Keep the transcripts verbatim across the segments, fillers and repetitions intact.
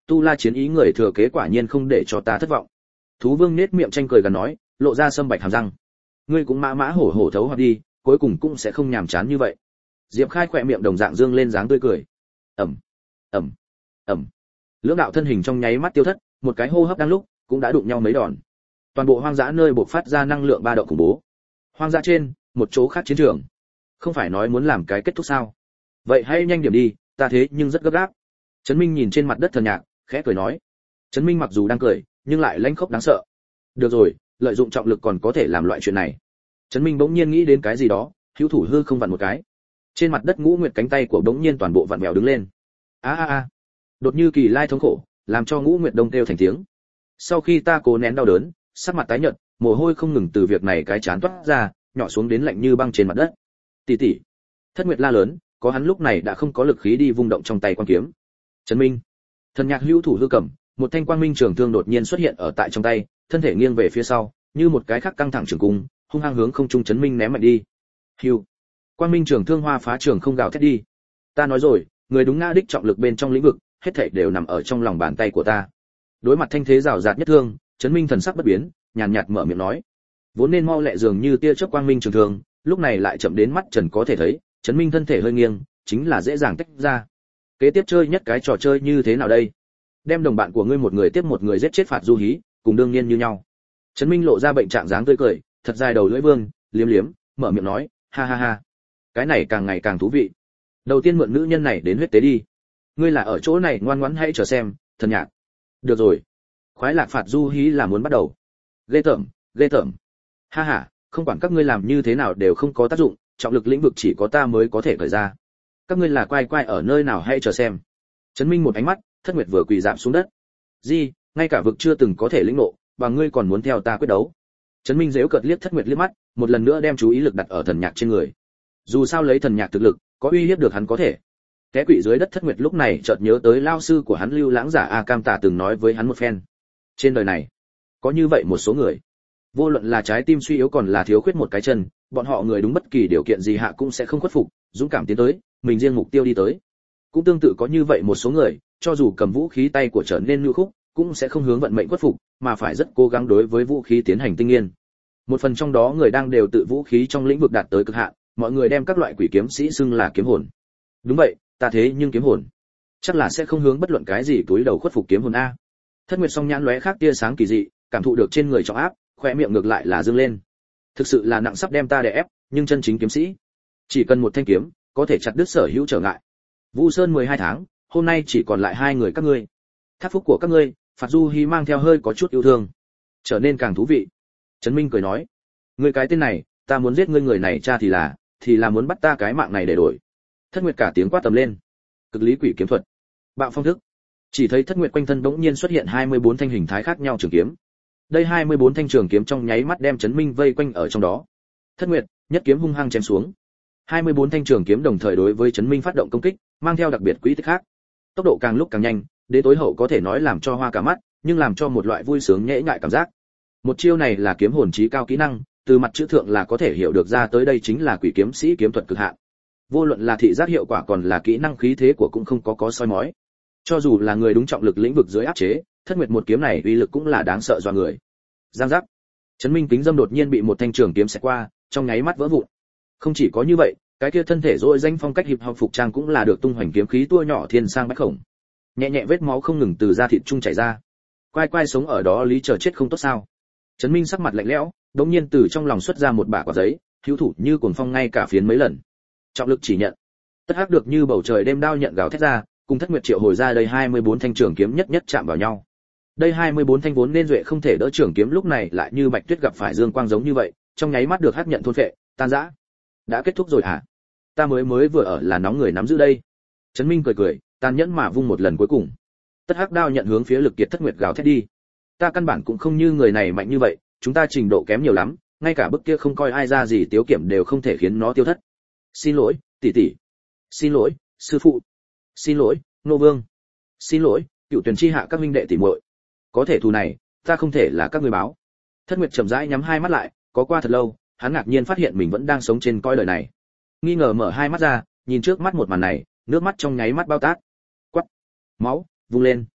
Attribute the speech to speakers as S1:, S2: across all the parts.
S1: Tu La chiến ý người thừa kế quả nhiên không để cho ta thất vọng. Thú Vương nết miệng tranh cười gần nói, lộ ra sâm bạch hàm răng. Ngươi cũng mã mã hổ hổ thấu hoặc đi, cuối cùng cũng sẽ không nhàm chán như vậy. Diệp Khai khỏe miệng đồng dạng dương lên dáng tươi cười. Ầm, ầm, ầm. Lưỡng đạo thân hình trong nháy mắt tiêu thất, một cái hô hấp đang lúc, cũng đã đụng nhau mấy đòn. Toàn bộ hoang dã nơi bộc phát ra năng lượng ba động khủng bố. Hoang dã trên, một chỗ khác chiến trường. Không phải nói muốn làm cái kết thúc sao? Vậy hãy nhanh điểm đi, ta thế nhưng rất gấp gáp. Trấn Minh nhìn trên mặt đất Thần Nhạc, khẽ cười nói. Trấn Minh mặc dù đang cười, nhưng lại lãnh khốc đáng sợ. Được rồi, lợi dụng trọng lực còn có thể làm loại chuyện này. Trấn Minh bỗng nhiên nghĩ đến cái gì đó, hữu thủ hư không vặn một cái. Trên mặt đất Ngũ Nguyệt cánh tay của bỗng nhiên toàn bộ vặn vẹo đứng lên. A a a. Đột như kỳ lai thống khổ, làm cho Ngũ Nguyệt đông kêu thành tiếng. Sau khi ta cố nén đau đớn, sắc mặt tái nhợt, mồ hôi không ngừng từ việc này cái chán toát ra, nhỏ xuống đến lạnh như băng trên mặt đất. Tỷ tỷ. Thất Nguyệt la lớn, có hắn lúc này đã không có lực khí đi vung động trong tay quan kiếm. Trấn Minh. Thần Nhạc hữu thủ hư cầm, một thanh quang minh trường thương đột nhiên xuất hiện ở tại trong tay, thân thể nghiêng về phía sau, như một cái khác căng thẳng trường cung, hung hăng hướng không trung Trấn Minh ném mạnh đi. Hưu. Quang minh trường thương hoa phá trường không gào thét đi. Ta nói rồi, người đúng ngã đích trọng lực bên trong lĩnh vực, hết thảy đều nằm ở trong lòng bàn tay của ta. Đối mặt thanh thế rào rạt nhất thương, Trấn Minh thần sắc bất biến, nhàn nhạt mở miệng nói. Vốn nên mau lẹ dường như tia chớp quang minh trường thương, lúc này lại chậm đến mắt Trần có thể thấy, Trấn Minh thân thể hơi nghiêng, chính là dễ dàng tách ra. Kế tiếp chơi nhất cái trò chơi như thế nào đây? Đem đồng bạn của ngươi một người tiếp một người giết chết phạt du hí, cùng đương nhiên như nhau. Trấn Minh lộ ra bệnh trạng dáng tươi cười, thật dài đầu lưỡi vương, liếm liếm, mở miệng nói, ha ha ha. Cái này càng ngày càng thú vị. Đầu tiên mượn nữ nhân này đến huyết tế đi. Ngươi là ở chỗ này ngoan ngoãn hãy chờ xem, Thần Nhạc. Được rồi. Khoái lạc phạt du hí là muốn bắt đầu. Ghê tởm, ghê tởm. Ha ha, không quản các ngươi làm như thế nào đều không có tác dụng, trọng lực lĩnh vực chỉ có ta mới có thể khởi ra. Các ngươi là quay quay ở nơi nào hãy chờ xem. Trấn Minh một ánh mắt, Thất Nguyệt vừa quỳ rạp xuống đất. Gì, ngay cả vực chưa từng có thể lĩnh ngộ, bằng ngươi còn muốn theo ta quyết đấu. Trấn Minh giễu cợt liếc Thất Nguyệt liếc mắt, một lần nữa đem chú ý lực đặt ở Thần Nhạc trên người. Dù sao lấy Thần Nhạc thực lực, có uy hiếp được hắn có thể. Té quỵ dưới đất Thất Nguyệt lúc này chợt nhớ tới lao sư của hắn Lưu Lãng Giả A Cam Tả từng nói với hắn một phen. Trên đời này, có như vậy một số người, vô luận là trái tim suy yếu còn là thiếu khuyết một cái chân, bọn họ người đúng bất kỳ điều kiện gì hạ cũng sẽ không khuất phục, dũng cảm tiến tới, mình riêng mục tiêu đi tới. Cũng tương tự có như vậy một số người, cho dù cầm vũ khí tay của trở nên nhu khúc, cũng sẽ không hướng vận mệnh khuất phục, mà phải rất cố gắng đối với vũ khí tiến hành tinh nghiên. Một phần trong đó người đang đều tự vũ khí trong lĩnh vực đạt tới cực hạn, mọi người đem các loại quỷ kiếm sĩ xưng là kiếm hồn. Đúng vậy, ta thế nhưng kiếm hồn, chắc là sẽ không hướng bất luận cái gì túi đầu khuất phục kiếm hồn a. Thất Nguyệt song nhãn lóe khác tia sáng kỳ dị, cảm thụ được trên người trọng áp, khóe miệng ngược lại là dương lên. Thực sự là nặng sắp đem ta đè ép, nhưng chân chính kiếm sĩ, chỉ cần một thanh kiếm, có thể chặt đứt sở hữu trở ngại. Vu Sơn mười hai tháng, hôm nay chỉ còn lại hai người các ngươi. Thác phúc của các ngươi, Phạt Du Hi mang theo hơi có chút yêu thương, trở nên càng thú vị. Trấn Minh cười nói, ngươi cái tên này, ta muốn giết ngươi người này cha thì là, thì là muốn bắt ta cái mạng này để đổi. Thất Nguyệt cả tiếng quát tầm lên. Cực lý quỷ kiếm thuật, bạo phong thức. Chỉ thấy Thất Nguyệt quanh thân bỗng nhiên xuất hiện hai mươi bốn thanh hình thái khác nhau trường kiếm. Đây hai mươi bốn thanh trường kiếm trong nháy mắt đem Trấn Minh vây quanh ở trong đó. Thất Nguyệt, nhất kiếm hung hăng chém xuống. hai mươi bốn thanh trường kiếm đồng thời đối với Trấn Minh phát động công kích, mang theo đặc biệt quỹ tích khác. Tốc độ càng lúc càng nhanh, đến tối hậu có thể nói làm cho hoa cả mắt, nhưng làm cho một loại vui sướng nhễ nhại cảm giác. Một chiêu này là kiếm hồn chí cao kỹ năng, từ mặt chữ thượng là có thể hiểu được ra tới đây chính là quỷ kiếm sĩ kiếm thuật cực hạn. Vô luận là thị giác hiệu quả còn là kỹ năng khí thế của cũng không có có soi mói. Cho dù là người đúng trọng lực lĩnh vực dưới áp chế, Thất Nguyệt một kiếm này uy lực cũng là đáng sợ do người. Giang giác. Trấn Minh kính dâm đột nhiên bị một thanh trường kiếm xẹt qua, trong nháy mắt vỡ vụn. Không chỉ có như vậy, cái kia thân thể rỗi danh phong cách hiệp học phục trang cũng là được tung hoành kiếm khí tua nhỏ thiên sang bách khổng. Nhẹ nhẹ vết máu không ngừng từ da thịt trung chảy ra. Quai quai sống ở đó lý chờ chết không tốt sao? Trấn Minh sắc mặt lạnh lẽo, đột nhiên từ trong lòng xuất ra một bả quả giấy, hữu thủ như cuồng phong ngay cả phiến mấy lần. Trọng lực chỉ nhận. Tất hắc được như bầu trời đêm đao nhận gào thét ra, cùng Thất Nguyệt triệu hồi ra đây hai mươi bốn thanh trường kiếm nhất nhất chạm vào nhau. Đây hai mươi bốn thanh vốn nên duệ không thể đỡ trường kiếm lúc này lại như bạch tuyết gặp phải dương quang giống như vậy, trong nháy mắt được hắc nhận thôn phệ, tan rã. Đã kết thúc rồi hả? Ta mới mới vừa ở là nóng người nắm giữ đây. Trấn Minh cười cười, tàn nhẫn mà vung một lần cuối cùng. Tất hắc đao nhận hướng phía Lực Kiệt Thất Nguyệt gào thét đi. Ta căn bản cũng không như người này mạnh như vậy, chúng ta trình độ kém nhiều lắm, ngay cả bức kia không coi ai ra gì tiếu kiểm đều không thể khiến nó tiêu thất. Xin lỗi, tỷ tỷ. Xin lỗi, sư phụ. Xin lỗi, nô vương. Xin lỗi, cựu tuyển chi hạ các huynh đệ tỷ muội. Có thể thù này, ta không thể là các ngươi báo. Thất Nguyệt chậm rãi nhắm hai mắt lại, có qua thật lâu, hắn ngạc nhiên phát hiện mình vẫn đang sống trên cõi đời này. Nghi ngờ mở hai mắt ra, nhìn trước mắt một màn này, nước mắt trong nháy mắt bao tát. Quắc, máu, vung lên.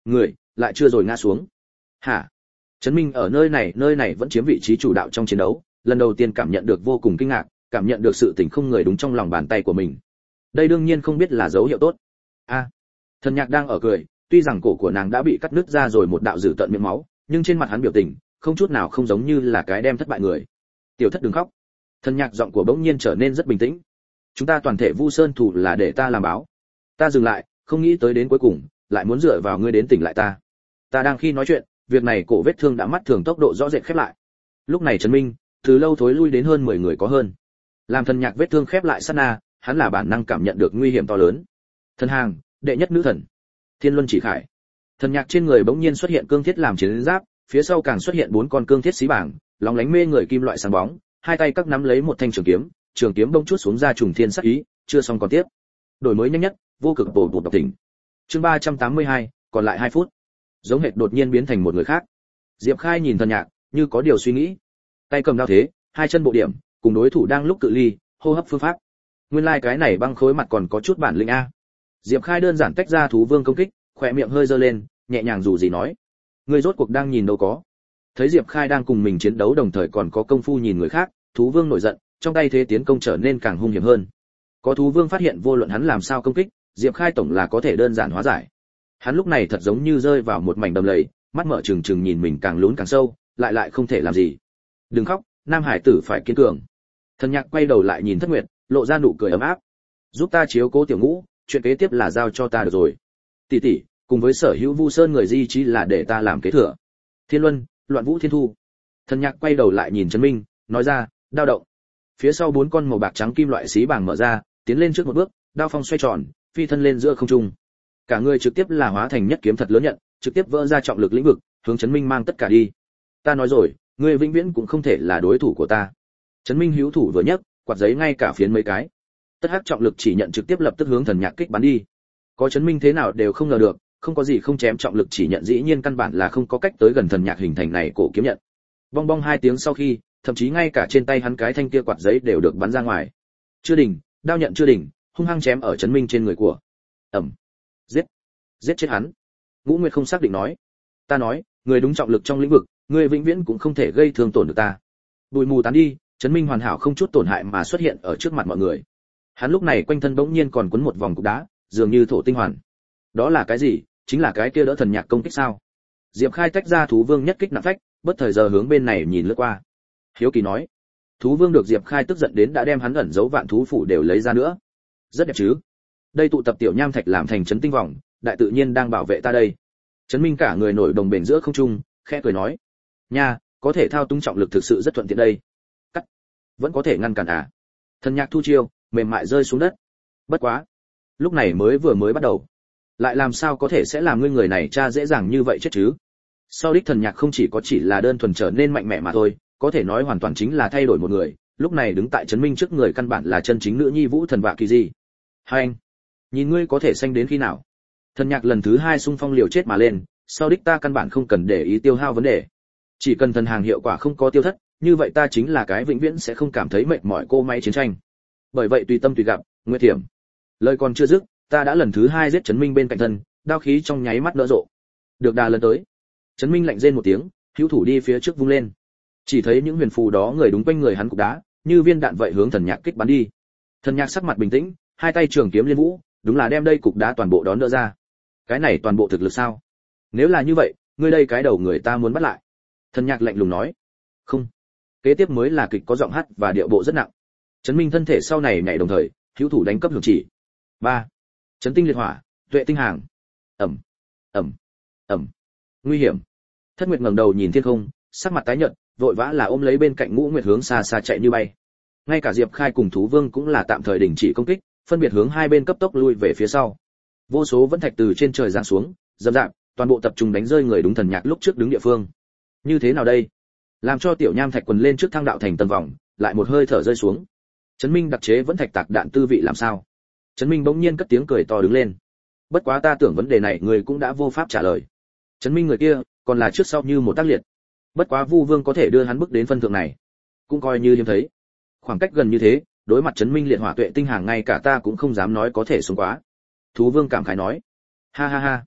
S1: người lại chưa rồi ngã xuống. Hả? Trấn Minh ở nơi này, nơi này vẫn chiếm vị trí chủ đạo trong chiến đấu, lần đầu tiên cảm nhận được vô cùng kinh ngạc, cảm nhận được sự tình không người đúng trong lòng bàn tay của mình. Đây đương nhiên không biết là dấu hiệu tốt. A, à, Thần Nhạc đang ở cười, tuy rằng cổ của nàng đã bị cắt nứt ra rồi một đạo dữ tợn miệng máu, nhưng trên mặt hắn biểu tình không chút nào không giống như là cái đem thất bại người. Tiểu thất đừng khóc. Thần Nhạc giọng của bỗng nhiên trở nên rất bình tĩnh. Chúng ta toàn thể Vu Sơn thủ là để ta làm báo. Ta dừng lại, không nghĩ tới đến cuối cùng lại muốn dựa vào ngươi đến tỉnh lại ta. Ta đang khi nói chuyện, việc này cổ vết thương đã mắt thường tốc độ rõ rệt khép lại. Lúc này Trấn Minh từ lâu thối lui đến hơn mười người có hơn. Làm Thần Nhạc vết thương khép lại sát na, hắn là bản năng cảm nhận được nguy hiểm to lớn. Thần hàng, đệ nhất nữ thần, Thiên Luân Chỉ Khải. Thần Nhạc trên người bỗng nhiên xuất hiện cương thiết làm chiến giáp, phía sau càng xuất hiện bốn con cương thiết xí bảng, lóng lánh mê người kim loại sáng bóng, hai tay các nắm lấy một thanh trường kiếm, trường kiếm bông chút xuống ra trùng thiên sắc ý, chưa xong còn tiếp. Đổi mới nhanh nhất, vô cực bổ bổ đọc tỉnh. Chương ba trăm tám mươi hai, còn lại hai phút. Giống hệt đột nhiên biến thành một người khác. Diệp Khai nhìn Thần Nhạc, như có điều suy nghĩ. Tay cầm đao thế, hai chân bộ điểm, cùng đối thủ đang lúc cự ly, hô hấp phương pháp. Nguyên lai like cái này băng khối mặt còn có chút bản lĩnh a. Diệp Khai đơn giản tách ra thú vương công kích, khóe miệng hơi giơ lên, nhẹ nhàng dù gì nói: "Ngươi rốt cuộc đang nhìn đâu có?" Thấy Diệp Khai đang cùng mình chiến đấu đồng thời còn có công phu nhìn người khác, thú vương nổi giận, trong tay thế tiến công trở nên càng hung hiểm hơn. Có thú vương phát hiện vô luận hắn làm sao công kích, Diệp Khai tổng là có thể đơn giản hóa giải. Hắn lúc này thật giống như rơi vào một mảnh đầm lầy, mắt mở trừng trừng nhìn mình càng lún càng sâu, lại lại không thể làm gì. "Đừng khóc, nam hải tử phải kiên cường." Thần Nhạc quay đầu lại nhìn Thất Nguyệt, lộ ra nụ cười ấm áp. "Giúp ta chiếu cố tiểu ngũ, chuyện kế tiếp là giao cho ta được rồi. Tỷ tỷ, cùng với sở hữu Vu Sơn người di trí là để ta làm kế thừa." Thiên Luân, Loạn Vũ Thiên Thu. Thần Nhạc quay đầu lại nhìn Trấn Minh, nói ra: "Đao động." Phía sau bốn con màu bạc trắng kim loại xí bảng mở ra, tiến lên trước một bước, đao phong xoay tròn, phi thân lên giữa không trung. Cả người trực tiếp là hóa thành nhất kiếm thật lớn nhận, trực tiếp vỡ ra trọng lực lĩnh vực, hướng Trấn Minh mang tất cả đi. "Ta nói rồi, ngươi vĩnh viễn cũng không thể là đối thủ của ta." Trấn Minh hữu thủ vừa nhấc, quạt giấy ngay cả phiến mấy cái. Tất hắc trọng lực chỉ nhận trực tiếp lập tức hướng Thần Nhạc kích bắn đi. Có Trấn Minh thế nào đều không ngờ được, không có gì không chém trọng lực chỉ nhận dĩ nhiên căn bản là không có cách tới gần Thần Nhạc hình thành này cổ kiếm nhận. Bong bong hai tiếng sau khi, thậm chí ngay cả trên tay hắn cái thanh kia quạt giấy đều được bắn ra ngoài. Chưa đỉnh, đao nhận chưa đỉnh, hung hăng chém ở Trấn Minh trên người của. Ầm. Giết. Giết chết hắn. Ngũ Nguyệt không xác định nói: "Ta nói, người đúng trọng lực trong lĩnh vực, người vĩnh viễn cũng không thể gây thương tổn được ta." Bụi mù tán đi, Trấn Minh hoàn hảo không chút tổn hại mà xuất hiện ở trước mặt mọi người. Hắn lúc này quanh thân bỗng nhiên còn quấn một vòng cục đá, dường như thổ tinh hoàn. Đó là cái gì? Chính là cái kia đỡ Thần Nhạc công kích sao? Diệp Khai tách ra thú vương nhất kích nặng phách, bất thời giờ hướng bên này nhìn lướt qua. Hiếu kỳ nói: "Thú vương được Diệp Khai tức giận đến đã đem hắn ẩn giấu vạn thú phủ đều lấy ra nữa. Rất đẹp chứ? Đây tụ tập tiểu nham thạch làm thành trấn tinh vòng, đại tự nhiên đang bảo vệ ta đây." Trấn Minh cả người nổi đồng bền giữa không trung, khẽ cười nói: "Nha, có thể thao túng trọng lực thực sự rất thuận tiện đây." Cắt. Vẫn có thể ngăn cản à? Thần Nhạc thu chiêu, mềm mại rơi xuống đất. Bất quá, lúc này mới vừa mới bắt đầu, lại làm sao có thể sẽ làm ngươi người này cha dễ dàng như vậy chết chứ? Sau đích Thần Nhạc không chỉ có chỉ là đơn thuần trở nên mạnh mẽ mà thôi, có thể nói hoàn toàn chính là thay đổi một người, lúc này đứng tại Trấn Minh trước người căn bản là chân chính nữ nhi vũ thần vạ kỳ gì. Hai anh, nhìn ngươi có thể sanh đến khi nào? Thần Nhạc lần thứ hai xung phong liều chết mà lên, sau đích ta căn bản không cần để ý tiêu hao vấn đề, chỉ cần thần hàng hiệu quả không có tiêu thất, như vậy ta chính là cái vĩnh viễn sẽ không cảm thấy mệt mỏi cô máy chiến tranh. Bởi vậy tùy tâm tùy gặp, Nguyệt Thiểm. Lời còn chưa dứt, ta đã lần thứ hai giết Trấn Minh bên cạnh thân, đao khí trong nháy mắt nở rộ. Được đà lần tới. Trấn Minh lạnh rên một tiếng, hữu thủ đi phía trước vung lên. Chỉ thấy những huyền phù đó người đúng quanh người hắn cục đá, như viên đạn vậy hướng Thần Nhạc kích bắn đi. Thần Nhạc sắc mặt bình tĩnh, hai tay trường kiếm liên vũ, đúng là đem đây cục đá toàn bộ đón đỡ ra. Cái này toàn bộ thực lực sao? Nếu là như vậy, ngươi đây cái đầu người ta muốn bắt lại. Thần Nhạc lạnh lùng nói. Không. Kế tiếp mới là kịch có giọng hát và điệu bộ rất nặng. Trấn Minh thân thể sau này nhảy đồng thời, hữu thủ đánh cấp hưởng chỉ. Ba. Chấn tinh liệt hỏa, tuệ tinh hàng. Ầm, ầm, ầm. Nguy hiểm. Thất Nguyệt ngẩng đầu nhìn thiên không, sắc mặt tái nhợt, vội vã là ôm lấy bên cạnh Ngũ Nguyệt hướng xa xa chạy như bay. Ngay cả Diệp Khai cùng Thú Vương cũng là tạm thời đình chỉ công kích, phân biệt hướng hai bên cấp tốc lui về phía sau. Vô số vẫn thạch từ trên trời giáng xuống, dầm dạp, toàn bộ tập trung đánh rơi người đúng Thần Nhạc lúc trước đứng địa phương. Như thế nào đây? Làm cho tiểu nham thạch quần lên trước thang đạo thành tầng vòng, lại một hơi thở rơi xuống. Trấn Minh đặc chế vẫn thạch tạc đạn tư vị làm sao? Trấn Minh bỗng nhiên cất tiếng cười to đứng lên. Bất quá ta tưởng vấn đề này người cũng đã vô pháp trả lời. Trấn Minh người kia, còn là trước sau như một tác liệt. Bất quá Vu Vương có thể đưa hắn bước đến phân thượng này, cũng coi như hiếm thấy. Khoảng cách gần như thế, đối mặt Trấn Minh liệt hỏa tuệ tinh hàng ngay cả ta cũng không dám nói có thể sống quá. Thú Vương cảm khái nói. Ha ha ha.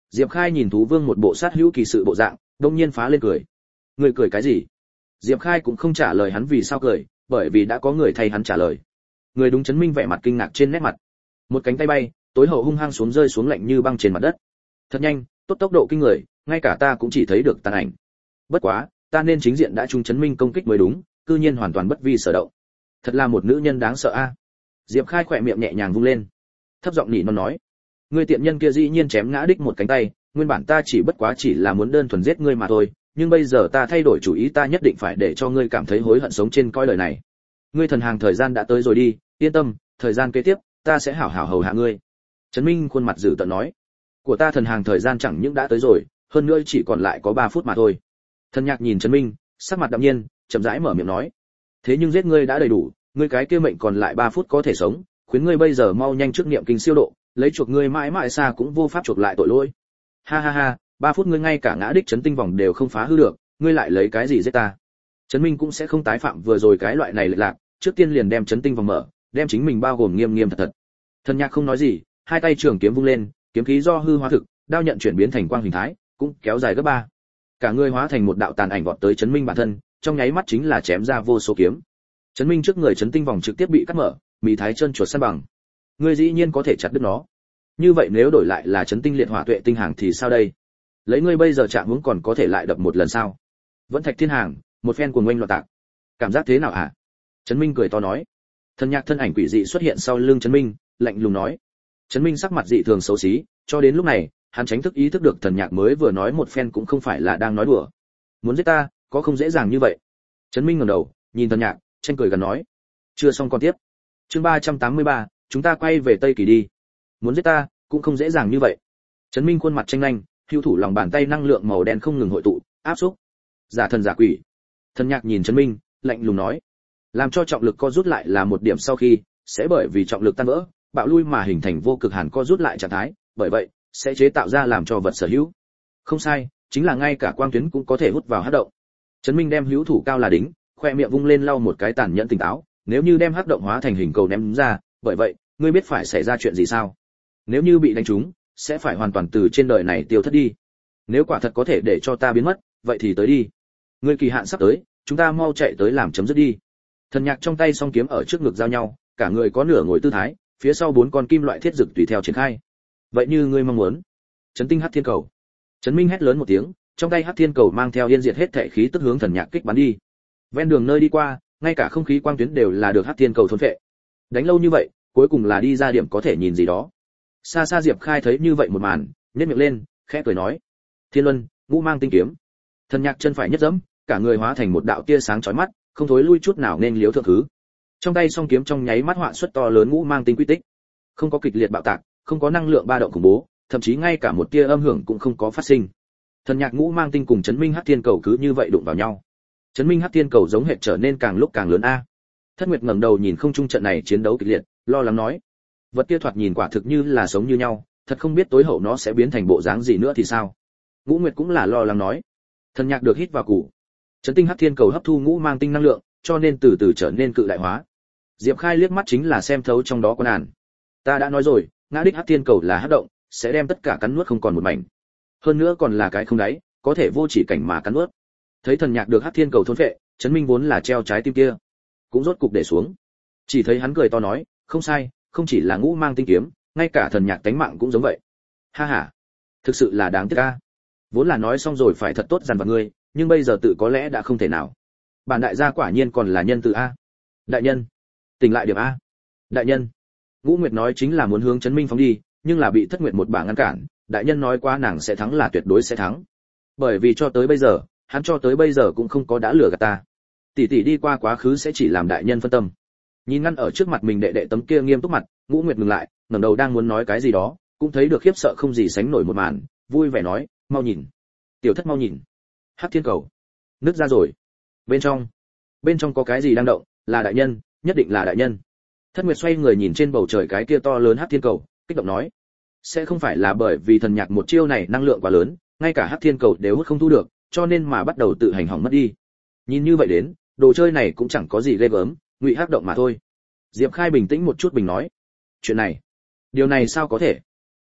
S1: Diệp Khai nhìn Thú Vương một bộ sát hữu kỳ sự bộ dạng, đột nhiên phá lên cười. Người cười cái gì? Diệp Khai cũng không trả lời hắn vì sao cười, bởi vì đã có người thay hắn trả lời. Người đúng chấn minh vẻ mặt kinh ngạc trên nét mặt. Một cánh tay bay, tối hậu hung hăng xuống rơi xuống lạnh như băng trên mặt đất. Thật nhanh, tốt tốc độ kinh người, ngay cả ta cũng chỉ thấy được tàn ảnh. Bất quá, ta nên chính diện đã trung chấn minh công kích mới đúng, cư nhiên hoàn toàn bất vi sở động. Thật là một nữ nhân đáng sợ a. Diệp Khai khỏe miệng nhẹ nhàng vung lên, thấp giọng nỉ non nói: ngươi tiện nhân kia dĩ nhiên chém ngã đích một cánh tay, nguyên bản ta chỉ bất quá chỉ là muốn đơn thuần giết ngươi mà thôi, nhưng bây giờ ta thay đổi chủ ý, ta nhất định phải để cho ngươi cảm thấy hối hận sống trên cõi đời này. Ngươi thần hàng thời gian đã tới rồi đi, yên tâm, thời gian kế tiếp, ta sẽ hảo hảo hầu hạ ngươi. Trấn Minh khuôn mặt dữ tợn nói: của ta thần hàng thời gian chẳng những đã tới rồi, hơn nữa chỉ còn lại có ba phút mà thôi. Thần Nhạc nhìn Trấn Minh, sắc mặt đạm nhiên, chậm rãi mở miệng nói: thế nhưng giết ngươi đã đầy đủ, ngươi cái kia mệnh còn lại ba phút có thể sống, khuyến ngươi bây giờ mau nhanh trước niệm kinh siêu độ, lấy chuộc ngươi mãi mãi xa cũng vô pháp chuộc lại tội lỗi. Ha ha ha, ba phút ngươi ngay cả ngã đích chấn tinh vòng đều không phá hư được, ngươi lại lấy cái gì giết ta? Trấn Minh cũng sẽ không tái phạm vừa rồi cái loại này lệch lạc, trước tiên liền đem chấn tinh vòng mở, đem chính mình bao gồm nghiêm nghiêm thật thật. Thần Nhạc không nói gì, hai tay trường kiếm vung lên, kiếm khí do hư hóa thực, đao nhận chuyển biến thành quang hình thái, cũng kéo dài gấp ba. Cả người hóa thành một đạo tàn ảnh vọt tới Trấn Minh bản thân, trong nháy mắt chính là chém ra vô số kiếm. Trấn Minh trước người chấn tinh vòng trực tiếp bị cắt mở, mì thái chân chuột san bằng. Ngươi dĩ nhiên có thể chặt đứt nó. Như vậy nếu đổi lại là chấn tinh liệt hỏa tuệ tinh hàng thì sao đây? Lấy ngươi bây giờ trạng huống còn có thể lại đập một lần sao? Vẫn thạch thiên hàng, một phen cuồng oanh loạn tạc. Cảm giác thế nào hả? Trấn Minh cười to nói. Thần Nhạc thân ảnh quỷ dị xuất hiện sau lưng Trấn Minh, lạnh lùng nói. Trấn Minh sắc mặt dị thường xấu xí, cho đến lúc này, hắn tránh thức ý thức được Thần Nhạc mới vừa nói một phen cũng không phải là đang nói đùa. Muốn giết ta, có không dễ dàng như vậy. Trấn Minh ngẩng đầu, nhìn Thần Nhạc, tranh cười gần nói. Chưa xong con tiếp. Chương ba trăm tám mươi ba, chúng ta quay về Tây Kỳ đi. Muốn giết ta, cũng không dễ dàng như vậy. Trấn Minh khuôn mặt tranh nhanh, hưu thủ lòng bàn tay năng lượng màu đen không ngừng hội tụ, áp xúc. Giả thần giả quỷ. Thần Nhạc nhìn Trấn Minh, lạnh lùng nói. Làm cho trọng lực co rút lại là một điểm sau khi, sẽ bởi vì trọng lực tan vỡ, bạo lui mà hình thành vô cực hàn co rút lại trạng thái, bởi vậy, sẽ chế tạo ra làm cho vật sở hữu. Không sai, chính là ngay cả quang tuyến cũng có thể hút vào hắc động. Trấn Minh đem hữu thủ cao là đính, khoe miệng vung lên lau một cái tàn nhẫn tỉnh táo, nếu như đem hắc động hóa thành hình cầu ném ra, bởi vậy, ngươi biết phải xảy ra chuyện gì sao? Nếu như bị đánh trúng, sẽ phải hoàn toàn từ trên đời này tiêu thất đi. Nếu quả thật có thể để cho ta biến mất, vậy thì tới đi. Ngươi kỳ hạn sắp tới, chúng ta mau chạy tới làm chấm dứt đi. Thần Nhạc trong tay song kiếm ở trước ngực giao nhau, cả người có nửa ngồi tư thái, phía sau bốn con kim loại thiết dực tùy theo triển khai. Vậy như ngươi mong muốn. Chấn tinh hắc thiên cầu. Trấn Minh hét lớn một tiếng, trong tay hắc thiên cầu mang theo yên diệt hết thể khí tức hướng Thần Nhạc kích bắn đi. Ven đường nơi đi qua, ngay cả không khí quang tuyến đều là được hắc thiên cầu thôn phệ. Đánh lâu như vậy, cuối cùng là đi ra điểm có thể nhìn gì đó. Xa xa Diệp Khai thấy như vậy một màn, nhếch miệng lên, khẽ cười nói: Thiên Luân, ngũ mang tinh kiếm. Thần Nhạc chân phải nhất dẫm, cả người hóa thành một đạo tia sáng chói mắt, không thối lui chút nào nên liếu thượng thứ. Trong tay song kiếm trong nháy mắt họa xuất to lớn ngũ mang tinh quy tích. Không có kịch liệt bạo tạc, không có năng lượng ba động khủng bố, thậm chí ngay cả một tia âm hưởng cũng không có phát sinh. Thần Nhạc ngũ mang tinh cùng Chấn Minh hắc thiên cầu cứ như vậy đụng vào nhau. Chấn Minh hắc thiên cầu giống hệt trở nên càng lúc càng lớn a. Thất Nguyệt ngẩng đầu nhìn không trung trận này chiến đấu kịch liệt, lo lắng nói: vật kia thoạt nhìn quả thực như là sống như nhau, thật không biết tối hậu nó sẽ biến thành bộ dáng gì nữa thì sao. Ngũ Nguyệt cũng là lo lắng nói. Thần Nhạc được hít vào củ. Chấn tinh hắc thiên cầu hấp thu ngũ mang tinh năng lượng, cho nên từ từ trở nên cự đại hóa. Diệp Khai liếc mắt chính là xem thấu trong đó có nàn. Ta đã nói rồi, ngã đích hắc thiên cầu là hấp động, sẽ đem tất cả cắn nuốt không còn một mảnh. Hơn nữa còn là cái không đáy, có thể vô chỉ cảnh mà cắn nuốt. Thấy Thần Nhạc được hắc thiên cầu thôn phệ, Chấn Minh vốn là treo trái tim kia, cũng rốt cục để xuống. Chỉ thấy hắn cười to nói: không sai, không chỉ là ngũ mang tinh kiếm, ngay cả Thần Nhạc tánh mạng cũng giống vậy. Ha ha, thực sự là đáng tiếc a. Vốn là nói xong rồi phải thật tốt dằn vặt ngươi, nhưng bây giờ tự có lẽ đã không thể nào. Bản đại gia quả nhiên còn là nhân từ a. Đại nhân, tỉnh lại điểm a. Đại nhân. Ngũ Nguyệt nói chính là muốn hướng Chấn Minh phóng đi, nhưng là bị Thất Nguyệt một bả ngăn cản. Đại nhân nói quá nàng sẽ thắng là tuyệt đối sẽ thắng. Bởi vì cho tới bây giờ, hắn cho tới bây giờ cũng không có đã lừa gạt ta. Tỷ tỷ đi qua quá khứ sẽ chỉ làm đại nhân phân tâm. Nhìn ngăn ở trước mặt mình đệ đệ tấm kia nghiêm túc mặt, Ngũ Nguyệt ngừng lại, ngẩng đầu đang muốn nói cái gì đó, cũng thấy được khiếp sợ không gì sánh nổi một màn, vui vẻ nói: mau nhìn, tiểu Thất mau nhìn, hắc thiên cầu nứt ra rồi. Bên trong, bên trong có cái gì đang động, là đại nhân, nhất định là đại nhân. Thất Nguyệt xoay người nhìn trên bầu trời cái kia to lớn hắc thiên cầu, kích động nói: sẽ không phải là bởi vì Thần Nhạc một chiêu này năng lượng quá lớn, ngay cả hắc thiên cầu đều hút không thu được, cho nên mà bắt đầu tự hành hỏng mất đi. Nhìn như vậy đến, đồ chơi này cũng chẳng có gì ghê gớm, ngụy hắc động mà thôi. Diệp Khai bình tĩnh một chút bình nói: chuyện này, điều này sao có thể?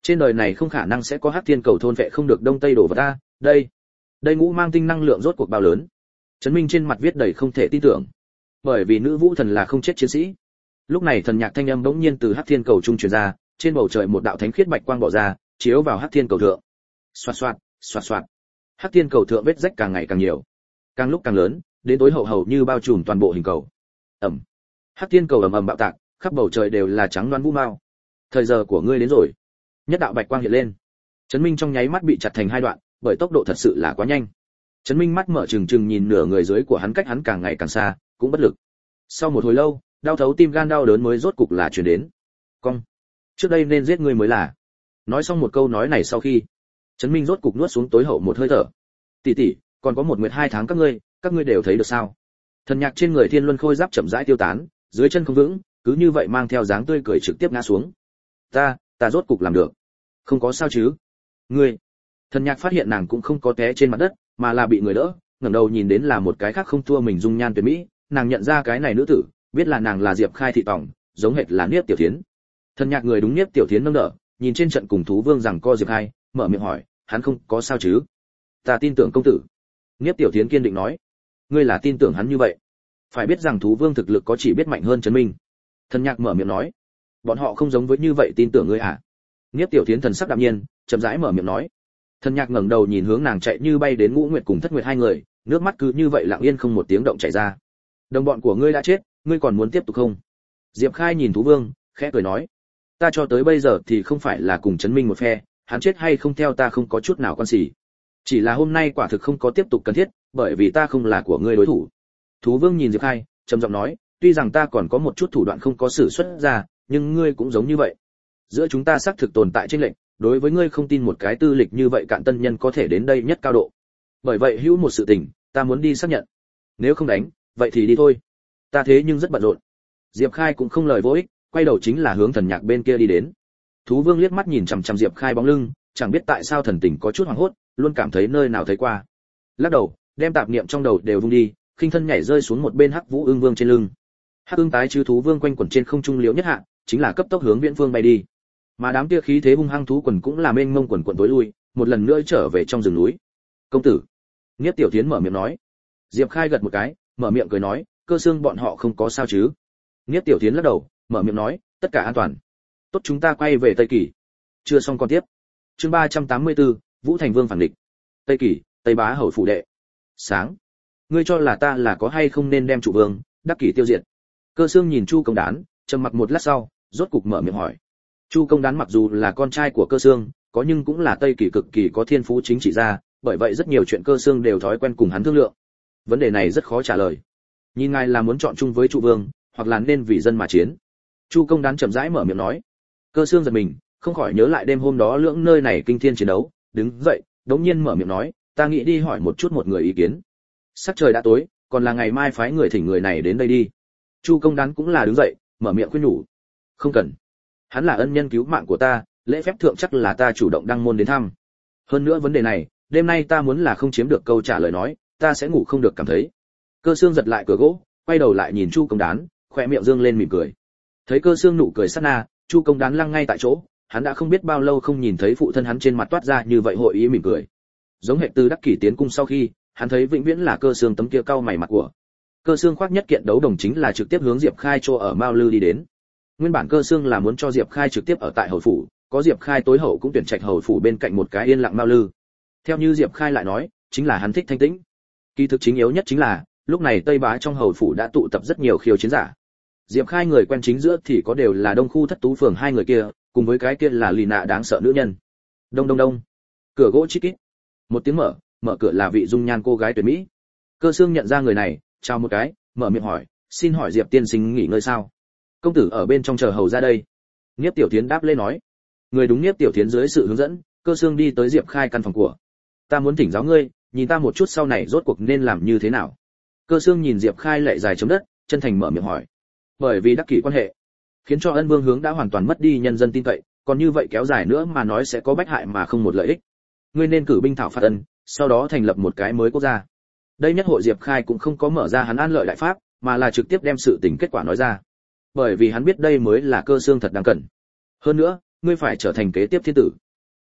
S1: Trên đời này không khả năng sẽ có hắc thiên cầu thôn vệ không được đông tây đổ vào ta, đây, đây ngũ mang tinh năng lượng rốt cuộc bao lớn. Trấn Minh trên mặt viết đầy không thể tin tưởng. Bởi vì nữ vũ thần là không chết chiến sĩ. Lúc này thần nhạc thanh âm bỗng nhiên từ hắc thiên cầu trung truyền ra, trên bầu trời một đạo thánh khiết bạch quang bạo ra, chiếu vào hắc thiên cầu thượng. Xoạt xoạt, xoạt xoạt. Hắc thiên cầu thượng vết rách càng ngày càng nhiều, càng lúc càng lớn, đến tối hậu hầu như bao trùm toàn bộ hình cầu. Ầm. Hắc thiên cầu ầm ầm bạo tạc, khắp bầu trời đều là trắng loáng vũ mao. Thời giờ của ngươi đến rồi. Nhất đạo bạch quang hiện lên. Trấn Minh trong nháy mắt bị chặt thành hai đoạn, bởi tốc độ thật sự là quá nhanh. Trấn Minh mắt mở trừng trừng nhìn nửa người dưới của hắn cách hắn càng ngày càng xa, cũng bất lực. Sau một hồi lâu, đau thấu tim gan đau đớn mới rốt cục là truyền đến. Cong. Trước đây nên giết ngươi mới là. Nói xong một câu nói này sau khi, Trấn Minh rốt cục nuốt xuống tối hậu một hơi thở. Tỷ tỷ, còn có một nguyệt hai tháng các ngươi, các ngươi đều thấy được sao? Thần nhạc trên người Thiên Luân Khôi giáp chậm rãi tiêu tán, dưới chân không vững, cứ như vậy mang theo dáng tươi cười trực tiếp ngã xuống. Ta, ta rốt cục làm được. Không có sao chứ? Ngươi. Thần nhạc phát hiện nàng cũng không có té trên mặt đất, mà là bị người đỡ, ngẩng đầu nhìn đến là một cái khác không thua mình dung nhan tuyệt mỹ, nàng nhận ra cái này nữ tử, biết là nàng là Diệp Khai thị tòng, giống hệt là Niếp Tiểu Thiến. Thần nhạc người đúng Niếp Tiểu Thiến nâng đỡ, nhìn trên trận cùng thú vương rằng co Diệp Khai, mở miệng hỏi, hắn không có sao chứ? Ta tin tưởng công tử. Niếp Tiểu Thiến kiên định nói. Ngươi là tin tưởng hắn như vậy? Phải biết rằng thú vương thực lực có chỉ biết mạnh hơn Trấn Minh. Thần nhạc mở miệng nói. Bọn họ không giống với như vậy tin tưởng ngươi à? Niếp Tiểu Thiến thần sắc đạm nhiên, chậm rãi mở miệng nói. Thần nhạc ngẩng đầu nhìn hướng nàng chạy như bay đến Ngũ Nguyệt cùng Thất Nguyệt hai người, nước mắt cứ như vậy lặng yên không một tiếng động chảy ra. Đồng bọn của ngươi đã chết, ngươi còn muốn tiếp tục không? Diệp Khai nhìn thú vương, khẽ cười nói. Ta cho tới bây giờ thì không phải là cùng Trấn Minh một phe, hắn chết hay không theo ta không có chút nào quan gì. Chỉ là hôm nay quả thực không có tiếp tục cần thiết, bởi vì ta không là của ngươi đối thủ. Thú vương nhìn Diệp Khai, trầm giọng nói, tuy rằng ta còn có một chút thủ đoạn không có sử xuất ra, nhưng ngươi cũng giống như vậy. Giữa chúng ta xác thực tồn tại chênh lệch, đối với ngươi không tin một cái tư lịch như vậy cạn tân nhân có thể đến đây nhất cao độ. Bởi vậy hữu một sự tình, ta muốn đi xác nhận. Nếu không đánh, vậy thì đi thôi. Ta thế nhưng rất bận rộn. Diệp Khai cũng không lời vô ích, quay đầu chính là hướng thần nhạc bên kia đi đến. Thú vương liếc mắt nhìn chằm chằm Diệp Khai bóng lưng, chẳng biết tại sao thần tình có chút hoảng hốt, luôn cảm thấy nơi nào thấy qua. Lắc đầu, đem tạp niệm trong đầu đều vung đi, khinh thân nhảy rơi xuống một bên Hắc Vũ Ưng Vương trên lưng. Hắc Ưng tái chứ thú vương quanh quẩn trên không trung liễu nhất hạ, chính là cấp tốc hướng Viễn Vương bay đi. Mà đám kia khí thế hung hăng thú quần cũng là mênh mông quần quần tối lui, một lần nữa trở về trong rừng núi. Công tử. Niếp Tiểu Thiến mở miệng nói. Diệp Khai gật một cái, mở miệng cười nói, cơ xương bọn họ không có sao chứ? Niếp Tiểu Thiến lắc đầu, mở miệng nói, tất cả an toàn. Tốt, chúng ta quay về Tây Kỳ. Chưa xong con tiếp. Chương ba trăm tám mươi tư, Vũ Thành Vương phản địch. Tây Kỳ, Tây Bá hầu phủ đệ. Sáng. Ngươi cho là ta là có hay không nên đem chủ vương, Đắc Kỷ tiêu diệt? Cơ xương nhìn Chu Công Đán, trầm mặc một lát sau, rốt cục mở miệng hỏi. Chu Công Đán mặc dù là con trai của Cơ xương, có nhưng cũng là Tây Kỳ cực kỳ có thiên phú chính trị gia, bởi vậy rất nhiều chuyện Cơ xương đều thói quen cùng hắn thương lượng. Vấn đề này rất khó trả lời. Nhìn ngài là muốn chọn chung với Chu vương, hoặc là nên vì dân mà chiến. Chu Công Đán chậm rãi mở miệng nói. Cơ xương giật mình, không khỏi nhớ lại đêm hôm đó lưỡng nơi này kinh thiên chiến đấu, đứng dậy, đống nhiên mở miệng nói, ta nghĩ đi hỏi một chút một người ý kiến. Sắc trời đã tối, còn là ngày mai phái người thỉnh người này đến đây đi. Chu Công Đán cũng là đứng dậy, mở miệng khuyên nhủ. Không cần. Hắn là ân nhân cứu mạng của ta, lễ phép thượng chắc là ta chủ động đăng môn đến thăm. Hơn nữa vấn đề này, đêm nay ta muốn là không chiếm được câu trả lời nói, ta sẽ ngủ không được cảm thấy. Cơ xương giật lại cửa gỗ, quay đầu lại nhìn Chu Công Đán, khóe miệng dương lên mỉm cười. Thấy Cơ xương nụ cười sát na, Chu Công Đán lăng ngay tại chỗ, hắn đã không biết bao lâu không nhìn thấy phụ thân hắn trên mặt toát ra như vậy hội ý mỉm cười. Giống hệ từ Đắc Kỷ tiến cung sau khi, hắn thấy vĩnh viễn là Cơ xương tấm kia cau mày mặt của. Cơ xương khoác nhất kiện đấu đồng chính là trực tiếp hướng Diệp Khai chỗ ở Mao Lư đi đến. Nguyên bản Cơ xương là muốn cho Diệp Khai trực tiếp ở tại hầu phủ, có Diệp Khai tối hậu cũng tuyển trạch hầu phủ bên cạnh một cái yên lặng Mao Lư. Theo như Diệp Khai lại nói, chính là hắn thích thanh tĩnh. Kỳ thực chính yếu nhất chính là, lúc này Tây Bá trong hầu phủ đã tụ tập rất nhiều khiêu chiến giả. Diệp Khai người quen chính giữa thì có đều là Đông khu Thất Tú phường hai người kia, cùng với cái kia là lì nạ đáng sợ nữ nhân. Đông đông đông. Cửa gỗ chít kít. Một tiếng mở, mở cửa là vị dung nhan cô gái tuyệt mỹ. Cơ xương nhận ra người này, chào một cái, mở miệng hỏi, xin hỏi Diệp tiên sinh nghỉ ngơi sao? Công tử ở bên trong chờ hầu ra đây. Niếp Tiểu Thiến đáp lên nói. Người đúng Niếp Tiểu Thiến dưới sự hướng dẫn, Cơ xương đi tới Diệp Khai căn phòng của. Ta muốn thỉnh giáo ngươi, nhìn ta một chút sau này rốt cuộc nên làm như thế nào? Cơ xương nhìn Diệp Khai lệ dài chấm đất, chân thành mở miệng hỏi. Bởi vì Đắc Kỷ quan hệ, khiến cho Ân Vương hướng đã hoàn toàn mất đi nhân dân tin cậy, còn như vậy kéo dài nữa mà nói sẽ có bách hại mà không một lợi ích. Ngươi nên cử binh thảo phạt Ân, sau đó thành lập một cái mới quốc gia. Đây nhất hội Diệp Khai cũng không có mở ra hắn an lợi đại pháp, mà là trực tiếp đem sự tình kết quả nói ra. Bởi vì hắn biết đây mới là Cơ xương thật đáng cần. Hơn nữa, ngươi phải trở thành kế tiếp thiên tử.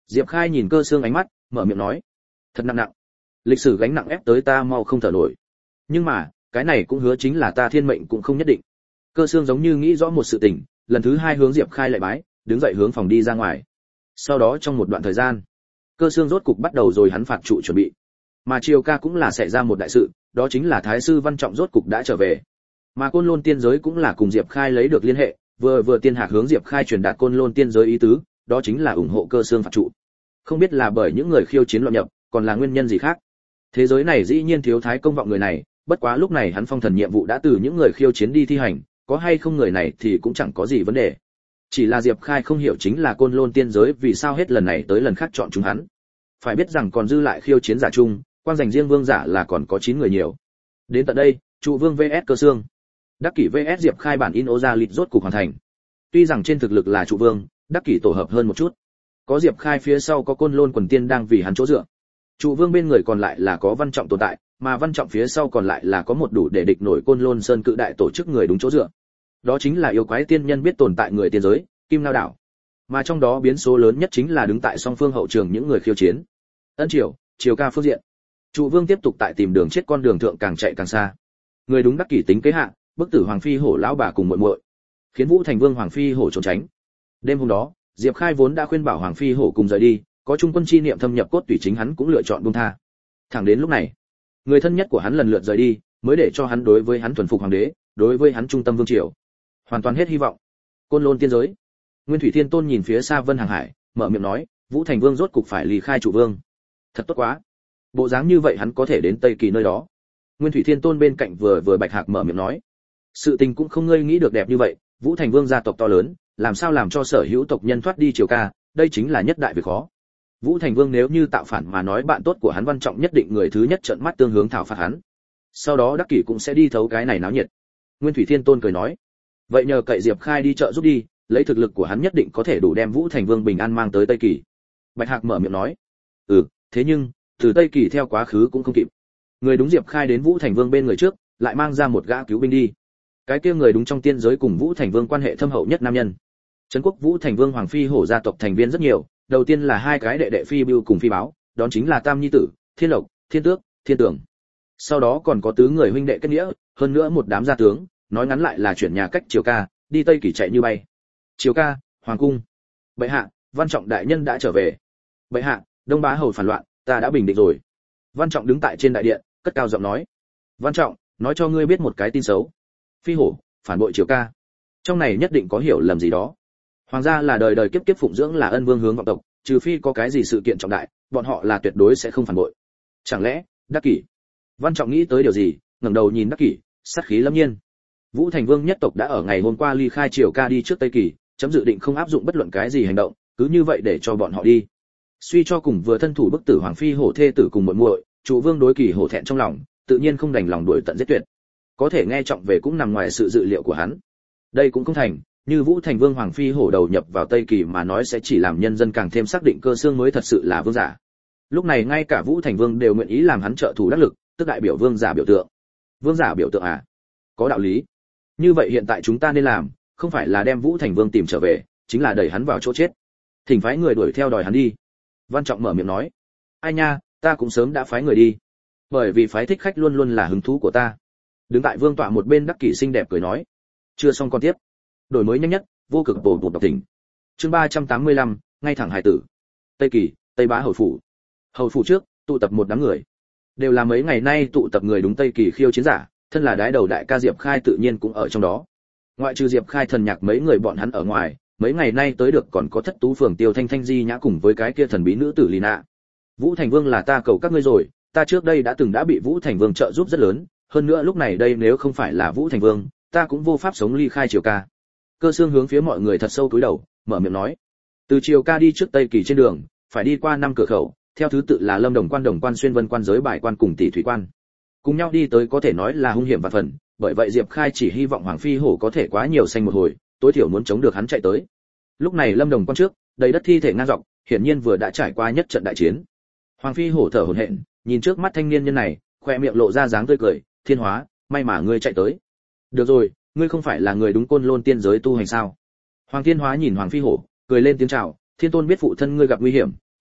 S1: Diệp Khai nhìn Cơ Xương ánh mắt, mở miệng nói, thật nặng nặng. Lịch sử gánh nặng ép tới ta mau không thở nổi. Nhưng mà, cái này cũng hứa chính là ta thiên mệnh cũng không nhất định. Cơ Xương giống như nghĩ rõ một sự tình, lần thứ hai hướng Diệp Khai lại bái, đứng dậy hướng phòng đi ra ngoài. Sau đó trong một đoạn thời gian, Cơ Xương rốt cục bắt đầu rồi hắn phạt trụ chuẩn bị. Mà Triều Ca cũng là xảy ra một đại sự, đó chính là Thái sư Văn Trọng rốt cục đã trở về. Mà Côn Lôn tiên giới cũng là cùng Diệp Khai lấy được liên hệ, vừa vừa tiên hạc hướng Diệp Khai truyền đạt Côn Lôn tiên giới ý tứ, đó chính là ủng hộ Cơ Xương phạt trụ. Không biết là bởi những người khiêu chiến loạn nhập, còn là nguyên nhân gì khác. Thế giới này dĩ nhiên thiếu thái công vọng người này, bất quá lúc này hắn phong thần nhiệm vụ đã từ những người khiêu chiến đi thi hành, có hay không người này thì cũng chẳng có gì vấn đề. Chỉ là Diệp Khai không hiểu chính là Côn Lôn tiên giới vì sao hết lần này tới lần khác chọn chúng hắn. Phải biết rằng còn dư lại khiêu chiến giả chung, quan giành riêng vương giả là còn có chín người nhiều. Đến tận đây, trụ vương vs Cơ Xương, Đắc Kỷ vs Diệp Khai bản in Ozalit rốt cục hoàn thành. Tuy rằng trên thực lực là trụ vương, Đắc Kỷ tổ hợp hơn một chút. Có Diệp Khai phía sau có Côn Lôn quần tiên đang vì hắn chỗ dựa. Trụ vương bên người còn lại là có Văn Trọng tồn tại, mà Văn Trọng phía sau còn lại là có một đủ để địch nổi Côn Lôn Sơn cự đại tổ chức người đúng chỗ dựa. Đó chính là yêu quái tiên nhân biết tồn tại người tiên giới, Kim Lao đảo. Mà trong đó biến số lớn nhất chính là đứng tại song phương hậu trường những người khiêu chiến. Ân Triều, Triều Ca phương diện. Trụ vương tiếp tục tại tìm đường chết con đường thượng càng chạy càng xa. Người đúng Đắc Kỷ tính kế hạ, bức tử Hoàng phi hổ lão bà cùng muội muội, khiến Vũ Thành Vương Hoàng phi hổ trốn tránh. Đêm hôm đó, Diệp Khai vốn đã khuyên bảo Hoàng phi hổ cùng rời đi, có trung quân chi niệm thâm nhập cốt tủy chính hắn cũng lựa chọn buông tha. Thẳng đến lúc này, người thân nhất của hắn lần lượt rời đi, mới để cho hắn đối với hắn thuần phục hoàng đế, đối với hắn trung tâm vương triều, hoàn toàn hết hy vọng. Côn Lôn tiên giới, Nguyên Thủy Thiên Tôn nhìn phía xa Vân Hàng Hải, mở miệng nói, Vũ Thành Vương rốt cục phải ly khai trụ vương. Thật tốt quá. Bộ dáng như vậy hắn có thể đến Tây Kỳ nơi đó. Nguyên Thủy Thiên Tôn bên cạnh vừa vừa Bạch Hạc mở miệng nói, sự tình cũng không ngươi nghĩ được đẹp như vậy, Vũ Thành Vương gia tộc to lớn, làm sao làm cho sở hữu tộc nhân thoát đi Triều Ca, đây chính là nhất đại việc khó. Vũ Thành Vương nếu như tạo phản mà nói bạn tốt của hắn Văn Trọng nhất định người thứ nhất trợn mắt tương hướng thảo phạt hắn. Sau đó Đắc Kỷ cũng sẽ đi thấu cái này náo nhiệt. Nguyên Thủy Thiên Tôn cười nói, vậy nhờ cậy Diệp Khai đi trợ giúp đi, lấy thực lực của hắn nhất định có thể đủ đem Vũ Thành Vương bình an mang tới Tây Kỳ. Bạch Hạc mở miệng nói, ừ, thế nhưng từ Tây Kỳ theo quá khứ cũng không kịp. Người đúng Diệp Khai đến Vũ Thành Vương bên người trước, lại mang ra một gã cứu binh đi. Cái kia người đúng trong tiên giới cùng Vũ Thành Vương quan hệ thâm hậu nhất nam nhân. Trấn quốc Vũ Thành Vương Hoàng phi hổ gia tộc thành viên rất nhiều, đầu tiên là hai cái đệ đệ Phi Bưu cùng Phi Báo, đón chính là Tam nhi tử, Thiên Lộc, Thiên Tước, Thiên Tưởng. Sau đó còn có tứ người huynh đệ kết nghĩa, hơn nữa một đám gia tướng, nói ngắn lại là chuyển nhà cách Triều Ca, đi Tây Kỳ chạy như bay. Triều Ca, hoàng cung. Bệ hạ, Văn Trọng đại nhân đã trở về. Bệ hạ, Đông Bá hầu phản loạn, ta đã bình định rồi. Văn Trọng đứng tại trên đại điện, cất cao giọng nói. Văn Trọng, nói cho ngươi biết một cái tin xấu. Phi hổ, phản bội Triều Ca. Trong này nhất định có hiểu lầm gì đó. Hoàng gia là đời đời kiếp kiếp phụng dưỡng là ân vương hướng vọng tộc, trừ phi có cái gì sự kiện trọng đại, bọn họ là tuyệt đối sẽ không phản bội. Chẳng lẽ, Đắc Kỷ? Văn Trọng nghĩ tới điều gì, ngẩng đầu nhìn Đắc Kỷ, sát khí lâm nhiên. Vũ Thành Vương nhất tộc đã ở ngày hôm qua ly khai Triều Ca đi trước Tây Kỳ, chấm dự định không áp dụng bất luận cái gì hành động, cứ như vậy để cho bọn họ đi. Suy cho cùng vừa thân thủ bức tử Hoàng phi hổ thê tử cùng muội muội, trụ vương đối Kỳ hổ thẹn trong lòng, tự nhiên không đành lòng đuổi tận giết tuyệt. Có thể nghe trọng về cũng nằm ngoài sự dự liệu của hắn. Đây cũng không thành, như Vũ Thành Vương Hoàng phi hổ đầu nhập vào Tây Kỳ mà nói sẽ chỉ làm nhân dân càng thêm xác định Cơ Xương mới thật sự là vương giả. Lúc này ngay cả Vũ Thành Vương đều nguyện ý làm hắn trợ thủ đắc lực, tức đại biểu vương giả biểu tượng. Vương giả biểu tượng à? Có đạo lý. Như vậy hiện tại chúng ta nên làm, không phải là đem Vũ Thành Vương tìm trở về, chính là đẩy hắn vào chỗ chết. Thỉnh phái người đuổi theo đòi hắn đi. Văn Trọng mở miệng nói. Ai nha, ta cũng sớm đã phái người đi. Bởi vì phái thích khách luôn luôn là hứng thú của ta. Đứng tại vương tọa một bên Đắc Kỷ xinh đẹp cười nói. Chưa xong con tiếp. Đổi mới nhanh nhất, vô cực bổ bột đọc tỉnh. Chương ba trăm tám mươi lăm, ngay thẳng hải tử. Tây Kỳ, Tây Bá hầu phủ. Hầu phủ trước, tụ tập một đám người. Đều là mấy ngày nay tụ tập người đúng Tây Kỳ khiêu chiến giả, thân là đái đầu đại ca Diệp Khai tự nhiên cũng ở trong đó. Ngoại trừ Diệp Khai thần nhạc mấy người bọn hắn ở ngoài, mấy ngày nay tới được còn có Thất Tú phường Tiêu Thanh Thanh Di Nhã cùng với cái kia thần bí nữ tử Lina. Vũ Thành Vương là ta cầu các ngươi rồi, ta trước đây đã từng đã bị Vũ Thành Vương trợ giúp rất lớn, hơn nữa lúc này đây nếu không phải là Vũ Thành Vương, ta cũng vô pháp sống ly khai Triều Ca. Cơ Xương hướng phía mọi người thật sâu cúi đầu, mở miệng nói: từ Triều Ca đi trước Tây Kỳ trên đường, phải đi qua năm cửa khẩu, theo thứ tự là Lâm Đồng quan, Đồng quan, Xuyên Vân quan, Giới Bài quan cùng Tỷ Thủy quan. Cùng nhau đi tới có thể nói là hung hiểm và phần, bởi vậy Diệp Khai chỉ hy vọng Hoàng phi hổ có thể quá nhiều xanh một hồi, tối thiểu muốn chống được hắn chạy tới. Lúc này Lâm Đồng quan trước, đầy đất thi thể ngang dọc, hiển nhiên vừa đã trải qua nhất trận đại chiến. Hoàng phi hổ thở hổn hển, nhìn trước mắt thanh niên nhân này, khoe miệng lộ ra dáng tươi cười: Thiên Hóa, may mà ngươi chạy tới. Được rồi, ngươi không phải là người đúng Côn Lôn tiên giới tu hành sao? Hoàng Thiên Hóa nhìn Hoàng phi hổ, cười lên tiếng chào: Thiên Tôn biết phụ thân ngươi gặp nguy hiểm,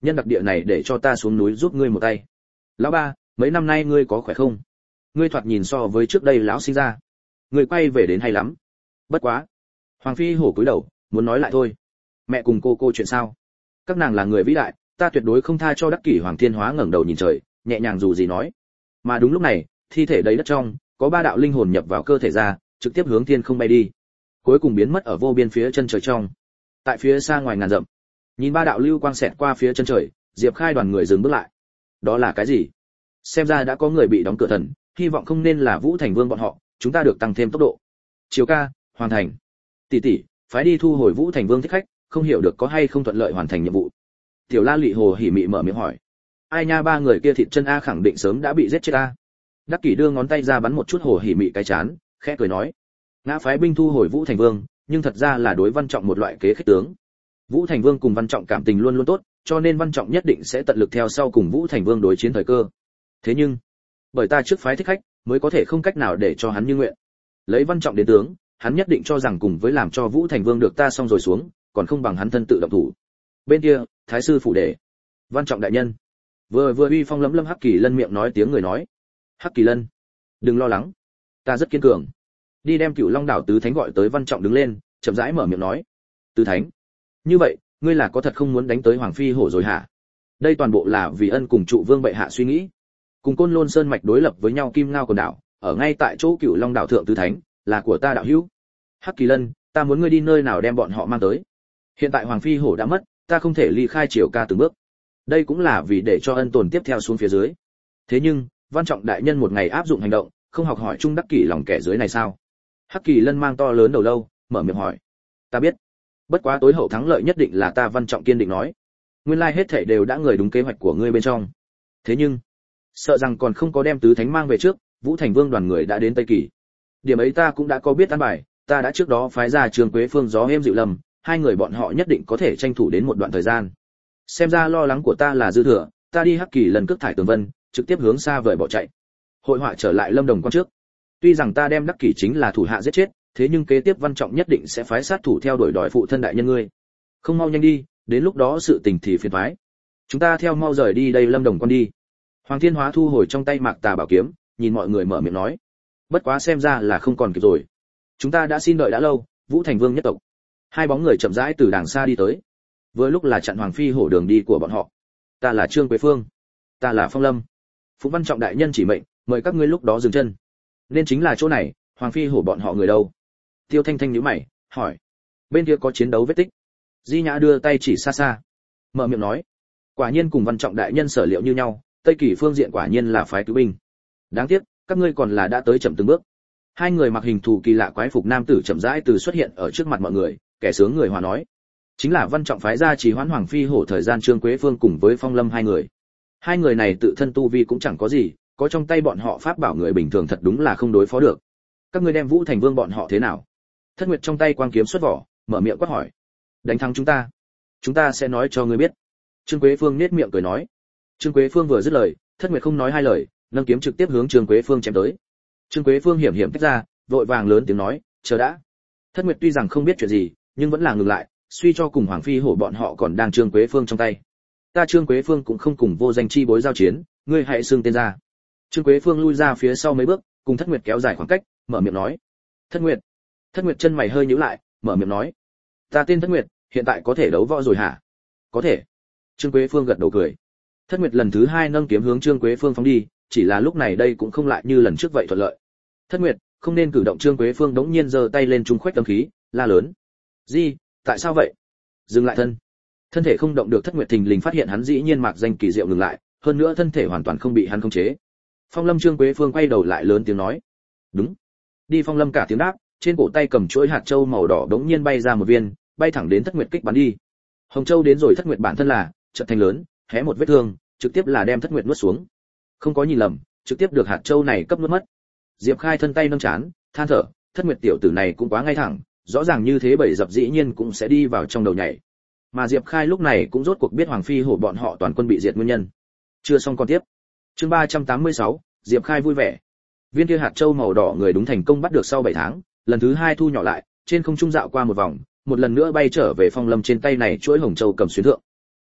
S1: nhân đặc địa này để cho ta xuống núi giúp ngươi một tay. Lão ba, mấy năm nay ngươi có khỏe không? Ngươi thoạt nhìn so với trước đây lão sinh ra. Ngươi quay về đến hay lắm. Bất quá. Hoàng phi hổ cúi đầu, muốn nói lại thôi. Mẹ cùng cô cô chuyện sao? Các nàng là người vĩ đại, ta tuyệt đối không tha cho đắc kỷ. Hoàng Thiên Hóa ngẩng đầu nhìn trời, nhẹ nhàng dù gì nói. Mà đúng lúc này, thi thể đầy đất trong, có ba đạo linh hồn nhập vào cơ thể ra, trực tiếp hướng thiên không bay đi. Cuối cùng biến mất ở vô biên phía chân trời trong. Tại phía xa ngoài ngàn dặm, nhìn ba đạo lưu quang xẹt qua phía chân trời, Diệp Khai đoàn người dừng bước lại. Đó là cái gì? Xem ra đã có người bị đóng cửa thần, hy vọng không nên là Vũ Thành Vương bọn họ, chúng ta được tăng thêm tốc độ. Chiều ca, hoàn thành. Tỷ tỷ, phái đi thu hồi Vũ Thành Vương thích khách, không hiểu được có hay không thuận lợi hoàn thành nhiệm vụ. Tiểu La Lị hồ hỉ mị mở miệng hỏi. Ai nha, ba người kia thịt chân a khẳng định sớm đã bị giết chết a. Đắc Kỷ đưa ngón tay ra bắn một chút hồ hỉ mị cái chán, khẽ cười nói. Ngã phái binh thu hồi Vũ Thành Vương, nhưng thật ra là đối Văn Trọng một loại kế khích tướng. Vũ Thành Vương cùng Văn Trọng cảm tình luôn luôn tốt, cho nên Văn Trọng nhất định sẽ tận lực theo sau cùng Vũ Thành Vương đối chiến thời cơ. Thế nhưng, bởi ta trước phái thích khách, mới có thể không cách nào để cho hắn như nguyện. Lấy Văn Trọng đến tướng, hắn nhất định cho rằng cùng với làm cho Vũ Thành Vương được ta xong rồi xuống, còn không bằng hắn thân tự động thủ. Bên kia, Thái sư phủ đệ. Văn Trọng đại nhân. Vừa vừa uy phong lẫm lâm Hắc Kỳ Lân miệng nói tiếng người nói. Hắc Kỳ Lân, đừng lo lắng, ta rất kiên cường. Đi đem Cửu Long đảo tứ thánh gọi tới. Văn Trọng đứng lên, chậm rãi mở miệng nói. Tứ thánh? Như vậy, ngươi là có thật không muốn đánh tới Hoàng phi hổ rồi hả? Đây toàn bộ là vì ân cùng trụ vương bệ hạ suy nghĩ. Cùng Côn Lôn Sơn mạch đối lập với nhau Kim Ngao quần đảo, ở ngay tại chỗ Cửu Long đảo thượng tứ thánh, là của ta đạo hữu. Hắc Kỳ Lân, ta muốn ngươi đi nơi nào đem bọn họ mang tới. Hiện tại Hoàng phi hổ đã mất, ta không thể ly khai Triều ca từng bước. Đây cũng là vì để cho ân tồn tiếp theo xuống phía dưới. Thế nhưng, Văn Trọng đại nhân một ngày áp dụng hành động, không học hỏi Trung Đắc Kỷ lòng kẻ dưới này sao? Hắc Kỳ Lân mang to lớn đầu lâu, mở miệng hỏi. Ta biết. Bất quá tối hậu thắng lợi nhất định là ta. Văn Trọng kiên định nói. Nguyên lai hết thảy đều đã người đúng kế hoạch của ngươi bên trong. Thế nhưng, sợ rằng còn không có đem tứ thánh mang về trước, Vũ Thành Vương đoàn người đã đến Tây Kỳ. Điểm ấy ta cũng đã có biết an bài, ta đã trước đó phái ra Trương Quế Phương gió êm dịu lầm, hai người bọn họ nhất định có thể tranh thủ đến một đoạn thời gian. Xem ra lo lắng của ta là dư thừa, ta đi Hắc Kỳ Lần cướp thải Tường Vân, trực tiếp hướng xa vời bỏ chạy. Hội họa trở lại Lâm Đồng quan trước. Tuy rằng ta đem Đắc Kỷ chính là thủ hạ giết chết, thế nhưng kế tiếp Văn Trọng nhất định sẽ phái sát thủ theo đuổi đòi phụ thân đại nhân ngươi. Không mau nhanh đi, đến lúc đó sự tình thì phiền toái. Chúng ta theo mau rời đi đây Lâm Đồng quan đi. Hoàng Thiên Hóa thu hồi trong tay Mạc Tà bảo kiếm, nhìn mọi người mở miệng nói. Bất quá xem ra là không còn kịp rồi. Chúng ta đã xin đợi đã lâu, Vũ Thành Vương nhất tộc. Hai bóng người chậm rãi từ đàng xa đi tới. Vừa lúc là chặn Hoàng phi hổ đường đi của bọn họ. Ta là Trương Quế Phương, ta là Phong Lâm. Phụng Văn Trọng đại nhân chỉ mệnh, mời các ngươi lúc đó dừng chân. Nên chính là chỗ này, Hoàng phi hổ bọn họ người đâu? Tiêu Thanh Thanh nhíu mày, hỏi. Bên kia có chiến đấu vết tích. Di Nhã đưa tay chỉ xa xa, mở miệng nói. Quả nhiên cùng Văn Trọng đại nhân sở liệu như nhau, Tây Kỳ phương diện quả nhiên là phái cứu binh. Đáng tiếc, các ngươi còn là đã tới chậm từng bước. Hai người mặc hình thù kỳ lạ quái phục nam tử chậm rãi từ xuất hiện ở trước mặt mọi người, kẻ sướng người hòa nói. Chính là Văn Trọng phái ra chỉ hoãn Hoàng phi hổ thời gian Trương Quế Phương cùng với Phong Lâm hai người. Hai người này tự thân tu vi cũng chẳng có gì, có trong tay bọn họ pháp bảo người bình thường thật đúng là không đối phó được. Các ngươi đem Vũ Thành Vương bọn họ thế nào? Thất Nguyệt trong tay quang kiếm xuất vỏ, mở miệng quát hỏi. Đánh thắng chúng ta, chúng ta sẽ nói cho ngươi biết. Trương Quế Phương nhếch miệng cười nói. Trương Quế Phương vừa dứt lời, Thất Nguyệt không nói hai lời, nâng kiếm trực tiếp hướng Trương Quế Phương chém tới. Trương Quế Phương hiểm hiểm tách ra, vội vàng lớn tiếng nói, chờ đã. Thất Nguyệt tuy rằng không biết chuyện gì, nhưng vẫn là ngừng lại, suy cho cùng Hoàng phi hổ bọn họ còn đang Trương Quế Phương trong tay. Ta Trương Quế Phương cũng không cùng vô danh chi bối giao chiến, ngươi hãy xưng tên ra. Trương Quế Phương lui ra phía sau mấy bước, cùng Thất Nguyệt kéo dài khoảng cách, mở miệng nói. Thất Nguyệt. Thất Nguyệt chân mày hơi nhíu lại, mở miệng nói. Ta tên Thất Nguyệt, hiện tại có thể đấu võ rồi hả? Có thể. Trương Quế Phương gật đầu cười. Thất Nguyệt lần thứ hai nâng kiếm hướng Trương Quế Phương phóng đi, chỉ là lúc này đây cũng không lại như lần trước vậy thuận lợi. Thất Nguyệt, không nên cử động. Trương Quế Phương đống nhiên giơ tay lên trung khuếch âm khí, la lớn. Gì, tại sao vậy? Dừng lại thân. Thân thể không động được. Thất Nguyệt thình lình phát hiện hắn dĩ nhiên mạc danh kỳ diệu ngừng lại, hơn nữa thân thể hoàn toàn không bị hắn khống chế. Phong Lâm Trương Quế Phương quay đầu lại lớn tiếng nói. Đúng. Đi. Phong Lâm cả tiếng đáp, trên cổ tay cầm chuỗi hạt châu màu đỏ đống nhiên bay ra một viên, bay thẳng đến Thất Nguyệt kích bắn đi. Hồng Châu đến rồi. Thất Nguyệt bản thân là chợt thành lớn, hé một vết thương, trực tiếp là đem Thất Nguyệt nuốt xuống. Không có nhìn lầm, trực tiếp được hạt châu này cấp nuốt mất. Diệp Khai thân tay nâng chán, than thở, Thất Nguyệt tiểu tử này cũng quá ngay thẳng, rõ ràng như thế bầy dập dĩ nhiên cũng sẽ đi vào trong đầu nhảy. Mà Diệp Khai lúc này cũng rốt cuộc biết Hoàng phi hổ bọn họ toàn quân bị diệt nguyên nhân. Chưa xong còn tiếp. Chương ba trăm tám mươi sáu, Diệp Khai vui vẻ. Viên kia hạt châu màu đỏ người đúng thành công bắt được sau bảy tháng, lần thứ hai thu nhỏ lại, trên không trung dạo qua một vòng, một lần nữa bay trở về Phong Lâm trên tay này chuỗi hồng châu cầm xuyến thượng.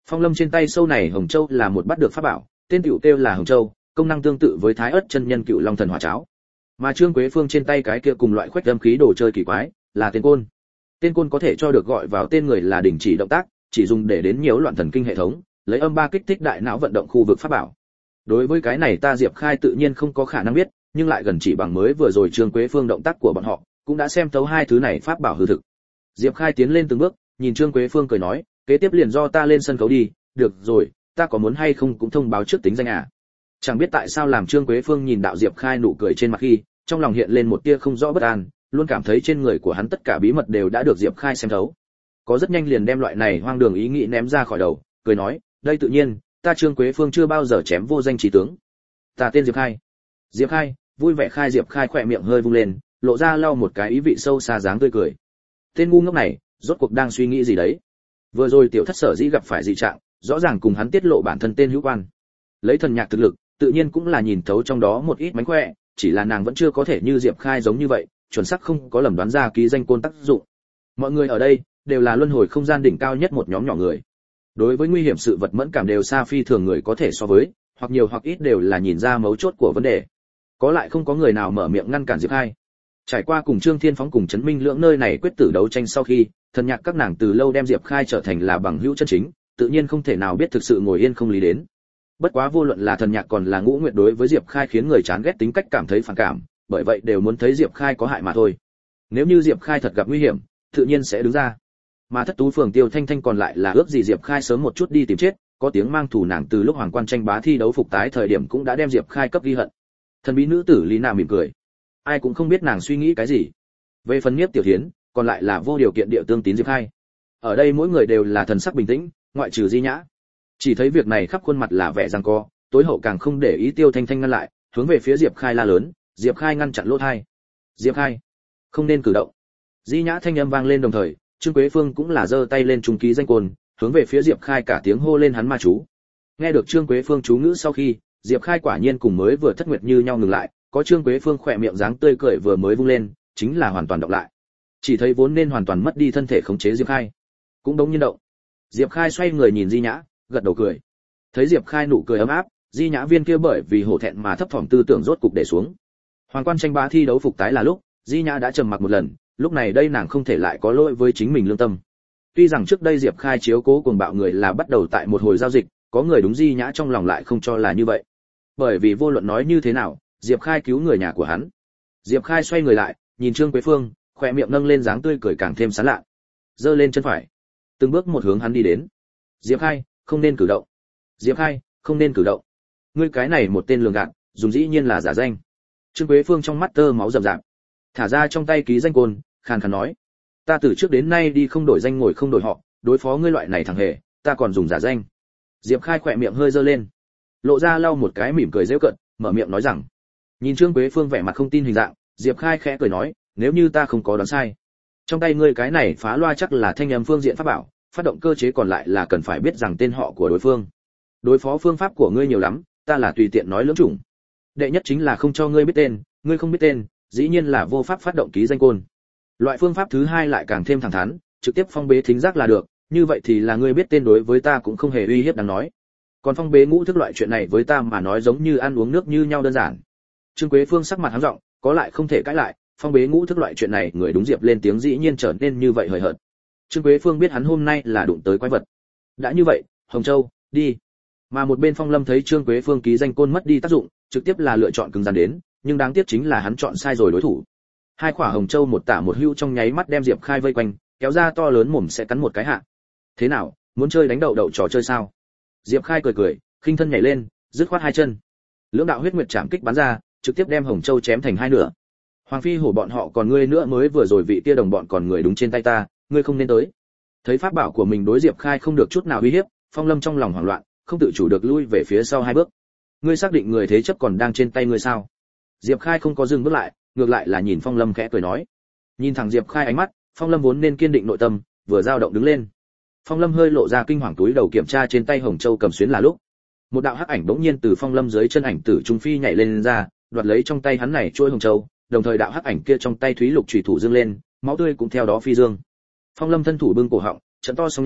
S1: Phong Lâm trên tay sâu này hồng châu là một bắt được pháp bảo, tên tiểu kêu là hồng châu, công năng tương tự với Thái Ức chân nhân Cựu Long thần hỏa cháo. Mà Trương Quế Phương trên tay cái kia cùng loại khuếch âm khí đồ chơi kỳ quái, là tên côn. Tên côn có thể cho được gọi vào tên người là đình chỉ động tác, chỉ dùng để đến nhiễu loạn thần kinh hệ thống, lấy âm ba kích thích đại não vận động khu vực pháp bảo. Đối với cái này ta Diệp Khai tự nhiên không có khả năng biết, nhưng lại gần chỉ bằng mới vừa rồi Trương Quế Phương động tác của bọn họ, cũng đã xem thấu hai thứ này pháp bảo hư thực. Diệp Khai tiến lên từng bước, nhìn Trương Quế Phương cười nói, kế tiếp liền do ta lên sân khấu đi, được rồi, ta có muốn hay không cũng thông báo trước tính danh à. Chẳng biết tại sao làm Trương Quế Phương nhìn đạo Diệp Khai nụ cười trên mặt khi, trong lòng hiện lên một tia không rõ bất an, luôn cảm thấy trên người của hắn tất cả bí mật đều đã được Diệp Khai xem thấu. Có rất nhanh liền đem loại này hoang đường ý nghĩ ném ra khỏi đầu, cười nói, đây tự nhiên, ta Trương Quế Phương chưa bao giờ chém vô danh trí tướng. Ta tên Diệp Khai. Diệp Khai, vui vẻ khai Diệp Khai khỏe miệng hơi vung lên, lộ ra lau một cái ý vị sâu xa dáng tươi cười. Tên ngu ngốc này, rốt cuộc đang suy nghĩ gì đấy? Vừa rồi tiểu thất sở dĩ gặp phải dị trạng, rõ ràng cùng hắn tiết lộ bản thân tên hữu quan. Lấy thần nhạc thực lực, tự nhiên cũng là nhìn thấu trong đó một ít mánh khỏe, chỉ là nàng vẫn chưa có thể như Diệp Khai giống như vậy, chuẩn xác không có lầm đoán ra ký danh côn tác dụng. Mọi người ở đây đều là luân hồi không gian đỉnh cao nhất một nhóm nhỏ người. Đối với nguy hiểm sự vật mẫn cảm đều xa phi thường người có thể so với, hoặc nhiều hoặc ít đều là nhìn ra mấu chốt của vấn đề. Có lại không có người nào mở miệng ngăn cản Diệp Khai. Trải qua cùng Trương Thiên Phóng cùng Trấn Minh Lưỡng nơi này quyết tử đấu tranh sau khi, thần nhạc các nàng từ lâu đem Diệp Khai trở thành là bằng hữu chân chính, tự nhiên không thể nào biết thực sự ngồi yên không lý đến. Bất quá vô luận là thần nhạc còn là Ngũ Nguyệt đối với Diệp Khai khiến người chán ghét tính cách cảm thấy phản cảm, bởi vậy đều muốn thấy Diệp Khai có hại mà thôi. Nếu như Diệp Khai thật gặp nguy hiểm, tự nhiên sẽ đứng ra. Mà Thất Tú Phường Tiêu Thanh Thanh còn lại là ước gì Diệp Khai sớm một chút đi tìm chết, có tiếng mang thủ nàng từ lúc Hoàng Quan tranh bá thi đấu phục tái thời điểm cũng đã đem Diệp Khai cấp ghi hận. Thần bí nữ tử Lý Na mỉm cười, ai cũng không biết nàng suy nghĩ cái gì. Về phần Nhiếp Tiểu Thiến, còn lại là vô điều kiện địa tương tín Diệp Khai. Ở đây mỗi người đều là thần sắc bình tĩnh, ngoại trừ Di Nhã. Chỉ thấy việc này khắp khuôn mặt là vẻ giằng co, tối hậu càng không để ý Tiêu Thanh Thanh ngăn lại, hướng về phía Diệp Khai la lớn, Diệp Khai ngăn chặn lỗ tai. Diệp Khai, không nên cử động. Di Nhã thanh âm vang lên đồng thời, Trương Quế Phương cũng là giơ tay lên trung ký danh côn, hướng về phía Diệp Khai cả tiếng hô lên hắn ma chú. Nghe được Trương Quế Phương chú ngữ sau khi, Diệp Khai quả nhiên cùng mới vừa thất nguyệt như nhau ngừng lại, có Trương Quế Phương khỏe miệng dáng tươi cười vừa mới vung lên, chính là hoàn toàn động lại. Chỉ thấy vốn nên hoàn toàn mất đi thân thể khống chế Diệp Khai, cũng đống nhiên động. Diệp Khai xoay người nhìn Di Nhã, gật đầu cười. Thấy Diệp Khai nụ cười ấm áp, Di Nhã viên kia bởi vì hổ thẹn mà thấp thỏm tư tưởng rốt cục để xuống. Hoàng Quan tranh bá thi đấu phục tái là lúc, Di Nhã đã trầm mặc một lần, lúc này đây nàng không thể lại có lỗi với chính mình lương tâm. Tuy rằng trước đây Diệp Khai chiếu cố cuồng bạo người là bắt đầu tại một hồi giao dịch, có người đúng Di Nhã trong lòng lại không cho là như vậy. Bởi vì vô luận nói như thế nào, Diệp Khai cứu người nhà của hắn. Diệp Khai xoay người lại, nhìn Trương Quế Phương, khóe miệng nâng lên dáng tươi cười càng thêm sán lạ. Giơ lên chân phải, từng bước một hướng hắn đi đến. Diệp Khai, không nên cử động. Diệp Khai, không nên cử động. Ngươi cái này một tên lường gạt, dùng dĩ nhiên là giả danh. Trương Quế Phương trong mắt tơ máu rầm rạp, thả ra trong tay ký danh côn, khàn khàn nói: Ta từ trước đến nay đi không đổi danh ngồi không đổi họ, đối phó ngươi loại này thằng hề, ta còn dùng giả danh. Diệp Khai khỏe miệng hơi giơ lên, lộ ra lau một cái mỉm cười giễu cợt, mở miệng nói rằng. Nhìn Trương Quế Phương vẻ mặt không tin hình dạng, Diệp Khai khẽ cười nói: Nếu như ta không có đoán sai, trong tay ngươi cái này phá loa chắc là thanh âm phương diện pháp bảo, phát động cơ chế còn lại là cần phải biết rằng tên họ của đối phương. Đối phó phương pháp của ngươi nhiều lắm, ta là tùy tiện nói lưỡng chủng. Đệ nhất chính là không cho ngươi biết tên, ngươi không biết tên, dĩ nhiên là vô pháp phát động ký danh côn. Loại phương pháp thứ hai lại càng thêm thẳng thắn, trực tiếp phong bế thính giác là được, như vậy thì là ngươi biết tên đối với ta cũng không hề uy hiếp đáng nói. Còn phong bế ngũ thức loại chuyện này với ta mà nói giống như ăn uống nước như nhau đơn giản. Trương Quế Phương sắc mặt hắng giọng, có lại không thể cãi lại, phong bế ngũ thức loại chuyện này người đúng Diệp lên tiếng dĩ nhiên trở nên như vậy hời hợt. Trương Quế Phương biết hắn hôm nay là đụng tới quái vật. Đã như vậy, Hồng Châu, đi. Mà một bên Phong Lâm thấy Trương Quế Phương ký danh côn mất đi tác dụng, trực tiếp là lựa chọn cứng rắn đến, nhưng đáng tiếc chính là hắn chọn sai rồi đối thủ. Hai quả Hồng Châu một tả một hữu trong nháy mắt đem Diệp Khai vây quanh, kéo ra to lớn mồm sẽ cắn một cái hạ. Thế nào, muốn chơi đánh đậu đậu trò chơi sao? Diệp Khai cười cười, khinh thân nhảy lên, dứt khoát hai chân. Lưỡng đạo huyết nguyệt chạm kích bắn ra, trực tiếp đem Hồng Châu chém thành hai nửa. Hoàng Phi hổ bọn họ còn ngươi nữa mới vừa rồi vị kia đồng bọn còn người đúng trên tay ta, ngươi không nên tới. Thấy pháp bảo của mình đối Diệp Khai không được chút nào uy hiếp, Phong Lâm trong lòng hoảng loạn, không tự chủ được lui về phía sau hai bước. Ngươi xác định người thế chấp còn đang trên tay ngươi sao? Diệp Khai không có dừng bước lại, ngược lại là nhìn Phong Lâm khẽ cười nói. Nhìn thẳng Diệp Khai ánh mắt, Phong Lâm vốn nên kiên định nội tâm, vừa dao động đứng lên. Phong Lâm hơi lộ ra kinh hoàng túi đầu kiểm tra trên tay Hồng Châu cầm xuyến là lúc, một đạo hắc ảnh bỗng nhiên từ Phong Lâm dưới chân ảnh tử trung phi nhảy lên, lên ra, đoạt lấy trong tay hắn này chuôi Hồng Châu, đồng thời đạo hắc ảnh kia trong tay thúy lục chủy thủ dương lên, máu tươi cũng theo đó phi dương. Phong Lâm thân thủ bưng cổ họng, trận to song nhãn,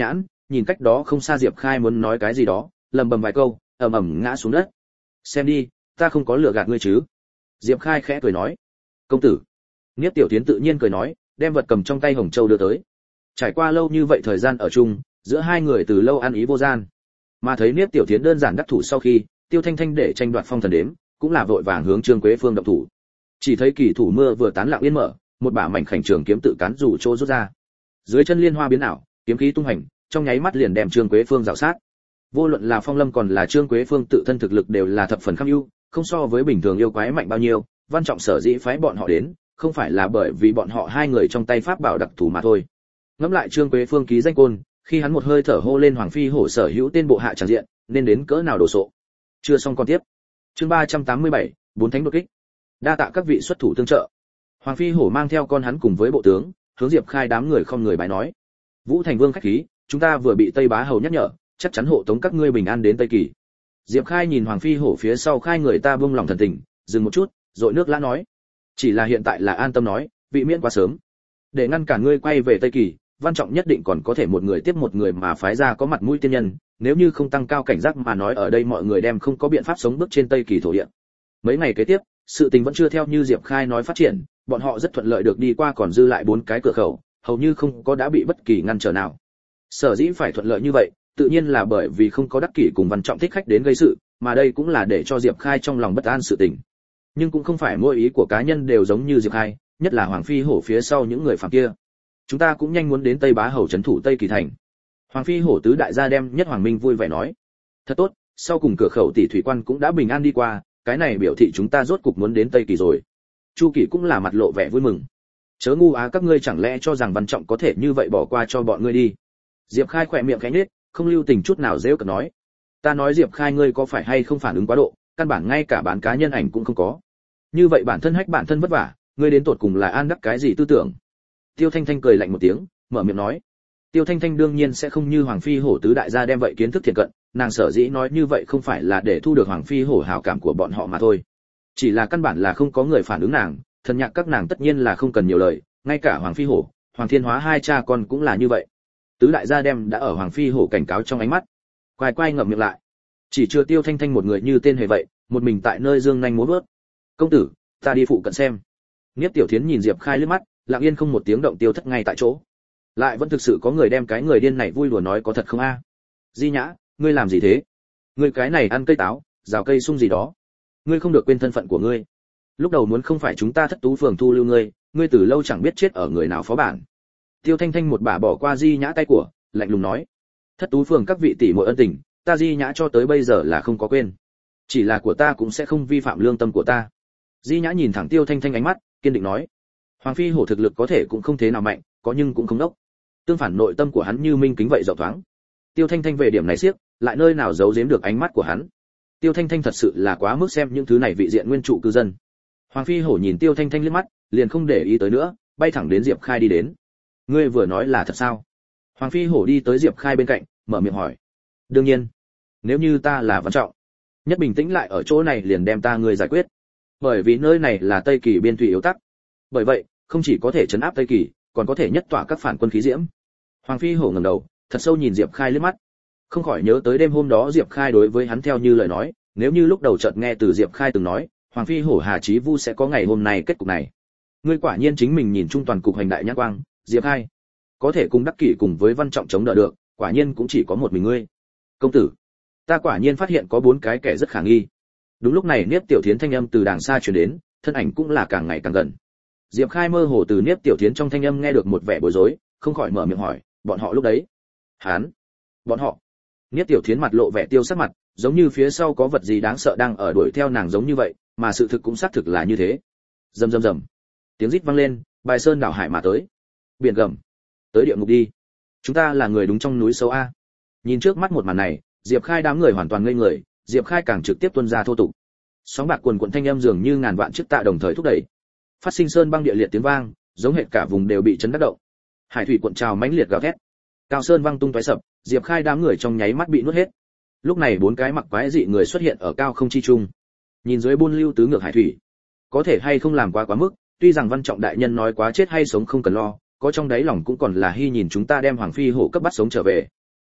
S1: nhìn cách đó không xa Diệp Khai muốn nói cái gì đó, lầm bầm vài câu, ầm ầm ngã xuống đất. Xem đi, ta không có lừa gạt ngươi chứ? Diệp Khai khẽ cười nói. Công tử. Niếp Tiểu Thiến tự nhiên cười nói, đem vật cầm trong tay hồng châu đưa tới. Trải qua lâu như vậy thời gian ở chung, giữa hai người từ lâu ăn ý vô gian. Mà thấy Niếp Tiểu Thiến đơn giản đắc thủ sau khi, Tiêu Thanh Thanh để tranh đoạt phong thần đếm, cũng là vội vàng hướng Trương Quế Phương động thủ. Chỉ thấy kỳ thủ mưa vừa tán lặng yên mở, một bả mảnh khảnh trường kiếm tự cán rủ chỗ rút ra. Dưới chân liên hoa biến ảo, kiếm khí tung hành, trong nháy mắt liền đem Trương Quế Phương rào sát. Vô luận là Phong Lâm còn là Trương Quế Phương tự thân thực lực đều là thập phần kham ưu, không so với bình thường yêu quái mạnh bao nhiêu, Văn Trọng sở dĩ phái bọn họ đến, không phải là bởi vì bọn họ hai người trong tay pháp bảo đặc thù mà thôi. Ngẫm lại Trương Quế Phương ký danh côn, khi hắn một hơi thở hô lên Hoàng Phi Hổ sở hữu tên bộ hạ tràng diện, nên đến cỡ nào đồ sộ. Chưa xong con tiếp. Chương ba trăm tám mươi bảy, bốn thánh đột kích. Đa tạ các vị xuất thủ tương trợ. Hoàng Phi Hổ mang theo con hắn cùng với bộ tướng, hướng Diệp Khai đám người không người bái nói. Vũ Thành Vương khách khí, chúng ta vừa bị Tây Bá Hầu nhắc nhở, chắc chắn hộ tống các ngươi bình an đến Tây Kỳ. Diệp Khai nhìn Hoàng Phi Hổ phía sau khai người ta buông lòng thần tình, dừng một chút, rồi nước lã nói: "Chỉ là hiện tại là an tâm nói, vị miễn quá sớm. Để ngăn cản ngươi quay về Tây Kỳ, Văn Trọng nhất định còn có thể một người tiếp một người mà phái ra có mặt mũi tiên nhân, nếu như không tăng cao cảnh giác mà nói ở đây mọi người đem không có biện pháp sống bước trên Tây Kỳ thổ địa." Mấy ngày kế tiếp, sự tình vẫn chưa theo như Diệp Khai nói phát triển, bọn họ rất thuận lợi được đi qua còn dư lại bốn cái cửa khẩu, hầu như không có đã bị bất kỳ ngăn trở nào. Sở dĩ phải thuận lợi như vậy, tự nhiên là bởi vì không có Đắc Kỷ cùng Văn Trọng thích khách đến gây sự, mà đây cũng là để cho Diệp Khai trong lòng bất an sự tình. Nhưng cũng không phải mỗi ý của cá nhân đều giống như Diệp Khai, nhất là Hoàng Phi Hổ phía sau những người phạm kia. Chúng ta cũng nhanh muốn đến Tây Bá Hầu trấn thủ Tây Kỳ thành. Hoàng Phi Hổ tứ đại gia đem Nhất Hoàng Minh vui vẻ nói: "Thật tốt, sau cùng cửa khẩu tỷ thủy quan cũng đã bình an đi qua, cái này biểu thị chúng ta rốt cục muốn đến Tây Kỳ rồi." Chu Kỳ cũng là mặt lộ vẻ vui mừng. "Chớ ngu á, các ngươi chẳng lẽ cho rằng Văn Trọng có thể như vậy bỏ qua cho bọn ngươi đi?" Diệp Khai khỏe miệng khẽ nhếch, không lưu tình chút nào giễu cợt nói: "Ta nói Diệp Khai ngươi có phải hay không phản ứng quá độ, căn bản ngay cả bán cá nhân ảnh cũng không có. Như vậy bản thân hách bản thân vất vả, ngươi đến tột cùng là an đắc cái gì tư tưởng?" Tiêu Thanh Thanh cười lạnh một tiếng, mở miệng nói. Tiêu Thanh Thanh đương nhiên sẽ không như Hoàng Phi Hổ tứ đại gia đem vậy kiến thức thiện cận, nàng sở dĩ nói như vậy không phải là để thu được Hoàng Phi Hổ hảo cảm của bọn họ mà thôi. Chỉ là căn bản là không có người phản ứng nàng, thần nhạc các nàng tất nhiên là không cần nhiều lời, ngay cả Hoàng Phi Hổ, Hoàng Thiên Hóa hai cha con cũng là như vậy. Tứ đại gia đem đã ở Hoàng Phi Hổ cảnh cáo trong ánh mắt. Quay quay ngậm miệng lại. Chỉ chưa Tiêu Thanh Thanh một người như tên hề vậy, một mình tại nơi dương nhanh múa vớt. "Công tử, ta đi phụ cận xem." Niếp Tiểu Thiến nhìn Diệp Khai liếc mắt, lặng yên không một tiếng động tiêu thất ngay tại chỗ. Lại vẫn thực sự có người đem cái người điên này vui đùa nói có thật không a? Di Nhã, ngươi làm gì thế? Ngươi cái này ăn cây táo, rào cây sung gì đó. Ngươi không được quên thân phận của ngươi. Lúc đầu muốn không phải chúng ta Thất Tú phường thu lưu ngươi, ngươi từ lâu chẳng biết chết ở người nào phó bản. Tiêu Thanh Thanh một bà bỏ qua Di Nhã tay của, lạnh lùng nói: "Thất Tú phường các vị tỷ muội ân tình, ta Di Nhã cho tới bây giờ là không có quên. Chỉ là của ta cũng sẽ không vi phạm lương tâm của ta." Di Nhã nhìn thẳng Tiêu Thanh Thanh ánh mắt, kiên định nói: "Hoàng Phi Hổ thực lực có thể cũng không thế nào mạnh, có nhưng cũng không đốc. Tương phản nội tâm của hắn như minh kính vậy rộng thoáng." Tiêu Thanh Thanh về điểm này siếc, lại nơi nào giấu giếm được ánh mắt của hắn. Tiêu Thanh Thanh thật sự là quá mức xem những thứ này vị diện nguyên trụ cư dân. Hoàng Phi Hổ nhìn Tiêu Thanh Thanh liếc mắt, liền không để ý tới nữa, bay thẳng đến Diệp Khai đi đến. "Ngươi vừa nói là thật sao?" Hoàng Phi Hổ đi tới Diệp Khai bên cạnh, mở miệng hỏi. "Đương nhiên, nếu như ta là Văn Trọng, nhất bình tĩnh lại ở chỗ này liền đem ta ngươi giải quyết. Bởi vì nơi này là Tây Kỳ biên thủy yếu tắc. Bởi vậy, không chỉ có thể trấn áp Tây Kỳ, còn có thể nhất tỏa các phản quân khí diễm." Hoàng Phi Hổ ngẩng đầu, thật sâu nhìn Diệp Khai liếc mắt, không khỏi nhớ tới đêm hôm đó Diệp Khai đối với hắn theo như lời nói, nếu như lúc đầu chợt nghe từ Diệp Khai từng nói, Hoàng Phi Hổ Hà Chí Vu sẽ có ngày hôm nay kết cục này. Ngươi quả nhiên chính mình nhìn trung toàn cục hành đại nhãn quang, Diệp Khai, có thể cùng Đắc Kỷ cùng với Văn Trọng chống đỡ được, quả nhiên cũng chỉ có một mình ngươi. "Công tử, ta quả nhiên phát hiện có bốn cái kẻ rất khả nghi." Đúng lúc này Niếp Tiểu Thiến thanh âm từ đàng xa truyền đến, thân ảnh cũng là càng ngày càng gần. Diệp Khai mơ hồ từ Niếp Tiểu Thiến trong thanh âm nghe được một vẻ bối rối, không khỏi mở miệng hỏi: "Bọn họ lúc đấy?" "Hán, bọn họ?" Niếp Tiểu Thiến mặt lộ vẻ tiêu sắc mặt, giống như phía sau có vật gì đáng sợ đang ở đuổi theo nàng giống như vậy, mà sự thực cũng xác thực là như thế. Rầm rầm rầm, tiếng rít vang lên, bài sơn đảo hải mà tới. Biển gầm, tới địa ngục đi. Chúng ta là người đúng trong núi sâu a. Nhìn trước mắt một màn này, Diệp Khai đám người hoàn toàn ngây người, Diệp Khai càng trực tiếp tuôn ra thô tục. Sóng bạc quần quần thanh âm dường như ngàn vạn chiếc tạ đồng thời thúc đẩy. Phát sinh sơn băng địa liệt tiếng vang, giống hệt cả vùng đều bị chấn đắc động. Hải thủy cuộn trào mãnh liệt gào thét. Cao sơn vang tung tóe sập, Diệp Khai đám người trong nháy mắt bị nuốt hết. Lúc này bốn cái mặc quái dị người xuất hiện ở cao không chi trung. Nhìn dưới buôn lưu tứ ngược hải thủy, có thể hay không làm quá quá mức, tuy rằng Văn Trọng đại nhân nói quá chết hay sống không cần lo, có trong đáy lòng cũng còn là hy nhìn chúng ta đem Hoàng Phi Hổ cấp bắt sống trở về.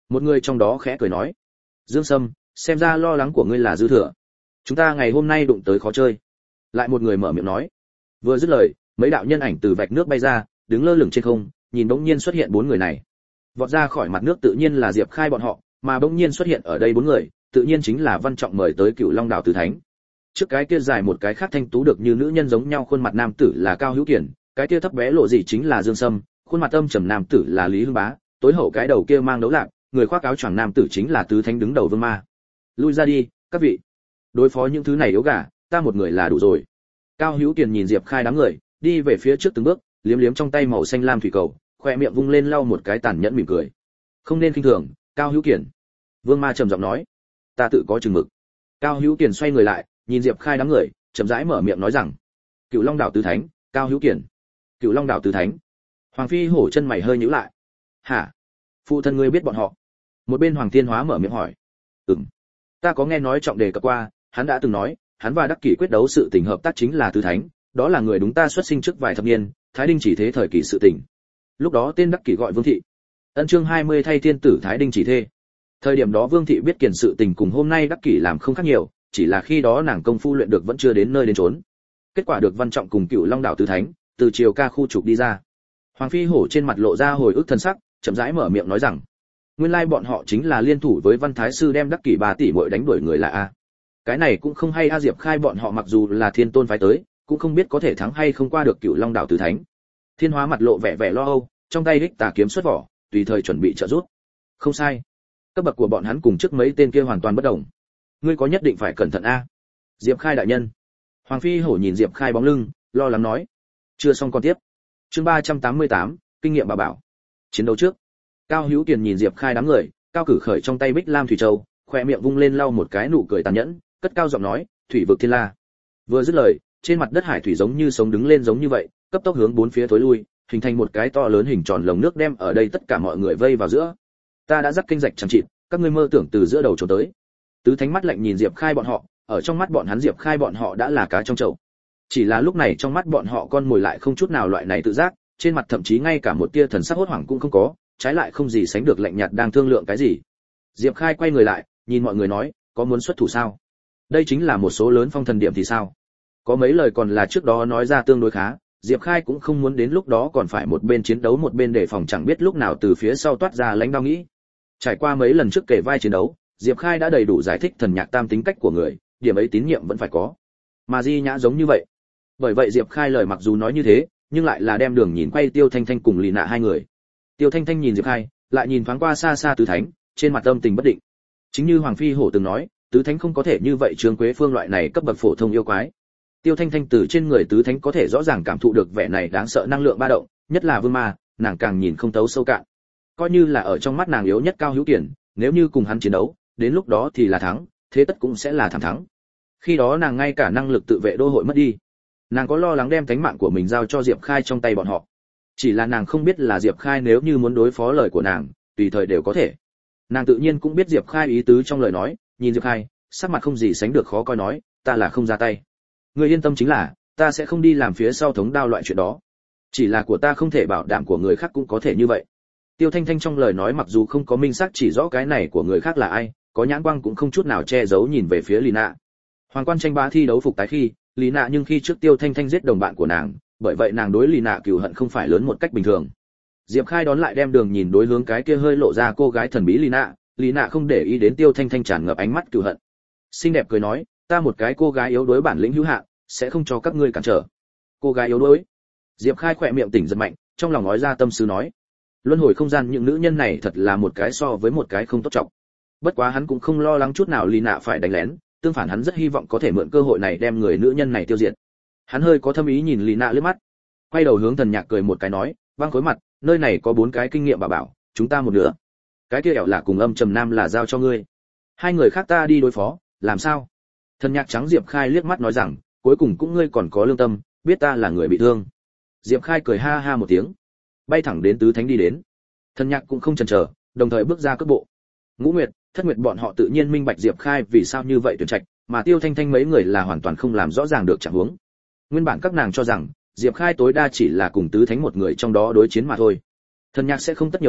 S1: Một người trong đó khẽ cười nói, Dương Sâm, xem ra lo lắng của ngươi là dư thừa, chúng ta ngày hôm nay đụng tới khó chơi. Lại một người mở miệng nói. Vừa dứt lời, mấy đạo nhân ảnh từ vạch nước bay ra, đứng lơ lửng trên không, nhìn bỗng nhiên xuất hiện bốn người này. Vọt ra khỏi mặt nước tự nhiên là Diệp Khai bọn họ, mà bỗng nhiên xuất hiện ở đây bốn người, tự nhiên chính là Văn Trọng mời tới Cửu Long đảo Tứ Thánh. Trước cái kia dài một cái khác thanh tú được như nữ nhân giống nhau khuôn mặt nam tử là Cao Hữu Kiển, cái kia thấp bé lộ gì chính là Dương Sâm, khuôn mặt âm trầm nam tử là Lý Hưng Bá, tối hậu cái đầu kia mang đấu lạc, người khoác áo choàng nam tử chính là Tứ Thánh đứng đầu Vương Ma. Lui ra đi, các vị. Đối phó những thứ này yếu gà, ta một người là đủ rồi. Cao Hữu Kiền nhìn Diệp Khai đám người, đi về phía trước từng bước, liếm liếm trong tay màu xanh lam thủy cầu, khoe miệng vung lên lau một cái tàn nhẫn mỉm cười. Không nên khinh thường, Cao Hữu Kiền. Vương Ma trầm giọng nói, ta tự có chừng mực. Cao Hữu Kiền xoay người lại, nhìn Diệp Khai đám người, chậm rãi mở miệng nói rằng, Cửu Long đảo Tứ Thánh, Cao Hữu Kiền. Cửu Long đảo Tứ Thánh. Hoàng Phi hổ chân mày hơi nhíu lại. Hả? Phụ thân ngươi biết bọn họ? Một bên Hoàng Thiên Hóa mở miệng hỏi. Ừm. Ta có nghe nói trọng đề cập qua, hắn đã từng nói, hắn và Đắc Kỷ quyết đấu sự tình hợp tác chính là Tứ Thánh, đó là người đúng ta xuất sinh trước vài thập niên, Thái Đinh chỉ thế thời kỳ sự tình. Lúc đó tên Đắc Kỷ gọi Vương Thị. Ân chương hai mươi thay thiên tử Thái Đinh chỉ thê. Thời điểm đó Vương Thị biết kiền sự tình cùng hôm nay Đắc Kỷ làm không khác nhiều, chỉ là khi đó nàng công phu luyện được vẫn chưa đến nơi đến chốn. Kết quả được Văn Trọng cùng Cửu Long đảo Tứ Thánh từ chiều ca khu trục đi ra. Hoàng Phi hổ trên mặt lộ ra hồi ức thân sắc, chậm rãi mở miệng nói rằng, nguyên lai bọn họ chính là liên thủ với Văn Thái sư đem Đắc Kỷ ba tỷ muội đánh đuổi người là a. Cái này cũng không hay a. Diệp Khai bọn họ mặc dù là thiên tôn phái tới, cũng không biết có thể thắng hay không qua được Cửu Long đảo Tứ Thánh. Thiên Hóa mặt lộ vẻ vẻ lo âu, trong tay đích tà kiếm xuất vỏ, tùy thời chuẩn bị trợ giúp. Không sai, cấp bậc của bọn hắn cùng trước mấy tên kia hoàn toàn bất đồng. Ngươi có nhất định phải cẩn thận a. Diệp Khai đại nhân. Hoàng Phi hổ nhìn Diệp Khai bóng lưng, lo lắng nói. Chưa xong còn tiếp. Chương ba trăm tám mươi tám, kinh nghiệm bà bảo. Chiến đấu trước. Cao Hữu Kiền nhìn Diệp Khai đám người, cao cử khởi trong tay Bích Lam thủy châu, khóe miệng vung lên lau một cái nụ cười tàn nhẫn, cất cao giọng nói, thủy vực thiên la. Vừa dứt lời, trên mặt đất hải thủy giống như sống đứng lên giống như vậy, cấp tốc hướng bốn phía thối lui, hình thành một cái to lớn hình tròn lồng nước đem ở đây tất cả mọi người vây vào giữa. Ta đã dắt kinh rạch chẳng chịt, các ngươi mơ tưởng từ giữa đầu trốn tới. Tứ Thánh mắt lạnh nhìn Diệp Khai bọn họ, ở trong mắt bọn hắn Diệp Khai bọn họ đã là cá trong chậu. Chỉ là lúc này trong mắt bọn họ con mồi lại không chút nào loại này tự giác, trên mặt thậm chí ngay cả một tia thần sắc hốt hoảng cũng không có, trái lại không gì sánh được lạnh nhạt đang thương lượng cái gì. Diệp Khai quay người lại, nhìn mọi người nói, có muốn xuất thủ sao? Đây chính là một số lớn phong thần điểm thì sao? Có mấy lời còn là trước đó nói ra tương đối khá, Diệp Khai cũng không muốn đến lúc đó còn phải một bên chiến đấu một bên đề phòng chẳng biết lúc nào từ phía sau toát ra lãnh đao nghĩ. Trải qua mấy lần trước kể vai chiến đấu, Diệp Khai đã đầy đủ giải thích thần nhạc tam tính cách của người, điểm ấy tín nhiệm vẫn phải có. Mà Di Nhã giống như vậy. Bởi vậy Diệp Khai lời mặc dù nói như thế, nhưng lại là đem đường nhìn quay Tiêu Thanh Thanh cùng Lì Nạ hai người. Tiêu Thanh Thanh nhìn Diệp Khai, lại nhìn thoáng qua xa xa Tứ Thánh, trên mặt âm tình bất định. Chính như Hoàng Phi hổ từng nói, Tứ Thánh không có thể như vậy Trương Quế Phương loại này cấp bậc phổ thông yêu quái. Tiêu Thanh Thanh từ trên người Tứ Thánh có thể rõ ràng cảm thụ được vẻ này đáng sợ năng lượng ba động, nhất là Vương Ma, nàng càng nhìn không thấu sâu cạn. Coi như là ở trong mắt nàng yếu nhất Cao Hữu Kiền, nếu như cùng hắn chiến đấu, đến lúc đó thì là thắng, thế tất cũng sẽ là thảm thắng. Khi đó nàng ngay cả năng lực tự vệ đô hội mất đi. Nàng có lo lắng đem tính mạng của mình giao cho Diệp Khai trong tay bọn họ. Chỉ là nàng không biết là Diệp Khai nếu như muốn đối phó lời của nàng, tùy thời đều có thể. Nàng tự nhiên cũng biết Diệp Khai ý tứ trong lời nói, nhìn Diệp Khai, sắc mặt không gì sánh được khó coi nói, ta là không ra tay. Ngươi yên tâm chính là, ta sẽ không đi làm phía sau thống đao loại chuyện đó. Chỉ là của ta không thể bảo đảm của người khác cũng có thể như vậy. Tiêu Thanh Thanh trong lời nói mặc dù không có minh xác chỉ rõ cái này của người khác là ai, có nhãn quang cũng không chút nào che giấu nhìn về phía Lý Nạ. Hoàng quan tranh bá thi đấu phục tái khi, Lý Nạ nhưng khi trước Tiêu Thanh Thanh giết đồng bạn của nàng, bởi vậy nàng đối Lý Nạ cừu hận không phải lớn một cách bình thường. Diệp Khai đón lại đem đường nhìn đối hướng cái kia hơi lộ ra cô gái thần bí Lý Nạ, Lý Nạ không để ý đến Tiêu Thanh Thanh tràn ngập ánh mắt cừu hận. Xinh đẹp cười nói, ta một cái cô gái yếu đuối bản lĩnh hữu hạn, sẽ không cho các ngươi cản trở. Cô gái yếu đuối? Diệp Khai khỏe miệng tỉnh giật mạnh, trong lòng nói ra tâm sự nói, luân hồi không gian những nữ nhân này thật là một cái so với một cái không tốt trọng. Bất quá hắn cũng không lo lắng chút nào Lý Nạ phải đánh lén, tương phản hắn rất hy vọng có thể mượn cơ hội này đem người nữ nhân này tiêu diệt. Hắn hơi có thâm ý nhìn Lý Nạ liếc mắt, quay đầu hướng Thần Nhạc cười một cái nói, băng khối mặt, nơi này có bốn cái kinh nghiệm bà bảo, chúng ta một nửa. Cái kia ẻo là cùng Âm Trầm Nam là giao cho ngươi, hai người khác ta đi đối phó, làm sao? Thần Nhạc trắng Diệp Khai liếc mắt nói rằng, cuối cùng cũng ngươi còn có lương tâm, biết ta là người bị thương. Diệp Khai cười ha ha một tiếng, bay thẳng đến Tứ Thánh đi đến. Thần Nhạc cũng không chần chờ, đồng thời bước ra cước bộ. Ngũ Nguyệt, Thất Nguyệt bọn họ tự nhiên minh bạch Diệp Khai vì sao như vậy tuyển trạch, mà Tiêu Thanh Thanh mấy người là hoàn toàn không làm rõ ràng được trạng huống. Nguyên bản các nàng cho rằng Diệp Khai tối đa chỉ là cùng Tứ Thánh một người trong đó đối chiến mà thôi. Thần Nhạc sẽ không tất nhiều lời,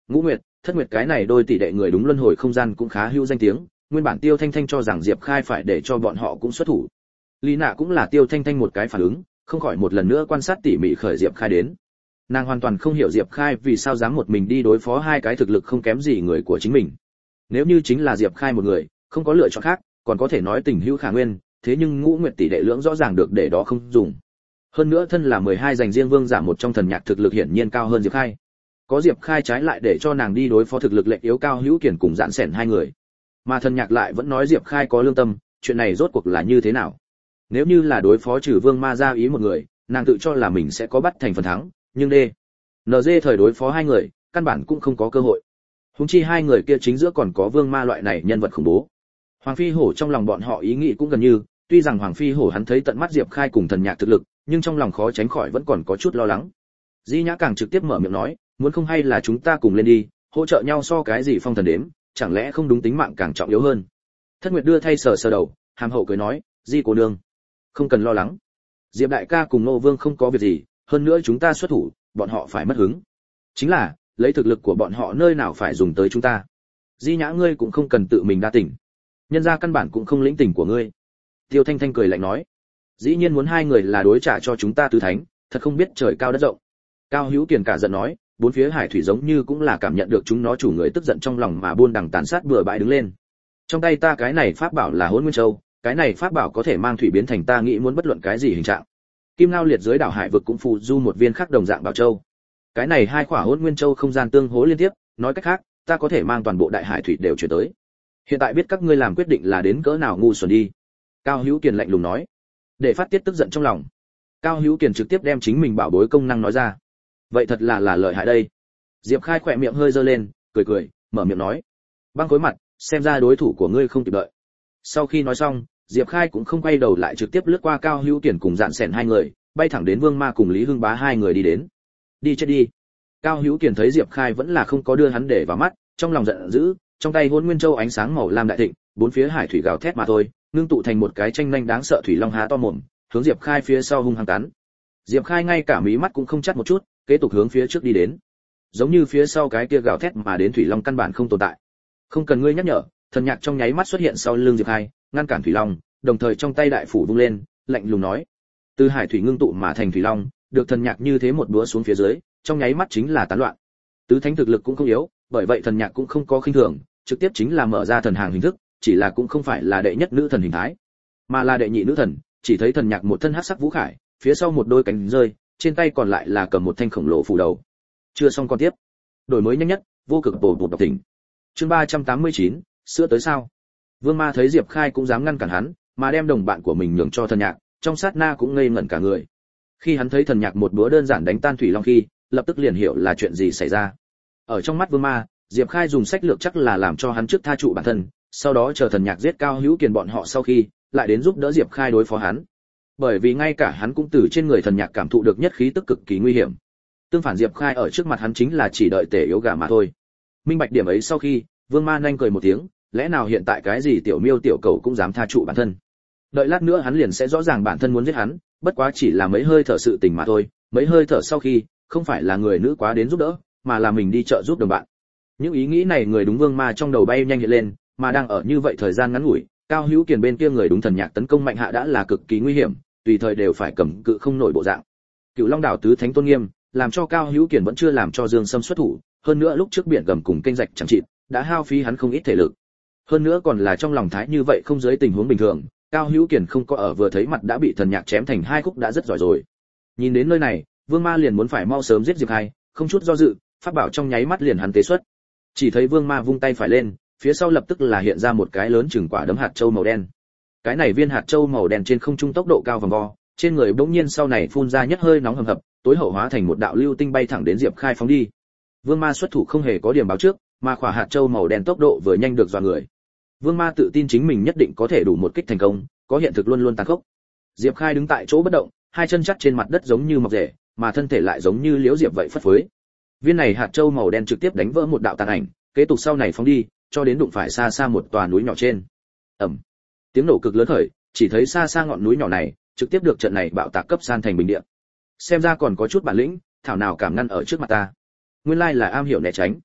S1: Ngũ Nguyệt, Thất Nguyệt cái này đôi tỷ đệ người đúng luân hồi không gian cũng khá hữu danh tiếng, nguyên bản Tiêu Thanh Thanh cho rằng Diệp Khai phải để cho bọn họ cũng xuất thủ. Lý Nạ cũng là Tiêu Thanh Thanh một cái phản ứng, không khỏi một lần nữa quan sát tỉ mỉ khởi Diệp Khai đến. Nàng hoàn toàn không hiểu Diệp Khai vì sao dám một mình đi đối phó hai cái thực lực không kém gì người của chính mình. Nếu như chính là Diệp Khai một người, không có lựa chọn khác, còn có thể nói tình hữu khả nguyên, thế nhưng Ngũ Nguyệt tỷ đệ lưỡng rõ ràng được để đó không dùng. Hơn nữa thân là mười hai dành riêng vương giả một trong thần nhạc thực lực hiển nhiên cao hơn Diệp Khai. Có Diệp Khai trái lại để cho nàng đi đối phó thực lực lệnh yếu cao hữu kiền cùng Dạn Sẻn hai người. Mà thần nhạc lại vẫn nói Diệp Khai có lương tâm, chuyện này rốt cuộc là như thế nào? Nếu như là đối phó trừ vương ma ra ý một người, nàng tự cho là mình sẽ có bắt thành phần thắng, nhưng đê en giê thời đối phó hai người, căn bản cũng không có cơ hội. Huống chi hai người kia chính giữa còn có vương ma loại này nhân vật khủng bố. Hoàng Phi Hổ trong lòng bọn họ ý nghĩ cũng gần như, tuy rằng Hoàng Phi Hổ hắn thấy tận mắt Diệp Khai cùng thần nhạc thực lực, nhưng trong lòng khó tránh khỏi vẫn còn có chút lo lắng. Di Nhã càng trực tiếp mở miệng nói, muốn không hay là chúng ta cùng lên đi, hỗ trợ nhau so cái gì phong thần đếm, chẳng lẽ không đúng tính mạng càng trọng yếu hơn. Thất Nguyệt đưa thay sờ sờ đầu, hàm hậu cười nói, Di cô nương, không cần lo lắng. Diệp đại ca cùng Nô Vương không có việc gì, hơn nữa chúng ta xuất thủ, bọn họ phải mất hứng. Chính là, lấy thực lực của bọn họ nơi nào phải dùng tới chúng ta. Di Nhã ngươi cũng không cần tự mình đa tỉnh. Nhân gia căn bản cũng không lĩnh tình của ngươi. Tiêu Thanh Thanh cười lạnh nói, dĩ nhiên muốn hai người là đối trả cho chúng ta tứ thánh, thật không biết trời cao đất rộng. Cao Hữu Kiền cả giận nói, bốn phía hải thủy giống như cũng là cảm nhận được chúng nó chủ người tức giận trong lòng mà buôn đằng tàn sát bừa bãi đứng lên. Trong tay ta cái này pháp bảo là Hỗn Nguyên Châu, cái này pháp bảo có thể mang thủy biến thành ta nghĩ muốn bất luận cái gì hình trạng. Kim Ngao liệt dưới đảo hải vực cũng phù du một viên khác đồng dạng bảo châu. Cái này hai quả Hỗn Nguyên Châu không gian tương hỗ liên tiếp, nói cách khác, ta có thể mang toàn bộ đại hải thủy đều chuyển tới. Hiện tại biết các ngươi làm quyết định là đến cỡ nào ngu xuẩn đi. Cao Hữu Kiền lạnh lùng nói, để phát tiết tức giận trong lòng. Cao Hữu Kiền trực tiếp đem chính mình bảo bối công năng nói ra. Vậy thật là là lợi hại đây. Diệp Khai khỏe miệng hơi giơ lên, cười cười, mở miệng nói, băng khối mặt, xem ra đối thủ của ngươi không kịp đợi. Sau khi nói xong, Diệp Khai cũng không quay đầu lại trực tiếp lướt qua Cao Hữu Kiền cùng Dạn Sẻn hai người, bay thẳng đến Vương Ma cùng Lý Hưng Bá hai người đi đến. Đi chết đi. Cao Hữu Kiền thấy Diệp Khai vẫn là không có đưa hắn để vào mắt, trong lòng giận dữ, trong tay Hỗn Nguyên Châu ánh sáng màu lam đại thịnh, bốn phía hải thủy gào thét mà thôi, ngưng tụ thành một cái tranh nhanh đáng sợ thủy long há to mồm, hướng Diệp Khai phía sau hung hăng cắn. Diệp Khai ngay cả mí mắt cũng không chắt một chút, kế tục hướng phía trước đi đến. Giống như phía sau cái kia gào thét mà đến thủy long căn bản không tồn tại. Không cần ngươi nhắc nhở, thần nhạc trong nháy mắt xuất hiện sau lưng Diệp Khai, ngăn cản thủy long, đồng thời trong tay đại phủ vung lên, lạnh lùng nói: từ hải thủy ngưng tụ mà thành thủy long, được thần nhạc như thế một búa xuống phía dưới, trong nháy mắt chính là tán loạn. Tứ thánh thực lực cũng không yếu, bởi vậy thần nhạc cũng không có khinh thường, trực tiếp chính là mở ra thần hàng hình thức, chỉ là cũng không phải là đệ nhất nữ thần hình thái, mà là đệ nhị nữ thần. Chỉ thấy thần nhạc một thân hắc sắc vũ khải, phía sau một đôi cánh rơi, trên tay còn lại là cầm một thanh khổng lồ phủ đầu. Chưa xong con tiếp. Đổi mới nhanh nhất, vô cực bổ bột đọc tỉnh. Chương ba trăm tám mươi chín, sữa tới sao? Vương Ma thấy Diệp Khai cũng dám ngăn cản hắn, mà đem đồng bạn của mình nhường cho thần nhạc, trong sát na cũng ngây ngẩn cả người. Khi hắn thấy thần nhạc một búa đơn giản đánh tan thủy long khi, lập tức liền hiểu là chuyện gì xảy ra. Ở trong mắt Vương Ma, Diệp Khai dùng sách lược chắc là làm cho hắn trước tha trụ bản thân, sau đó chờ thần nhạc giết Cao Hữu Kiền bọn họ sau khi, lại đến giúp đỡ Diệp Khai đối phó hắn. Bởi vì ngay cả hắn cũng từ trên người thần nhạc cảm thụ được nhất khí tức cực kỳ nguy hiểm. Tương phản Diệp Khai ở trước mặt hắn chính là chỉ đợi tể yếu gà mà thôi. Minh bạch điểm ấy sau khi, Vương Ma nhanh cười một tiếng, lẽ nào hiện tại cái gì tiểu miêu tiểu cầu cũng dám tha trụ bản thân. Đợi lát nữa hắn liền sẽ rõ ràng bản thân muốn giết hắn, bất quá chỉ là mấy hơi thở sự tình mà thôi, mấy hơi thở sau khi, không phải là người nữ quá đến giúp đỡ, mà là mình đi trợ giúp đồng bạn. Những ý nghĩ này người đúng Vương Ma trong đầu bay nhanh hiện lên, mà đang ở như vậy thời gian ngắn ngủi, Cao Hữu Kiền bên kia người đúng thần nhạc tấn công mạnh hạ đã là cực kỳ nguy hiểm, tùy thời đều phải cầm cự không nổi bộ dạng. Cựu Long đảo tứ thánh tôn nghiêm, làm cho Cao Hữu Kiền vẫn chưa làm cho Dương Sâm xuất thủ, hơn nữa lúc trước biển gầm cùng kênh rạch chẳng trị, đã hao phí hắn không ít thể lực. Hơn nữa còn là trong lòng thái như vậy không dưới tình huống bình thường, Cao Hữu Kiền không có ở vừa thấy mặt đã bị thần nhạc chém thành hai khúc đã rất giỏi rồi. Nhìn đến nơi này, Vương Ma liền muốn phải mau sớm giết Diệp Khai, không chút do dự, pháp bảo trong nháy mắt liền hắn tế xuất. Chỉ thấy Vương Ma vung tay phải lên, phía sau lập tức là hiện ra một cái lớn chừng quả đấm hạt châu màu đen. Cái này viên hạt châu màu đen trên không trung tốc độ cao vòng vo, trên người bỗng nhiên sau này phun ra nhất hơi nóng hầm hập, tối hậu hóa thành một đạo lưu tinh bay thẳng đến Diệp Khai phóng đi. Vương Ma xuất thủ không hề có điểm báo trước, mà quả hạt châu màu đen tốc độ vừa nhanh được dọa người. Vương Ma tự tin chính mình nhất định có thể đủ một kích thành công, có hiện thực luôn luôn tàn khốc. Diệp Khai đứng tại chỗ bất động, hai chân chắt trên mặt đất giống như mọc rễ, mà thân thể lại giống như liễu diệp vậy phất phới. Viên này hạt châu màu đen trực tiếp đánh vỡ một đạo tàn ảnh, kế tục sau này phóng đi, cho đến đụng phải xa xa một tòa núi nhỏ trên. Ầm. Tiếng nổ cực lớn khởi, chỉ thấy xa xa ngọn núi nhỏ này, trực tiếp được trận này bạo tạc cấp san thành bình địa. Xem ra còn có chút bản lĩnh, thảo nào cảm ngăn ở trước mặt ta. Nguyên lai là am hiểu né tránh.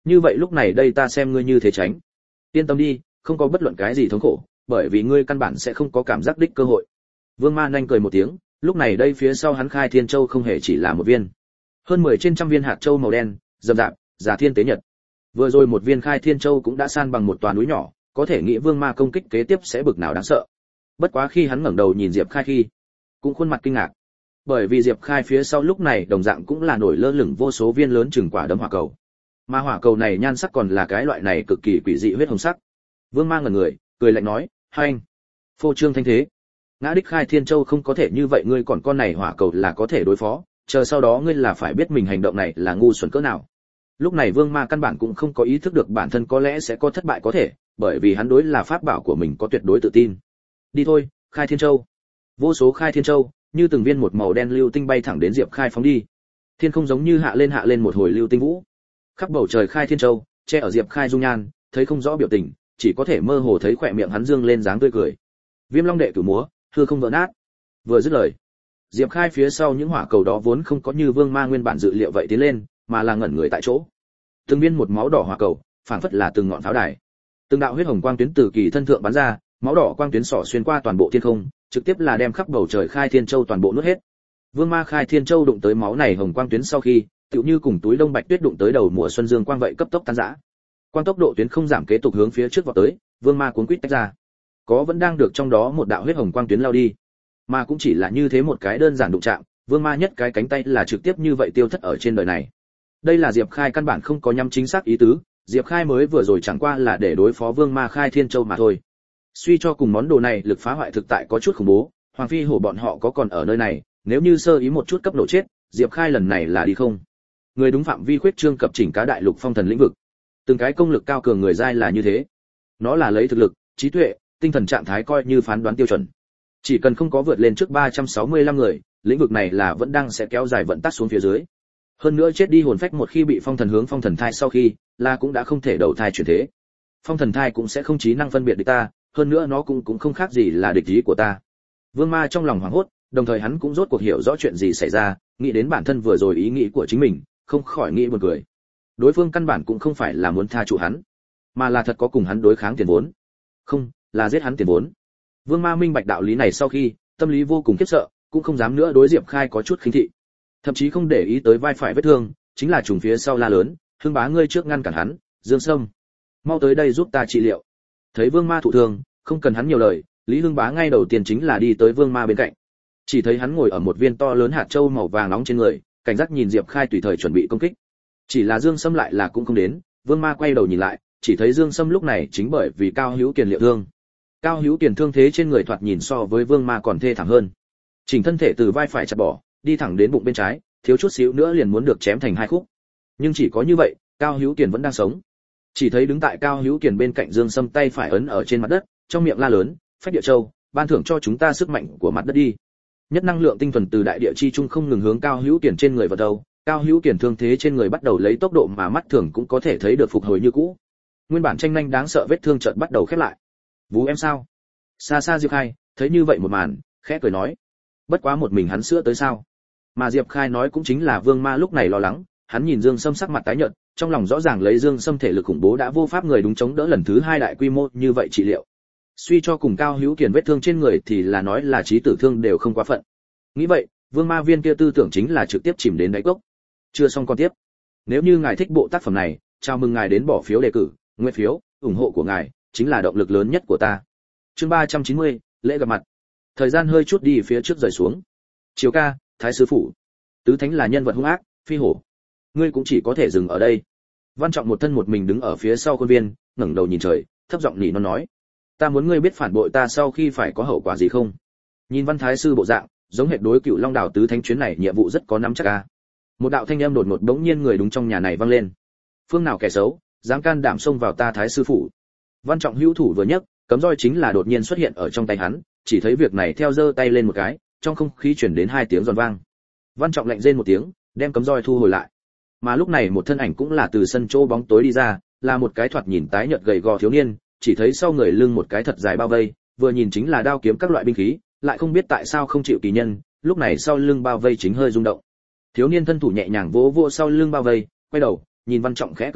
S1: Như vậy lúc này đây ta xem ngươi như thế tránh. Yên tâm đi, không có bất luận cái gì thống khổ, bởi vì ngươi căn bản sẽ không có cảm giác đích cơ hội. Vương Ma nhanh cười một tiếng, lúc này đây phía sau hắn Khai Thiên Châu không hề chỉ là một viên, hơn mười trên trăm viên hạt châu màu đen, rậm rạp, giả thiên tế nhật. Vừa rồi một viên Khai Thiên Châu cũng đã san bằng một tòa núi nhỏ, có thể nghĩ Vương Ma công kích kế tiếp sẽ bực nào đáng sợ. Bất quá khi hắn ngẩng đầu nhìn Diệp Khai khi, cũng khuôn mặt kinh ngạc, bởi vì Diệp Khai phía sau lúc này đồng dạng cũng là nổi lơ lửng vô số viên lớn chừng quả đấm hỏa cầu. Mà hỏa cầu này nhan sắc còn là cái loại này cực kỳ quỷ dị huyết hồng sắc. Vương Ma ngẩn người, cười lạnh nói, "Hai anh, phô trương thanh thế. Ngã đích Khai Thiên Châu không có thể như vậy, ngươi còn con này hỏa cầu là có thể đối phó, chờ sau đó ngươi là phải biết mình hành động này là ngu xuẩn cỡ nào." Lúc này Vương Ma căn bản cũng không có ý thức được bản thân có lẽ sẽ có thất bại có thể, bởi vì hắn đối là pháp bảo của mình có tuyệt đối tự tin. Đi thôi, Khai Thiên Châu. Vô số Khai Thiên Châu như từng viên một màu đen lưu tinh bay thẳng đến Diệp Khai phóng đi. Thiên không giống như hạ lên hạ lên một hồi lưu tinh vũ. Khắp bầu trời Khai Thiên Châu che ở Diệp Khai dung nhan, thấy không rõ biểu tình, chỉ có thể mơ hồ thấy khỏe miệng hắn dương lên dáng tươi cười. Viêm Long đệ cửu múa, hư không vỡ nát. Vừa dứt lời, Diệp Khai phía sau những hỏa cầu đó vốn không có như Vương Ma nguyên bản dự liệu vậy tiến lên, mà là ngẩn người tại chỗ. Từng viên một máu đỏ hỏa cầu, phảng phất là từng ngọn pháo đài. Từng đạo huyết hồng quang tuyến từ kỳ thân thượng bắn ra, máu đỏ quang tuyến xỏ xuyên qua toàn bộ thiên không, trực tiếp là đem khắp bầu trời Khai Thiên Châu toàn bộ nuốt hết. Vương Ma Khai Thiên Châu đụng tới máu này hồng quang tuyến sau khi, tựu như cùng túi đông bạch tuyết đụng tới đầu mùa xuân dương quang vậy cấp tốc tan rã. Quang tốc độ tuyến không giảm kế tục hướng phía trước vọt tới, Vương Ma cuốn quýt tách ra. Có vẫn đang được trong đó một đạo huyết hồng quang tuyến lao đi. Mà cũng chỉ là như thế một cái đơn giản đụng chạm, Vương Ma nhất cái cánh tay là trực tiếp như vậy tiêu thất ở trên đời này. Đây là Diệp Khai căn bản không có nhắm chính xác ý tứ, Diệp Khai mới vừa rồi chẳng qua là để đối phó Vương Ma Khai Thiên Châu mà thôi. Suy cho cùng món đồ này lực phá hoại thực tại có chút khủng bố, Hoàng Phi Hổ bọn họ có còn ở nơi này, nếu như sơ ý một chút cấp độ chết, Diệp Khai lần này là đi không. Người đúng phạm vi khuyết trương cập chỉnh cá đại lục phong thần lĩnh vực. Từng cái công lực cao cường người giai là như thế. Nó là lấy thực lực, trí tuệ, tinh thần trạng thái coi như phán đoán tiêu chuẩn. Chỉ cần không có vượt lên trước ba trăm sáu mươi lăm người, lĩnh vực này là vẫn đang sẽ kéo dài vận tắc xuống phía dưới. Hơn nữa chết đi hồn phách một khi bị phong thần hướng phong thần thai sau khi, là cũng đã không thể đầu thai chuyển thế. Phong thần thai cũng sẽ không trí năng phân biệt địch ta, hơn nữa nó cũng cũng không khác gì là địch ý của ta. Vương Ma trong lòng hoảng hốt, đồng thời hắn cũng rốt cuộc hiểu rõ chuyện gì xảy ra, nghĩ đến bản thân vừa rồi ý nghĩ của chính mình, không khỏi nghĩ buồn cười. Đối phương căn bản cũng không phải là muốn tha trụ hắn, mà là thật có cùng hắn đối kháng tiền vốn. Không, là giết hắn tiền vốn. Vương Ma minh bạch đạo lý này sau khi, tâm lý vô cùng khiếp sợ, cũng không dám nữa đối Diệp Khai có chút khinh thị. Thậm chí không để ý tới vai phải vết thương, chính là trùng phía sau la lớn, "Hưng bá ngươi trước ngăn cản hắn, Dương Sâm, mau tới đây giúp ta trị liệu." Thấy Vương Ma thụ thương, không cần hắn nhiều lời, Lý Hưng bá ngay đầu tiên chính là đi tới Vương Ma bên cạnh. Chỉ thấy hắn ngồi ở một viên to lớn hạt châu màu vàng nóng trên người, cảnh giác nhìn Diệp Khai tùy thời chuẩn bị công kích. Chỉ là Dương Sâm lại là cũng không đến, Vương Ma quay đầu nhìn lại, chỉ thấy Dương Sâm lúc này chính bởi vì Cao Hữu Kiền liệu thương. Cao Hữu Kiền thương thế trên người thoạt nhìn so với Vương Ma còn thê thảm hơn. Chỉnh thân thể từ vai phải chặt bỏ, đi thẳng đến bụng bên trái, thiếu chút xíu nữa liền muốn được chém thành hai khúc. Nhưng chỉ có như vậy, Cao Hữu Kiền vẫn đang sống. Chỉ thấy đứng tại Cao Hữu Kiền bên cạnh Dương Sâm tay phải ấn ở trên mặt đất, trong miệng la lớn, "Phách Địa Châu, ban thưởng cho chúng ta sức mạnh của mặt đất đi." Nhất năng lượng tinh thuần từ đại địa chi trung không ngừng hướng Cao Hữu Kiền trên người vào đầu, Cao Hữu Kiền thương thế trên người bắt đầu lấy tốc độ mà mắt thường cũng có thể thấy được phục hồi như cũ. Nguyên bản tranh nhanh đáng sợ vết thương chợt bắt đầu khép lại. "Vú em sao?" Xa xa Diệp Khai thấy như vậy một màn, khẽ cười nói, "Bất quá một mình hắn sữa tới sao?" Mà Diệp Khai nói cũng chính là Vương Ma lúc này lo lắng, hắn nhìn Dương Sâm sắc mặt tái nhợt, trong lòng rõ ràng lấy Dương Sâm thể lực khủng bố đã vô pháp người đúng chống đỡ lần thứ hai đại quy mô như vậy trị liệu. Suy cho cùng Cao Hữu Kiền vết thương trên người thì là nói là chí tử thương đều không quá phận. Nghĩ vậy, Vương Ma viên kia tư tưởng chính là trực tiếp chìm đến đáy cốc. Chưa xong con tiếp. Nếu như ngài thích bộ tác phẩm này, chào mừng ngài đến bỏ phiếu đề cử, nguyện phiếu, ủng hộ của ngài chính là động lực lớn nhất của ta. Chương ba trăm chín mươi, lễ gặp mặt. Thời gian hơi chút đi phía trước rời xuống. Chiều ca, Thái sư phụ. Tứ thánh là nhân vật hung ác, Phi Hổ. Ngươi cũng chỉ có thể dừng ở đây. Văn Trọng một thân một mình đứng ở phía sau khuôn viên, ngẩng đầu nhìn trời, thấp giọng nỉ non nói: "Ta muốn ngươi biết phản bội ta sau khi phải có hậu quả gì không?" Nhìn Văn Thái sư bộ dạng, giống hệt đối Cựu Long Đảo tứ thánh chuyến này nhiệm vụ rất có nắm chắc a. Một đạo thanh âm đột ngột bỗng nhiên người đúng trong nhà này vang lên: "Phương nào kẻ xấu, dám can đảm xông vào ta Thái sư phủ?" Văn Trọng hữu thủ vừa nhấc, cấm roi chính là đột nhiên xuất hiện ở trong tay hắn, chỉ thấy việc này theo giơ tay lên một cái, trong không khí truyền đến hai tiếng giòn vang. Văn Trọng lạnh rên một tiếng, đem cấm roi thu hồi lại. Mà lúc này một thân ảnh cũng là từ sân chỗ bóng tối đi ra, là một cái thoạt nhìn tái nhợt gầy gò thiếu niên, chỉ thấy sau người lưng một cái thật dài bao vây, vừa nhìn chính là đao kiếm các loại binh khí, lại không biết tại sao không chịu kỳ nhân, lúc này sau lưng bao vây chính hơi rung động. Thiếu niên thân thủ nhẹ nhàng vỗ vỗ sau lưng bao vây, quay đầu, nhìn Văn Trọng khẽ cười nói: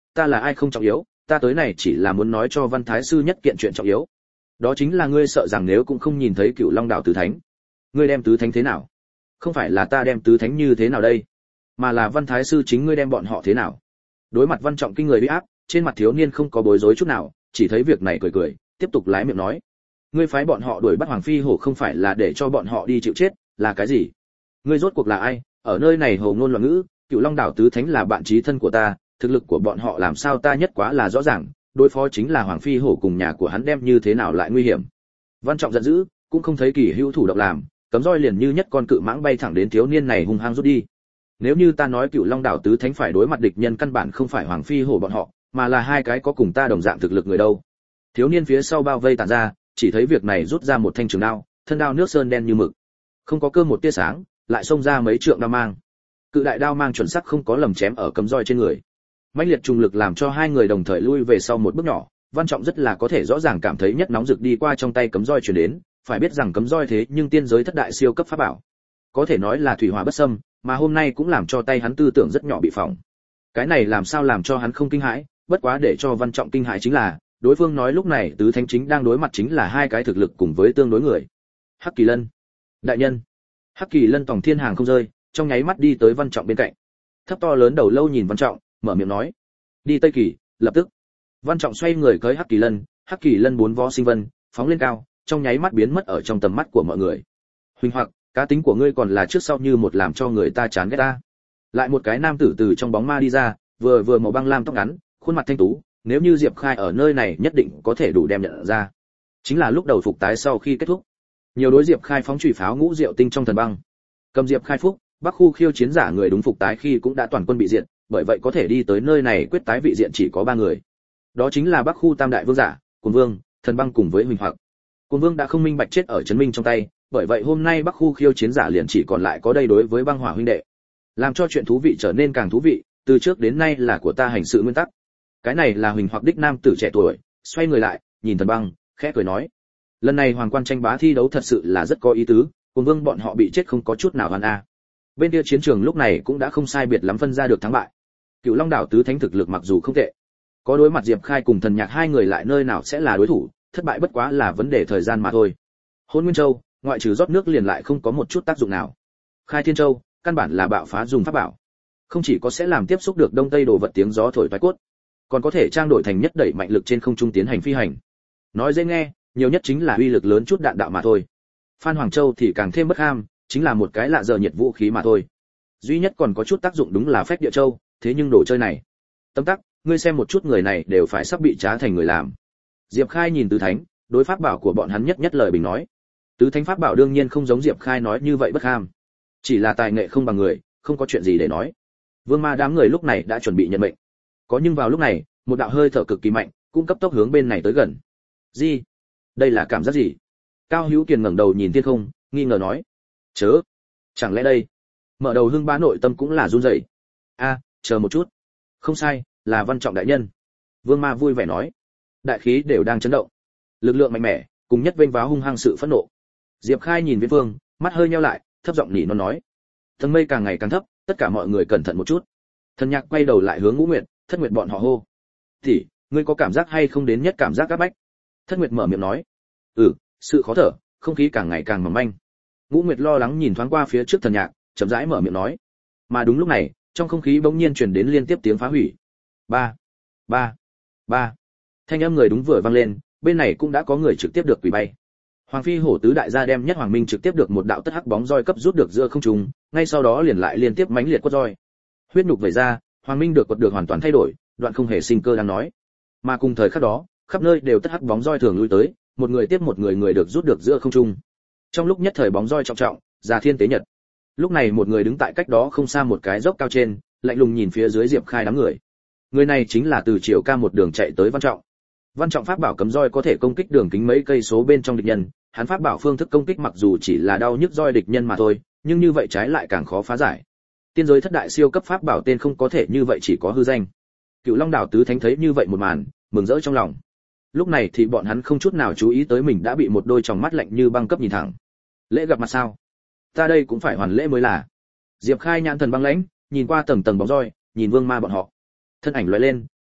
S1: ta là ai không trọng yếu, ta tới này chỉ là muốn nói cho Văn Thái sư nhất kiện chuyện trọng yếu. Đó chính là ngươi sợ rằng nếu cũng không nhìn thấy Cửu Long đảo tứ thánh. Ngươi đem tứ thánh thế nào? Không phải là ta đem tứ thánh như thế nào đây, mà là Văn Thái sư chính ngươi đem bọn họ thế nào. Đối mặt Văn Trọng kinh người uy áp, trên mặt thiếu niên không có bối rối chút nào, chỉ thấy việc này cười cười, tiếp tục lái miệng nói: ngươi phái bọn họ đuổi bắt Hoàng Phi Hổ không phải là để cho bọn họ đi chịu chết, là cái gì? Ngươi rốt cuộc là ai? Ở nơi này hồ ngôn loạn ngữ, Cửu Long đảo tứ thánh là bạn chí thân của ta, thực lực của bọn họ làm sao ta nhất quá là rõ ràng, đối phó chính là Hoàng Phi Hổ cùng nhà của hắn đem như thế nào lại nguy hiểm. Văn Trọng giận dữ, cũng không thấy Kỳ Hữu thủ động làm, cấm roi liền như nhất con cự mãng bay thẳng đến thiếu niên này hung hăng rút đi. Nếu như ta nói Cửu Long đảo tứ thánh phải đối mặt địch nhân căn bản không phải Hoàng Phi Hổ bọn họ, mà là hai cái có cùng ta đồng dạng thực lực người đâu. Thiếu niên phía sau bao vây tản ra, chỉ thấy việc này rút ra một thanh trường đao, thân đao nước sơn đen như mực, không có cơ một tia sáng, lại xông ra mấy trượng đao mang. Cự đại đao mang chuẩn xác không có lầm chém ở cấm roi trên người. Mãnh liệt trùng lực làm cho hai người đồng thời lui về sau một bước nhỏ, Văn Trọng rất là có thể rõ ràng cảm thấy nhất nóng rực đi qua trong tay cấm roi truyền đến, phải biết rằng cấm roi thế nhưng tiên giới thất đại siêu cấp pháp bảo, có thể nói là thủy hỏa bất xâm, mà hôm nay cũng làm cho tay hắn tư tưởng rất nhỏ bị phỏng. Cái này làm sao làm cho hắn không kinh hãi, bất quá để cho Văn Trọng kinh hãi chính là, đối phương nói lúc này tứ thánh chính đang đối mặt chính là hai cái thực lực cùng với tương đối người. Hắc Kỳ Lân, đại nhân. Hắc Kỳ Lân tòng thiên hàng không rơi, trong nháy mắt đi tới Văn Trọng bên cạnh. Thấp to lớn đầu lâu nhìn Văn Trọng, mở miệng nói: đi Tây Kỳ, lập tức. Văn Trọng xoay người cưỡi Hắc Kỳ Lân, Hắc Kỳ Lân bốn vó sinh vân, phóng lên cao, trong nháy mắt biến mất ở trong tầm mắt của mọi người. Huỳnh Hoặc, cá tính của ngươi còn là trước sau như một làm cho người ta chán ghét ta. Lại một cái nam tử từ trong bóng ma đi ra, vừa vừa màu băng lam tóc ngắn, khuôn mặt thanh tú, nếu như Diệp Khai ở nơi này nhất định có thể đủ đem nhận ra. Chính là lúc đầu phục tái sau khi kết thúc, nhiều đối Diệp Khai phóng chủy pháo ngũ diệu tinh trong thần băng. Cầm Diệp Khai phúc, Bắc khu khiêu chiến giả người đúng phục tái khi cũng đã toàn quân bị diệt, bởi vậy có thể đi tới nơi này quyết tái vị diện chỉ có ba người. Đó chính là Bắc khu tam đại vương giả, Cuồng Vương, Thần Băng cùng với Huỳnh Hoặc. Cuồng Vương đã không minh bạch chết ở Trấn Minh trong tay, bởi vậy hôm nay Bắc khu khiêu chiến giả liền chỉ còn lại có đây đối với Băng Hỏa huynh đệ. Làm cho chuyện thú vị trở nên càng thú vị, từ trước đến nay là của ta hành sự nguyên tắc. Cái này là Huỳnh Hoặc đích nam tử trẻ tuổi, xoay người lại, nhìn Thần Băng, khẽ cười nói: lần này hoàng quan tranh bá thi đấu thật sự là rất có ý tứ, Cuồng Vương bọn họ bị chết không có chút nào oan a. Bên kia chiến trường lúc này cũng đã không sai biệt lắm phân ra được thắng bại. Cửu Long đảo tứ thánh thực lực mặc dù không tệ, có đối mặt Diệp Khai cùng Thần Nhạc hai người lại nơi nào sẽ là đối thủ, thất bại bất quá là vấn đề thời gian mà thôi. Hôn Nguyên Châu, ngoại trừ rót nước liền lại không có một chút tác dụng nào. Khai Thiên Châu, căn bản là bạo phá dùng pháp bảo, không chỉ có sẽ làm tiếp xúc được đông tây đồ vật tiếng gió thổi toái cốt, còn có thể trang đổi thành nhất đẩy mạnh lực trên không trung tiến hành phi hành. Nói dễ nghe, nhiều nhất chính là uy lực lớn chút đạn đạo mà thôi. Phan Hoàng Châu thì càng thêm bất ham, chính là một cái lạ giờ nhiệt vũ khí mà thôi. Duy nhất còn có chút tác dụng đúng là Phách Địa Châu, thế nhưng đồ chơi này, tâm tắc, ngươi xem một chút người này đều phải sắp bị trá thành người làm. Diệp Khai nhìn tứ thánh, đối pháp bảo của bọn hắn nhất nhất lời bình nói. Tứ thánh pháp bảo đương nhiên không giống Diệp Khai nói như vậy bất ham, chỉ là tài nghệ không bằng người, không có chuyện gì để nói. Vương Ma đám người lúc này đã chuẩn bị nhận mệnh. Có nhưng vào lúc này, một đạo hơi thở cực kỳ mạnh, cũng cấp tốc hướng bên này tới gần. Gì? Đây là cảm giác gì? Cao Hữu Kiền ngẩng đầu nhìn thiên không, nghi ngờ nói: chớ, chẳng lẽ đây? Mở đầu Hưng Bá nội tâm cũng là run rẩy. A, chờ một chút. Không sai, là Văn Trọng đại nhân. Vương Ma vui vẻ nói. Đại khí đều đang chấn động, lực lượng mạnh mẽ, cùng nhất vênh váo hung hăng sự phẫn nộ. Diệp Khai nhìn Viễn Vương, mắt hơi nheo lại, thấp giọng nỉ non nói: tầng mây càng ngày càng thấp, tất cả mọi người cẩn thận một chút. Thần Nhạc quay đầu lại hướng Ngũ Nguyệt, Thất Nguyệt bọn họ hô: "Tỷ, ngươi có cảm giác hay không đến nhất cảm giác áp bách?" Thất Nguyệt mở miệng nói: "Ừ, sự khó thở, không khí càng ngày càng mỏng manh." Ngũ Nguyệt lo lắng nhìn thoáng qua phía trước Thần Nhạc, chậm rãi mở miệng nói. Mà đúng lúc này, trong không khí bỗng nhiên truyền đến liên tiếp tiếng phá hủy. Ba, ba, ba. Thanh âm người đúng vừa vang lên, bên này cũng đã có người trực tiếp được quỷ bay. Hoàng Phi Hổ tứ đại gia đem nhất Hoàng Minh trực tiếp được một đạo tất hắc bóng roi cấp rút được giữa không trung, ngay sau đó liền lại liên tiếp mãnh liệt quất roi. Huyết nhục vẩy ra, Hoàng Minh được quật được hoàn toàn thay đổi, đoạn không hề sinh cơ đang nói. Mà cùng thời khắc đó, khắp nơi đều tất hắc bóng roi thường lui tới, một người tiếp một người người được rút được giữa không trung. Trong lúc nhất thời bóng roi trọng trọng, già thiên tế nhật. Lúc này một người đứng tại cách đó không xa một cái dốc cao trên, lạnh lùng nhìn phía dưới Diệp Khai đám người. Người này chính là từ Triều Ca một đường chạy tới Văn Trọng. Văn Trọng pháp bảo cấm roi có thể công kích đường kính mấy cây số bên trong địch nhân, hắn pháp bảo phương thức công kích mặc dù chỉ là đau nhức roi địch nhân mà thôi, nhưng như vậy trái lại càng khó phá giải. Tiên giới thất đại siêu cấp pháp bảo tên không có thể như vậy chỉ có hư danh. Cựu Long đảo tứ thánh thấy như vậy một màn, mừng rỡ trong lòng. Lúc này thì bọn hắn không chút nào chú ý tới mình đã bị một đôi tròng mắt lạnh như băng cấp nhìn thẳng. Lễ gặp mặt sao? Ta đây cũng phải hoàn lễ mới là. Diệp Khai nhãn thần băng lãnh, nhìn qua tầng tầng bóng roi, nhìn Vương Ma bọn họ. Thân ảnh lóe lên,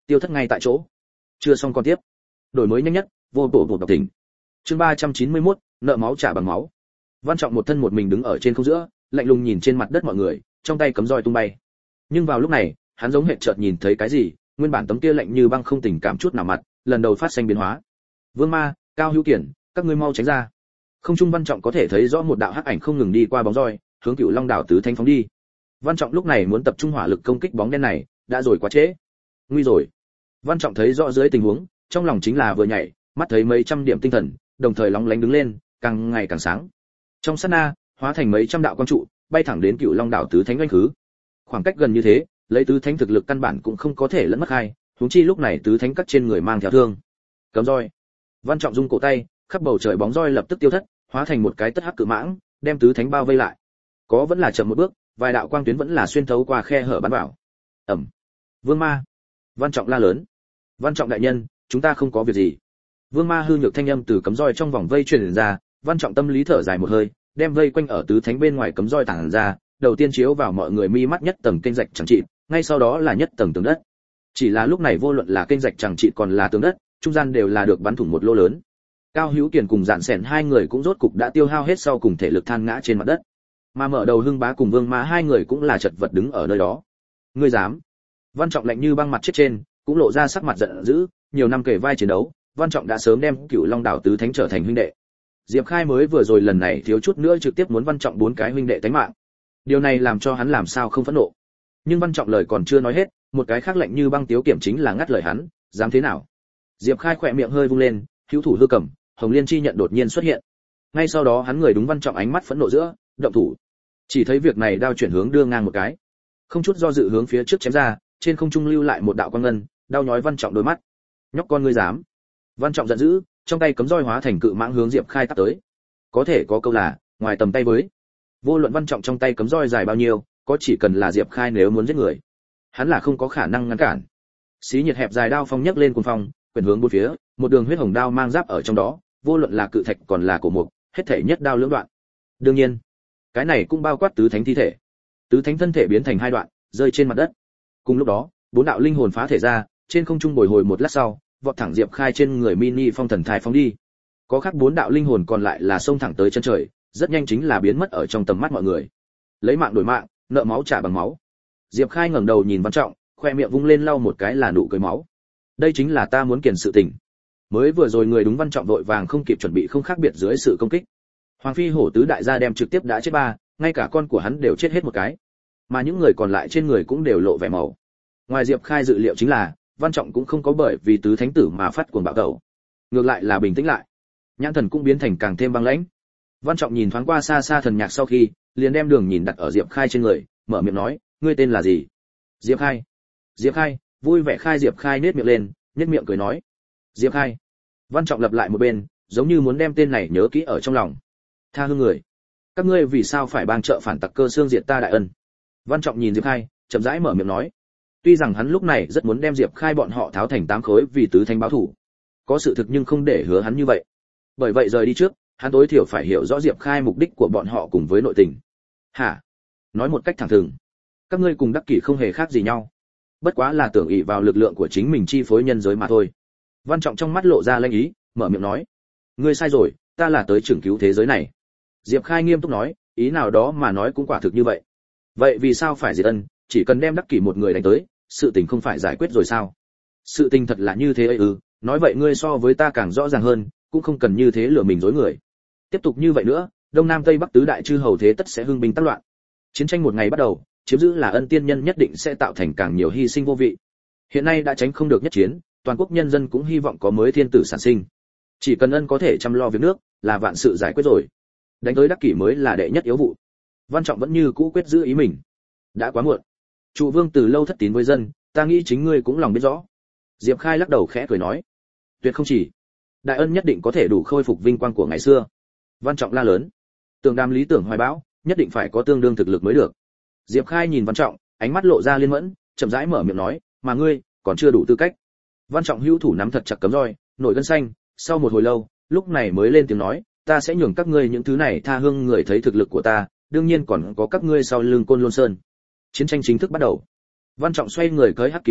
S1: tiêu thất ngay tại chỗ. Chưa xong còn tiếp. Đổi mới nhanh nhất, vô bổ bổ đọc tỉnh. Chương ba trăm chín mươi mốt, nợ máu trả bằng máu. Văn Trọng một thân một mình đứng ở trên không giữa, lạnh lùng nhìn trên mặt đất mọi người, trong tay cấm roi tung bay. Nhưng vào lúc này, hắn giống hệt chợt nhìn thấy cái gì, nguyên bản tấm kia lạnh như băng không tình cảm chút nào mặt, lần đầu phát sinh biến hóa. Vương Ma, Cao Hữu Kiển, các ngươi mau tránh ra. Không trung Văn Trọng có thể thấy rõ một đạo hắc ảnh không ngừng đi qua bóng roi, hướng Cửu Long đảo tứ thánh phóng đi. Văn Trọng lúc này muốn tập trung hỏa lực công kích bóng đen này, đã rồi quá trễ. Nguy rồi. Văn Trọng thấy rõ dưới tình huống, trong lòng chính là vừa nhảy, mắt thấy mấy trăm điểm tinh thần, đồng thời lóng lánh đứng lên, càng ngày càng sáng. Trong sát na, hóa thành mấy trăm đạo quang trụ, bay thẳng đến Cửu Long đảo tứ thánh oanh khứ. Khoảng cách gần như thế, lấy tứ thánh thực lực căn bản cũng không có thể lẫn mất hai, huống chi lúc này tứ thánh cắt trên người mang theo thương. Cấm roi. Văn Trọng rung cổ tay, khắp bầu trời bóng roi lập tức tiêu thất, hóa thành một cái tất hắc cự mãng, đem tứ thánh bao vây lại. Có vẫn là chậm một bước, vài đạo quang tuyến vẫn là xuyên thấu qua khe hở bắn vào. Ầm. Vương Ma. Văn Trọng la lớn. Văn Trọng đại nhân, chúng ta không có việc gì. Vương Ma hư nhược thanh âm từ cấm roi trong vòng vây truyền ra, Văn Trọng tâm lý thở dài một hơi, đem vây quanh ở tứ thánh bên ngoài cấm roi tản ra, đầu tiên chiếu vào mọi người mi mắt nhất tầng kênh rạch chẳng trị, ngay sau đó là nhất tầng tường đất. Chỉ là lúc này vô luận là kênh rạch chẳng trị còn là tường đất, trung gian đều là được bắn thủng một lỗ lớn. Cao Hữu Kiền cùng Dạn Sẻn hai người cũng rốt cục đã tiêu hao hết sau cùng thể lực than ngã trên mặt đất. Mà mở đầu Hưng Bá cùng Vương Ma hai người cũng là chật vật đứng ở nơi đó. Ngươi dám? Văn Trọng lạnh như băng mặt chết trên, cũng lộ ra sắc mặt giận dữ, nhiều năm kể vai chiến đấu, Văn Trọng đã sớm đem Cửu Long đảo tứ thánh trở thành huynh đệ. Diệp Khai mới vừa rồi lần này thiếu chút nữa trực tiếp muốn Văn Trọng bốn cái huynh đệ tánh mạng. Điều này làm cho hắn làm sao không phẫn nộ. Nhưng Văn Trọng lời còn chưa nói hết, một cái khác lạnh như băng tiếu kiểm chính là ngắt lời hắn, dám thế nào? Diệp Khai khỏe miệng hơi vung lên, hữu thủ hư cầm, Hồng Liên chi nhận đột nhiên xuất hiện. Ngay sau đó hắn người đúng Văn Trọng ánh mắt phẫn nộ giữa, động thủ. Chỉ thấy việc này đao chuyển hướng đưa ngang một cái, không chút do dự hướng phía trước chém ra, trên không trung lưu lại một đạo quang ngân, đao nhói Văn Trọng đôi mắt. Nhóc con ngươi dám? Văn Trọng giận dữ, trong tay cấm roi hóa thành cự mãng hướng Diệp Khai tát tới. Có thể có câu là, ngoài tầm tay với. Vô luận Văn Trọng trong tay cấm roi dài bao nhiêu, có chỉ cần là Diệp Khai nếu muốn giết người, hắn là không có khả năng ngăn cản. Xí nhiệt hẹp dài đao phong nhấc lên cuồng phong, quyền hướng bốn phía, một đường huyết hồng đao mang giáp ở trong đó, vô luận là cự thạch còn là cổ mục, hết thảy nhất đao lưỡng đoạn. Đương nhiên, cái này cũng bao quát tứ thánh thi thể. Tứ thánh thân thể biến thành hai đoạn, rơi trên mặt đất. Cùng lúc đó, bốn đạo linh hồn phá thể ra, trên không trung bồi hồi một lát sau, vọt thẳng Diệp Khai trên người mini phong thần thai phóng đi. Có khác bốn đạo linh hồn còn lại là xông thẳng tới chân trời, rất nhanh chính là biến mất ở trong tầm mắt mọi người. Lấy mạng đổi mạng, nợ máu trả bằng máu. Diệp Khai ngẩng đầu nhìn Văn Trọng, khoe miệng vung lên lau một cái là nụ cười máu. Đây chính là ta muốn kiền sự tình. Mới vừa rồi người đúng Văn Trọng vội vàng không kịp chuẩn bị không khác biệt dưới sự công kích. Hoàng phi hổ tứ đại gia đem trực tiếp đã chết ba, ngay cả con của hắn đều chết hết một cái. Mà những người còn lại trên người cũng đều lộ vẻ màu. Ngoài Diệp Khai dự liệu chính là, Văn Trọng cũng không có bởi vì tứ thánh tử mà phát cuồng bạo tẩu. Ngược lại là bình tĩnh lại. Nhãn thần cũng biến thành càng thêm băng lãnh. Văn Trọng nhìn thoáng qua xa xa thần nhạc sau khi, liền đem đường nhìn đặt ở Diệp Khai trên người, mở miệng nói, ngươi tên là gì? Diệp Khai. Diệp Khai, vui vẻ khai Diệp Khai nết miệng lên, nhếch miệng cười nói. Diệp Khai. Văn Trọng lặp lại một bên, giống như muốn đem tên này nhớ kỹ ở trong lòng. Tha hương người, các ngươi vì sao phải bang trợ phản tặc cơ xương diệt ta đại ân? Văn Trọng nhìn Diệp Khai, chậm rãi mở miệng nói. Tuy rằng hắn lúc này rất muốn đem Diệp Khai bọn họ tháo thành tám khối vì tứ thánh báo thù, có sự thực nhưng không để hứa hắn như vậy. Bởi vậy rời đi trước, hắn tối thiểu phải hiểu rõ Diệp Khai mục đích của bọn họ cùng với nội tình. Hả? Nói một cách thẳng thừng, các ngươi cùng Đắc Kỷ không hề khác gì nhau, bất quá là tưởng ỷ vào lực lượng của chính mình chi phối nhân giới mà thôi. Văn Trọng trong mắt lộ ra lanh ý, mở miệng nói, ngươi sai rồi, ta là tới trưởng cứu thế giới này. Diệp Khai nghiêm túc nói, ý nào đó mà nói cũng quả thực như vậy. Vậy vì sao phải diệt ân, chỉ cần đem Đắc Kỷ một người đánh tới, sự tình không phải giải quyết rồi sao? Sự tình thật là như thế ấy ư? Nói vậy ngươi so với ta càng rõ ràng hơn, cũng không cần như thế lừa mình dối người. Tiếp tục như vậy nữa, Đông Nam Tây Bắc tứ đại chư hầu thế tất sẽ hưng binh tác loạn. Chiến tranh một ngày bắt đầu, chiếm giữ là Ân tiên nhân nhất định sẽ tạo thành càng nhiều hy sinh vô vị. Hiện nay đã tránh không được nhất chiến, toàn quốc nhân dân cũng hy vọng có mới thiên tử sản sinh. Chỉ cần Ân có thể chăm lo việc nước, là vạn sự giải quyết rồi. Đánh tới Đắc Kỷ mới là đệ nhất yếu vụ. Văn Trọng vẫn như cũ quyết giữ ý mình. Đã quá muộn. Trụ vương từ lâu thất tín với dân, ta nghĩ chính ngươi cũng lòng biết rõ. Diệp Khai lắc đầu khẽ cười nói, tuyệt không chỉ. Đại ân nhất định có thể đủ khôi phục vinh quang của ngày xưa. Văn Trọng la lớn, tưởng đam lý tưởng hoài bão, nhất định phải có tương đương thực lực mới được. Diệp Khai nhìn Văn Trọng, ánh mắt lộ ra liên mẫn, chậm rãi mở miệng nói, mà ngươi còn chưa đủ tư cách. Văn Trọng hữu thủ nắm thật chặt cấm roi, nổi gân xanh, sau một hồi lâu, lúc này mới lên tiếng nói, ta sẽ nhường các ngươi những thứ này tha hương người thấy thực lực của ta, đương nhiên còn có các ngươi sau lưng Côn Lôn Sơn. Chiến tranh chính thức bắt đầu. Văn Trọng xoay người cưỡi Hắc Kỳ Lân,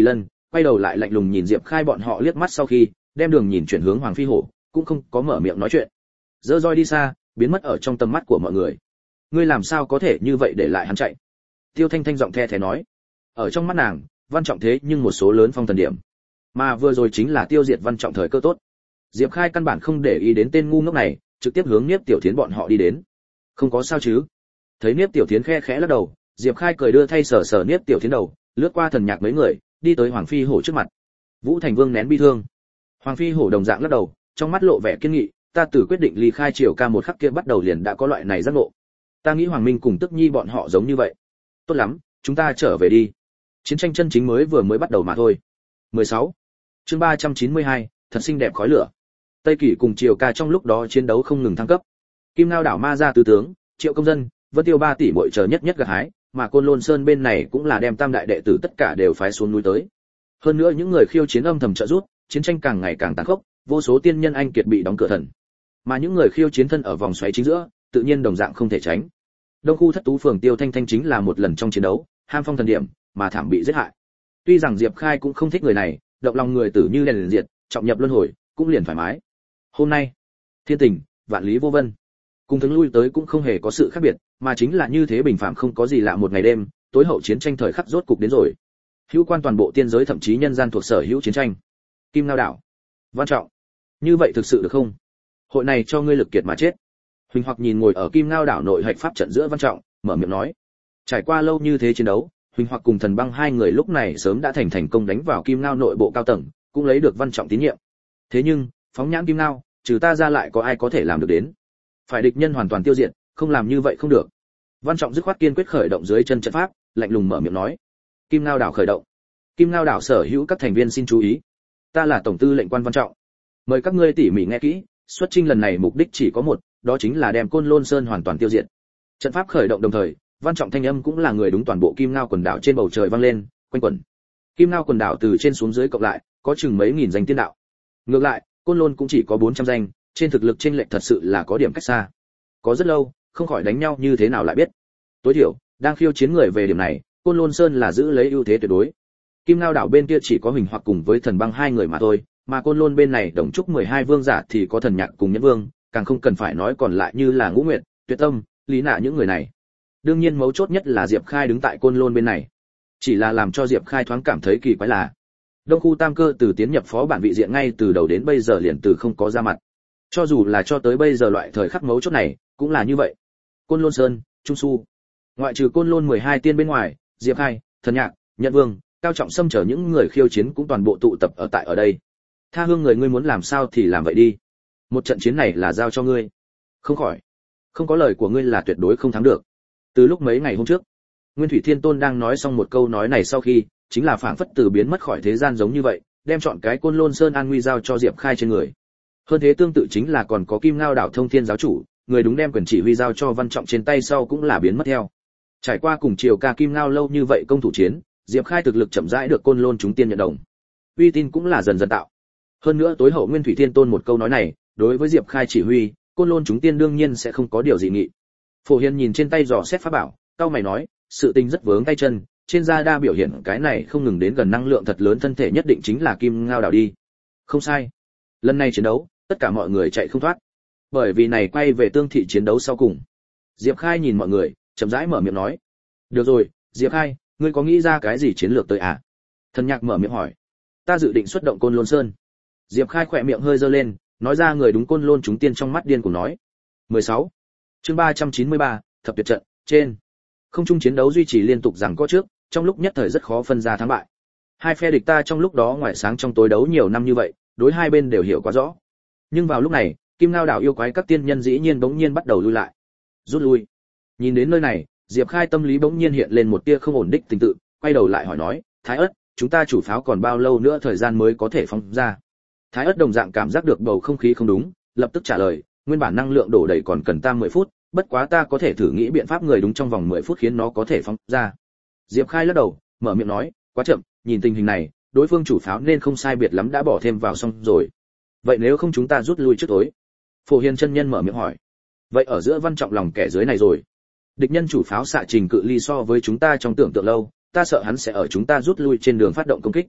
S1: quay đầu lại lạnh lùng nhìn Diệp Khai bọn họ liếc mắt sau khi, đem đường nhìn chuyển hướng Hoàng Phi Hổ, cũng không có mở miệng nói chuyện. Dơ roi đi xa, biến mất ở trong tầm mắt của mọi người. Ngươi làm sao có thể như vậy để lại hắn chạy? Tiêu Thanh Thanh giọng the thé nói. Ở trong mắt nàng, Văn Trọng thế nhưng một số lớn phong thần điểm, mà vừa rồi chính là tiêu diệt Văn Trọng thời cơ tốt. Diệp Khai căn bản không để ý đến tên ngu ngốc này, trực tiếp hướng Niếp Tiểu Thiến bọn họ đi đến. Không có sao chứ? Thấy Niếp Tiểu Thiến khe khẽ lắc đầu, Diệp Khai cười đưa thay sờ sờ Niếp Tiểu Thiến đầu, lướt qua thần nhạc mấy người, đi tới Hoàng Phi Hổ trước mặt. Vũ Thành Vương nén bi thương. Hoàng Phi Hổ đồng dạng lắc đầu, trong mắt lộ vẻ kiên nghị, ta từ quyết định ly khai Triều Ca một khắc kia bắt đầu liền đã có loại này giác ngộ. Ta nghĩ Hoàng Minh cùng Tức Nhi bọn họ giống như vậy. Tốt lắm, chúng ta trở về đi. Chiến tranh chân chính mới vừa mới bắt đầu mà thôi. mười sáu. Chương ba trăm chín mươi hai, thật xinh đẹp khói lửa. Tây Kỳ cùng Triều Ca trong lúc đó chiến đấu không ngừng thăng cấp. Kim Ngao đảo ma gia tứ tướng, Triệu Công Dân, Vân Tiêu ba tỷ muội chờ nhất nhất gặt hái, mà Côn Lôn Sơn bên này cũng là đem tam đại đệ tử tất cả đều phái xuống núi tới. Hơn nữa những người khiêu chiến âm thầm trợ giúp, chiến tranh càng ngày càng tàn khốc, vô số tiên nhân anh kiệt bị đóng cửa thần. Mà những người khiêu chiến thân ở vòng xoáy chính giữa, tự nhiên đồng dạng không thể tránh. Đông khu thất tú phường Tiêu Thanh Thanh chính là một lần trong chiến đấu, ham phong thần điểm, mà thảm bị giết hại. Tuy rằng Diệp Khai cũng không thích người này, động lòng người tử như đèn liền diệt, trọng nhập luân hồi, cũng liền thoải mái. Hôm nay, thiên tình, vạn lý vô vân, cùng thường lui tới cũng không hề có sự khác biệt, mà chính là như thế bình phàm không có gì lạ một ngày đêm, tối hậu chiến tranh thời khắc rốt cục đến rồi. Hữu quan toàn bộ tiên giới thậm chí nhân gian thuộc sở hữu chiến tranh. Kim Ngao đảo, Văn Trọng, như vậy thực sự được không? Hội này cho ngươi lực kiệt mà chết. Huỳnh Hoặc nhìn ngồi ở Kim Ngao đảo nội hạch pháp trận giữa Văn Trọng, mở miệng nói. Trải qua lâu như thế chiến đấu, Huỳnh Hoặc cùng Thần Băng hai người lúc này sớm đã thành thành công đánh vào Kim Ngao nội bộ cao tầng, cũng lấy được Văn Trọng tín nhiệm. Thế nhưng, phóng nhãn Kim Ngao, trừ ta ra lại có ai có thể làm được đến? Phải địch nhân hoàn toàn tiêu diệt, không làm như vậy không được. Văn Trọng dứt khoát kiên quyết khởi động dưới chân trận pháp, lạnh lùng mở miệng nói. Kim Ngao đảo khởi động. Kim Ngao đảo sở hữu các thành viên xin chú ý. Ta là tổng tư lệnh quan Văn Trọng. Mời các ngươi tỉ mỉ nghe kỹ, xuất chinh lần này mục đích chỉ có một, đó chính là đem Côn Lôn Sơn hoàn toàn tiêu diệt. Trận pháp khởi động đồng thời, Văn Trọng thanh âm cũng là người đúng toàn bộ Kim Ngao quần đảo trên bầu trời vang lên, quanh quẩn. Kim Ngao quần đảo từ trên xuống dưới cộng lại, có chừng mấy nghìn danh tiên đạo. Ngược lại, Côn Lôn cũng chỉ có bốn trăm danh, trên thực lực chênh lệch thật sự là có điểm cách xa. Có rất lâu, không khỏi đánh nhau như thế nào lại biết. Tối thiểu, đang khiêu chiến người về điểm này, Côn Lôn Sơn là giữ lấy ưu thế tuyệt đối. Kim Ngao đảo bên kia chỉ có Huỳnh Hoặc cùng với Thần Băng hai người mà thôi, mà Côn Lôn bên này đồng trúc mười hai vương giả thì có Thần Nhạc cùng Nhẫn Vương, càng không cần phải nói còn lại như là Ngũ Nguyệt, Tuyệt Tâm, Lý Nạ những người này. Đương nhiên mấu chốt nhất là Diệp Khai đứng tại Côn Lôn bên này. Chỉ là làm cho Diệp Khai thoáng cảm thấy kỳ quái là, Đông khu Tam Cơ từ tiến nhập phó bản vị diện ngay từ đầu đến bây giờ liền từ không có ra mặt. Cho dù là cho tới bây giờ loại thời khắc mấu chốt này, cũng là như vậy. Côn Lôn Sơn, Trung Su, ngoại trừ Côn Lôn mười hai tiên bên ngoài, Diệp Khai, Thần Nhạc, Nhẫn Vương, Cao Trọng Sâm chở những người khiêu chiến cũng toàn bộ tụ tập ở tại ở đây. Tha hương người ngươi muốn làm sao thì làm vậy đi. Một trận chiến này là giao cho ngươi. Không khỏi, không có lời của ngươi là tuyệt đối không thắng được. Từ lúc mấy ngày hôm trước, Nguyên Thủy Thiên Tôn đang nói xong một câu nói này sau khi, chính là phảng phất từ biến mất khỏi thế gian giống như vậy, đem chọn cái Côn Lôn Sơn an nguy giao cho Diệp Khai trên người. Hơn thế tương tự chính là còn có Kim Ngao đảo Thông Thiên giáo chủ, người đúng đem quyền chỉ huy giao cho Văn Trọng trên tay sau cũng là biến mất theo. Trải qua cùng Triều Ca Kim Ngao lâu như vậy công thủ chiến, Diệp Khai thực lực chậm rãi được Côn Lôn chúng tiên nhận đồng. Uy tín cũng là dần dần tạo. Hơn nữa tối hậu Nguyên Thủy Thiên Tôn một câu nói này, đối với Diệp Khai chỉ huy, Côn Lôn chúng tiên đương nhiên sẽ không có điều gì nghị. Phổ Hiền nhìn trên tay dò xét pháp bảo, cao mày nói, sự tình rất vướng tay chân, trên da đa biểu hiện cái này không ngừng đến gần năng lượng thật lớn thân thể nhất định chính là Kim Ngao đảo đi. Không sai. Lần này chiến đấu, tất cả mọi người chạy không thoát. Bởi vì này quay về tương thị chiến đấu sau cùng. Diệp Khai nhìn mọi người, chậm rãi mở miệng nói. Được rồi, Diệp Khai, ngươi có nghĩ ra cái gì chiến lược tới à? Thần Nhạc mở miệng hỏi. Ta dự định xuất động Côn Lôn Sơn. Diệp Khai khỏe miệng hơi giơ lên, nói ra người đúng Côn Lôn chúng tiên trong mắt điên cùng nói. mười sáu. Chương ba trăm chín mươi ba, thập tuyệt trận, trên. Không trung chiến đấu duy trì liên tục rằng có trước, trong lúc nhất thời rất khó phân ra thắng bại. Hai phe địch ta trong lúc đó ngoài sáng trong tối đấu nhiều năm như vậy, đối hai bên đều hiểu quá rõ. Nhưng vào lúc này, Kim Ngao đảo yêu quái các tiên nhân dĩ nhiên bỗng nhiên bắt đầu lui lại. Rút lui. Nhìn đến nơi này, Diệp Khai tâm lý bỗng nhiên hiện lên một tia không ổn định tình tự, quay đầu lại hỏi nói, Thái Ất, chúng ta chủ pháo còn bao lâu nữa thời gian mới có thể phóng ra? Thái Ất đồng dạng cảm giác được bầu không khí không đúng, lập tức trả lời, nguyên bản năng lượng đổ đầy còn cần ta mười phút, bất quá ta có thể thử nghĩ biện pháp người đúng trong vòng mười phút khiến nó có thể phóng ra. Diệp Khai lắc đầu, mở miệng nói, quá chậm, nhìn tình hình này, đối phương chủ pháo nên không sai biệt lắm đã bỏ thêm vào xong rồi. Vậy nếu không chúng ta rút lui trước tối? Phổ Hiền chân nhân mở miệng hỏi. Vậy ở giữa Văn Trọng lòng kẻ dưới này rồi. Địch nhân chủ pháo xạ trình cự ly so với chúng ta trong tưởng tượng lâu, ta sợ hắn sẽ ở chúng ta rút lui trên đường phát động công kích.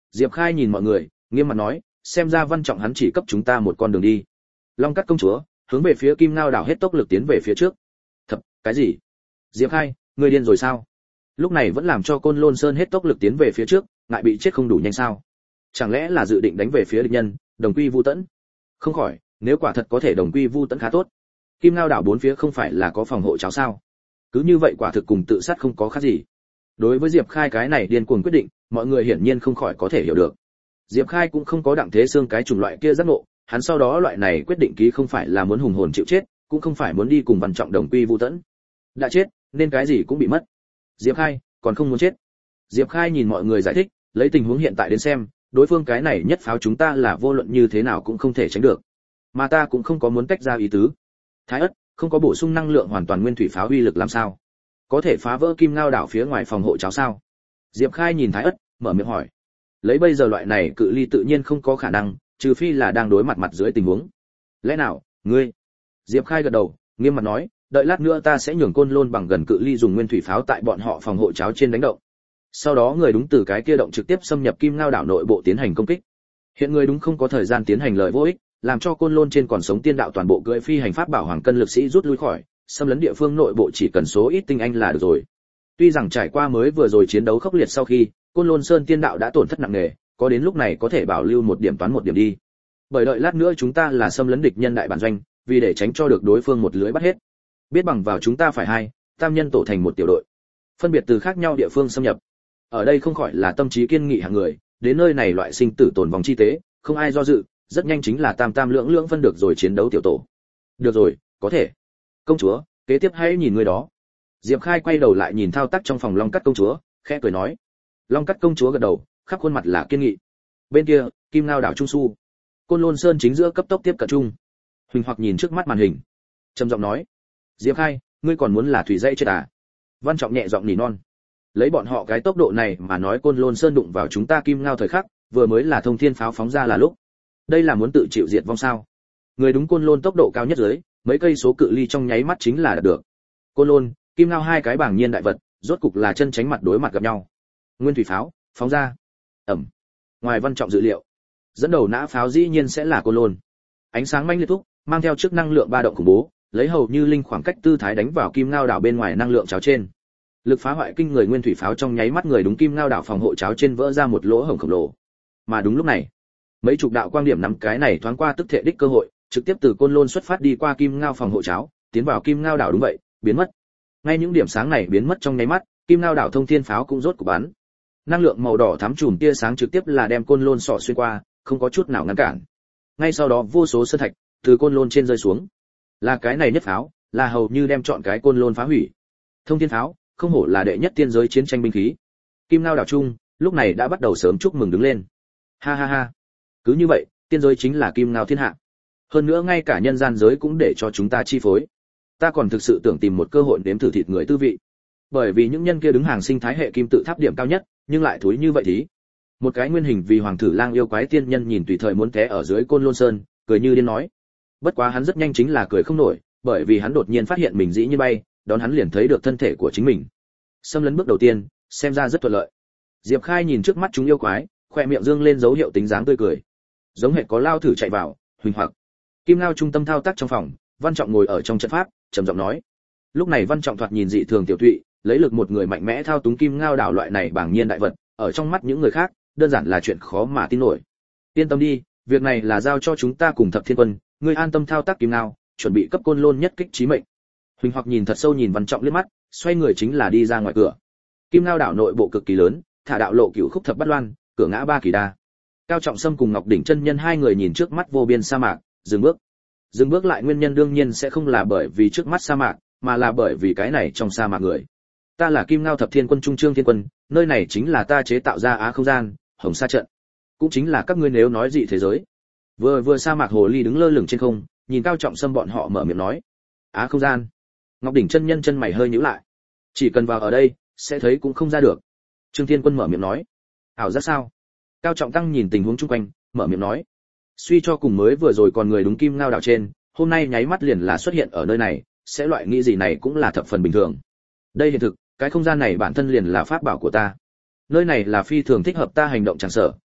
S1: Diệp Khai nhìn mọi người, nghiêm mặt nói, xem ra Văn Trọng hắn chỉ cấp chúng ta một con đường đi. Long Cắt công chúa hướng về phía Kim Ngao đảo hết tốc lực tiến về phía trước. Thật, cái gì? Diệp Khai, ngươi điên rồi sao? Lúc này vẫn làm cho Côn Lôn Sơn hết tốc lực tiến về phía trước, ngại bị chết không đủ nhanh sao? Chẳng lẽ là dự định đánh về phía địch nhân, đồng quy vu tẫn? Không khỏi, nếu quả thật có thể đồng quy vu tẫn khá tốt. Kim Ngao đảo bốn phía không phải là có phòng hộ cháo sao? Cứ như vậy quả thực cùng tự sát không có khác gì. Đối với Diệp Khai cái này điên cuồng quyết định, mọi người hiển nhiên không khỏi có thể hiểu được. Diệp Khai cũng không có Đặng Thế Xương cái chủng loại kia giác ngộ, hắn sau đó loại này quyết định ký không phải là muốn hùng hồn chịu chết, cũng không phải muốn đi cùng Văn Trọng đồng quy vu tẫn. Đã chết, nên cái gì cũng bị mất. Diệp Khai còn không muốn chết. Diệp Khai nhìn mọi người giải thích, lấy tình huống hiện tại đến xem, đối phương cái này nhất pháo chúng ta là vô luận như thế nào cũng không thể tránh được. Mà ta cũng không có muốn tách ra ý tứ. Thái Ất, không có bổ sung năng lượng hoàn toàn nguyên thủy pháo uy lực làm sao? Có thể phá vỡ Kim Ngao đảo phía ngoài phòng hộ cháo sao? Diệp Khai nhìn Thái Ất, mở miệng hỏi. Lấy bây giờ loại này cự ly tự nhiên không có khả năng, trừ phi là đang đối mặt mặt dưới tình huống. Lẽ nào, ngươi? Diệp Khai gật đầu, nghiêm mặt nói, đợi lát nữa ta sẽ nhường Côn Lôn bằng gần cự ly dùng nguyên thủy pháo tại bọn họ phòng hộ cháo trên đánh động. Sau đó người đúng từ cái kia động trực tiếp xâm nhập Kim Ngao đảo nội bộ tiến hành công kích. Hiện người đúng không có thời gian tiến hành lời vô ích, làm cho Côn Lôn trên còn sống tiên đạo toàn bộ cưỡi phi hành pháp bảo hoàng cân lực sĩ rút lui khỏi, xâm lấn địa phương nội bộ chỉ cần số ít tinh anh là được rồi. Tuy rằng trải qua mới vừa rồi chiến đấu khốc liệt sau khi, Côn Lôn Sơn tiên đạo đã tổn thất nặng nề, có đến lúc này có thể bảo lưu một điểm toán một điểm đi. Bởi đợi lát nữa chúng ta là xâm lấn địch nhân đại bản doanh, vì để tránh cho được đối phương một lưới bắt hết. Biết bằng vào chúng ta phải hai, tam nhân tổ thành một tiểu đội, phân biệt từ khác nhau địa phương xâm nhập. Ở đây không khỏi là tâm trí kiên nghị hạng người, đến nơi này loại sinh tử tồn vòng chi tế, không ai do dự, rất nhanh chính là tam tam lưỡng lưỡng phân được rồi chiến đấu tiểu tổ. Được rồi, có thể. Công chúa, kế tiếp hãy nhìn người đó. Diệp Khai quay đầu lại nhìn thao tác trong phòng Long Cắt công chúa, khẽ cười nói. Long Cắt công chúa gật đầu, khắp khuôn mặt là kiên nghị. Bên kia, Kim Ngao đảo Trung Su, Côn Lôn Sơn chính giữa cấp tốc tiếp cận chung. Huỳnh Hoặc nhìn trước mắt màn hình, trầm giọng nói: Diệp Khai, ngươi còn muốn là thủy dây chết à? Văn Trọng nhẹ giọng nỉ non. Lấy bọn họ cái tốc độ này mà nói Côn Lôn Sơn đụng vào chúng ta Kim Ngao thời khắc, vừa mới là thông thiên pháo phóng ra là lúc. Đây là muốn tự chịu diệt vong sao? Người đúng Côn Lôn tốc độ cao nhất dưới, mấy cây số cự ly trong nháy mắt chính là đạt được. Côn Lôn, Kim Ngao hai cái bảng nhiên đại vật, rốt cục là chân tránh mặt đối mặt gặp nhau. Nguyên thủy pháo, phóng ra. Ầm. Ngoài Văn Trọng dự liệu, dẫn đầu nã pháo dĩ nhiên sẽ là Côn Lôn. Ánh sáng manh liệt thúc, mang theo chức năng lượng ba động khủng bố, lấy hầu như linh khoảng cách tư thái đánh vào Kim Ngao đảo bên ngoài năng lượng cháo trên. Lực phá hoại kinh người nguyên thủy pháo trong nháy mắt người đúng Kim Ngao đảo phòng hộ cháo trên vỡ ra một lỗ hổng khổng lồ. Mà đúng lúc này, mấy chục đạo quang điểm nắm cái này thoáng qua tức thể đích cơ hội, trực tiếp từ Côn Lôn xuất phát đi qua Kim Ngao phòng hộ cháo, tiến vào Kim Ngao đảo đúng vậy, biến mất. Ngay những điểm sáng này biến mất trong nháy mắt, Kim Ngao đảo thông thiên pháo cũng rốt cục bắn. Năng lượng màu đỏ thắm chùm tia sáng trực tiếp là đem Côn Lôn sọ xuyên qua, không có chút nào ngăn cản. Ngay sau đó vô số sơn thạch từ Côn Lôn trên rơi xuống. Là cái này nhất pháo, là hầu như đem chọn cái Côn Lôn phá hủy. Thông thiên pháo, không hổ là đệ nhất tiên giới chiến tranh binh khí. Kim Ngao đảo trung, lúc này đã bắt đầu sớm chúc mừng đứng lên. Ha ha ha. Cứ như vậy, tiên giới chính là Kim Ngao thiên hạ. Hơn nữa ngay cả nhân gian giới cũng để cho chúng ta chi phối. Ta còn thực sự tưởng tìm một cơ hội nếm thử thịt người tư vị. Bởi vì những nhân kia đứng hàng sinh thái hệ kim tự tháp điểm cao nhất, nhưng lại thúi như vậy thì. Một cái nguyên hình vì hoàng thử lang yêu quái tiên nhân nhìn tùy thời muốn té ở dưới Côn Lôn Sơn, cười như điên nói. Bất quá hắn rất nhanh chính là cười không nổi, bởi vì hắn đột nhiên phát hiện mình dĩ như bay, đón hắn liền thấy được thân thể của chính mình. Xâm lấn bước đầu tiên, xem ra rất thuận lợi. Diệp Khai nhìn trước mắt chúng yêu quái, khoe miệng dương lên dấu hiệu tính dáng tươi cười. Giống hệt có lao thử chạy vào, Huỳnh Hoặc. Kim Ngao trung tâm thao tác trong phòng, Văn Trọng ngồi ở trong trận pháp, trầm giọng nói. Lúc này Văn Trọng thoạt nhìn dị thường tiểu tụy, lấy lực một người mạnh mẽ thao túng Kim Ngao đảo loại này bảng nhiên đại vật, ở trong mắt những người khác, đơn giản là chuyện khó mà tin nổi. Yên tâm đi, việc này là giao cho chúng ta cùng Thập Thiên Quân, ngươi an tâm thao tác Kim Ngao, chuẩn bị cấp Côn Lôn nhất kích chí mệnh. Huỳnh Hoặc nhìn thật sâu nhìn Văn Trọng liếc mắt, xoay người chính là đi ra ngoài cửa. Kim Ngao đảo nội bộ cực kỳ lớn, thả đạo lộ cửu khúc thập bát loan, cửa ngã ba kỳ đa. Cao Trọng Sâm cùng Ngọc Đỉnh chân nhân hai người nhìn trước mắt vô biên sa mạc, dừng bước. Dừng bước lại nguyên nhân đương nhiên sẽ không là bởi vì trước mắt sa mạc, mà là bởi vì cái này trong sa mạc người. Ta là Kim Ngao Thập Thiên Quân Trung Trương Thiên Quân, nơi này chính là ta chế tạo ra Á không gian, Hồng Sa trận. Cũng chính là các ngươi nếu nói dị thế giới. Vừa vừa sa mạc hồ ly đứng lơ lửng trên không, nhìn Cao Trọng Sâm bọn họ mở miệng nói. Á không gian. Ngọc Đỉnh chân nhân chân mày hơi nhíu lại. Chỉ cần vào ở đây, sẽ thấy cũng không ra được. Trương Thiên Quân mở miệng nói. Ảo giác sao? Cao Trọng Tăng nhìn tình huống chung quanh, mở miệng nói. Suy cho cùng mới vừa rồi còn người đúng Kim Ngao đảo trên, hôm nay nháy mắt liền là xuất hiện ở nơi này, sẽ loại nghĩ gì này cũng là thập phần bình thường. Đây hiện thực, cái không gian này bản thân liền là pháp bảo của ta. Nơi này là phi thường thích hợp ta hành động chẳng sở,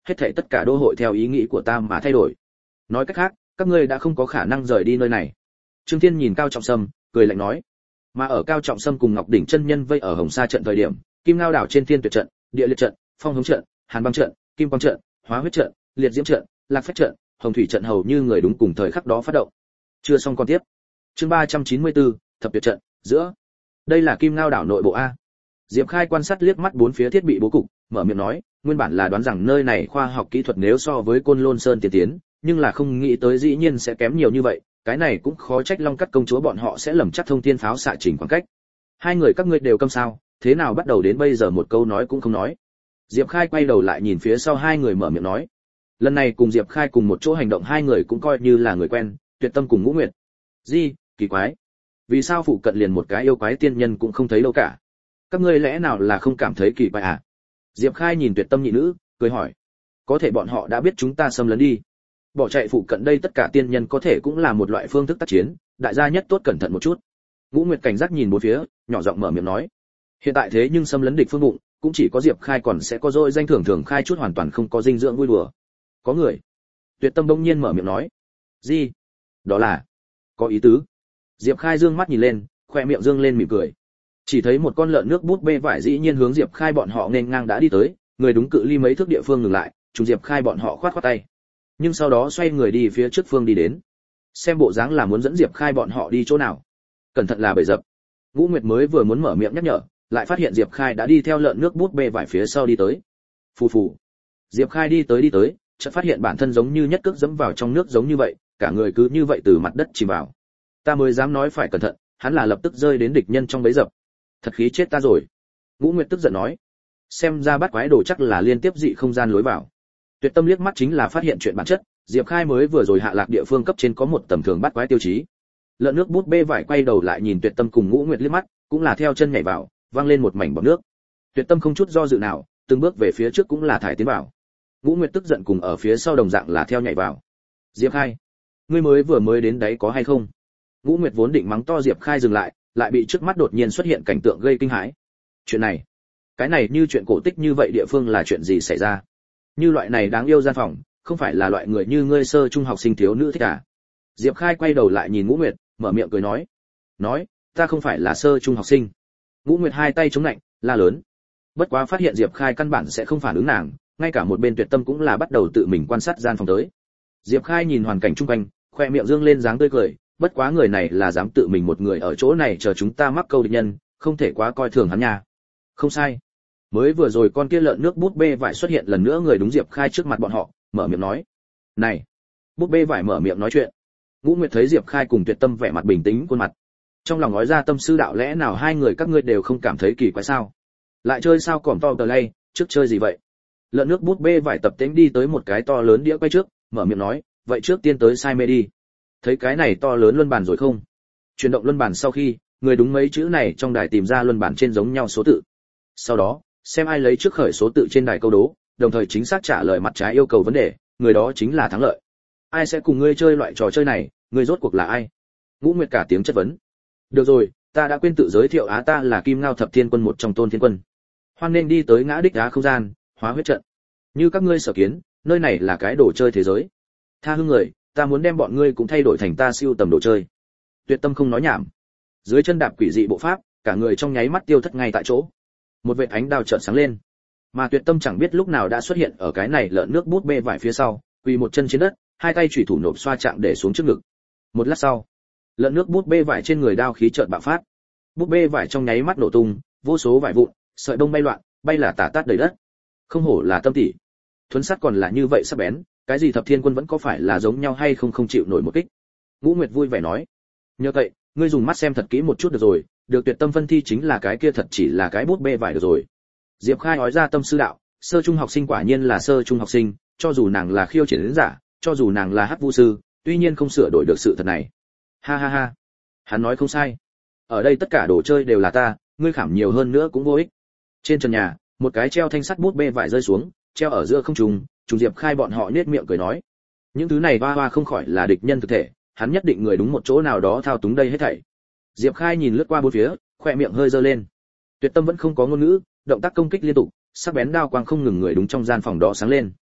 S1: hết thảy tất cả đô hội theo ý nghĩ của ta mà thay đổi. Nói cách khác, các ngươi đã không có khả năng rời đi nơi này. Trương Thiên nhìn Cao Trọng Sâm, cười lạnh nói. Mà ở Cao Trọng Sâm cùng Ngọc Đỉnh chân nhân vây ở Hồng Sa trận thời điểm, Kim Ngao đảo trên Thiên Tuyệt trận, Địa Liệt trận, Phong Hống trận, Hàn Băng trận, Kim Quang trận, Hóa Huyết trận, Liệt Diễm trận, Lạc Phách trận, Hồng Thủy trận hầu như người đúng cùng thời khắc đó phát động. Chưa xong con tiếp. Chương ba trăm chín mươi tư, Thập Tuyệt trận, giữa. Đây là Kim Ngao đảo nội bộ a. Diệp Khai quan sát liếc mắt bốn phía thiết bị bố cục, mở miệng nói, nguyên bản là đoán rằng nơi này khoa học kỹ thuật nếu so với Côn Lôn Sơn tiên tiến, nhưng là không nghĩ tới dĩ nhiên sẽ kém nhiều như vậy, cái này cũng khó trách Long Cắt công chúa bọn họ sẽ lầm chắc thông thiên pháo xạ trình khoảng cách. Hai người các ngươi đều câm sao, thế nào bắt đầu đến bây giờ một câu nói cũng không nói. Diệp Khai quay đầu lại nhìn phía sau hai người mở miệng nói. Lần này cùng Diệp Khai cùng một chỗ hành động hai người cũng coi như là người quen, Tuyệt Tâm cùng Ngũ Nguyệt. Gì, kỳ quái. Vì sao phụ cận liền một cái yêu quái tiên nhân cũng không thấy đâu cả? Các ngươi lẽ nào là không cảm thấy kỳ quái à? Diệp Khai nhìn Tuyệt Tâm nhị nữ, cười hỏi. Có thể bọn họ đã biết chúng ta xâm lấn đi. Bỏ chạy phụ cận đây tất cả tiên nhân có thể cũng là một loại phương thức tác chiến, đại gia nhất tốt cẩn thận một chút. Ngũ Nguyệt cảnh giác nhìn bốn phía, nhỏ giọng mở miệng nói. Hiện tại thế nhưng xâm lấn địch phương bụng, cũng chỉ có Diệp Khai còn sẽ có dội danh thưởng thường khai chút hoàn toàn không có dinh dưỡng vui đùa. Có người. Tuyệt Tâm bỗng nhiên mở miệng nói. Gì? Đó là? Có ý tứ. Diệp Khai dương mắt nhìn lên, khoe miệng dương lên mỉm cười. Chỉ thấy một con lợn nước bút bê vải dĩ nhiên hướng Diệp Khai bọn họ nên ngang đã đi tới, người đúng cự ly mấy thước địa phương ngừng lại, chúng Diệp Khai bọn họ khoát khoát tay. Nhưng sau đó xoay người đi phía trước phương đi đến. Xem bộ dáng là muốn dẫn Diệp Khai bọn họ đi chỗ nào. Cẩn thận là bẫy dập. Ngũ Nguyệt mới vừa muốn mở miệng nhắc nhở, lại phát hiện Diệp Khai đã đi theo lợn nước bút bê vải phía sau đi tới. Phù phù. Diệp Khai đi tới đi tới, chợt phát hiện bản thân giống như nhất cước dẫm vào trong nước giống như vậy, cả người cứ như vậy từ mặt đất chìm vào. Ta mới dám nói phải cẩn thận, hắn là lập tức rơi đến địch nhân trong bẫy dập. Thật khí chết ta rồi. Ngũ Nguyệt tức giận nói. Xem ra bắt quái đồ chắc là liên tiếp dị không gian lối vào. Tuyệt Tâm liếc mắt chính là phát hiện chuyện bản chất, Diệp Khai mới vừa rồi hạ lạc địa phương cấp trên có một tầm thường bắt quái tiêu chí. Lợn nước bút bê vải quay đầu lại nhìn Tuyệt Tâm cùng Ngũ Nguyệt liếc mắt, cũng là theo chân nhảy vào, văng lên một mảnh bọt nước. Tuyệt Tâm không chút do dự nào, từng bước về phía trước cũng là thải tiến vào. Ngũ Nguyệt tức giận cùng ở phía sau đồng dạng là theo nhảy vào. Diệp Khai, ngươi mới vừa mới đến đấy có hay không? Ngũ Nguyệt vốn định mắng to Diệp Khai dừng lại, lại bị trước mắt đột nhiên xuất hiện cảnh tượng gây kinh hãi. Chuyện này, cái này như chuyện cổ tích như vậy địa phương là chuyện gì xảy ra? Như loại này đáng yêu gian phòng, không phải là loại người như ngươi sơ trung học sinh thiếu nữ thích à? Diệp Khai quay đầu lại nhìn Ngũ Nguyệt, mở miệng cười nói. Nói, ta không phải là sơ trung học sinh. Ngũ Nguyệt hai tay chống lạnh, la lớn. Bất quá phát hiện Diệp Khai căn bản sẽ không phản ứng nàng, ngay cả một bên Tuyệt Tâm cũng là bắt đầu tự mình quan sát gian phòng tới. Diệp Khai nhìn hoàn cảnh chung quanh, khoe miệng dương lên dáng tươi cười, bất quá người này là dám tự mình một người ở chỗ này chờ chúng ta mắc câu địch nhân, không thể quá coi thường hắn nha. Không sai. Mới vừa rồi con kia lợn nước bút bê vải xuất hiện lần nữa người đúng Diệp Khai trước mặt bọn họ, mở miệng nói. Này. Bút bê vải mở miệng nói chuyện. Ngũ Nguyệt thấy Diệp Khai cùng Tuyệt Tâm vẻ mặt bình tĩnh khuôn mặt. Trong lòng nói ra tâm sư đạo lẽ nào hai người các ngươi đều không cảm thấy kỳ quái sao? Lại chơi sao còm to tờ lay, trước chơi gì vậy? Lợn nước bút bê vải tập tễnh đi tới một cái to lớn đĩa quay trước, mở miệng nói, vậy trước tiên tới sai mê đi. Thấy cái này to lớn luân bàn rồi không? Chuyển động luân bàn sau khi, người đúng mấy chữ này trong đài tìm ra luân bàn trên giống nhau số tự. Sau đó, xem ai lấy trước khởi số tự trên đài câu đố, đồng thời chính xác trả lời mặt trái yêu cầu vấn đề, người đó chính là thắng lợi. Ai sẽ cùng ngươi chơi loại trò chơi này, ngươi rốt cuộc là ai? Ngũ Nguyệt cả tiếng chất vấn. Được rồi, ta đã quên tự giới thiệu á, ta là Kim Ngao Thập Thiên Quân một trong Tôn Thiên Quân. Hoan nên đi tới ngã đích đá không gian, hóa huyết trận. Như các ngươi sở kiến, nơi này là cái đồ chơi thế giới. Tha hương người, ta muốn đem bọn ngươi cũng thay đổi thành ta siêu tầm đồ chơi. Tuyệt Tâm không nói nhảm. Dưới chân đạp quỷ dị bộ pháp, cả người trong nháy mắt tiêu thất ngay tại chỗ. Một vệt ánh đao chợt sáng lên. Mà Tuyệt Tâm chẳng biết lúc nào đã xuất hiện ở cái này lợn nước bút bê vải phía sau, quỳ một chân trên đất, hai tay chủy thủ nộp xoa chạm để xuống trước ngực. Một lát sau, lợn nước bút bê vải trên người đao khí chợt bạo phát. Bút bê vải trong nháy mắt nổ tung, vô số vải vụn, sợi bông bay loạn, bay là tả tát đầy đất. Không hổ là Tâm tỷ. Thuấn sát còn là như vậy sắc bén, cái gì Thập Thiên Quân vẫn có phải là giống nhau hay không không chịu nổi một kích. Ngũ Nguyệt vui vẻ nói, nhờ vậy, ngươi dùng mắt xem thật kỹ một chút được rồi, được Tuyệt Tâm phân thi chính là cái kia thật chỉ là cái bút bê vải được rồi. Diệp Khai nói ra tâm sư đạo, sơ trung học sinh quả nhiên là sơ trung học sinh, cho dù nàng là khiêu chiến giả, cho dù nàng là hắc vu sư, tuy nhiên không sửa đổi được sự thật này. Ha ha ha. Hắn nói không sai. Ở đây tất cả đồ chơi đều là ta, ngươi khảm nhiều hơn nữa cũng vô ích. Trên trần nhà, một cái treo thanh sắt bút bê vải rơi xuống, treo ở giữa không trung, trùng Diệp Khai bọn họ nhếch miệng cười nói, những thứ này hoa hoa không khỏi là địch nhân thực thể, hắn nhất định người đúng một chỗ nào đó thao túng đây hết thảy. Diệp Khai nhìn lướt qua bốn phía, khóe miệng hơi giơ lên. Tuyệt Tâm vẫn không có ngôn ngữ, động tác công kích liên tục, sắc bén đao quang không ngừng người đúng trong gian phòng đó sáng lên.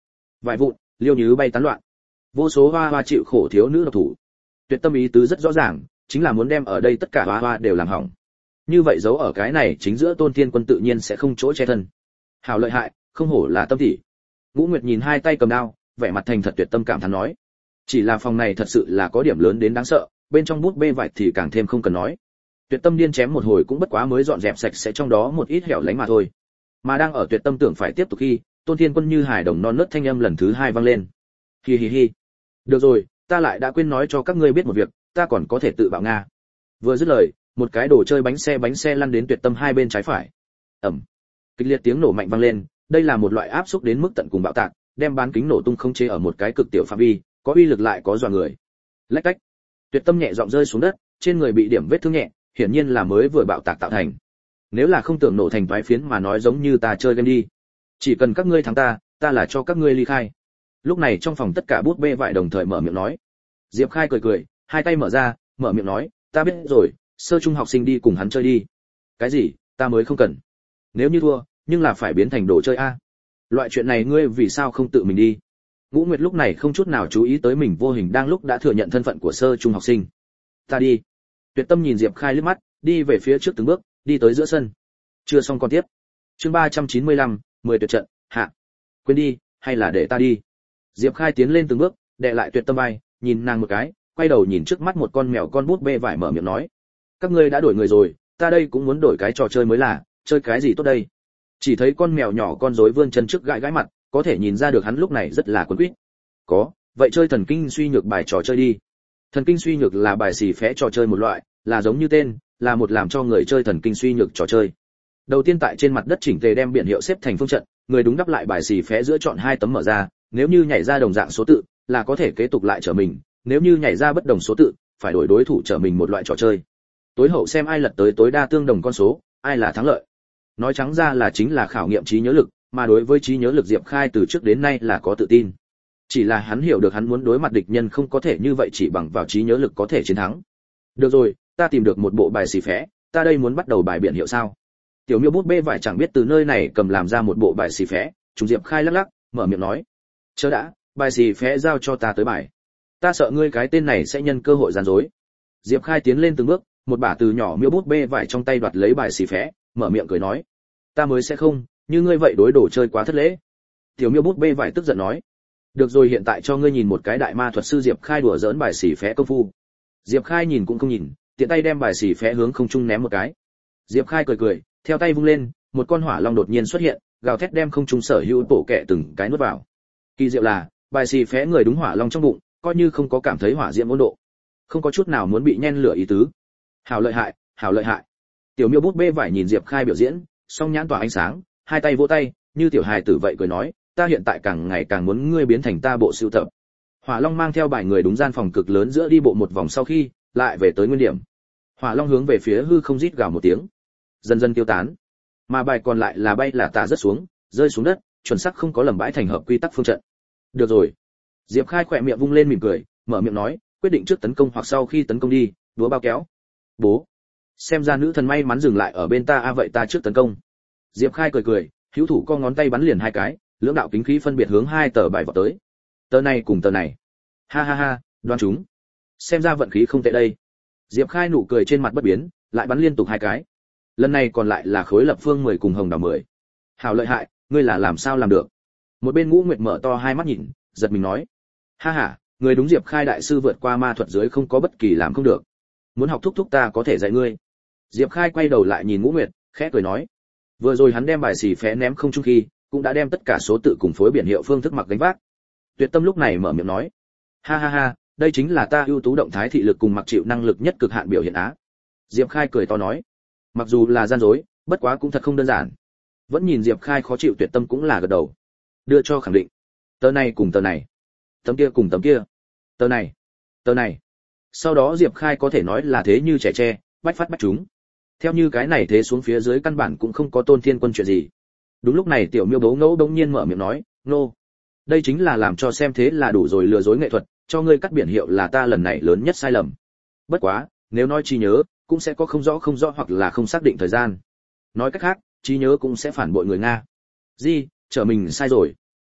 S1: vài vụn liêu như bay tán loạn, vô số hoa hoa chịu khổ thiếu nữ độc thủ. Tuyệt Tâm ý tứ rất rõ ràng, chính là muốn đem ở đây tất cả hoa hoa đều làm hỏng. Như vậy giấu ở cái này chính giữa Tôn Thiên Quân tự nhiên sẽ không chỗ che thân. Hảo lợi hại, không hổ là Tâm tỷ. Ngũ Nguyệt nhìn hai tay cầm đao, vẻ mặt thành thật Tuyệt Tâm cảm thán nói. Chỉ là phòng này thật sự là có điểm lớn đến đáng sợ, bên trong bút bê vải thì càng thêm không cần nói. Tuyệt Tâm điên chém một hồi cũng bất quá mới dọn dẹp sạch sẽ trong đó một ít hẻo lánh mà thôi. Mà đang ở Tuyệt Tâm tưởng phải tiếp tục khi, Tôn Thiên Quân như hài đồng non nớt thanh âm lần thứ hai vang lên. Hi hi hi. Được rồi, ta lại đã quên nói cho các ngươi biết một việc, ta còn có thể tự bạo nga. Vừa dứt lời, một cái đồ chơi bánh xe bánh xe lăn đến Tuyệt Tâm hai bên trái phải. Ầm. Kịch liệt tiếng nổ mạnh vang lên, đây là một loại áp xúc đến mức tận cùng bạo tạc, đem bán kính nổ tung không chế ở một cái cực tiểu phạm vi, có uy lực lại có dọa người. Lách cách. Tuyệt Tâm nhẹ giọng rơi xuống đất, trên người bị điểm vết thương nhẹ, hiển nhiên là mới vừa bạo tạc tạo thành. Nếu là không tưởng nổ thành toái phiến mà nói giống như ta chơi game đi. Chỉ cần các ngươi thắng ta, ta là cho các ngươi ly khai. Lúc này trong phòng tất cả bút bê vải đồng thời mở miệng nói. Diệp Khai cười cười, hai tay mở ra, mở miệng nói, ta biết rồi, sơ trung học sinh đi cùng hắn chơi đi. Cái gì, ta mới không cần. Nếu như thua, nhưng là phải biến thành đồ chơi a. Loại chuyện này ngươi vì sao không tự mình đi? Ngũ Nguyệt lúc này không chút nào chú ý tới mình vô hình đang lúc đã thừa nhận thân phận của sơ trung học sinh. Ta đi. Tuyệt Tâm nhìn Diệp Khai liếc mắt, đi về phía trước từng bước, đi tới giữa sân. Chưa xong con tiếp. Chương ba trăm chín mươi lăm, mười tuyệt trận, hạ. Quên đi, hay là để ta đi. Diệp Khai tiến lên từng bước, đè lại Tuyệt Tâm vai, nhìn nàng một cái, quay đầu nhìn trước mắt một con mèo con bút bê vải mở miệng nói: "Các ngươi đã đổi người rồi, ta đây cũng muốn đổi cái trò chơi mới là, chơi cái gì tốt đây?" Chỉ thấy con mèo nhỏ con rối vươn chân trước gãi gãi mặt, có thể nhìn ra được hắn lúc này rất là quấn quýt. "Có, vậy chơi thần kinh suy nhược bài trò chơi đi." Thần kinh suy nhược là bài xì phé trò chơi một loại, là giống như tên, là một làm cho người chơi thần kinh suy nhược trò chơi. Đầu tiên tại trên mặt đất chỉnh tề đem biển hiệu xếp thành phương trận, người đúng đắp lại bài xì phé giữa chọn hai tấm mở ra, nếu như nhảy ra đồng dạng số tự, là có thể kế tục lại trở mình, nếu như nhảy ra bất đồng số tự, phải đổi đối thủ trở mình một loại trò chơi. Tối hậu xem ai lật tới tối đa tương đồng con số, ai là thắng lợi. Nói trắng ra là chính là khảo nghiệm trí nhớ lực, mà đối với trí nhớ lực Diệp Khai từ trước đến nay là có tự tin. Chỉ là hắn hiểu được hắn muốn đối mặt địch nhân không có thể như vậy chỉ bằng vào trí nhớ lực có thể chiến thắng. Được rồi, ta tìm được một bộ bài xì phé, ta đây muốn bắt đầu bài biển hiệu sao? Tiểu Miêu bút bê vải chẳng biết từ nơi này cầm làm ra một bộ bài xì phé, chúng Diệp Khai lắc lắc, mở miệng nói: "Chớ đã, bài xì phé giao cho ta tới bài. Ta sợ ngươi cái tên này sẽ nhân cơ hội gian dối." Diệp Khai tiến lên từng bước, một bả từ nhỏ Miêu bút bê vải trong tay đoạt lấy bài xì phé, mở miệng cười nói: "Ta mới sẽ không, như ngươi vậy đối đồ chơi quá thất lễ." Tiểu Miêu bút bê vải tức giận nói: "Được rồi, hiện tại cho ngươi nhìn một cái đại ma thuật sư Diệp Khai đùa giỡn bài xì phé công phu." Diệp Khai nhìn cũng không nhìn, tiện tay đem bài xì phé hướng không trung ném một cái. Diệp Khai cười cười, theo tay vung lên, một con hỏa long đột nhiên xuất hiện, gào thét đem không trung sở hữu bộ kệ từng cái nuốt vào. Kỳ diệu là, bài xì phé người đúng hỏa long trong bụng, coi như không có cảm thấy hỏa diễm ôn độ, không có chút nào muốn bị nhen lửa ý tứ. Hảo lợi hại, hảo lợi hại. Tiểu Miêu bút bê vải nhìn Diệp Khai biểu diễn, song nhãn tỏa ánh sáng, hai tay vỗ tay, như tiểu hài tử vậy cười nói, ta hiện tại càng ngày càng muốn ngươi biến thành ta bộ sưu tập. Hỏa long mang theo bài người đúng gian phòng cực lớn giữa đi bộ một vòng sau khi, lại về tới nguyên điểm. Hỏa long hướng về phía hư không rít gào một tiếng, dần dần tiêu tán. Mà bài còn lại là bay là tả rất xuống, rơi xuống đất, chuẩn xác không có lầm bãi thành hợp quy tắc phương trận. Được rồi. Diệp Khai khỏe miệng vung lên mỉm cười, mở miệng nói, quyết định trước tấn công hoặc sau khi tấn công đi, đúa bao kéo. Bố. Xem ra nữ thần may mắn dừng lại ở bên ta a à, vậy ta trước tấn công. Diệp Khai cười cười, hữu thủ co ngón tay bắn liền hai cái, lưỡng đạo kính khí phân biệt hướng hai tờ bài vọt tới. Tờ này cùng tờ này. Ha ha ha, đoán chúng. Xem ra vận khí không tệ đây. Diệp Khai nụ cười trên mặt bất biến, lại bắn liên tục hai cái. Lần này còn lại là khối lập phương mười cùng hồng đào mười. Hảo lợi hại, ngươi là làm sao làm được? Một bên Ngũ Nguyệt mở to hai mắt nhìn, giật mình nói, ha ha, người đúng Diệp Khai đại sư vượt qua ma thuật dưới không có bất kỳ làm không được. Muốn học thúc thúc ta có thể dạy ngươi. Diệp Khai quay đầu lại nhìn Ngũ Nguyệt, khẽ cười nói, vừa rồi hắn đem bài xì phé ném không trung khi, cũng đã đem tất cả số tự cùng phối biển hiệu phương thức mặc gánh vác. Tuyệt Tâm lúc này mở miệng nói, ha ha ha, đây chính là ta ưu tú động thái thị lực cùng mặc chịu năng lực nhất cực hạn biểu hiện á. Diệp Khai cười to nói, mặc dù là gian dối, bất quá cũng thật không đơn giản. Vẫn nhìn Diệp Khai khó chịu, Tuyệt Tâm cũng là gật đầu, đưa cho khẳng định. Tờ này cùng tờ này, tấm kia cùng tấm kia, tờ này, tờ này. Sau đó Diệp Khai có thể nói là thế như trẻ tre, bách phát bách chúng. Theo như cái này thế xuống phía dưới căn bản cũng không có Tôn Thiên Quân chuyện gì. Đúng lúc này Tiểu Miêu Bố Ngẫu bỗng nhiên mở miệng nói, nô, đây chính là làm cho xem thế là đủ rồi lừa dối nghệ thuật, cho ngươi cắt biển hiệu là ta lần này lớn nhất sai lầm. Bất quá, nếu nói trí nhớ, cũng sẽ có không rõ không rõ hoặc là không xác định thời gian. Nói cách khác, trí nhớ cũng sẽ phản bội người Nga. Gì, trở mình sai rồi.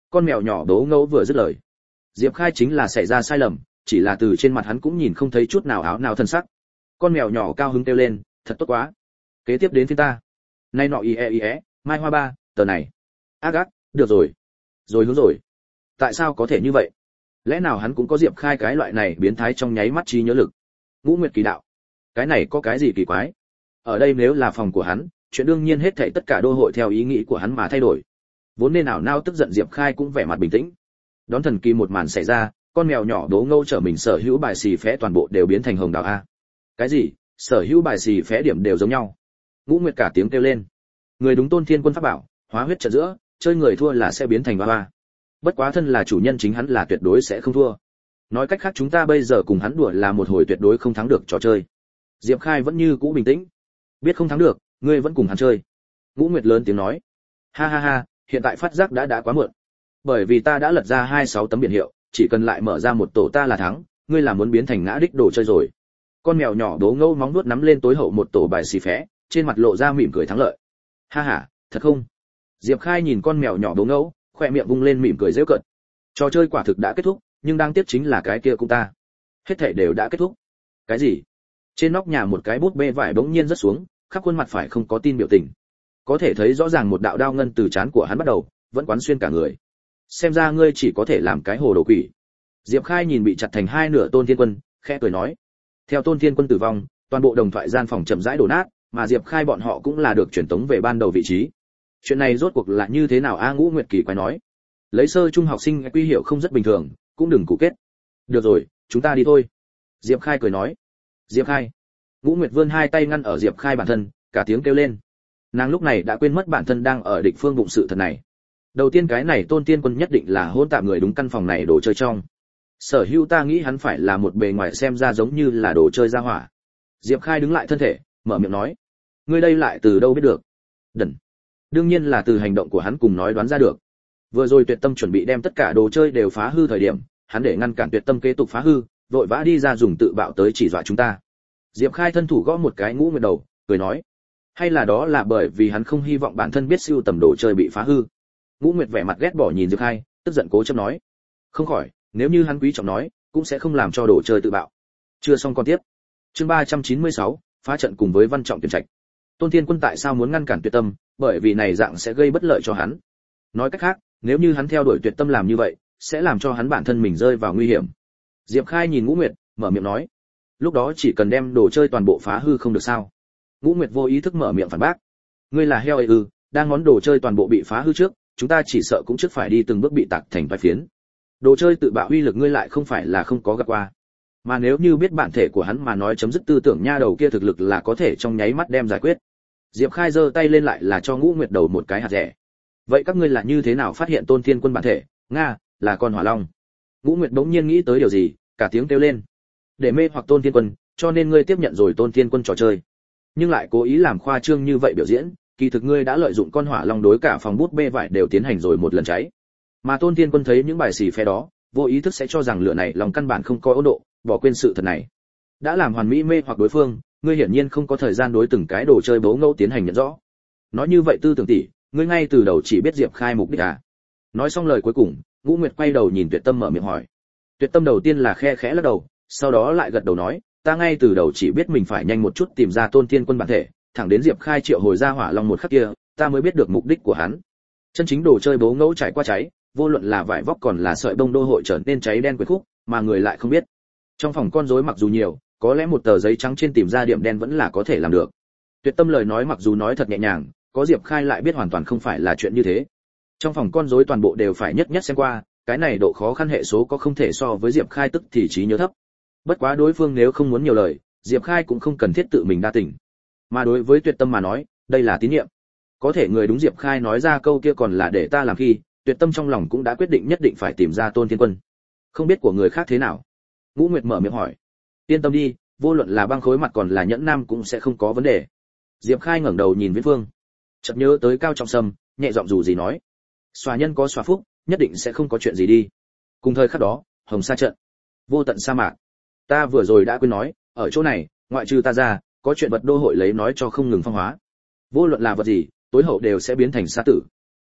S1: Con mèo nhỏ đố ngẫu vừa dứt lời, Diệp Khai chính là xảy ra sai lầm, chỉ là từ trên mặt hắn cũng nhìn không thấy chút nào áo nào thân sắc. Con mèo nhỏ cao hứng kêu lên, thật tốt quá. Kế tiếp đến phía ta. Nay nọ ie ie, mai hoa ba, tờ này. Ác ác, được rồi. Rồi hướng rồi. Tại sao có thể như vậy? Lẽ nào hắn cũng có Diệp Khai cái loại này biến thái trong nháy mắt trí nhớ lực? Ngũ Nguyệt kỳ đạo. Cái này có cái gì kỳ quái? Ở đây nếu là phòng của hắn, chuyện đương nhiên hết thảy tất cả đô hội theo ý nghĩ của hắn mà thay đổi. Vốn nên nào nao tức giận Diệp Khai cũng vẻ mặt bình tĩnh. Đón thần kỳ một màn xảy ra, con mèo nhỏ đố ngâu trở mình sở hữu bài xì phé toàn bộ đều biến thành hồng đào a. Cái gì? Sở hữu bài xì phé điểm đều giống nhau. Ngũ Nguyệt cả tiếng kêu lên. Người đúng Tôn Thiên Quân pháp bảo, hóa huyết trận giữa, chơi người thua là sẽ biến thành ba ba. Bất quá thân là chủ nhân chính hắn là tuyệt đối sẽ không thua. Nói cách khác chúng ta bây giờ cùng hắn đùa là một hồi tuyệt đối không thắng được trò chơi. Diệp Khai vẫn như cũ bình tĩnh. Biết không thắng được, ngươi vẫn cùng hắn chơi. Ngũ Nguyệt lớn tiếng nói. Ha ha ha, hiện tại phát giác đã đã quá muộn. Bởi vì ta đã lật ra hai mươi sáu tấm biển hiệu, chỉ cần lại mở ra một tổ ta là thắng, ngươi là muốn biến thành ngã đích đồ chơi rồi. Con mèo nhỏ đố ngâu móng nuốt nắm lên tối hậu một tổ bài xì phé, trên mặt lộ ra mỉm cười thắng lợi. Ha ha, thật không? Diệp Khai nhìn con mèo nhỏ đố ngâu, khoe miệng vung lên mỉm cười giễu cợt. Trò chơi quả thực đã kết thúc, nhưng đang tiếp chính là cái kia cũng ta. Hết thảy đều đã kết thúc. Cái gì? Trên nóc nhà một cái bút bê vải bỗng nhiên rớt xuống, khắp khuôn mặt phải không có tin biểu tình. Có thể thấy rõ ràng một đạo đao ngân từ trán của hắn bắt đầu, vẫn quán xuyên cả người. Xem ra ngươi chỉ có thể làm cái hồ đồ quỷ. Diệp Khai nhìn bị chặt thành hai nửa Tôn Thiên Quân, khẽ cười nói. Theo Tôn Thiên Quân tử vong, toàn bộ đồng thoại gian phòng chậm rãi đổ nát, mà Diệp Khai bọn họ cũng là được chuyển tống về ban đầu vị trí. Chuyện này rốt cuộc là như thế nào a? Ngũ Nguyệt kỳ quái nói. Lấy sơ trung học sinh quy hiểu không rất bình thường, cũng đừng cụ kết. Được rồi, chúng ta đi thôi. Diệp Khai cười nói. Diệp Khai. Ngũ Nguyệt vươn hai tay ngăn ở Diệp Khai bản thân, cả tiếng kêu lên. Nàng lúc này đã quên mất bản thân đang ở địch phương bụng sự thật này. Đầu tiên cái này Tôn Tiên Quân nhất định là hôn tạm người đúng căn phòng này đồ chơi trong. Sở Hữu ta nghĩ hắn phải là một bề ngoài xem ra giống như là đồ chơi ra hỏa. Diệp Khai đứng lại thân thể, mở miệng nói. Ngươi đây lại từ đâu biết được? Đần. Đương nhiên là từ hành động của hắn cùng nói đoán ra được. Vừa rồi Tuyệt Tâm chuẩn bị đem tất cả đồ chơi đều phá hư thời điểm, hắn để ngăn cản Tuyệt Tâm kế tục phá hư, vội vã đi ra dùng tự bạo tới chỉ dọa chúng ta. Diệp Khai thân thủ gõ một cái Ngũ Nguyệt đầu, cười nói. Hay là đó là bởi vì hắn không hy vọng bản thân biết siêu tầm đồ chơi bị phá hư. Ngũ Nguyệt vẻ mặt ghét bỏ nhìn Diệp Khai, tức giận cố chấp nói. Không khỏi, nếu như hắn quý trọng nói, cũng sẽ không làm cho đồ chơi tự bạo. Chưa xong con tiếp. Chương ba trăm chín mươi sáu, phá trận cùng với Văn Trọng tuyển trạch. Tôn Thiên Quân tại sao muốn ngăn cản Tuyệt Tâm, bởi vì này dạng sẽ gây bất lợi cho hắn. Nói cách khác, nếu như hắn theo đuổi Tuyệt Tâm làm như vậy, sẽ làm cho hắn bản thân mình rơi vào nguy hiểm. Diệp Khai nhìn Ngũ Nguyệt, mở miệng nói. Lúc đó chỉ cần đem đồ chơi toàn bộ phá hư không được sao? Ngũ Nguyệt vô ý thức mở miệng phản bác. Ngươi là heo ấy ư? Đang món đồ chơi toàn bộ bị phá hư trước, chúng ta chỉ sợ cũng trước phải đi từng bước bị tạc thành vài phiến. Đồ chơi tự bạo uy lực ngươi lại không phải là không có gặp qua. Mà nếu như biết bản thể của hắn mà nói chấm dứt tư tưởng nha đầu kia thực lực là có thể trong nháy mắt đem giải quyết. Diệp Khai giơ tay lên lại là cho Ngũ Nguyệt đầu một cái hạt rẻ. Vậy các ngươi là như thế nào phát hiện Tôn Thiên Quân bản thể? Nga, là con hỏa long. Ngũ Nguyệt bỗng nhiên nghĩ tới điều gì, cả tiếng kêu lên. Để mê hoặc Tôn Thiên Quân, cho nên ngươi tiếp nhận rồi Tôn Thiên Quân trò chơi. Nhưng lại cố ý làm khoa trương như vậy biểu diễn, kỳ thực ngươi đã lợi dụng con hỏa long đối cả phòng bút bê vải đều tiến hành rồi một lần cháy. Mà Tôn Thiên Quân thấy những bài xì phe đó, vô ý thức sẽ cho rằng lửa này lòng căn bản không có ổn độ, bỏ quên sự thật này. Đã làm hoàn mỹ mê hoặc đối phương, ngươi hiển nhiên không có thời gian đối từng cái đồ chơi bố ngẫu tiến hành nhận rõ. Nói như vậy tư tưởng tỷ, ngươi ngay từ đầu chỉ biết Diệp Khai mục đích à? Nói xong lời cuối cùng, Ngũ Nguyệt quay đầu nhìn Tuyệt Tâm mở miệng hỏi. Tuyệt Tâm đầu tiên là khe khẽ lắc đầu, sau đó lại gật đầu nói, ta ngay từ đầu chỉ biết mình phải nhanh một chút tìm ra Tôn Thiên Quân bản thể, thẳng đến Diệp Khai triệu hồi ra hỏa long một khắc kia, ta mới biết được mục đích của hắn. Chân chính đồ chơi bố ngẫu trải qua cháy, vô luận là vải vóc còn là sợi bông đô hội trở nên cháy đen quyệt khúc, mà người lại không biết. Trong phòng con rối mặc dù nhiều, có lẽ một tờ giấy trắng trên tìm ra điểm đen vẫn là có thể làm được. Tuyệt Tâm lời nói mặc dù nói thật nhẹ nhàng, có Diệp Khai lại biết hoàn toàn không phải là chuyện như thế. Trong phòng con rối toàn bộ đều phải nhất nhất xem qua, cái này độ khó khăn hệ số có không thể so với Diệp Khai tức thì trí nhớ thấp. Bất quá đối phương nếu không muốn nhiều lời, Diệp Khai cũng không cần thiết tự mình đa tình. Mà đối với Tuyệt Tâm mà nói, đây là tín nhiệm. Có thể người đúng Diệp Khai nói ra câu kia còn là để ta làm khi, Tuyệt Tâm trong lòng cũng đã quyết định nhất định phải tìm ra Tôn Thiên Quân. Không biết của người khác thế nào? Ngũ Nguyệt mở miệng hỏi. Yên tâm đi, vô luận là băng khối mặt còn là nhẫn nam cũng sẽ không có vấn đề. Diệp Khai ngẩng đầu nhìn Viễn Phương, chợt nhớ tới Cao Trọng Sâm, nhẹ giọng dù gì nói. Xòa nhân có xòa phúc, nhất định sẽ không có chuyện gì đi. Cùng thời khắc đó, Hồng Sa trận, vô tận sa mạc. Ta vừa rồi đã quên nói, ở chỗ này, ngoại trừ ta ra, có chuyện vật đô hội lấy nói cho không ngừng phong hóa. Vô luận là vật gì, tối hậu đều sẽ biến thành sa tử.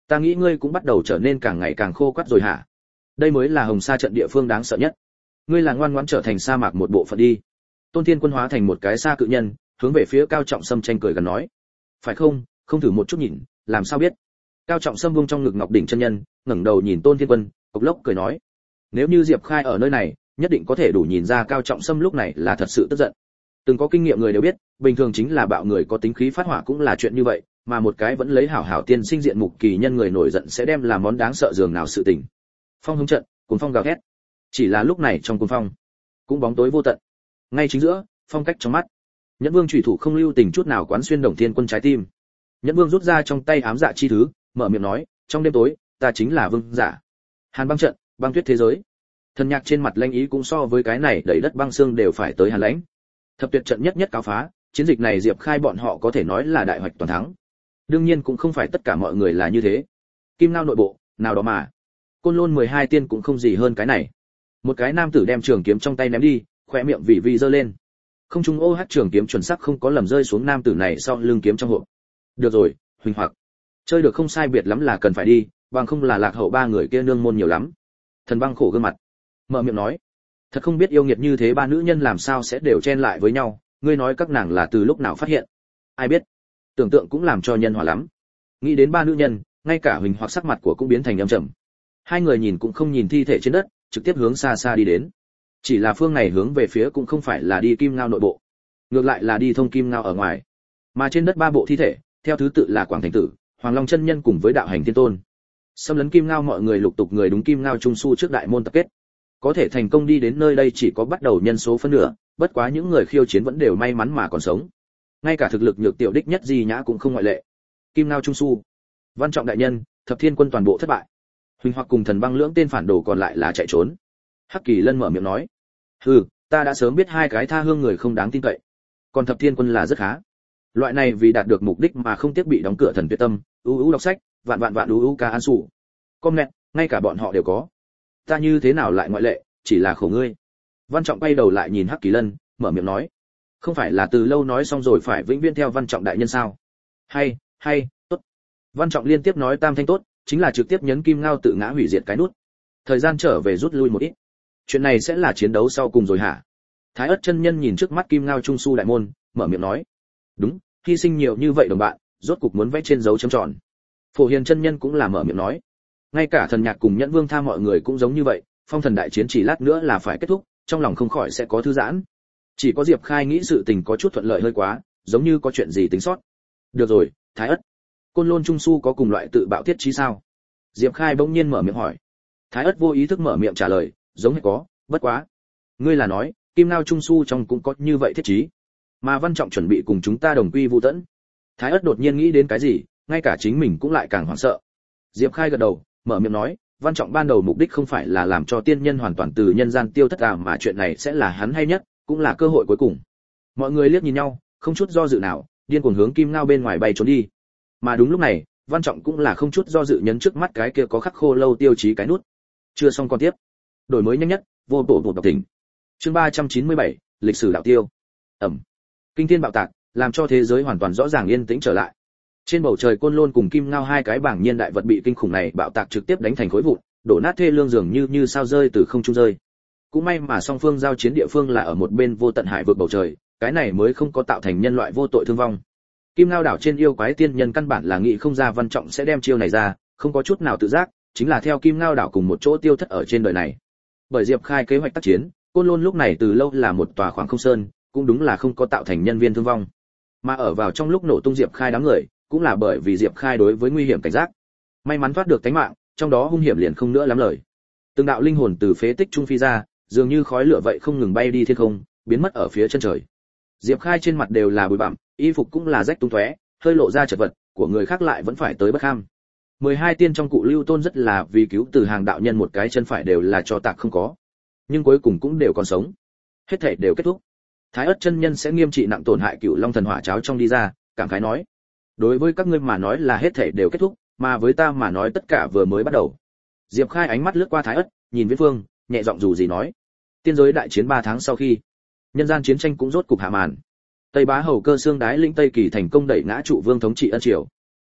S1: Ta nghĩ ngươi cũng bắt đầu trở nên càng ngày càng khô quắt rồi hả? Đây mới là Hồng Sa trận địa phương đáng sợ nhất. Ngươi là ngoan ngoãn trở thành sa mạc một bộ phận đi. Tôn Thiên Quân hóa thành một cái sa cự nhân, hướng về phía Cao Trọng Sâm tranh cười gần nói. Phải không, không thử một chút nhìn, làm sao biết? Cao Trọng Sâm buông trong ngực ngọc đỉnh chân nhân, ngẩng đầu nhìn Tôn Thiên Quân, cộc lốc cười nói. Nếu như Diệp Khai ở nơi này, nhất định có thể đủ nhìn ra Cao Trọng Sâm lúc này là thật sự tức giận. Từng có kinh nghiệm người đều biết, bình thường chính là bạo người có tính khí phát hỏa cũng là chuyện như vậy, mà một cái vẫn lấy hảo hảo tiên sinh diện mục kỳ nhân người nổi giận sẽ đem làm món đáng sợ dường nào sự tình. Phong hứng trận, cuồng phong gào thét. Chỉ là lúc này trong cuồng phong, cũng bóng tối vô tận. Ngay chính giữa, phong cách trong mắt. Nhẫn Vương chủy thủ không lưu tình chút nào quán xuyên Đồng Thiên Quân trái tim. Nhẫn Vương rút ra trong tay ám dạ chi thứ, mở miệng nói, trong đêm tối, ta chính là vương giả. Hàn băng trận, băng tuyết thế giới. Thần nhạc trên mặt lanh ý cũng so với cái này đầy đất băng xương đều phải tới hàn lãnh. Thập tuyệt trận nhất nhất cáo phá, chiến dịch này Diệp Khai bọn họ có thể nói là đại hoạch toàn thắng. Đương nhiên cũng không phải tất cả mọi người là như thế. Kim Ngao nội bộ, nào đó mà. Côn Lôn mười hai tiên cũng không gì hơn cái này. Một cái nam tử đem trường kiếm trong tay ném đi, khóe miệng vị vị giơ lên. Không trung ô hát trường kiếm chuẩn xác không có lầm rơi xuống nam tử này sau lưng kiếm trong hộp. Được rồi, huỳnh hoặc. Chơi được không sai biệt lắm là cần phải đi, bằng không là lạc hậu ba người kia nương môn nhiều lắm. Thần Băng khổ gương mặt, mở miệng nói, thật không biết yêu nghiệt như thế ba nữ nhân làm sao sẽ đều chen lại với nhau, ngươi nói các nàng là từ lúc nào phát hiện? Ai biết? Tưởng tượng cũng làm cho nhân hỏa lắm. Nghĩ đến ba nữ nhân, ngay cả huỳnh hoặc sắc mặt của cũng biến thành âm trầm. Hai người nhìn cũng không nhìn thi thể trên đất, trực tiếp hướng xa xa đi đến. Chỉ là phương này hướng về phía cũng không phải là đi Kim Ngao nội bộ, ngược lại là đi thông Kim Ngao ở ngoài. Mà trên đất ba bộ thi thể, theo thứ tự là Quảng Thành Tử, Hoàng Long chân nhân cùng với Đạo Hành Thiên Tôn. Xâm lấn Kim Ngao mọi người lục tục người đúng Kim Ngao trung su trước đại môn tập kết. Có thể thành công đi đến nơi đây chỉ có bắt đầu nhân số phân nửa, bất quá những người khiêu chiến vẫn đều may mắn mà còn sống. Ngay cả thực lực nhược tiểu đích nhất Di Nhã cũng không ngoại lệ. Kim Ngao trung su, Văn Trọng đại nhân, Thập Thiên Quân toàn bộ thất bại. Huỳnh hoặc cùng Thần Băng lưỡng tên phản đồ còn lại là chạy trốn. Hắc Kỳ Lân mở miệng nói, hừ, ta đã sớm biết hai cái tha hương người không đáng tin cậy. Còn Thập Thiên Quân là rất khá. Loại này vì đạt được mục đích mà không tiếc bị đóng cửa thần tuyệt tâm, ưu ưu đọc sách, vạn vạn vạn ưu ưu ca an sủ. Com nẹt, ngay cả bọn họ đều có. Ta như thế nào lại ngoại lệ, chỉ là khổ ngươi. Văn Trọng bay đầu lại nhìn Hắc Kỳ Lân, mở miệng nói, không phải là từ lâu nói xong rồi phải vĩnh viễn theo Văn Trọng đại nhân sao? Hay, hay, tốt. Văn Trọng liên tiếp nói tam thanh tốt, chính là trực tiếp nhấn Kim Ngao tự ngã hủy diệt cái nút. Thời gian trở về rút lui một ít. Chuyện này sẽ là chiến đấu sau cùng rồi hả? Thái Ức chân nhân nhìn trước mắt Kim Ngao trung su đại môn, mở miệng nói, đúng, hy sinh nhiều như vậy đồng bạn, rốt cục muốn vẽ trên dấu chấm tròn. Phổ Hiền chân nhân cũng là mở miệng nói, ngay cả Thần Nhạc cùng Nhẫn Vương tha mọi người cũng giống như vậy, phong thần đại chiến chỉ lát nữa là phải kết thúc, trong lòng không khỏi sẽ có thư giãn. Chỉ có Diệp Khai nghĩ sự tình có chút thuận lợi hơi quá, giống như có chuyện gì tính sót. Được rồi, Thái Ức, Côn Lôn trung su có cùng loại tự bạo thiết trí sao? Diệp Khai bỗng nhiên mở miệng hỏi. Thái Ức vô ý thức mở miệng trả lời, giống như có, bất quá. Ngươi là nói, Kim Ngao trung su trong cũng có như vậy thiết trí, mà Văn Trọng chuẩn bị cùng chúng ta đồng quy vu tẫn. Thái Ức đột nhiên nghĩ đến cái gì, ngay cả chính mình cũng lại càng hoảng sợ. Diệp Khai gật đầu, mở miệng nói, Văn Trọng ban đầu mục đích không phải là làm cho tiên nhân hoàn toàn từ nhân gian tiêu thất à, mà chuyện này sẽ là hắn hay nhất, cũng là cơ hội cuối cùng. Mọi người liếc nhìn nhau, không chút do dự nào, điên cuồng hướng Kim Ngao bên ngoài bay trốn đi. Mà đúng lúc này, Văn Trọng cũng là không chút do dự nhấn trước mắt cái kia có khắc khô lâu tiêu chí cái nút. Chưa xong còn tiếp. Đổi mới nhanh nhất, vô bộ bộ đọc tỉnh. Chương ba trăm chín mươi bảy, lịch sử đạo tiêu. Ẩm. Kinh thiên bạo tạc, làm cho thế giới hoàn toàn rõ ràng yên tĩnh trở lại. Trên bầu trời Côn Lôn cùng Kim Ngao hai cái bảng nhiên đại vật bị kinh khủng này bạo tạc trực tiếp đánh thành khối vụn, đổ nát thê lương dường như như sao rơi từ không trung rơi. Cũng may mà song phương giao chiến địa phương là ở một bên vô tận hải vực bầu trời, cái này mới không có tạo thành nhân loại vô tội thương vong. Kim Ngao đảo trên yêu quái tiên nhân căn bản là nghĩ không ra Văn Trọng sẽ đem chiêu này ra, không có chút nào tự giác, chính là theo Kim Ngao đảo cùng một chỗ tiêu thất ở trên đời này. Bởi Diệp Khai kế hoạch tác chiến, Côn Lôn lúc này từ lâu là một tòa khoảng không sơn, cũng đúng là không có tạo thành nhân viên thương vong. Mà ở vào trong lúc nổ tung Diệp Khai đám người, cũng là bởi vì Diệp Khai đối với nguy hiểm cảnh giác. May mắn thoát được tính mạng, trong đó hung hiểm liền không nữa lắm lời. Từng đạo linh hồn từ phế tích trung phi ra, dường như khói lửa vậy không ngừng bay đi thiên không, biến mất ở phía chân trời. Diệp Khai trên mặt đều là bụi bặm, y phục cũng là rách tung tóe, hơi lộ ra chật vật, của người khác lại vẫn phải tới bất kham. mười hai tiên trong cụ Lưu Tôn rất là vì cứu từ hàng đạo nhân một cái chân phải đều là cho tạc không có, nhưng cuối cùng cũng đều còn sống. Hết thảy đều kết thúc. Thái Ức chân nhân sẽ nghiêm trị nặng tổn hại Cửu Long thần hỏa cháo trong đi ra, cảm khái nói: đối với các ngươi mà nói là hết thảy đều kết thúc, mà với ta mà nói tất cả vừa mới bắt đầu. Diệp Khai ánh mắt lướt qua Thái Ức, nhìn Viễn Phương, nhẹ giọng dù gì nói: tiên giới đại chiến ba tháng sau khi, nhân gian chiến tranh cũng rốt cục hạ màn. Tây Bá Hầu Cơ Xương đái lĩnh Tây Kỳ thành công đẩy ngã trụ vương thống trị ân triều.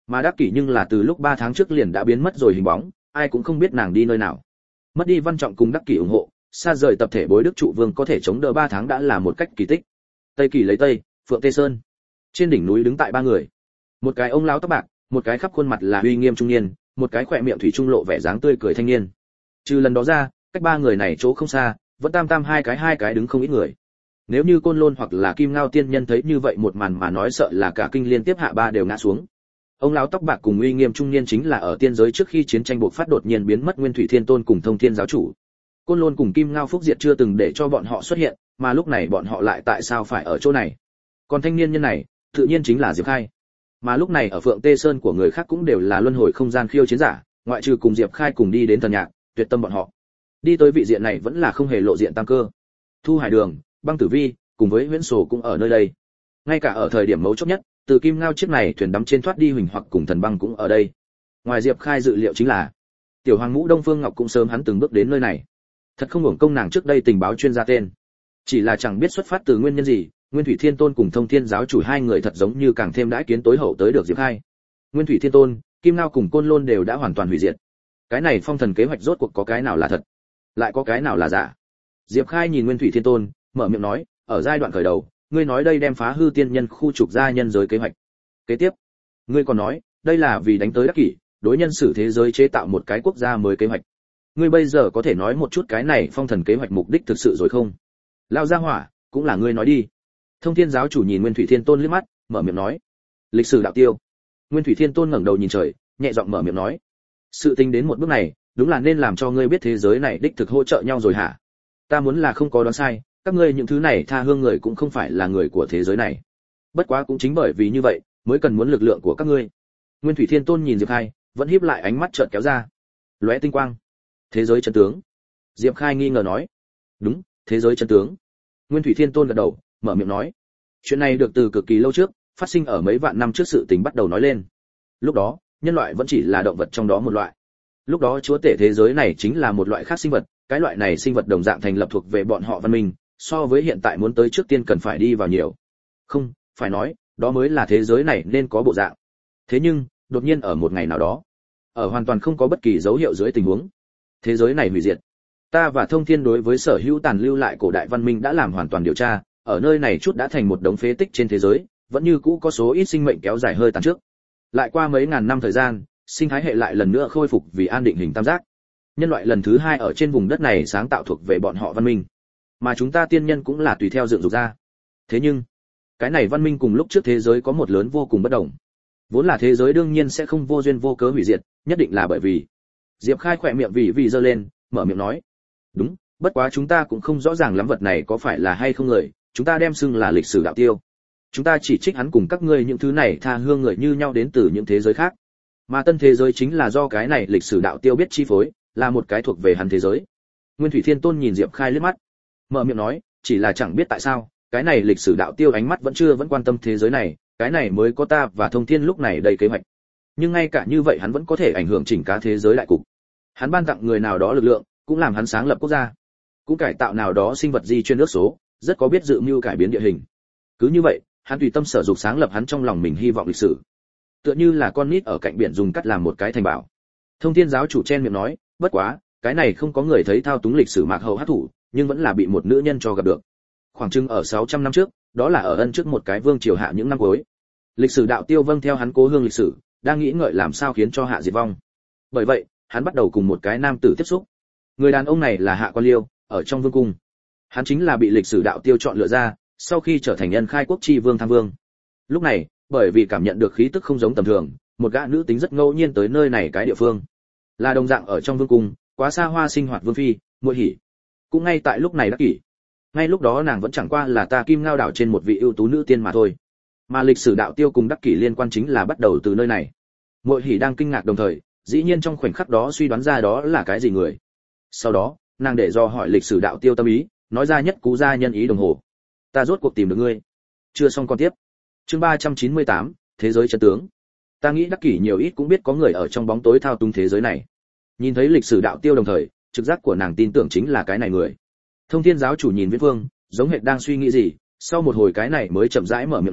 S1: Mà Đắc Kỷ nhưng là từ lúc ba tháng trước liền đã biến mất rồi hình bóng, ai cũng không biết nàng đi nơi nào. Mất đi Văn Trọng cùng Đắc Kỷ ủng hộ, xa rời tập thể bối Đức trụ vương có thể chống đỡ ba tháng đã là một cách kỳ tích. Tây Kỳ lấy Tây, Phượng Tê Sơn. Trên đỉnh núi đứng tại ba người. Một cái ông lão tóc bạc, một cái khắp khuôn mặt là uy nghiêm trung niên, một cái khỏe miệng thủy trung lộ vẻ dáng tươi cười thanh niên. Trừ lần đó ra, cách ba người này chỗ không xa, vẫn tam tam hai cái hai cái đứng không ít người. Nếu như Côn Lôn hoặc là Kim Ngao tiên nhân thấy như vậy một màn mà nói sợ là cả kinh liên tiếp hạ ba đều ngã xuống. Ông lão tóc bạc cùng uy nghiêm trung niên chính là ở tiên giới trước khi chiến tranh bộc phát đột nhiên biến mất Nguyên Thủy Thiên Tôn cùng Thông Thiên giáo chủ. Côn Lôn cùng Kim Ngao Phúc Diệt chưa từng để cho bọn họ xuất hiện, mà lúc này bọn họ lại tại sao phải ở chỗ này? Còn thanh niên nhân này, tự nhiên chính là Diệp Khai. Mà lúc này ở Phượng Tê Sơn của người khác cũng đều là luân hồi không gian khiêu chiến giả, ngoại trừ cùng Diệp Khai cùng đi đến Thần Nhạc, Tuyệt Tâm bọn họ. Đi tới vị diện này vẫn là không hề lộ diện tam cơ. Thu Hải Đường, Băng Tử Vi, cùng với Huyễn Sổ cũng ở nơi đây. Ngay cả ở thời điểm mấu chốt nhất, từ Kim Ngao chiếc này thuyền đắm trên thoát đi Huỳnh hoặc cùng Thần Băng cũng ở đây. Ngoài Diệp Khai dự liệu chính là Tiểu Hoàng Ngũ Đông Phương Ngọc cũng sớm hắn từng bước đến nơi này. Thật không hưởng công nàng trước đây tình báo chuyên gia tên. Chỉ là chẳng biết xuất phát từ nguyên nhân gì, Nguyên Thủy Thiên Tôn cùng Thông Thiên giáo chủ hai người thật giống như càng thêm đãi kiến tối hậu tới được Diệp Khai. Nguyên Thủy Thiên Tôn, Kim Ngao cùng Côn Lôn đều đã hoàn toàn hủy diệt. Cái này phong thần kế hoạch rốt cuộc có cái nào là thật, lại có cái nào là giả? Diệp Khai nhìn Nguyên Thủy Thiên Tôn, mở miệng nói, ở giai đoạn khởi đầu, ngươi nói đây đem phá hư tiên nhân khu trục ra nhân giới kế hoạch. Kế tiếp, ngươi còn nói, đây là vì đánh tới Đắc Kỷ, đối nhân xử thế giới chế tạo một cái quốc gia mới kế hoạch. Ngươi bây giờ có thể nói một chút cái này phong thần kế hoạch mục đích thực sự rồi không? Lao gia hỏa, cũng là ngươi nói đi. Thông Thiên giáo chủ nhìn Nguyên Thủy Thiên Tôn liếc mắt, mở miệng nói, lịch sử đạo tiêu. Nguyên Thủy Thiên Tôn ngẩng đầu nhìn trời, nhẹ giọng mở miệng nói, sự tình đến một bước này, đúng là nên làm cho ngươi biết thế giới này đích thực hỗ trợ nhau rồi hả? Ta muốn là không có đoán sai, các ngươi những thứ này tha hương người cũng không phải là người của thế giới này. Bất quá cũng chính bởi vì như vậy, mới cần muốn lực lượng của các ngươi. Nguyên Thủy Thiên Tôn nhìn Diệp Khai, vẫn híp lại ánh mắt chợt kéo ra. Lóe tinh quang. Thế giới chân tướng. Diệp Khai nghi ngờ nói. Đúng, thế giới chân tướng. Nguyên Thủy Thiên Tôn gật đầu, mở miệng nói. Chuyện này được từ cực kỳ lâu trước, phát sinh ở mấy vạn năm trước sự tình bắt đầu nói lên. Lúc đó, nhân loại vẫn chỉ là động vật trong đó một loại. Lúc đó chúa tể thế giới này chính là một loại khác sinh vật, cái loại này sinh vật đồng dạng thành lập thuộc về bọn họ văn minh, so với hiện tại muốn tới trước tiên cần phải đi vào nhiều. Không, phải nói, đó mới là thế giới này nên có bộ dạng. Thế nhưng, đột nhiên ở một ngày nào đó, ở hoàn toàn không có bất kỳ dấu hiệu dưới tình huống, thế giới này hủy diệt. Ta và Thông Thiên đối với sở hữu tàn lưu lại cổ đại văn minh đã làm hoàn toàn điều tra, ở nơi này chút đã thành một đống phế tích trên thế giới, vẫn như cũ có số ít sinh mệnh kéo dài hơi tàn trước. Lại qua mấy ngàn năm thời gian, sinh thái hệ lại lần nữa khôi phục vì an định hình tam giác. Nhân loại lần thứ hai ở trên vùng đất này sáng tạo thuộc về bọn họ văn minh, mà chúng ta tiên nhân cũng là tùy theo dựng dục ra. Thế nhưng, cái này văn minh cùng lúc trước thế giới có một lớn vô cùng bất đồng. Vốn là thế giới đương nhiên sẽ không vô duyên vô cớ hủy diệt, nhất định là bởi vì. Diệp Khai khỏe miệng vì vì giơ lên, mở miệng nói, đúng, bất quá chúng ta cũng không rõ ràng lắm vật này có phải là hay không người, chúng ta đem xưng là lịch sử đạo tiêu. Chúng ta chỉ trích hắn cùng các ngươi những thứ này tha hương người như nhau đến từ những thế giới khác, mà tân thế giới chính là do cái này lịch sử đạo tiêu biết chi phối, là một cái thuộc về hắn thế giới. Nguyên Thủy Thiên Tôn nhìn Diệp Khai liếc mắt, mở miệng nói, chỉ là chẳng biết tại sao, cái này lịch sử đạo tiêu ánh mắt vẫn chưa vẫn quan tâm thế giới này, cái này mới có ta và Thông Thiên lúc này đầy kế hoạch. Nhưng ngay cả như vậy hắn vẫn có thể ảnh hưởng chỉnh cả thế giới đại cục. Hắn ban tặng người nào đó lực lượng, cũng làm hắn sáng lập quốc gia, cũng cải tạo nào đó sinh vật di chuyên nước số, rất có biết dự mưu cải biến địa hình. Cứ như vậy, hắn tùy tâm sở dục sáng lập hắn trong lòng mình hy vọng lịch sử. Tựa như là con nít ở cạnh biển dùng cắt làm một cái thành bảo. Thông Thiên giáo chủ chen miệng nói, bất quá, cái này không có người thấy thao túng lịch sử mạc hậu hắc thủ, nhưng vẫn là bị một nữ nhân cho gặp được. Khoảng chừng ở sáu trăm năm trước, đó là ở ân trước một cái vương triều hạ những năm cuối. Lịch sử đạo tiêu vâng theo hắn cố hương lịch sử, đang nghĩ ngợi làm sao khiến cho hạ diệt vong. Bởi vậy, hắn bắt đầu cùng một cái nam tử tiếp xúc. Người đàn ông này là Hạ Quan Liêu, ở trong vương cung. Hắn chính là bị lịch sử đạo tiêu chọn lựa ra, sau khi trở thành nhân khai quốc chi vương tham vương. Lúc này, bởi vì cảm nhận được khí tức không giống tầm thường, một gã nữ tính rất ngẫu nhiên tới nơi này cái địa phương. Là đồng dạng ở trong vương cung, quá xa hoa sinh hoạt vương phi, Muội Hỉ. Cũng ngay tại lúc này Đắc Kỷ. Ngay lúc đó nàng vẫn chẳng qua là ta Kim Ngao đảo trên một vị ưu tú nữ tiên mà thôi. Mà lịch sử đạo tiêu cùng Đắc Kỷ liên quan chính là bắt đầu từ nơi này. Muội Hỉ đang kinh ngạc đồng thời, dĩ nhiên trong khoảnh khắc đó suy đoán ra đó là cái gì người. Sau đó, nàng để do hỏi lịch sử đạo tiêu tâm ý, nói ra nhất cú gia nhân ý đồng hồ. Ta rốt cuộc tìm được ngươi. Chưa xong con tiếp. Chương ba trăm chín mươi tám, thế giới chân tướng. Ta nghĩ Đắc Kỷ nhiều ít cũng biết có người ở trong bóng tối thao túng thế giới này. Nhìn thấy lịch sử đạo tiêu đồng thời, trực giác của nàng tin tưởng chính là cái này người. Thông Thiên giáo chủ nhìn Viễn Vương, giống hệt đang suy nghĩ gì, sau một hồi cái này mới chậm rãi mở miệng nói,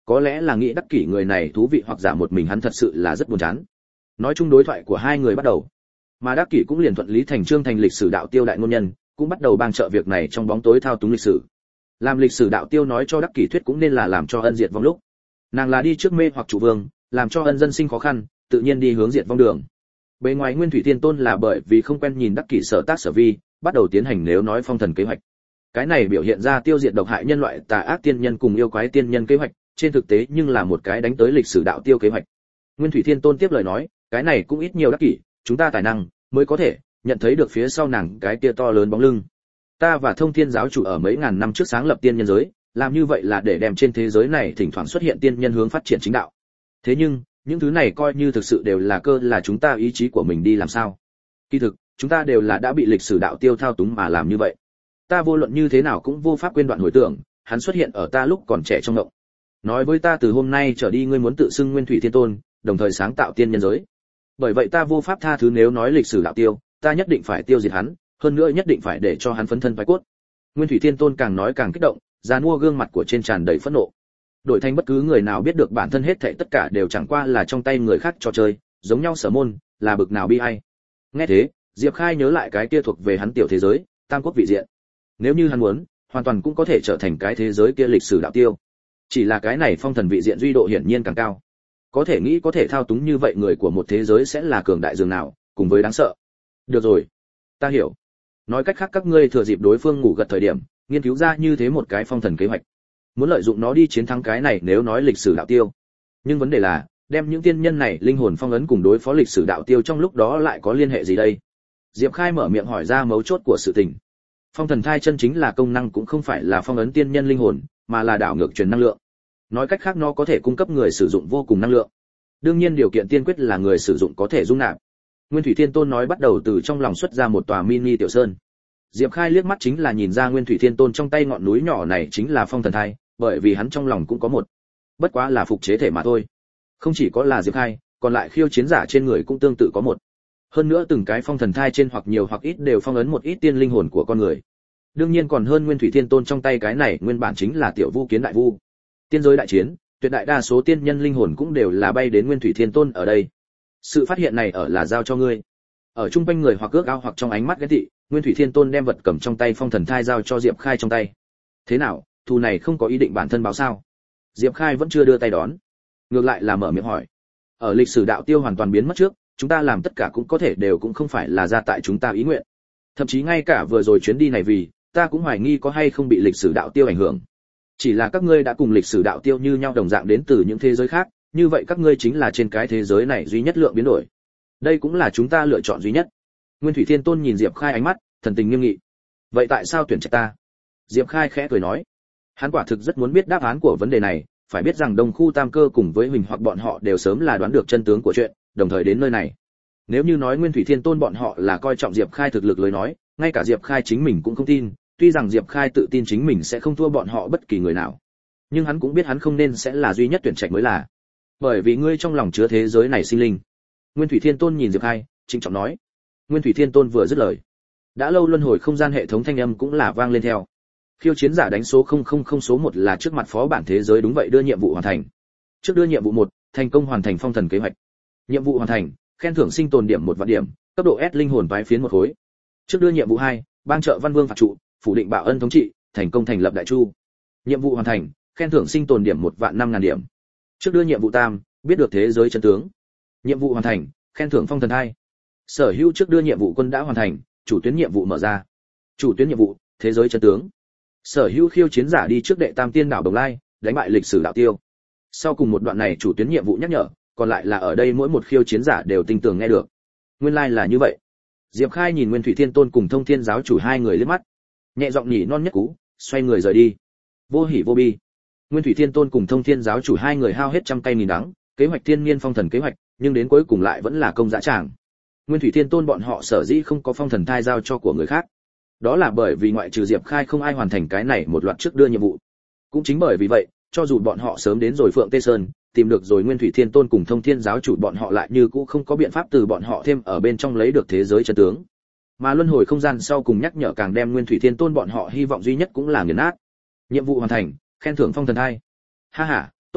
S1: Có lẽ là nghĩ Đắc Kỷ người này thú vị, hoặc giả một mình hắn thật sự là rất buồn chán. Nói chung đối thoại của hai người bắt đầu, mà Đắc Kỷ cũng liền thuận lý thành chương thành lịch sử đạo tiêu đại ngôn nhân, cũng bắt đầu bang trợ việc này trong bóng tối thao túng lịch sử. Làm lịch sử đạo tiêu nói cho Đắc Kỷ thuyết cũng nên là làm cho ân diệt vong lúc. Nàng là đi trước mê hoặc chủ vương, làm cho ân dân sinh khó khăn, tự nhiên đi hướng diệt vong đường. Bề ngoài Nguyên Thủy Thiên Tôn là bởi vì không quen nhìn Đắc Kỷ sở tác sở vi, bắt đầu tiến hành nếu nói phong thần kế hoạch. Cái này biểu hiện ra tiêu diệt độc hại nhân loại tà ác tiên nhân cùng yêu quái tiên nhân kế hoạch, trên thực tế nhưng là một cái đánh tới lịch sử đạo tiêu kế hoạch. Nguyên Thủy Thiên Tôn tiếp lời nói, cái này cũng ít nhiều Đắc Kỷ, chúng ta tài năng mới có thể nhận thấy được phía sau nàng cái kia to lớn bóng lưng. Ta và Thông Thiên giáo chủ ở mấy ngàn năm trước sáng lập tiên nhân giới, làm như vậy là để đem trên thế giới này thỉnh thoảng xuất hiện tiên nhân hướng phát triển chính đạo. Thế nhưng, những thứ này coi như thực sự đều là cơ là chúng ta ý chí của mình đi làm sao? Kỳ thực, chúng ta đều là đã bị lịch sử đạo tiêu thao túng mà làm như vậy. Ta vô luận như thế nào cũng vô pháp quên đoạn hồi tưởng, hắn xuất hiện ở ta lúc còn trẻ trong động. Nói với ta từ hôm nay trở đi ngươi muốn tự xưng Nguyên Thủy Thiên Tôn, đồng thời sáng tạo tiên nhân giới. Bởi vậy ta vô pháp tha thứ nếu nói lịch sử đạo tiêu, ta nhất định phải tiêu diệt hắn, hơn nữa nhất định phải để cho hắn phấn thân phái cốt. Nguyên Thủy Thiên Tôn càng nói càng kích động, già mua gương mặt của trên tràn đầy phẫn nộ. Đổi thành bất cứ người nào biết được bản thân hết thảy tất cả đều chẳng qua là trong tay người khác trò chơi, giống nhau sở môn, là bực nào bi ai. Nghe thế, Diệp Khai nhớ lại cái kia thuộc về hắn tiểu thế giới, tam quốc vị diện. Nếu như hắn muốn, hoàn toàn cũng có thể trở thành cái thế giới kia lịch sử đạo tiêu. Chỉ là cái này phong thần vị diện duy độ hiển nhiên càng cao. Có thể nghĩ có thể thao túng như vậy người của một thế giới sẽ là cường đại dường nào, cùng với đáng sợ. Được rồi, ta hiểu. Nói cách khác các ngươi thừa dịp đối phương ngủ gật thời điểm, nghiên cứu ra như thế một cái phong thần kế hoạch, muốn lợi dụng nó đi chiến thắng cái này nếu nói lịch sử đạo tiêu. Nhưng vấn đề là, đem những tiên nhân này linh hồn phong ấn cùng đối phó lịch sử đạo tiêu trong lúc đó lại có liên hệ gì đây? Diệp Khai mở miệng hỏi ra mấu chốt của sự tình. Phong thần thai chân chính là công năng cũng không phải là phong ấn tiên nhân linh hồn, mà là đảo ngược truyền năng lượng. Nói cách khác nó có thể cung cấp người sử dụng vô cùng năng lượng. Đương nhiên điều kiện tiên quyết là người sử dụng có thể dung nạp. Nguyên Thủy Thiên Tôn nói bắt đầu từ trong lòng xuất ra một tòa mini tiểu sơn. Diệp Khai liếc mắt chính là nhìn ra Nguyên Thủy Thiên Tôn trong tay ngọn núi nhỏ này chính là phong thần thai, bởi vì hắn trong lòng cũng có một. Bất quá là phục chế thể mà thôi. Không chỉ có là Diệp Khai, còn lại khiêu chiến giả trên người cũng tương tự có một. Hơn nữa từng cái phong thần thai trên hoặc nhiều hoặc ít đều phong ấn một ít tiên linh hồn của con người. Đương nhiên còn hơn Nguyên Thủy Thiên Tôn trong tay cái này nguyên bản chính là tiểu vu kiến đại vu. Tiên giới đại chiến, tuyệt đại đa số tiên nhân linh hồn cũng đều là bay đến Nguyên Thủy Thiên Tôn ở đây. Sự phát hiện này ở là giao cho ngươi. Ở trung quanh người hoặc ước ao hoặc trong ánh mắt ghét tị, Nguyên Thủy Thiên Tôn đem vật cầm trong tay phong thần thai giao cho Diệp Khai trong tay. Thế nào, thù này không có ý định bản thân báo sao? Diệp Khai vẫn chưa đưa tay đón, ngược lại là mở miệng hỏi. Ở lịch sử đạo tiêu hoàn toàn biến mất trước, chúng ta làm tất cả cũng có thể đều cũng không phải là ra tại chúng ta ý nguyện. Thậm chí ngay cả vừa rồi chuyến đi này vì, ta cũng hoài nghi có hay không bị lịch sử đạo tiêu ảnh hưởng. Chỉ là các ngươi đã cùng lịch sử đạo tiêu như nhau đồng dạng đến từ những thế giới khác, như vậy các ngươi chính là trên cái thế giới này duy nhất lượng biến đổi. Đây cũng là chúng ta lựa chọn duy nhất. Nguyên Thủy Thiên Tôn nhìn Diệp Khai ánh mắt, thần tình nghiêm nghị. Vậy tại sao tuyển trạch ta? Diệp Khai khẽ cười nói. Hắn quả thực rất muốn biết đáp án của vấn đề này, phải biết rằng Đông Khu Tam Cơ cùng với Huỳnh hoặc bọn họ đều sớm là đoán được chân tướng của chuyện, đồng thời đến nơi này. Nếu như nói Nguyên Thủy Thiên Tôn bọn họ là coi trọng Diệp Khai thực lực lời nói, ngay cả Diệp Khai chính mình cũng không tin, tuy rằng Diệp Khai tự tin chính mình sẽ không thua bọn họ bất kỳ người nào. Nhưng hắn cũng biết hắn không nên sẽ là duy nhất tuyển trạch mới là. Bởi vì ngươi trong lòng chứa thế giới này sinh linh. Nguyên Thủy Thiên Tôn nhìn Diệp Khai, trịnh trọng nói. Nguyên Thủy Thiên Tôn vừa dứt lời, đã lâu luân hồi không gian hệ thống thanh âm cũng là vang lên theo. Khiêu chiến giả đánh số không không không số một là trước mặt phó bản thế giới đúng vậy đưa nhiệm vụ hoàn thành. Trước đưa nhiệm vụ một, thành công hoàn thành phong thần kế hoạch. Nhiệm vụ hoàn thành, khen thưởng sinh tồn điểm một vạn điểm, cấp độ S linh hồn vái phiến một khối. Trước đưa nhiệm vụ hai, bang trợ văn vương phạt trụ, phủ định bạo ân thống trị, thành công thành lập đại chu. Nhiệm vụ hoàn thành, khen thưởng sinh tồn điểm một vạn năm ngàn điểm. Trước đưa nhiệm vụ tam, biết được thế giới chân tướng. Nhiệm vụ hoàn thành, khen thưởng phong thần hai. Sở hữu trước đưa nhiệm vụ quân đã hoàn thành, chủ tuyến nhiệm vụ mở ra. Chủ tuyến nhiệm vụ, thế giới chân tướng. Sở hữu khiêu chiến giả đi trước đệ tam tiên đảo Đồng Lai, đánh bại lịch sử đạo tiêu. Sau cùng một đoạn này chủ tuyến nhiệm vụ nhắc nhở, còn lại là ở đây mỗi một khiêu chiến giả đều tinh tường nghe được. Nguyên lai like là như vậy. Diệp Khai nhìn Nguyên Thủy Thiên Tôn cùng Thông Thiên giáo chủ hai người liếc mắt, nhẹ giọng nhỉ non nhất cú, xoay người rời đi. Vô hỉ vô bi. Nguyên Thủy Thiên Tôn cùng Thông Thiên giáo chủ hai người hao hết trăm cây nghìn đắng, kế hoạch thiên niên phong thần kế hoạch, nhưng đến cuối cùng lại vẫn là công dã tràng. Nguyên Thủy Thiên Tôn bọn họ sở dĩ không có phong thần thai giao cho của người khác, đó là bởi vì ngoại trừ Diệp Khai không ai hoàn thành cái này một loạt trước đưa nhiệm vụ. Cũng chính bởi vì vậy, cho dù bọn họ sớm đến rồi Phượng Tê Sơn, tìm được rồi Nguyên Thủy Thiên Tôn cùng Thông Thiên giáo chủ bọn họ lại như cũ không có biện pháp từ bọn họ thêm ở bên trong lấy được thế giới chân tướng. Mà luân hồi không gian sau cùng nhắc nhở càng đem Nguyên Thủy Thiên Tôn bọn họ hy vọng duy nhất cũng là nghiền nát. Nhiệm vụ hoàn thành, khen thưởng phong thần thai. Ha ha,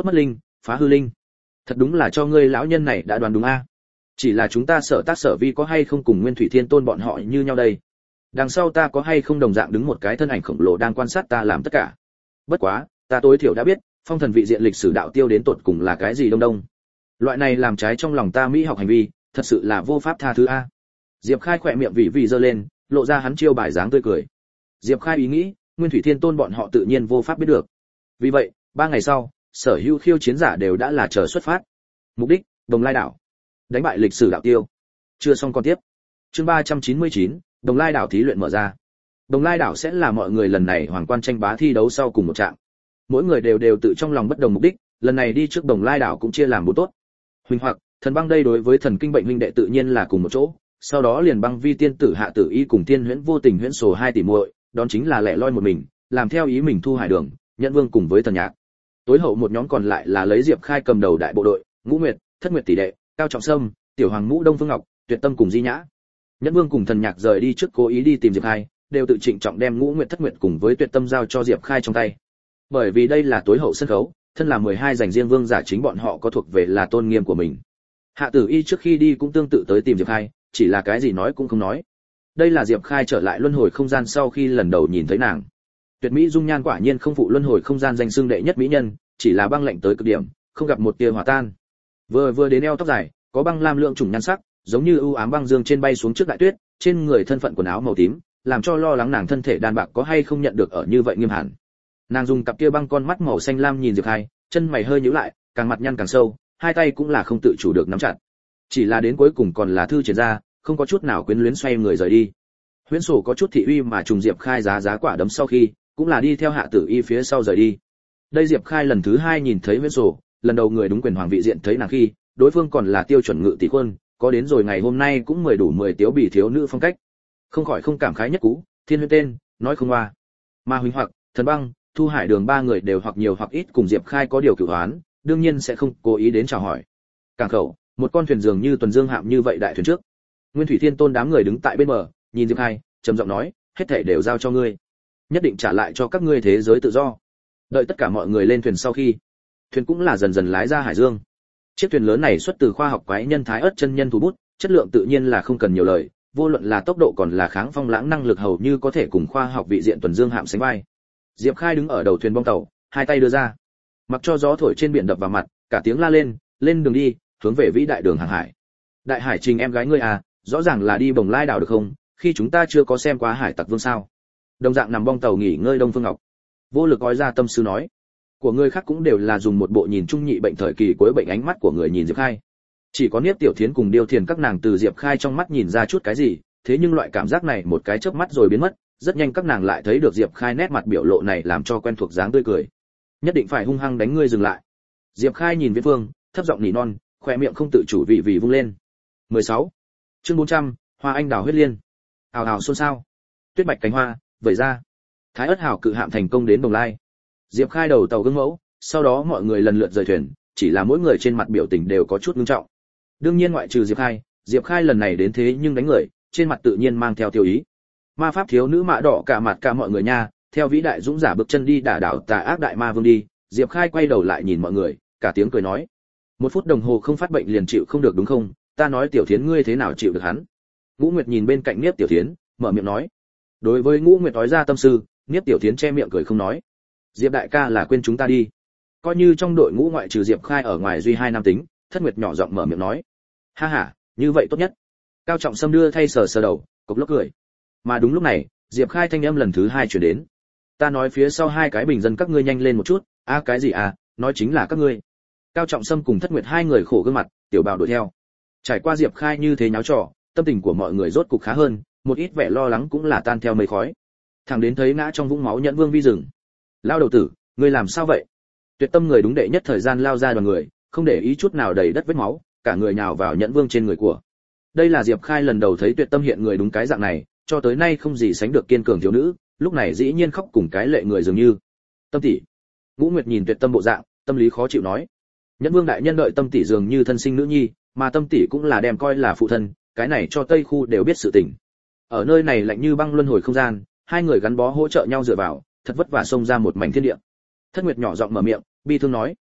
S1: tốt mất linh, phá hư linh. Thật đúng là cho ngươi lão nhân này đã đoán đúng a. Chỉ là chúng ta sở tác sở vi có hay không cùng Nguyên Thủy Thiên Tôn bọn họ như nhau đây? Đằng sau ta có hay không đồng dạng đứng một cái thân ảnh khổng lồ đang quan sát ta làm tất cả? Bất quá, ta tối thiểu đã biết, phong thần vị diện lịch sử đạo tiêu đến tột cùng là cái gì đông đông. Loại này làm trái trong lòng ta mỹ học hành vi, thật sự là vô pháp tha thứ a. Diệp Khai khỏe miệng vị vị giơ lên, lộ ra hắn chiêu bài dáng tươi cười. Diệp Khai ý nghĩ, Nguyên Thủy Thiên Tôn bọn họ tự nhiên vô pháp biết được. Vì vậy, ba ngày sau, sở hữu khiêu chiến giả đều đã là chờ xuất phát. Mục đích, Đồng Lai đảo. Đánh bại lịch sử đạo tiêu. Chưa xong còn tiếp. Chương ba trăm chín mươi chín, Đồng Lai đảo thí luyện mở ra. Đồng Lai đảo sẽ là mọi người lần này hoàng quan tranh bá thi đấu sau cùng một trạng. Mỗi người đều đều tự trong lòng bất đồng mục đích, lần này đi trước Đồng Lai đảo cũng chia làm bốn tốt. Huỳnh Hoặc, Thần Băng đây đối với thần kinh bệnh huynh đệ tự nhiên là cùng một chỗ, sau đó liền Băng Vi tiên tử Hạ Tử Y cùng Tiên Huyễn Vô Tình Huyễn Sổ hai tỷ muội, đón chính là lẻ loi một mình, làm theo ý mình Thu Hải Đường, Nhẫn Vương cùng với Thần Nhạc. Tối hậu một nhóm còn lại là lấy Diệp Khai cầm đầu đại bộ đội, Ngũ Nguyệt, Thất Nguyệt tỷ đệ, Cao Trọng Sâm, Tiểu Hoàng Ngũ Đông Phương Ngọc, Tuyệt Tâm cùng Di Nhã. Nhẫn Vương cùng Thần Nhạc rời đi trước cố ý đi tìm Diệp Khai, đều tự trịnh trọng đem Ngũ Nguyệt Thất Nguyệt cùng với Tuyệt Tâm giao cho Diệp Khai trong tay. Bởi vì đây là tối hậu sân khấu, thân là mười hai dành riêng vương giả chính bọn họ có thuộc về là tôn nghiêm của mình. Hạ Tử Y trước khi đi cũng tương tự tới tìm Diệp Khai, chỉ là cái gì nói cũng không nói. Đây là Diệp Khai trở lại luân hồi không gian sau khi lần đầu nhìn thấy nàng. Tuyệt mỹ dung nhan quả nhiên không phụ luân hồi không gian danh xưng đệ nhất mỹ nhân, chỉ là băng lạnh tới cực điểm, không gặp một tia hòa tan. Vừa vừa đến eo tóc dài, có băng lam lượng trùng nhan sắc, giống như ưu ám băng dương trên bay xuống trước đại tuyết, trên người thân phận quần áo màu tím, làm cho lo lắng nàng thân thể đàn bạc có hay không nhận được ở như vậy nghiêm hẳn. Nàng dùng cặp kia băng con mắt màu xanh lam nhìn Diệp Khai, chân mày hơi nhíu lại, càng mặt nhăn càng sâu, hai tay cũng là không tự chủ được nắm chặt. Chỉ là đến cuối cùng còn là thư triển ra, không có chút nào quyến luyến xoay người rời đi. Huyễn Sổ có chút thị uy mà trùng Diệp Khai giá giá quả đấm sau khi, cũng là đi theo Hạ Tử Y phía sau rời đi. Đây Diệp Khai lần thứ hai nhìn thấy Huyễn Sổ, lần đầu người đúng quyền hoàng vị diện thấy nàng khi, đối phương còn là tiêu chuẩn ngự tỷ quân, có đến rồi ngày hôm nay cũng mười đủ mười tiếu bỉ thiếu nữ phong cách. Không khỏi không cảm khái nhất cú, thiên huyễn tên, nói không hoa. Mà Huỳnh Hoặc, Thần Băng, Thu Hải Đường ba người đều hoặc nhiều hoặc ít cùng Diệp Khai có điều cửu hoán, đương nhiên sẽ không cố ý đến chào hỏi. Cảng khẩu, một con thuyền dường như tuần dương hạm như vậy đại thuyền trước. Nguyên Thủy Thiên Tôn đám người đứng tại bên bờ, nhìn Diệp Khai, trầm giọng nói, hết thảy đều giao cho ngươi, nhất định trả lại cho các ngươi thế giới tự do. Đợi tất cả mọi người lên thuyền sau khi, thuyền cũng là dần dần lái ra hải dương. Chiếc thuyền lớn này xuất từ khoa học quái nhân Thái Ức chân nhân thủ bút, chất lượng tự nhiên là không cần nhiều lời, vô luận là tốc độ còn là kháng phong lãng năng lực hầu như có thể cùng khoa học vị diện tuần dương hạm sánh vai. Diệp Khai đứng ở đầu thuyền bong tàu, hai tay đưa ra, mặc cho gió thổi trên biển đập vào mặt, cả tiếng la lên, lên đường đi, hướng về vĩ đại đường hàng hải. Đại hải trình em gái ngươi à, rõ ràng là đi Bồng Lai đảo được không? Khi chúng ta chưa có xem qua hải tặc vương sao? Đồng dạng nằm bong tàu nghỉ ngơi Đông Phương Ngọc, vô lực nói ra tâm sư nói, của người khác cũng đều là dùng một bộ nhìn trung nhị bệnh thời kỳ cuối bệnh ánh mắt của người nhìn Diệp Khai. Chỉ có Niếp Tiểu Thiến cùng Điêu Thiền các nàng từ Diệp Khai trong mắt nhìn ra chút cái gì, thế nhưng loại cảm giác này một cái chớp mắt rồi biến mất, rất nhanh các nàng lại thấy được Diệp Khai nét mặt biểu lộ này làm cho quen thuộc dáng tươi cười. Nhất định phải hung hăng đánh ngươi dừng lại. Diệp Khai nhìn Viễn Phương, thấp giọng nỉ non, khóe miệng không tự chủ vị vị vung lên. mười sáu. Chương bốn trăm, Hoa Anh Đào huyết liên. Hào hào xôn xao. Tuyết bạch cánh hoa, vẩy ra. Thái Ức hào cự hạm thành công đến Đồng Lai. Diệp Khai đầu tàu gương mẫu, sau đó mọi người lần lượt rời thuyền, chỉ là mỗi người trên mặt biểu tình đều có chút nghiêm trọng. Đương nhiên ngoại trừ Diệp Khai, Diệp Khai lần này đến thế nhưng đánh người, trên mặt tự nhiên mang theo tiêu ý. Ma pháp thiếu nữ mã đỏ cả mặt cả mọi người nha, theo vĩ đại dũng giả bước chân đi đả đảo tà ác đại ma vương đi. Diệp Khai quay đầu lại nhìn mọi người, cả tiếng cười nói, một phút đồng hồ không phát bệnh liền chịu không được đúng không? Ta nói Tiểu Thiến ngươi thế nào chịu được hắn? Ngũ Nguyệt nhìn bên cạnh Niếp Tiểu Thiến, mở miệng nói. Đối với Ngũ Nguyệt nói ra tâm tư, Niếp Tiểu Thiến che miệng cười không nói. Diệp đại ca là quên chúng ta đi. Coi như trong đội ngũ ngoại trừ Diệp Khai ở ngoài duy hai nam tính, Thất Nguyệt nhỏ giọng mở miệng nói. Ha ha, như vậy tốt nhất. Cao Trọng Sâm đưa thay sờ sờ đầu, cộc lốc cười. Mà đúng lúc này, Diệp Khai thanh âm lần thứ hai truyền đến. Ta nói phía sau hai cái bình dân các ngươi nhanh lên một chút, a à, cái gì à, nói chính là các ngươi. Cao Trọng Sâm cùng Thất Nguyệt hai người khổ gương mặt, tiểu bảo đuổi theo. Trải qua Diệp Khai như thế nháo trò, tâm tình của mọi người rốt cục khá hơn, một ít vẻ lo lắng cũng là tan theo mây khói. Thằng đến thấy ngã trong vũng máu Nhẫn Vương vi rừng. Lao đầu tử, ngươi làm sao vậy? Tuyệt Tâm người đúng đệ nhất thời gian lao ra đoàn người, không để ý chút nào đầy đất vết máu, cả người nhào vào Nhẫn Vương trên người của. Đây là Diệp Khai lần đầu thấy Tuyệt Tâm hiện người đúng cái dạng này, cho tới nay không gì sánh được kiên cường thiếu nữ, lúc này dĩ nhiên khóc cùng cái lệ người dường như. Tâm tỷ. Ngũ Nguyệt nhìn Tuyệt Tâm bộ dạng, tâm lý khó chịu nói. Nhẫn Vương đại nhân đợi Tâm tỷ dường như thân sinh nữ nhi, mà Tâm tỷ cũng là đem coi là phụ thân, cái này cho Tây khu đều biết sự tình. Ở nơi này lạnh như băng luân hồi không gian, hai người gắn bó hỗ trợ nhau dựa vào, thật vất vả xông ra một mảnh thiên địa. Thất Nguyệt nhỏ giọng mở miệng, bi thương nói.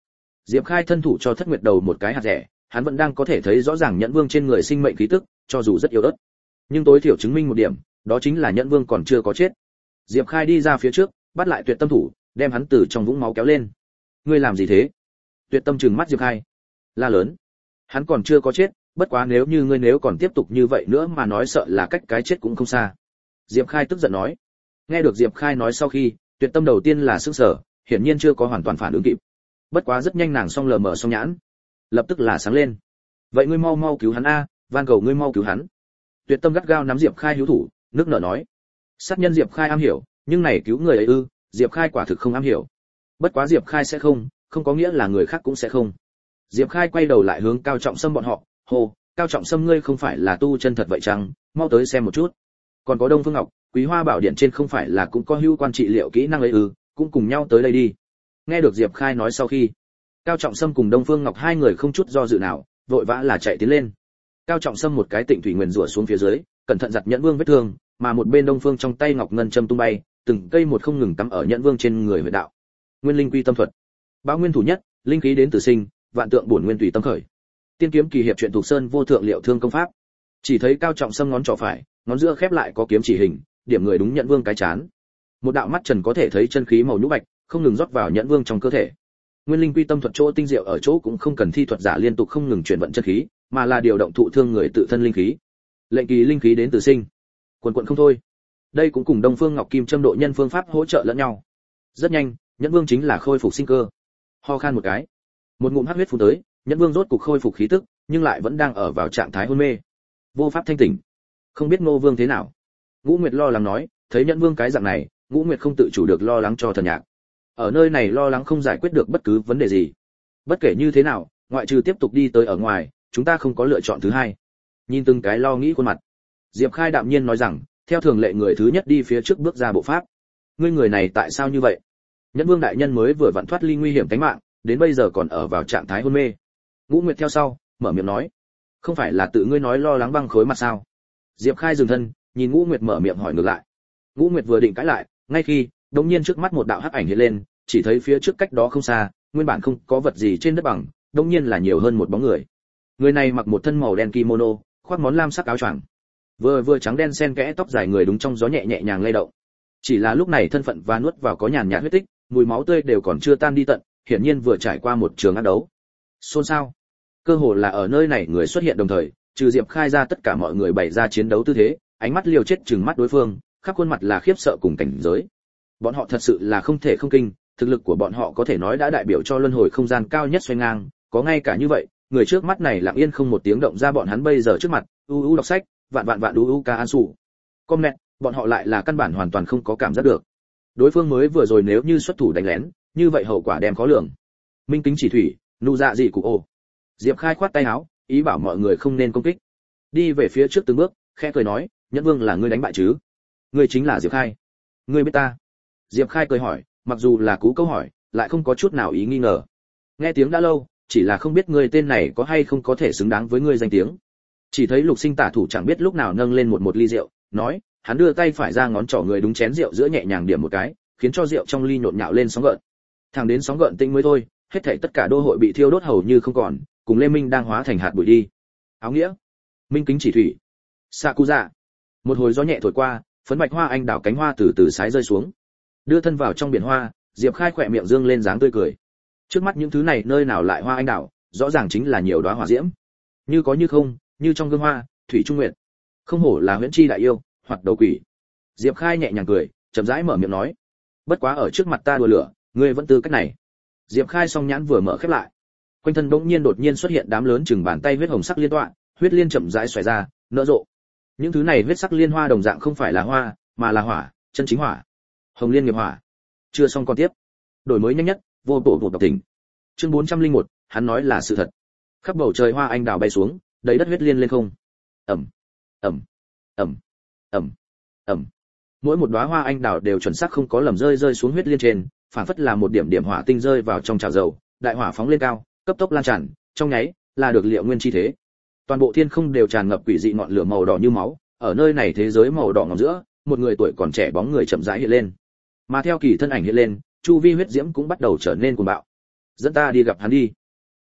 S1: Diệp Khai thân thủ cho Thất Nguyệt đầu một cái hạt rẻ, hắn vẫn đang có thể thấy rõ ràng Nhẫn Vương trên người sinh mệnh khí tức, cho dù rất yếu ớt, nhưng tối thiểu chứng minh một điểm, đó chính là Nhẫn Vương còn chưa có chết. Diệp Khai đi ra phía trước, bắt lại Tuyệt Tâm thủ, đem hắn từ trong vũng máu kéo lên. Ngươi làm gì thế? Tuyệt Tâm trừng mắt Diệp Khai, la lớn. Hắn còn chưa có chết, bất quá nếu như ngươi nếu còn tiếp tục như vậy nữa mà nói sợ là cách cái chết cũng không xa. Diệp Khai tức giận nói. Nghe được Diệp Khai nói sau khi, Tuyệt Tâm đầu tiên là sửng sở, hiển nhiên chưa có hoàn toàn phản ứng kịp. Bất quá rất nhanh nàng song lờ mờ song nhãn, lập tức là sáng lên. Vậy ngươi mau mau cứu hắn a, van cầu ngươi mau cứu hắn. Tuyệt Tâm gắt gao nắm Diệp Khai hữu thủ, nước nở nói. Sát nhân Diệp Khai am hiểu, nhưng này cứu người ấy ư, Diệp Khai quả thực không am hiểu. Bất quá Diệp Khai sẽ không, không có nghĩa là người khác cũng sẽ không. Diệp Khai quay đầu lại hướng Cao Trọng Sâm bọn họ, hô, Cao Trọng Sâm ngươi không phải là tu chân thật vậy chăng, mau tới xem một chút. Còn có Đông Phương Ngọc, Quý Hoa Bảo Điện trên không phải là cũng có hữu quan trị liệu kỹ năng ấy ư, cũng cùng nhau tới đây đi. Nghe được Diệp Khai nói sau khi, Cao Trọng Sâm cùng Đông Phương Ngọc hai người không chút do dự nào, vội vã là chạy tiến lên. Cao Trọng Sâm một cái tịnh thủy nguyên rủa xuống phía dưới, cẩn thận giặt Nhẫn Vương vết thương, mà một bên Đông Phương trong tay ngọc ngân châm tung bay, từng cây một không ngừng cắm ở Nhẫn Vương trên người huyệt đạo. Nguyên linh quy tâm thuật. Báo nguyên thủ nhất, linh khí đến từ sinh, vạn tượng bổn nguyên tùy tâm khởi. Tiên kiếm kỳ hiệp truyện thuộc sơn vô thượng liệu thương công pháp. Chỉ thấy Cao Trọng Sâm ngón trỏ phải, ngón giữa khép lại có kiếm chỉ hình, điểm người đúng Nhẫn Vương cái chán. Một đạo mắt trần có thể thấy chân khí màu nhũ bạch, không ngừng rót vào Nhẫn Vương trong cơ thể. Nguyên linh quy tâm thuật chỗ tinh diệu ở chỗ cũng không cần thi thuật giả liên tục không ngừng chuyển vận chân khí, mà là điều động thụ thương người tự thân linh khí. Lệnh kỳ linh khí đến từ sinh, quần quần không thôi. Đây cũng cùng Đông Phương Ngọc Kim châm độ nhân phương pháp hỗ trợ lẫn nhau. Rất nhanh, Nhẫn Vương chính là khôi phục sinh cơ. Ho khan một cái, một ngụm hắc huyết phun tới, Nhẫn Vương rốt cục khôi phục khí tức, nhưng lại vẫn đang ở vào trạng thái hôn mê, vô pháp thanh tỉnh. Không biết Ngô Vương thế nào? Ngũ Nguyệt lo lắng nói, thấy Nhẫn Vương cái dạng này, Ngũ Nguyệt không tự chủ được lo lắng cho Thần Nhạc. Ở nơi này lo lắng không giải quyết được bất cứ vấn đề gì. Bất kể như thế nào, ngoại trừ tiếp tục đi tới ở ngoài, chúng ta không có lựa chọn thứ hai. Nhìn từng cái lo nghĩ khuôn mặt, Diệp Khai đạm nhiên nói rằng, theo thường lệ người thứ nhất đi phía trước bước ra bộ pháp. Ngươi người này tại sao như vậy? Nhẫn Vương đại nhân mới vừa vặn thoát ly nguy hiểm tính mạng, đến bây giờ còn ở vào trạng thái hôn mê. Ngũ Nguyệt theo sau, mở miệng nói, không phải là tự ngươi nói lo lắng băng khối mặt sao? Diệp Khai dừng thân, nhìn Ngũ Nguyệt mở miệng hỏi ngược lại. Ngũ Nguyệt vừa định cãi lại, ngay khi đột nhiên trước mắt một đạo hắc ảnh hiện lên, chỉ thấy phía trước cách đó không xa, nguyên bản không có vật gì trên đất bằng, đột nhiên là nhiều hơn một bóng người. Người này mặc một thân màu đen kimono, khoác món lam sắc áo choàng, vừa vừa trắng đen xen kẽ tóc dài người đúng trong gió nhẹ nhẹ nhàng lay động. Chỉ là lúc này thân phận và nuốt vào có nhàn nhạt huyết tích, mùi máu tươi đều còn chưa tan đi tận, hiển nhiên vừa trải qua một trường ác đấu. Xôn xao. Cơ hồ là ở nơi này người xuất hiện đồng thời, trừ Diệp Khai ra tất cả mọi người bày ra chiến đấu tư thế, ánh mắt liều chết trừng mắt đối phương, khắp khuôn mặt là khiếp sợ cùng cảnh giới. Bọn họ thật sự là không thể không kinh, thực lực của bọn họ có thể nói đã đại biểu cho luân hồi không gian cao nhất xoay ngang, có ngay cả như vậy, người trước mắt này lặng yên không một tiếng động ra bọn hắn bây giờ trước mặt, u u đọc sách, vạn vạn vạn u u ca an sủ. Com nét, bọn họ lại là căn bản hoàn toàn không có cảm giác được. Đối phương mới vừa rồi nếu như xuất thủ đánh lén, như vậy hậu quả đem khó lường. Minh Kính Chỉ Thủy, nụ dạ gì cụ ồ. Diệp Khai khoát tay áo, ý bảo mọi người không nên công kích. Đi về phía trước từng bước, khẽ cười nói, Nhẫn Vương là ngươi đánh bại chứ? Ngươi chính là Diệp Khai. Ngươi biết ta? Diệp Khai cười hỏi, mặc dù là cú câu hỏi, lại không có chút nào ý nghi ngờ. Nghe tiếng đã lâu, chỉ là không biết ngươi tên này có hay không có thể xứng đáng với ngươi danh tiếng. Chỉ thấy Lục Sinh tả thủ chẳng biết lúc nào nâng lên một một ly rượu, nói, hắn đưa tay phải ra ngón trỏ người đúng chén rượu giữa nhẹ nhàng điểm một cái, khiến cho rượu trong ly nhộn nhạo lên sóng gợn. Thẳng đến sóng gợn tĩnh mới thôi, hết thảy tất cả đô hội bị thiêu đốt hầu như không còn, cùng Lê Minh đang hóa thành hạt bụi đi. Áo nghĩa, Minh Kính Chỉ Thủy, Sakuza. Một hồi gió nhẹ thổi qua, phấn bạch hoa anh đào cánh hoa từ từ sái rơi xuống, đưa thân vào trong biển hoa. Diệp Khai khỏe miệng dương lên dáng tươi cười. Trước mắt những thứ này nơi nào lại hoa anh đào, rõ ràng chính là nhiều đóa hỏa diễm, như có như không, như trong gương hoa, thủy trung nguyệt. Không hổ là huyễn chi đại yêu, hoặc đầu quỷ. Diệp Khai nhẹ nhàng cười, chậm rãi mở miệng nói, bất quá ở trước mặt ta đùa lửa, ngươi vẫn tư cách này. Diệp Khai song nhãn vừa mở khép lại, quanh thân bỗng nhiên đột nhiên xuất hiện đám lớn chừng bàn tay huyết hồng sắc liên tọa, huyết liên chậm rãi xòe ra, nở rộ. Những thứ này huyết sắc liên hoa đồng dạng không phải là hoa, mà là hỏa, chân chính hỏa. Hồng liên nghiệp hỏa. Chưa xong còn tiếp. Đổi mới nhanh nhất, vô bộ bộ đọc tỉnh. Chương bốn trăm lẻ một, hắn nói là sự thật. Khắp bầu trời hoa anh đào bay xuống, đầy đất huyết liên lên không. Ầm, ầm, ầm, ầm, ầm. Mỗi một đóa hoa anh đào đều chuẩn xác không có lầm rơi rơi xuống huyết liên trên, phản phất là một điểm điểm hỏa tinh rơi vào trong chảo dầu, đại hỏa phóng lên cao, cấp tốc lan tràn, trong nháy là được liệu nguyên chi thế. Toàn bộ thiên không đều tràn ngập quỷ dị ngọn lửa màu đỏ như máu, ở nơi này thế giới màu đỏ ngòm giữa, một người tuổi còn trẻ bóng người chậm rãi hiện lên. Mà theo kỳ thân ảnh hiện lên, chu vi huyết diễm cũng bắt đầu trở nên cuồng bạo. Dẫn ta đi gặp hắn đi.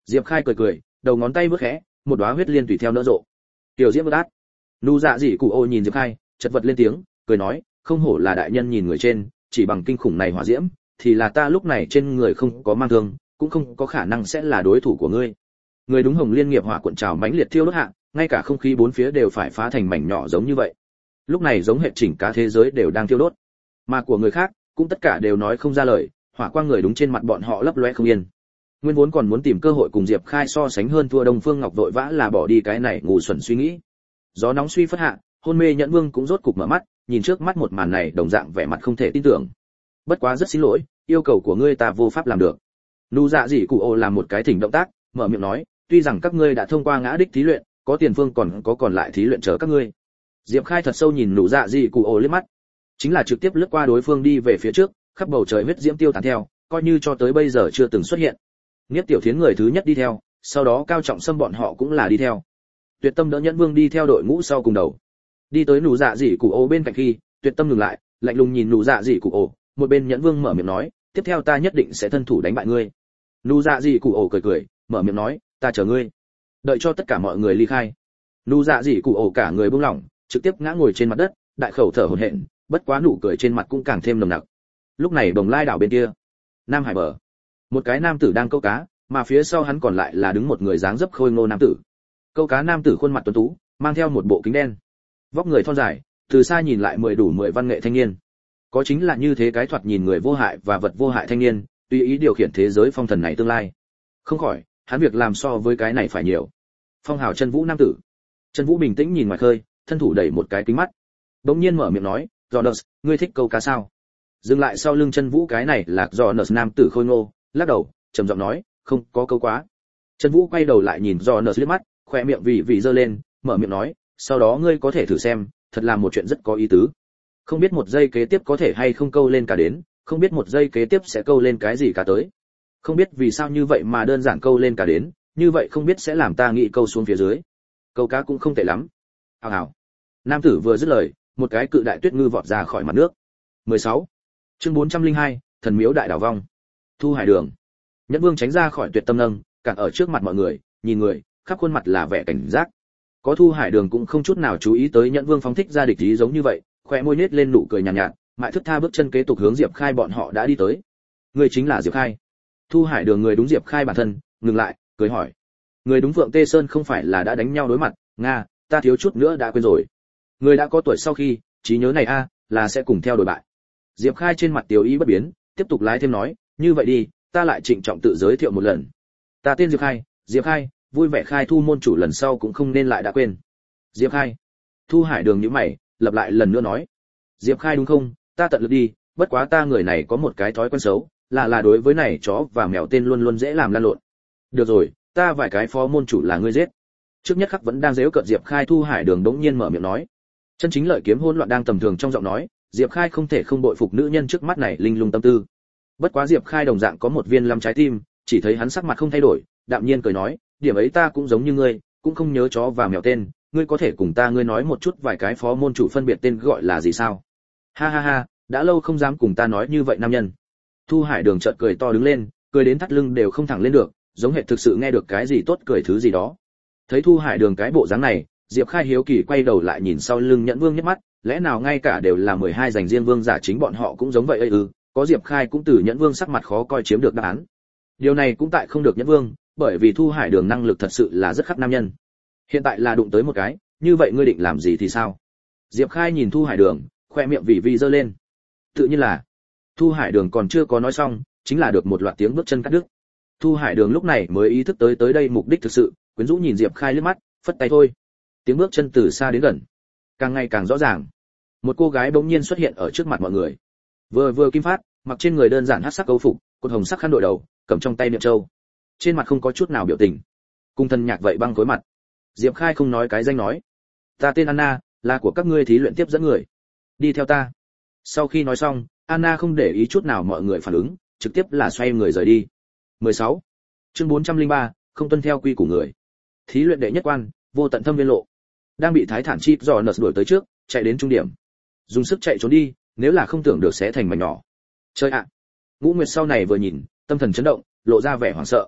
S1: Diệp Khai cười cười, đầu ngón tay vớt khẽ, một đóa huyết liên tùy theo nở rộ. Tiểu Diễm đát. Nụ Dạ Dị Cụ Ô nhìn Diệp Khai, chật vật lên tiếng, cười nói, không hổ là đại nhân nhìn người trên, chỉ bằng kinh khủng này hỏa diễm, thì là ta lúc này trên người không có mang thương, cũng không có khả năng sẽ là đối thủ của ngươi. Người đúng hồng liên nghiệp hỏa cuộn trào mãnh liệt thiêu đốt hạ, ngay cả không khí bốn phía đều phải phá thành mảnh nhỏ giống như vậy. Lúc này giống hệ chỉnh cả thế giới đều đang thiêu đốt, mà của người khác cũng tất cả đều nói không ra lời, hỏa quang người đúng trên mặt bọn họ lấp loé không yên. Nguyên vốn còn muốn tìm cơ hội cùng Diệp Khai so sánh hơn thua Đông Phương Ngọc vội vã là bỏ đi cái này ngu xuẩn suy nghĩ. Gió nóng suy phất hạ, hôn mê Nhẫn Vương cũng rốt cục mở mắt, nhìn trước mắt một màn này đồng dạng vẻ mặt không thể tin tưởng. Bất quá rất xin lỗi, yêu cầu của ngươi ta vô pháp làm được. Nụ Dạ Dị Cụ Ô làm một cái thỉnh động tác, mở miệng nói, tuy rằng các ngươi đã thông qua ngã đích thí luyện, có tiền phương còn có còn lại thí luyện chờ các ngươi. Diệp Khai thật sâu nhìn Nụ Dạ Dị Cụ Ô liếc mắt, chính là trực tiếp lướt qua đối phương đi về phía trước, khắp bầu trời huyết diễm tiêu tán theo, coi như cho tới bây giờ chưa từng xuất hiện. Niết Tiểu Thiến người thứ nhất đi theo, sau đó Cao Trọng Sâm bọn họ cũng là đi theo. Tuyệt Tâm đỡ Nhẫn Vương đi theo đội ngũ sau cùng đầu. Đi tới Nụ Dạ Dị Cụ Ô bên cạnh khi, Tuyệt Tâm ngừng lại, lạnh lùng nhìn Nụ Dạ Dị Cụ Ô, một bên Nhẫn Vương mở miệng nói, tiếp theo ta nhất định sẽ thân thủ đánh bại ngươi. Nụ Dạ Dị Cụ Ô cười cười, mở miệng nói, ta chờ ngươi. Đợi cho tất cả mọi người ly khai. Nụ Dạ Dị Cụ Ô cả người buông lỏng, trực tiếp ngã ngồi trên mặt đất, đại khẩu thở hổn hển, bất quá nụ cười trên mặt cũng càng thêm nồng nặc. Lúc này Bồng Lai đảo bên kia, Nam Hải bờ, một cái nam tử đang câu cá, mà phía sau hắn còn lại là đứng một người dáng dấp khôi ngô nam tử. Câu cá nam tử khuôn mặt tuấn tú, mang theo một bộ kính đen, vóc người thon dài, từ xa nhìn lại mười đủ mười văn nghệ thanh niên. Có chính là như thế cái thoạt nhìn người vô hại và vật vô hại thanh niên, tùy ý điều khiển thế giới phong thần này tương lai. Không khỏi, hắn việc làm so với cái này phải nhiều. Phong hào Chân Vũ nam tử. Chân Vũ bình tĩnh nhìn ngoài khơi, thân thủ đẩy một cái kính mắt. Bỗng nhiên mở miệng nói, "Jonas, ngươi thích câu cá sao?" Dừng lại sau lưng Chân Vũ cái này là Jonas nam tử khôi ngô, lắc đầu, trầm giọng nói, "Không, có câu quá." Chân Vũ quay đầu lại nhìn Jonas liếc mắt, khóe miệng vì vì giơ lên, mở miệng nói, "Sau đó ngươi có thể thử xem, thật là một chuyện rất có ý tứ. Không biết một giây kế tiếp có thể hay không câu lên cả đến, không biết một giây kế tiếp sẽ câu lên cái gì cả tới. Không biết vì sao như vậy mà đơn giản câu lên cả đến, như vậy không biết sẽ làm ta nghĩ câu xuống phía dưới. Câu cá cũng không tệ lắm." Hào hào. Nam tử vừa dứt lời, một cái cự đại tuyết ngư vọt ra khỏi mặt nước. mười sáu. Chương bốn trăm lẻ hai, thần miếu đại đảo vong. Thu Hải Đường. Nhẫn Vương tránh ra khỏi Tuyệt Tâm nâng, cản ở trước mặt mọi người, nhìn người, khắp khuôn mặt là vẻ cảnh giác. Có Thu Hải Đường cũng không chút nào chú ý tới Nhẫn Vương phóng thích ra địch ý giống như vậy, khóe môi nhếch lên nụ cười nhàn nhạt, nhạt, mại thức tha bước chân kế tục hướng Diệp Khai bọn họ đã đi tới. Người chính là Diệp Khai. Thu Hải Đường người đúng Diệp Khai bản thân, ngừng lại, cười hỏi. Người đúng Phượng Tê Sơn không phải là đã đánh nhau đối mặt, nga, ta thiếu chút nữa đã quên rồi. Người đã có tuổi sau khi, trí nhớ này a, là sẽ cùng theo đổi bại. Diệp Khai trên mặt tiêu ý bất biến, tiếp tục lái thêm nói, như vậy đi, ta lại trịnh trọng tự giới thiệu một lần. Ta tên Diệp Khai, Diệp Khai, vui vẻ khai thu môn chủ lần sau cũng không nên lại đã quên. Diệp Khai. Thu Hải Đường nhíu mày, lặp lại lần nữa nói. Diệp Khai đúng không, ta tận lực đi, bất quá ta người này có một cái thói quen xấu, là là đối với này chó và mèo tên luôn luôn dễ làm lan lộn. Được rồi, ta vài cái phó môn chủ là ngươi giết. Trước nhất khắc vẫn đang giễu cợt Diệp Khai. Thu Hải Đường đống nhiên mở miệng nói. Chân chính lợi kiếm hỗn loạn đang tầm thường trong giọng nói, Diệp Khai không thể không bội phục nữ nhân trước mắt này linh lung tâm tư. Bất quá Diệp Khai đồng dạng có một viên lâm trái tim, chỉ thấy hắn sắc mặt không thay đổi, đạm nhiên cười nói, điểm ấy ta cũng giống như ngươi, cũng không nhớ chó và mèo tên, ngươi có thể cùng ta ngươi nói một chút vài cái phó môn chủ phân biệt tên gọi là gì sao? Ha ha ha, đã lâu không dám cùng ta nói như vậy nam nhân. Thu Hải Đường chợt cười to đứng lên, cười đến thắt lưng đều không thẳng lên được, giống hệ thực sự nghe được cái gì tốt cười thứ gì đó. Thấy Thu Hải Đường cái bộ dáng này, Diệp Khai hiếu kỳ quay đầu lại nhìn sau lưng Nhẫn Vương nhếch mắt, lẽ nào ngay cả đều là mười hai dành riêng vương giả chính bọn họ cũng giống vậy ư? Ừ, có Diệp Khai cũng từ Nhẫn Vương sắc mặt khó coi chiếm được đáp án. Điều này cũng tại không được Nhẫn Vương, bởi vì Thu Hải Đường năng lực thật sự là rất khắp nam nhân. Hiện tại là đụng tới một cái, như vậy ngươi định làm gì thì sao? Diệp Khai nhìn Thu Hải Đường, khoe miệng vì vì giơ lên. Tự nhiên là. Thu Hải Đường còn chưa có nói xong, chính là được một loạt tiếng bước chân cắt đứt. Thu Hải Đường lúc này mới ý thức tới tới đây mục đích thực sự, quyến rũ nhìn Diệp Khai liếc mắt, phất tay thôi. Tiếng bước chân từ xa đến gần, càng ngày càng rõ ràng. Một cô gái bỗng nhiên xuất hiện ở trước mặt mọi người. Vừa vừa kim phát, mặc trên người đơn giản hắc sắc câu phục, cột hồng sắc khăn đội đầu, cầm trong tay miệng châu. Trên mặt không có chút nào biểu tình. Cung thân nhạc vậy băng khối mặt. Diệp Khai không nói cái danh nói, ta tên Anna, là của các ngươi thí luyện tiếp dẫn người, đi theo ta. Sau khi nói xong, Anna không để ý chút nào mọi người phản ứng, trực tiếp là xoay người rời đi. mười sáu. Chương bốn trăm lẻ ba, không tuân theo quy của người. Thí luyện đệ nhất quan, vô tận thâm viên lộ. Đang bị Thái Thản Chi dò nợ đuổi tới trước, chạy đến trung điểm. Dùng sức chạy trốn đi, nếu là không tưởng được sẽ thành mảnh nhỏ. Chơi ạ. Ngũ Nguyệt sau này vừa nhìn, tâm thần chấn động, lộ ra vẻ hoảng sợ.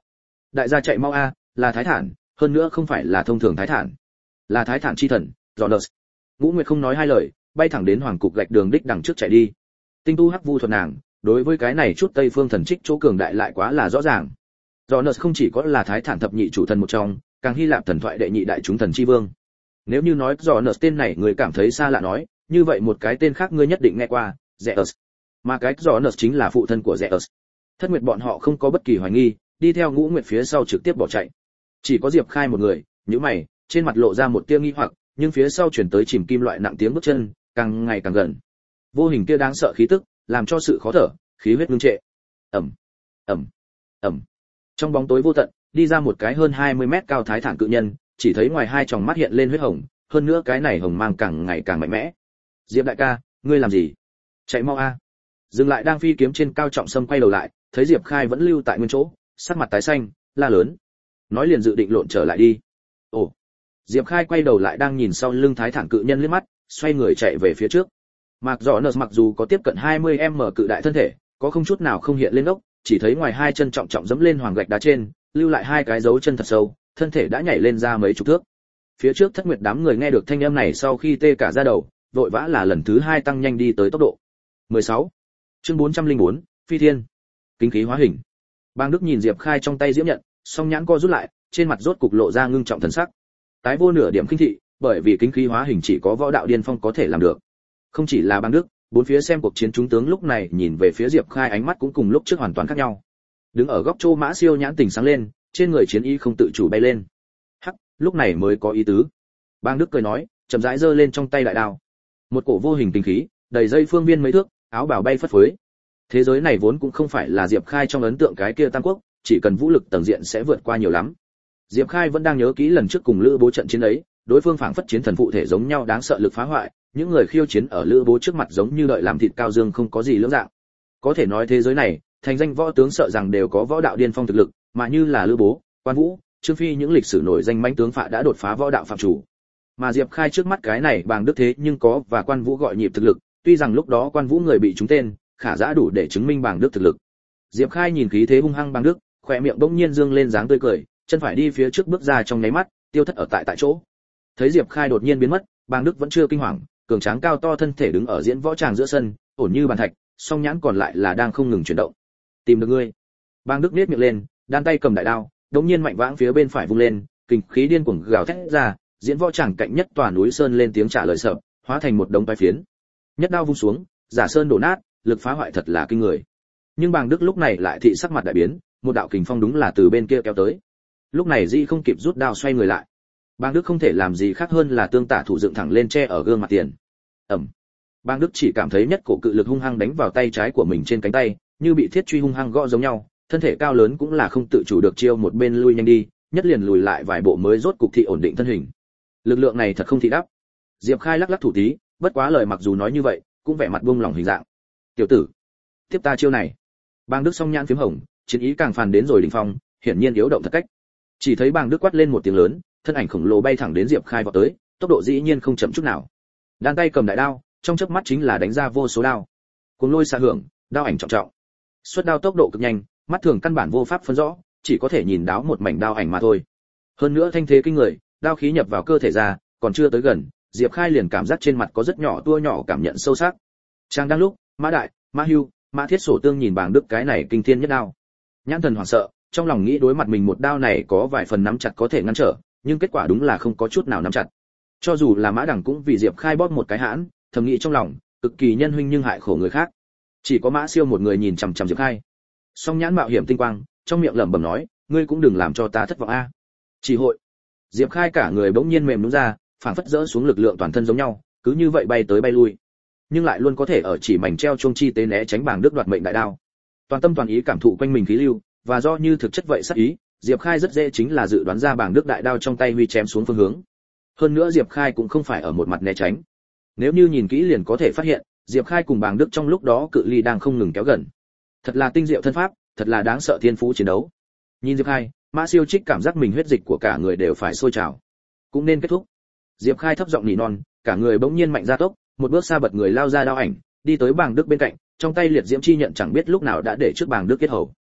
S1: đại gia chạy mau a, là thái thản, hơn nữa không phải là thông thường thái thản, là thái thản chi thần, Jonas. Ngũ Nguyệt không nói hai lời, bay thẳng đến hoàng cục gạch đường đích đằng trước chạy đi. Tinh tu hắc vu thuật nàng, đối với cái này chút Tây phương thần trích chỗ cường đại lại quá là rõ ràng. Jonas không chỉ có là thái thản thập nhị chủ thần một trong, càng Hy Lạp thần thoại đệ nhị đại chúng thần chi vương. Nếu như nói Jonas tên này người cảm thấy xa lạ nói, như vậy một cái tên khác ngươi nhất định nghe qua, Zeus. Mà cái Jonas chính là phụ thân của Zeus. Thất Nguyệt bọn họ không có bất kỳ hoài nghi, đi theo Ngũ Nguyệt phía sau trực tiếp bỏ chạy. Chỉ có Diệp Khai một người, nhíu mày, trên mặt lộ ra một tia nghi hoặc, nhưng phía sau chuyển tới chìm kim loại nặng tiếng bước chân, càng ngày càng gần. Vô hình kia đáng sợ khí tức, làm cho sự khó thở, khí huyết ngưng trệ. Ầm, ầm, ầm. Trong bóng tối vô tận, đi ra một cái hơn hai mươi mét cao thái thản cự nhân, chỉ thấy ngoài hai tròng mắt hiện lên huyết hồng, hơn nữa cái này hồng mang càng ngày càng mạnh mẽ. Diệp đại ca, ngươi làm gì? Chạy mau a. Dừng lại đang phi kiếm trên cao trọng sâm quay đầu lại, thấy Diệp Khai vẫn lưu tại nguyên chỗ, sắc mặt tái xanh, la lớn. Nói liền dự định lộn trở lại đi. Ồ. Diệp Khai quay đầu lại đang nhìn sau lưng thái thản cự nhân liếc mắt, xoay người chạy về phía trước. Mạc Giỏ Nợ mặc dù có tiếp cận hai mươi mét cự đại thân thể, có không chút nào không hiện lên ốc, chỉ thấy ngoài hai chân trọng trọng dẫm lên hoàng gạch đá trên, lưu lại hai cái dấu chân thật sâu, thân thể đã nhảy lên ra mấy chục thước. Phía trước Thất Nguyệt đám người nghe được thanh âm này sau khi tê cả da đầu, vội vã là lần thứ hai tăng nhanh đi tới tốc độ. mười sáu. Chương bốn trăm lẻ bốn, Phi Thiên. Kinh khí hóa hình. Bang Đức nhìn Diệp Khai trong tay diễm nhận, song nhãn co rút lại, trên mặt rốt cục lộ ra ngưng trọng thần sắc. Tái vô nửa điểm kinh thị, bởi vì kinh khí hóa hình chỉ có võ đạo điên phong có thể làm được. Không chỉ là Bang Đức, bốn phía xem cuộc chiến chúng tướng lúc này nhìn về phía Diệp Khai ánh mắt cũng cùng lúc trước hoàn toàn khác nhau. Đứng ở góc Châu Mã Siêu nhãn tỉnh sáng lên, trên người chiến ý không tự chủ bay lên. Hắc, lúc này mới có ý tứ. Bang Đức cười nói, chậm rãi giơ lên trong tay đại đao. Một cổ vô hình kinh khí, đầy dây phương viên mấy thước, áo bào bay phất phới. Thế giới này vốn cũng không phải là Diệp Khai trong ấn tượng cái kia tam quốc, chỉ cần vũ lực tầng diện sẽ vượt qua nhiều lắm. Diệp Khai vẫn đang nhớ kỹ lần trước cùng Lữ Bố trận chiến ấy, đối phương phảng phất chiến thần phụ thể giống nhau đáng sợ lực phá hoại, những người khiêu chiến ở Lữ Bố trước mặt giống như đợi làm thịt cao dương không có gì lưỡng dạng. Có thể nói thế giới này, thành danh võ tướng sợ rằng đều có võ đạo điên phong thực lực, mà như là Lữ Bố, Quan Vũ, Trương Phi những lịch sử nổi danh mãnh tướng phạ đã đột phá võ đạo phạm chủ. Mà Diệp Khai trước mắt cái này Bàng Đức thế nhưng có và Quan Vũ gọi nhịp thực lực, tuy rằng lúc đó Quan Vũ người bị trúng tên, khả dã đủ để chứng minh Bàng Đức thực lực. Diệp Khai nhìn khí thế hung hăng Bàng Đức, khóe miệng bỗng nhiên dương lên dáng tươi cười, chân phải đi phía trước bước ra trong nháy mắt, tiêu thất ở tại tại chỗ. Thấy Diệp Khai đột nhiên biến mất, Bàng Đức vẫn chưa kinh hoàng, cường tráng cao to thân thể đứng ở diễn võ tràng giữa sân, ổn như bàn thạch, song nhãn còn lại là đang không ngừng chuyển động. Tìm được ngươi. Bàng Đức nhếch miệng lên, đan tay cầm đại đao, đột nhiên mạnh vãng phía bên phải vung lên, kình khí điên cuồng gào thét ra, diễn võ tràng cạnh nhất tòa núi sơn lên tiếng trả lời sợ, hóa thành một đống toái phiến. Nhất đao vung xuống, giả sơn đổ nát, lực phá hoại thật là kinh người. Nhưng Bàng Đức lúc này lại thị sắc mặt đại biến, một đạo kình phong đúng là từ bên kia kéo tới. Lúc này Di không kịp rút đao xoay người lại. Bàng Đức không thể làm gì khác hơn là tương tả thủ dựng thẳng lên che ở gương mặt tiền. Ầm. Bàng Đức chỉ cảm thấy nhất cổ cự lực hung hăng đánh vào tay trái của mình trên cánh tay, như bị thiết truy hung hăng gõ giống nhau, thân thể cao lớn cũng là không tự chủ được chiêu một bên lui nhanh đi, nhất liền lùi lại vài bộ mới rốt cục thị ổn định thân hình. Lực lượng này thật không thị đáp. Diệp Khai lắc lắc thủ tí, bất quá lời mặc dù nói như vậy, cũng vẻ mặt buông lỏng hình dạng. "Tiểu tử, tiếp ta chiêu này." Bàng Đức song nhãn phím hồng, chiến ý càng phàn đến rồi đỉnh phong, hiển nhiên yếu động thật cách. Chỉ thấy Bàng Đức quát lên một tiếng lớn, thân ảnh khổng lồ bay thẳng đến Diệp Khai vọt tới, tốc độ dĩ nhiên không chậm chút nào. Đan tay cầm đại đao, trong chớp mắt chính là đánh ra vô số đao. Cuồng lôi xạ hưởng, đao ảnh trọng trọng. Xuất đao tốc độ cực nhanh, mắt thường căn bản vô pháp phân rõ, chỉ có thể nhìn đáo một mảnh đao ảnh mà thôi. Hơn nữa thanh thế kinh người, đao khí nhập vào cơ thể ra, còn chưa tới gần, Diệp Khai liền cảm giác trên mặt có rất nhỏ tua nhỏ cảm nhận sâu sắc. Trang đang lúc, Mã Đại, Mã Hưu, Mã Thiết Sổ tương nhìn Bàng Đức cái này kinh thiên nhất đao. Nhãn thần hoảng sợ, trong lòng nghĩ đối mặt mình một đao này có vài phần nắm chặt có thể ngăn trở, nhưng kết quả đúng là không có chút nào nắm chặt. Cho dù là Mã Đằng cũng vì Diệp Khai bóp một cái hãn, thầm nghĩ trong lòng, cực kỳ nhân huynh nhưng hại khổ người khác. Chỉ có Mã Siêu một người nhìn chằm chằm Diệp Khai. Song nhãn mạo hiểm tinh quang, trong miệng lẩm bẩm nói, ngươi cũng đừng làm cho ta thất vọng a. Chỉ hội. Diệp Khai cả người bỗng nhiên mềm nhũn ra, phảng phất rỡ xuống lực lượng toàn thân giống nhau, cứ như vậy bay tới bay lui, nhưng lại luôn có thể ở chỉ mảnh treo chuông chi tế né tránh Bàng Đức đoạt mệnh đại đao. Toàn tâm toàn ý cảm thụ quanh mình khí lưu, và do như thực chất vậy sát ý, Diệp Khai rất dễ chính là dự đoán ra Bàng Đức đại đao trong tay huy chém xuống phương hướng. Hơn nữa Diệp Khai cũng không phải ở một mặt né tránh. Nếu như nhìn kỹ liền có thể phát hiện, Diệp Khai cùng Bàng Đức trong lúc đó cự ly đang không ngừng kéo gần. Thật là tinh diệu thân pháp, thật là đáng sợ thiên phú chiến đấu. Nhìn Diệp Khai, Mã Siêu Trích cảm giác mình huyết dịch của cả người đều phải sôi trào. Cũng nên kết thúc. Diệp Khai thấp giọng nỉ non, cả người bỗng nhiên mạnh ra tốc, một bước xa bật người lao ra đao ảnh, đi tới Bàng Đức bên cạnh, trong tay liệt diễm chi nhận chẳng biết lúc nào đã để trước Bàng Đức kết hầu.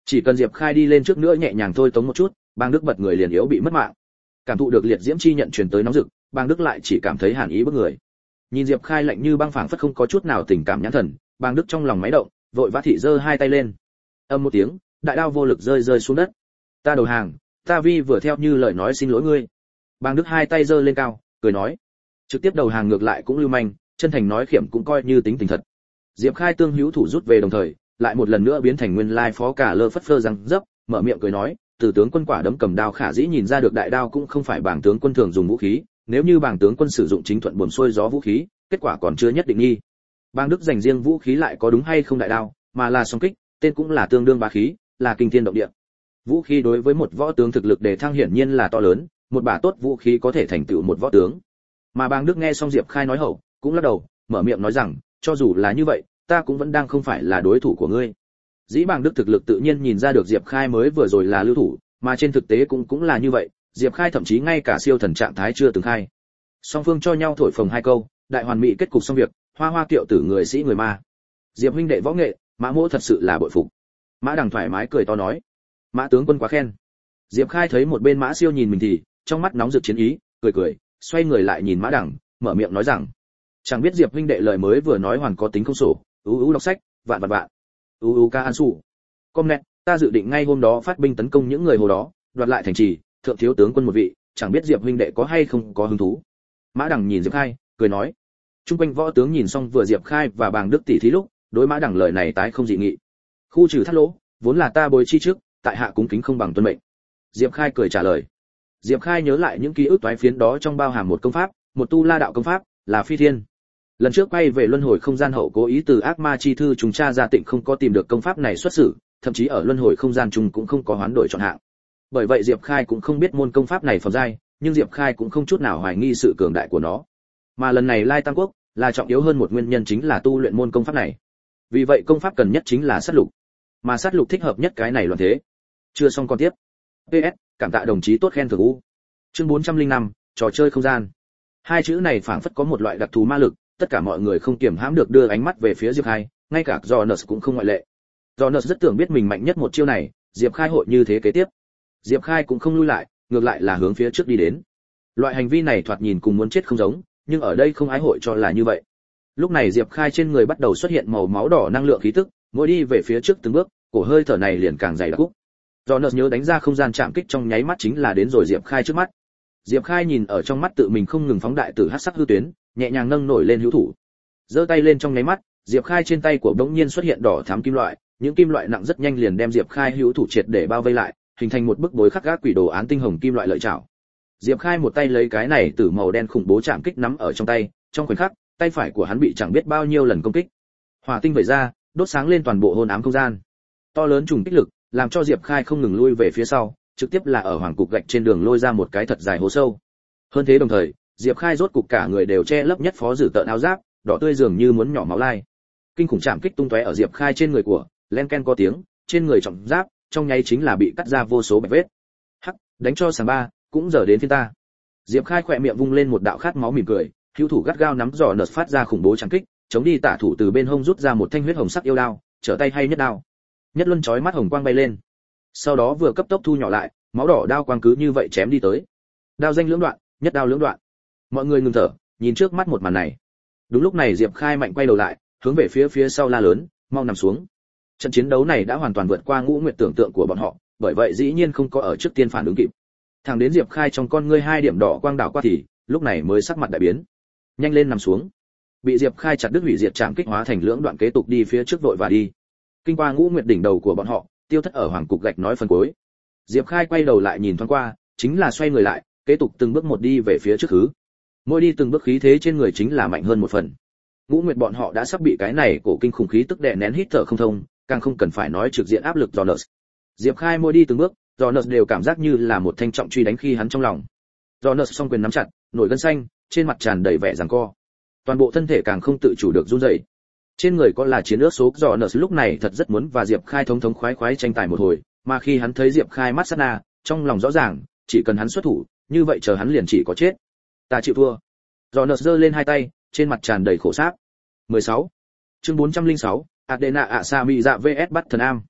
S1: Chỉ cần Diệp Khai đi lên trước nữa nhẹ nhàng thôi tống một chút, Bang Đức bật người liền yếu bị mất mạng. Cảm thụ được liệt diễm chi nhận truyền tới nóng rực, Bang Đức lại chỉ cảm thấy hàn ý bức người. Nhìn Diệp Khai lạnh như băng phảng phất không có chút nào tình cảm nhãn thần, Bang Đức trong lòng máy động, vội vã thị giơ hai tay lên. Âm một tiếng, đại đao vô lực rơi rơi xuống đất. Ta đầu hàng, ta vi vừa theo như lời nói xin lỗi ngươi. Bang Đức hai tay giơ lên cao, cười nói, trực tiếp đầu hàng ngược lại cũng lưu manh, chân thành nói khiểm cũng coi như tính tình thật. Diệp Khai tương hữu thủ rút về đồng thời, lại một lần nữa biến thành nguyên lai phó cả lơ phất phơ răng dấp, mở miệng cười nói, từ tướng quân quả đấm cầm đao khả dĩ nhìn ra được đại đao cũng không phải bảng tướng quân thường dùng vũ khí, nếu như bảng tướng quân sử dụng chính thuận buồm xuôi gió vũ khí, kết quả còn chưa nhất định nghi. Bang Đức dành riêng vũ khí lại có đúng hay không đại đao, mà là song kích, tên cũng là tương đương bá khí, là kinh thiên động địa. Vũ khí đối với một võ tướng thực lực đề thăng hiển nhiên là to lớn, một bả tốt vũ khí có thể thành tựu một võ tướng. Mà Bang Đức nghe xong Diệp Khai nói hậu, cũng lắc đầu, mở miệng nói rằng, cho dù là như vậy, ta cũng vẫn đang không phải là đối thủ của ngươi. Dĩ Bang Đức thực lực tự nhiên nhìn ra được Diệp Khai mới vừa rồi là lưu thủ, mà trên thực tế cũng cũng là như vậy, Diệp Khai thậm chí ngay cả siêu thần trạng thái chưa từng khai. Song phương cho nhau thổi phồng hai câu, đại hoàn mỹ kết cục xong việc, hoa hoa kiệu tử người sĩ người ma. Diệp huynh đệ võ nghệ, Mã Mỗ thật sự là bội phục. Mã Đằng thoải mái cười to nói, Mã tướng quân quá khen. Diệp Khai thấy một bên Mã Siêu nhìn mình thì, trong mắt nóng rực chiến ý, cười cười, xoay người lại nhìn Mã Đằng, mở miệng nói rằng, chẳng biết Diệp huynh đệ lời mới vừa nói hoàn có tính không sổ, ú ú đọc sách, vạn vạn vạn. Ú ú ca an sủ. Com net, ta dự định ngay hôm đó phát binh tấn công những người hồ đó, đoạt lại thành trì, thượng thiếu tướng quân một vị, chẳng biết Diệp huynh đệ có hay không có hứng thú. Mã Đằng nhìn Diệp Khai, cười nói. Trung quanh võ tướng nhìn xong vừa Diệp Khai và Bàng Đức tỷ thí lúc, đối Mã Đằng lời này tái không dị nghị. Khu trừ thắt lỗ, vốn là ta bồi chi trước, tại hạ cúng kính không bằng tuân mệnh. Diệp Khai cười trả lời. Diệp Khai nhớ lại những ký ức toái phiến đó trong bao hàm một công pháp, một tu la đạo công pháp, là phi thiên. Lần trước quay về luân hồi không gian hậu cố ý từ ác ma chi thư chúng tra ra tịnh không có tìm được công pháp này xuất xử, thậm chí ở luân hồi không gian chung cũng không có hoán đổi chọn hạng. Bởi vậy Diệp Khai cũng không biết môn công pháp này phẩm giai, nhưng Diệp Khai cũng không chút nào hoài nghi sự cường đại của nó. Mà lần này Lai Tam Quốc là trọng yếu hơn một nguyên nhân chính là tu luyện môn công pháp này. Vì vậy công pháp cần nhất chính là sát lục, mà sát lục thích hợp nhất cái này loạn thế. Chưa xong con tiếp. pê ét, cảm tạ đồng chí tốt khen thưởng u. Chương bốn trăm lẻ năm, trò chơi không gian. Hai chữ này phảng phất có một loại đặc thù ma lực, tất cả mọi người không kiềm hãm được đưa ánh mắt về phía Diệp Khai, ngay cả Jonas cũng không ngoại lệ. Jonas rất tưởng biết mình mạnh nhất một chiêu này, Diệp Khai hội như thế kế tiếp. Diệp Khai cũng không lui lại, ngược lại là hướng phía trước đi đến. Loại hành vi này thoạt nhìn cùng muốn chết không giống, nhưng ở đây không ai hội cho là như vậy. Lúc này Diệp Khai trên người bắt đầu xuất hiện màu máu đỏ năng lượng khí tức, mỗi đi về phía trước từng bước, cổ hơi thở này liền càng dày đặc. Jonas nhớ đánh ra không gian chạm kích trong nháy mắt chính là đến rồi Diệp Khai trước mắt. Diệp Khai nhìn ở trong mắt tự mình không ngừng phóng đại tử hắc sắc hư tuyến, nhẹ nhàng nâng nổi lên hữu thủ. Giơ tay lên trong nháy mắt, Diệp Khai trên tay của bỗng nhiên xuất hiện đỏ thắm kim loại, những kim loại nặng rất nhanh liền đem Diệp Khai hữu thủ triệt để bao vây lại, hình thành một bức bối khắc gác quỷ đồ án tinh hồng kim loại lợi chảo. Diệp Khai một tay lấy cái này từ màu đen khủng bố chạm kích nắm ở trong tay, trong khoảnh khắc, tay phải của hắn bị chẳng biết bao nhiêu lần công kích. Hỏa tinh vẩy ra, đốt sáng lên toàn bộ hôn ám không gian. To lớn trùng kích lực, làm cho Diệp Khai không ngừng lui về phía sau, trực tiếp là ở hoàng cục gạch trên đường lôi ra một cái thật dài hố sâu. Hơn thế đồng thời, Diệp Khai rốt cục cả người đều che lấp nhất phó dử tợn áo giáp, đỏ tươi dường như muốn nhỏ máu lai. Kinh khủng chạm kích tung tóe ở Diệp Khai trên người của, len ken có tiếng, trên người trọng giáp, trong nháy chính là bị cắt ra vô số bạch vết. Hắc, đánh cho sàng ba, cũng giờ đến phiên ta. Diệp Khai khỏe miệng vung lên một đạo khát máu mỉm cười, hữu thủ gắt gao nắm giò nợt phát ra khủng bố chạm kích, chống đi tả thủ từ bên hông rút ra một thanh huyết hồng sắc yêu đao, trở tay hay nhất đao. Nhất luân chói mắt hồng quang bay lên. Sau đó vừa cấp tốc thu nhỏ lại, máu đỏ đao quang cứ như vậy chém đi tới. Đao danh lưỡng đoạn, nhất đao lưỡng đoạn. Mọi người ngừng thở, nhìn trước mắt một màn này. Đúng lúc này Diệp Khai mạnh quay đầu lại, hướng về phía phía sau la lớn, mau nằm xuống. Trận chiến đấu này đã hoàn toàn vượt qua ngũ nguyệt tưởng tượng của bọn họ, bởi vậy dĩ nhiên không có ở trước tiên phản ứng kịp. Thẳng đến Diệp Khai trong con ngươi hai điểm đỏ quang đảo qua thì, lúc này mới sắc mặt đại biến. Nhanh lên nằm xuống. Bị Diệp Khai chặt đứt hủy diệt chạm kích hóa thành lưỡng đoạn kế tục đi phía trước vội và đi. Kinh qua ngũ nguyệt đỉnh đầu của bọn họ, tiêu thất ở hoàng cục gạch nói phần cuối. Diệp Khai quay đầu lại nhìn thoáng qua, chính là xoay người lại, kế tục từng bước một đi về phía trước hứ. Mỗi đi từng bước khí thế trên người chính là mạnh hơn một phần. Ngũ nguyệt bọn họ đã sắp bị cái này cổ kinh khủng khí tức đè nén hít thở không thông, càng không cần phải nói trực diện áp lực Jonas. Diệp Khai mỗi đi từng bước, Jonas đều cảm giác như là một thanh trọng truy đánh khi hắn trong lòng. Jonas song quyền nắm chặt, nổi gân xanh, trên mặt tràn đầy vẻ giằng co. Toàn bộ thân thể càng không tự chủ được run rẩy. Trên người có là chiến ước số Jonas lúc này thật rất muốn và Diệp Khai thống thống khoái khoái tranh tài một hồi, mà khi hắn thấy Diệp Khai mắt sát na, trong lòng rõ ràng, chỉ cần hắn xuất thủ, như vậy chờ hắn liền chỉ có chết. Ta chịu thua. Jonas giơ lên hai tay, trên mặt tràn đầy khổ sáp. mười sáu. Chương bốn trăm lẻ sáu, Adena Asami dạ vs Bắt Thần Am.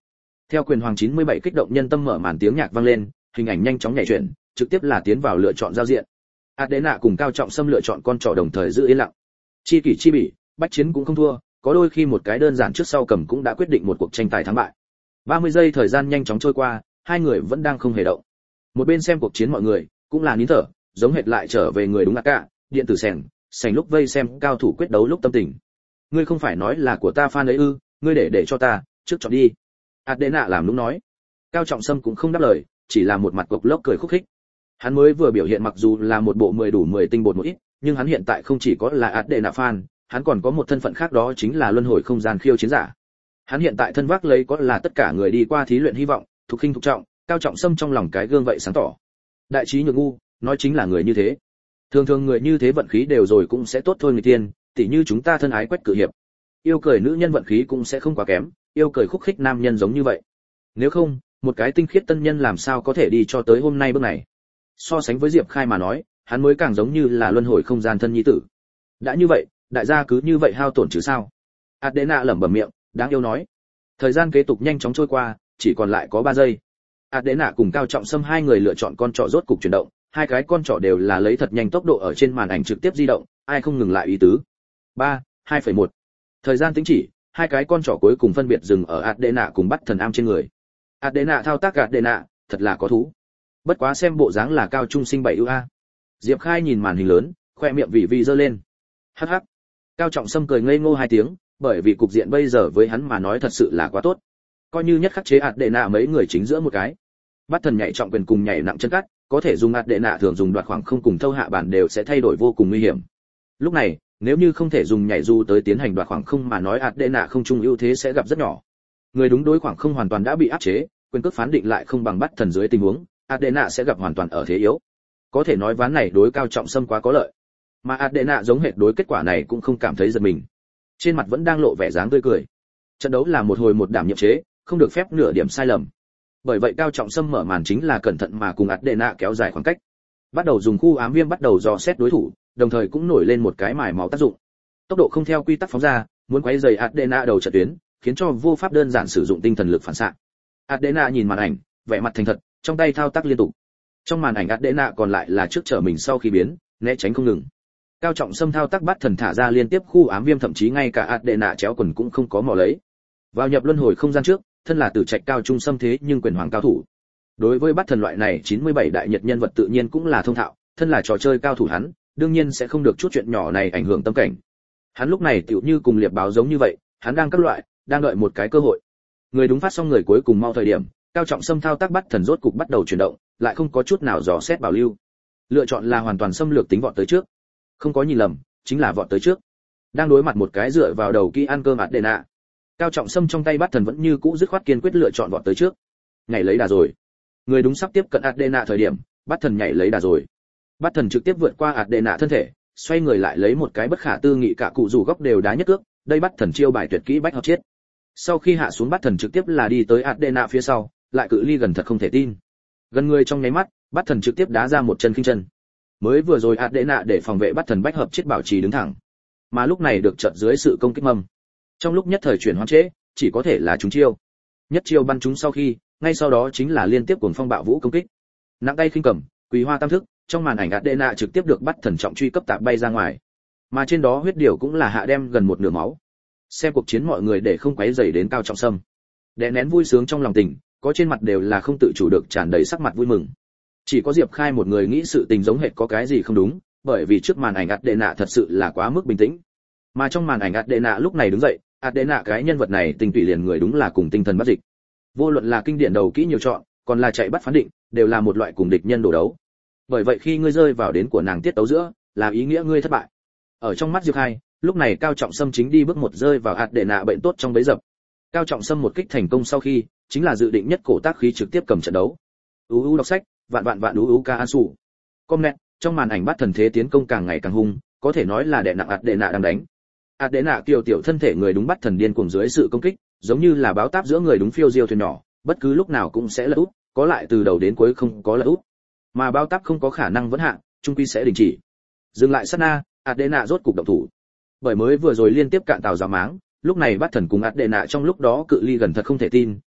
S1: Theo quyền hoàng chín mươi bảy kích động nhân tâm mở màn tiếng nhạc vang lên, hình ảnh nhanh chóng nhảy chuyển, trực tiếp là tiến vào lựa chọn giao diện. Adena cùng Cao Trọng Sâm lựa chọn con trỏ đồng thời giữ yên lặng. Chi kỷ chi bỉ, bách chiến cũng không thua, có đôi khi một cái đơn giản trước sau cầm cũng đã quyết định một cuộc tranh tài thắng bại. ba mươi giây thời gian nhanh chóng trôi qua, hai người vẫn đang không hề động. Một bên xem cuộc chiến mọi người cũng là nín thở, giống hệt lại trở về người đúng là cả, điện tử sèn, sành lúc vây xem cao thủ quyết đấu lúc tâm tình. Ngươi không phải nói là của ta fan ấy ư, ngươi để để cho ta, trước chọn đi. Adena làm lúc nói. Cao Trọng Sâm cũng không đáp lời, chỉ là một mặt cộc lốc cười khúc khích. Hắn mới vừa biểu hiện mặc dù là một bộ mười đủ mười tinh bột một ít, nhưng hắn hiện tại không chỉ có là Adena fan, hắn còn có một thân phận khác, đó chính là luân hồi không gian khiêu chiến giả. Hắn hiện tại thân vác lấy có là tất cả người đi qua thí luyện hy vọng, thuộc khinh thuộc trọng, Cao Trọng Sâm trong lòng cái gương vậy sáng tỏ. Đại trí nhược ngu, nói chính là người như thế. Thường thường người như thế vận khí đều rồi cũng sẽ tốt thôi người tiên, tỉ như chúng ta thân ái Quách Cử Hiệp. Yêu cười nữ nhân vận khí cũng sẽ không quá kém, yêu cười khúc khích nam nhân giống như vậy. Nếu không, một cái tinh khiết tân nhân làm sao có thể đi cho tới hôm nay bước này. So sánh với Diệp Khai mà nói, hắn mới càng giống như là luân hồi không gian thân nhi tử. Đã như vậy, đại gia cứ như vậy hao tổn chứ sao? Adena lẩm bẩm miệng, đáng yêu nói. Thời gian kế tục nhanh chóng trôi qua, chỉ còn lại có ba giây. Adena cùng Cao Trọng Sâm hai người lựa chọn con trỏ rốt cục chuyển động, hai cái con trỏ đều là lấy thật nhanh tốc độ ở trên màn ảnh trực tiếp di động, ai không ngừng lại ý tứ. ba, hai phẩy một. Thời gian tính chỉ, hai cái con trỏ cuối cùng phân biệt dừng ở Adena cùng bắt thần am trên người. Adena thao tác Adena, thật là có thú. Bất quá xem bộ dáng là cao trung sinh bảy ưu a. Diệp Khai nhìn màn hình lớn, khoe miệng vị vị giơ lên. Hắc hắc. Cao Trọng Sâm cười ngây ngô hai tiếng, bởi vì cục diện bây giờ với hắn mà nói thật sự là quá tốt. Coi như nhất khắc chế Adena mấy người chính giữa một cái. Bắt thần nhảy trọng quyền cùng nhảy nặng chân cắt, có thể dùng Adena thường dùng đoạt khoảng không cùng thâu hạ bản đều sẽ thay đổi vô cùng nguy hiểm. Lúc này, nếu như không thể dùng nhảy du tới tiến hành đoạt khoảng không mà nói Adena không trung ưu thế sẽ gặp rất nhỏ. Người đúng đối khoảng không hoàn toàn đã bị áp chế, quyền cước phán định lại không bằng bắt thần dưới tình huống, Adena sẽ gặp hoàn toàn ở thế yếu. Có thể nói ván này đối Cao Trọng Sâm quá có lợi. Mà Adena giống hệt đối kết quả này cũng không cảm thấy giật mình. Trên mặt vẫn đang lộ vẻ dáng tươi cười. Trận đấu là một hồi một đảm nhiệm chế, không được phép nửa điểm sai lầm. Bởi vậy Cao Trọng Sâm mở màn chính là cẩn thận mà cùng Adena kéo dài khoảng cách. Bắt đầu dùng khu ám viêm bắt đầu dò xét đối thủ, đồng thời cũng nổi lên một cái mài máu tác dụng. Tốc độ không theo quy tắc phóng ra, muốn quấy rầy Adena đầu trận tuyến, khiến cho vô pháp đơn giản sử dụng tinh thần lực phản xạ. Adena nhìn màn ảnh, vẻ mặt thành thật, trong tay thao tác liên tục. Trong màn ảnh Adena còn lại là trước trở mình sau khi biến, né tránh không ngừng. Cao Trọng Sâm thao tác bắt thần thả ra liên tiếp khu ám viêm, thậm chí ngay cả Adena chéo quần cũng không có mò lấy. Vào nhập luân hồi không gian trước, thân là tử trạch cao trung xâm thế nhưng quyền hoàng cao thủ. Đối với bắt thần loại này chín mươi bảy đại nhật nhân vật tự nhiên cũng là thông thạo, thân là trò chơi cao thủ hắn, đương nhiên sẽ không được chút chuyện nhỏ này ảnh hưởng tâm cảnh. Hắn lúc này tựu như cùng liệp báo giống như vậy, hắn đang các loại, đang đợi một cái cơ hội. Người đúng phát xong người cuối cùng mau thời điểm, Cao Trọng Sâm thao tác bắt thần rốt cục bắt đầu chuyển động, lại không có chút nào dò xét bảo lưu. Lựa chọn là hoàn toàn xâm lược tính vọt tới trước. Không có nhìn lầm, chính là vọt tới trước. Đang đối mặt một cái dựa vào đầu kỹ ăn cơm Adena. Cao Trọng Sâm trong tay bắt thần vẫn như cũ dứt khoát kiên quyết lựa chọn vọt tới trước. Nhảy lấy đà rồi. Người đúng sắp tiếp cận Adena thời điểm, bắt thần nhảy lấy đà rồi. Bắt thần trực tiếp vượt qua Adena thân thể, xoay người lại lấy một cái bất khả tư nghị cả cụ rủ góc đều đá nhất cước, đây bắt thần chiêu bài tuyệt kỹ bách hợp chết. Sau khi hạ xuống bắt thần trực tiếp là đi tới Adena phía sau, lại cự ly gần thật không thể tin. Gần người trong nháy mắt, bắt thần trực tiếp đá ra một chân khinh chân. Mới vừa rồi Adena để phòng vệ bắt thần bách hợp chết bảo trì đứng thẳng, mà lúc này được chợt dưới sự công kích mầm. Trong lúc nhất thời chuyển hoán trễ, chỉ có thể là trúng chiêu. Nhất chiêu bắn trúng sau khi, ngay sau đó chính là liên tiếp cuồng phong bạo vũ công kích. Nặng tay khinh cầm, quỳ hoa tam thức, trong màn ảnh Adena trực tiếp được bắt thần trọng truy cấp tạp bay ra ngoài. Mà trên đó huyết điều cũng là hạ đem gần một nửa máu. Xem cuộc chiến mọi người để không quấy rầy đến Cao Trọng Sâm. Đè nén vui sướng trong lòng tình, có trên mặt đều là không tự chủ được tràn đầy sắc mặt vui mừng. Chỉ có Diệp Khai một người nghĩ sự tình giống hệt có cái gì không đúng, bởi vì trước màn ảnh Adena thật sự là quá mức bình tĩnh. Mà trong màn ảnh Adena lúc này đứng dậy, Adena cái nhân vật này tình tùy liền người đúng là cùng tinh thần bắt dịch. Vô luận là kinh điển đầu kỹ nhiều chọn, còn là chạy bắt phán định, đều là một loại cùng địch nhân đổ đấu. Bởi vậy khi ngươi rơi vào đến của nàng tiết tấu giữa, là ý nghĩa ngươi thất bại. Ở trong mắt Diệp Khai, lúc này Cao Trọng Sâm chính đi bước một rơi vào Adena bệnh tốt trong bẫy dập. Cao Trọng Sâm một kích thành công sau khi, chính là dự định nhất cổ tác khí trực tiếp cầm trận đấu. U u đọc sách, vạn vạn vạn u u ca an sủ. Comment, trong màn ảnh bắt thần thế tiến công càng ngày càng hung, có thể nói là đè nặng Adena đang đánh. Adena kiều tiểu thân thể người đúng bắt thần điên cuồng dưới sự công kích, giống như là báo táp giữa người đúng phiêu diêu thuyền nhỏ, bất cứ lúc nào cũng sẽ lật úp, có lại từ đầu đến cuối không có lật úp. Mà báo táp không có khả năng vẫn hạ, trung quy sẽ đình chỉ. Dừng lại sát na, Adena rốt cục động thủ. Bởi mới vừa rồi liên tiếp cạn tàu giáo máng, lúc này bắt thần cùng Adena trong lúc đó cự ly gần thật không thể tin,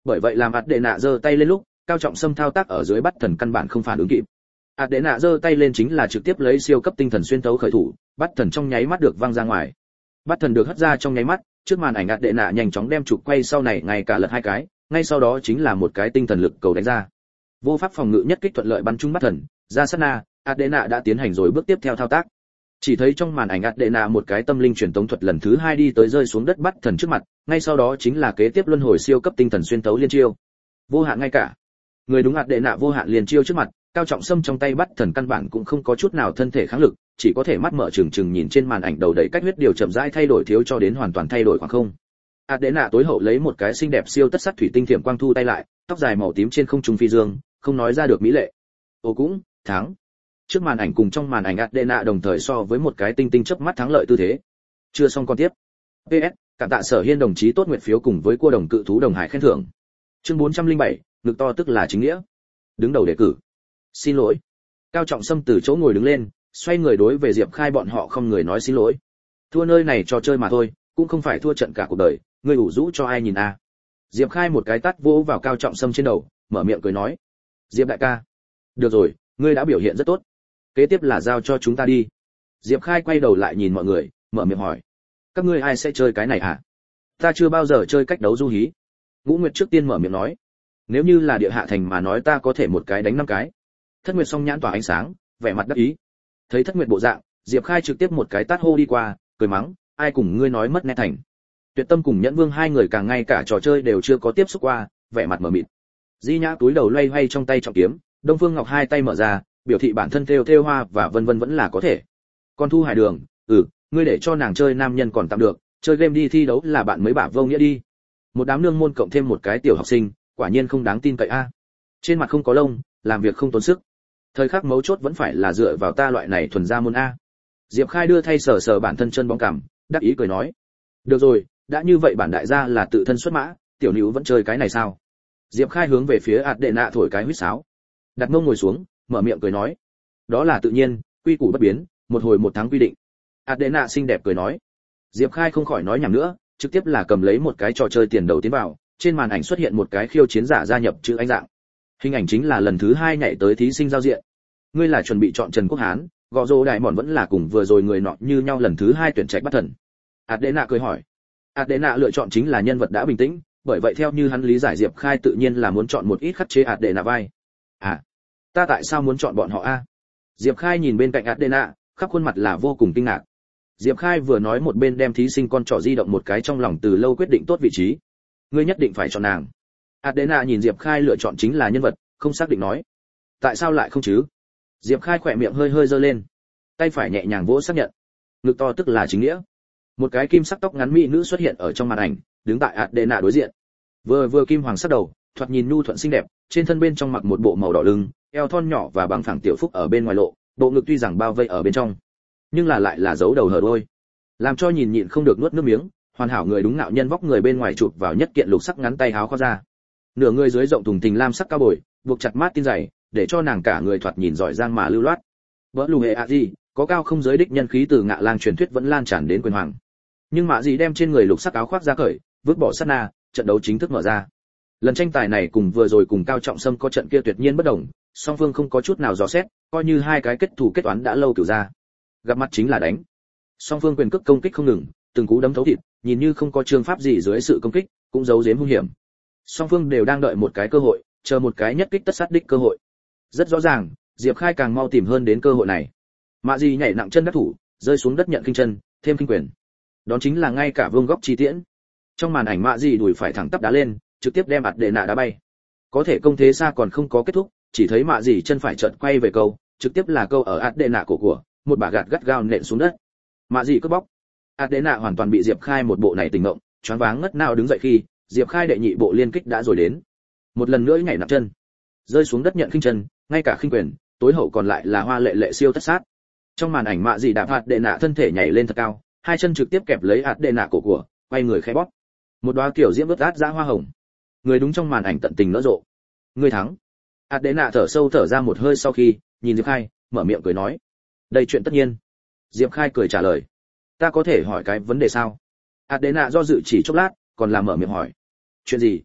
S1: Bởi vậy làm ạt đệ nạ giơ tay lên lúc, Cao Trọng Sâm thao tác ở dưới bắt thần căn bản không phản ứng kịp. ạt đệ nạ giơ tay lên chính là trực tiếp lấy siêu cấp tinh thần xuyên tấu khởi thủ, bắt thần trong nháy mắt được văng ra ngoài. Bắt thần được hất ra trong nháy mắt, trước màn ảnh ạt đệ nạ nhanh chóng đem trục quay sau này ngay cả lật hai cái, ngay sau đó chính là một cái tinh thần lực cầu đánh ra. Vô pháp phòng ngự nhất kích thuận lợi bắn trúng bắt thần, ra sát na, Adena đã tiến hành rồi bước tiếp theo thao tác. Chỉ thấy trong màn ảnh Adena một cái tâm linh truyền tống thuật lần thứ hai đi tới rơi xuống đất bắt thần trước mặt, ngay sau đó chính là kế tiếp luân hồi siêu cấp tinh thần xuyên tấu liên chiêu. Vô hạn ngay cả. Người đúng Adena vô hạn liên chiêu trước mặt, Cao Trọng Sâm trong tay bắt thần căn bản cũng không có chút nào thân thể kháng lực, chỉ có thể mắt mở trừng trừng nhìn trên màn ảnh đầu đầy cách huyết điều chậm rãi thay đổi thiếu cho đến hoàn toàn thay đổi khoảng không. Adena tối hậu lấy một cái xinh đẹp siêu tất sắt thủy tinh thiểm quang thu tay lại, tóc dài màu tím trên không trung phi dương, không nói ra được mỹ lệ. Ô cũng, thắng. Trước màn ảnh cùng trong màn ảnh Adena đồng thời so với một cái tinh tinh chớp mắt thắng lợi tư thế. Chưa xong con tiếp. pê ét, cảm tạ Sở Hiên đồng chí tốt nguyện phiếu cùng với cua đồng cự thú đồng hải khen thưởng. Chương bốn trăm lẻ bảy, ngực to tức là chính nghĩa. Đứng đầu đề cử. Xin lỗi. Cao Trọng Sâm từ chỗ ngồi đứng lên, xoay người đối về Diệp Khai bọn họ không người nói xin lỗi. Thua nơi này trò chơi mà thôi, cũng không phải thua trận cả cuộc đời, ngươi ủ rũ cho ai nhìn a. À. Diệp Khai một cái tát vỗ vào Cao Trọng Sâm trên đầu, mở miệng cười nói: "Diệp đại ca, được rồi, ngươi đã biểu hiện rất tốt. Kế tiếp là giao cho chúng ta đi." Diệp Khai quay đầu lại nhìn mọi người, mở miệng hỏi: "Các ngươi ai sẽ chơi cái này hả?" "Ta chưa bao giờ chơi cách đấu du hí." Ngũ Nguyệt trước tiên mở miệng nói: "Nếu như là địa hạ thành mà nói ta có thể một cái đánh năm cái." Thất Nguyệt song nhãn tỏa ánh sáng, vẻ mặt đắc ý. Thấy Thất Nguyệt bộ dạng, Diệp Khai trực tiếp một cái tát hô đi qua, cười mắng: "Ai cùng ngươi nói mất nét thành?" Tuyệt Tâm cùng Nhẫn Vương hai người càng ngay cả trò chơi đều chưa có tiếp xúc qua, vẻ mặt mờ mịt. Di Nhã túi đầu loay hoay trong tay trọng kiếm, Đông Phương Ngọc hai tay mở ra, biểu thị bản thân thêu thêu hoa và vân vân vẫn là có thể. Còn Thu Hải Đường, ừ, ngươi để cho nàng chơi nam nhân còn tạm được, chơi game đi thi đấu là bạn mới bả vô nghĩa đi. Một đám nương môn cộng thêm một cái tiểu học sinh, quả nhiên không đáng tin cậy a. Trên mặt không có lông, làm việc không tốn sức. Thời khắc mấu chốt vẫn phải là dựa vào ta loại này thuần gia môn a. Diệp Khai đưa thay sờ sờ bản thân chân bóng cằm, đắc ý cười nói: "Được rồi, đã như vậy bản đại gia là tự thân xuất mã, tiểu nữ vẫn chơi cái này sao?" Diệp Khai hướng về phía ạt đệ nạ thổi cái huýt sáo, đặt mông ngồi xuống, mở miệng cười nói: "Đó là tự nhiên, quy củ bất biến, một hồi một tháng quy định." ạt đệ nạ xinh đẹp cười nói. Diệp Khai không khỏi nói nhảm nữa, trực tiếp là cầm lấy một cái trò chơi tiền đầu tiến vào, trên màn ảnh xuất hiện một cái khiêu chiến giả gia nhập chữ anh dạng. Hình ảnh chính là lần thứ hai nhảy tới thí sinh giao diện. Ngươi là chuẩn bị chọn Trần Quốc Hán, gọ rồ đại mòn vẫn là cùng vừa rồi người nọ như nhau lần thứ hai tuyển trạch bắt thần. ạt đệ nạ cười hỏi. ạt đệ nạ lựa chọn chính là nhân vật đã bình tĩnh, bởi vậy theo như hắn lý giải Diệp Khai tự nhiên là muốn chọn một ít khắc chế ạt đệ nạ vai. À, ta tại sao muốn chọn bọn họ a? Diệp Khai nhìn bên cạnh ạt đệ nạ, khắp khuôn mặt là vô cùng kinh ngạc. Diệp Khai vừa nói một bên đem thí sinh con trỏ di động một cái trong lòng từ lâu quyết định tốt vị trí. Ngươi nhất định phải chọn nàng. Adena nhìn Diệp Khai lựa chọn chính là nhân vật, không xác định nói. Tại sao lại không chứ? Diệp Khai khỏe miệng hơi hơi giơ lên, tay phải nhẹ nhàng vỗ xác nhận. Ngực to tức là chính nghĩa. Một cái kim sắc tóc ngắn mỹ nữ xuất hiện ở trong màn ảnh, đứng tại Adena đối diện. Vừa vừa kim hoàng sắc đầu, thoạt nhìn nhu thuận xinh đẹp, trên thân bên trong mặc một bộ màu đỏ lưng, eo thon nhỏ và bằng phẳng tiểu phúc ở bên ngoài lộ, bộ ngực tuy rằng bao vây ở bên trong, nhưng là lại là giấu đầu hở đuôi, làm cho nhìn nhịn không được nuốt nước miếng. Hoàn hảo người đúng ngạo nhân vóc người bên ngoài chụp vào nhất kiện lục sắc ngắn tay áo khoác ra, nửa người dưới rộng thùng thình lam sắc cao bồi, buộc chặt mát tin dày, để cho nàng cả người thoạt nhìn giỏi giang mà lưu loát. Vỡ lù hệ ạ gì, có cao không giới đích nhân khí từ ngạ lang truyền thuyết vẫn lan tràn đến quyền hoàng. Nhưng mạ gì đem trên người lục sắc áo khoác ra cởi, vứt bỏ sát na, trận đấu chính thức mở ra. Lần tranh tài này cùng vừa rồi cùng Cao Trọng Sâm có trận kia tuyệt nhiên bất đồng, song phương không có chút nào dò xét, coi như hai cái kết thù kết toán đã lâu cửu ra. Gặp mặt chính là đánh. Song phương quyền cước công kích không ngừng, từng cú đấm thấu thịt, nhìn như không có chương pháp gì dưới sự công kích, cũng giấu giếm hung hiểm. Song phương đều đang đợi một cái cơ hội, chờ một cái nhất kích tất sát đích cơ hội. Rất rõ ràng, Diệp Khai càng mau tìm hơn đến cơ hội này. Mạ Dị nhảy nặng chân đắc thủ, rơi xuống đất nhận kinh chân, thêm kinh quyền. Đó chính là ngay cả vương góc chi tiễn. Trong màn ảnh Mạ Dị đùi phải thẳng tắp đá lên, trực tiếp đem ạt đệ nạ đá bay. Có thể công thế xa còn không có kết thúc, chỉ thấy Mạ Dị chân phải chợt quay về câu, trực tiếp là câu ở ạt đệ nạ cổ của, một bả gạt gắt gao nện xuống đất. Mạ Dị cướp bóc. Adena hoàn toàn bị Diệp Khai một bộ này tỉnh ngộng, choáng váng ngất nào đứng dậy khi Diệp Khai đệ nhị bộ liên kích đã rồi đến. Một lần nữa nhảy nặng chân, rơi xuống đất nhận khinh chân, ngay cả khinh quyền, tối hậu còn lại là hoa lệ lệ siêu tất sát. Trong màn ảnh Mạ Dị đạp Adena thân thể nhảy lên thật cao, hai chân trực tiếp kẹp lấy Adena cổ của, quay người khẽ bóp. Một đóa kiểu diễm ướt át dã hoa hồng. Người đúng trong màn ảnh tận tình nở rộ. Người thắng. Adena thở sâu thở ra một hơi sau khi nhìn Diệp Khai, mở miệng cười nói: "Đây chuyện tất nhiên." Diệp Khai cười trả lời: "Ta có thể hỏi cái vấn đề sao?" Adena do dự chỉ chốc lát, còn làm mở miệng hỏi: "Chuyện gì?"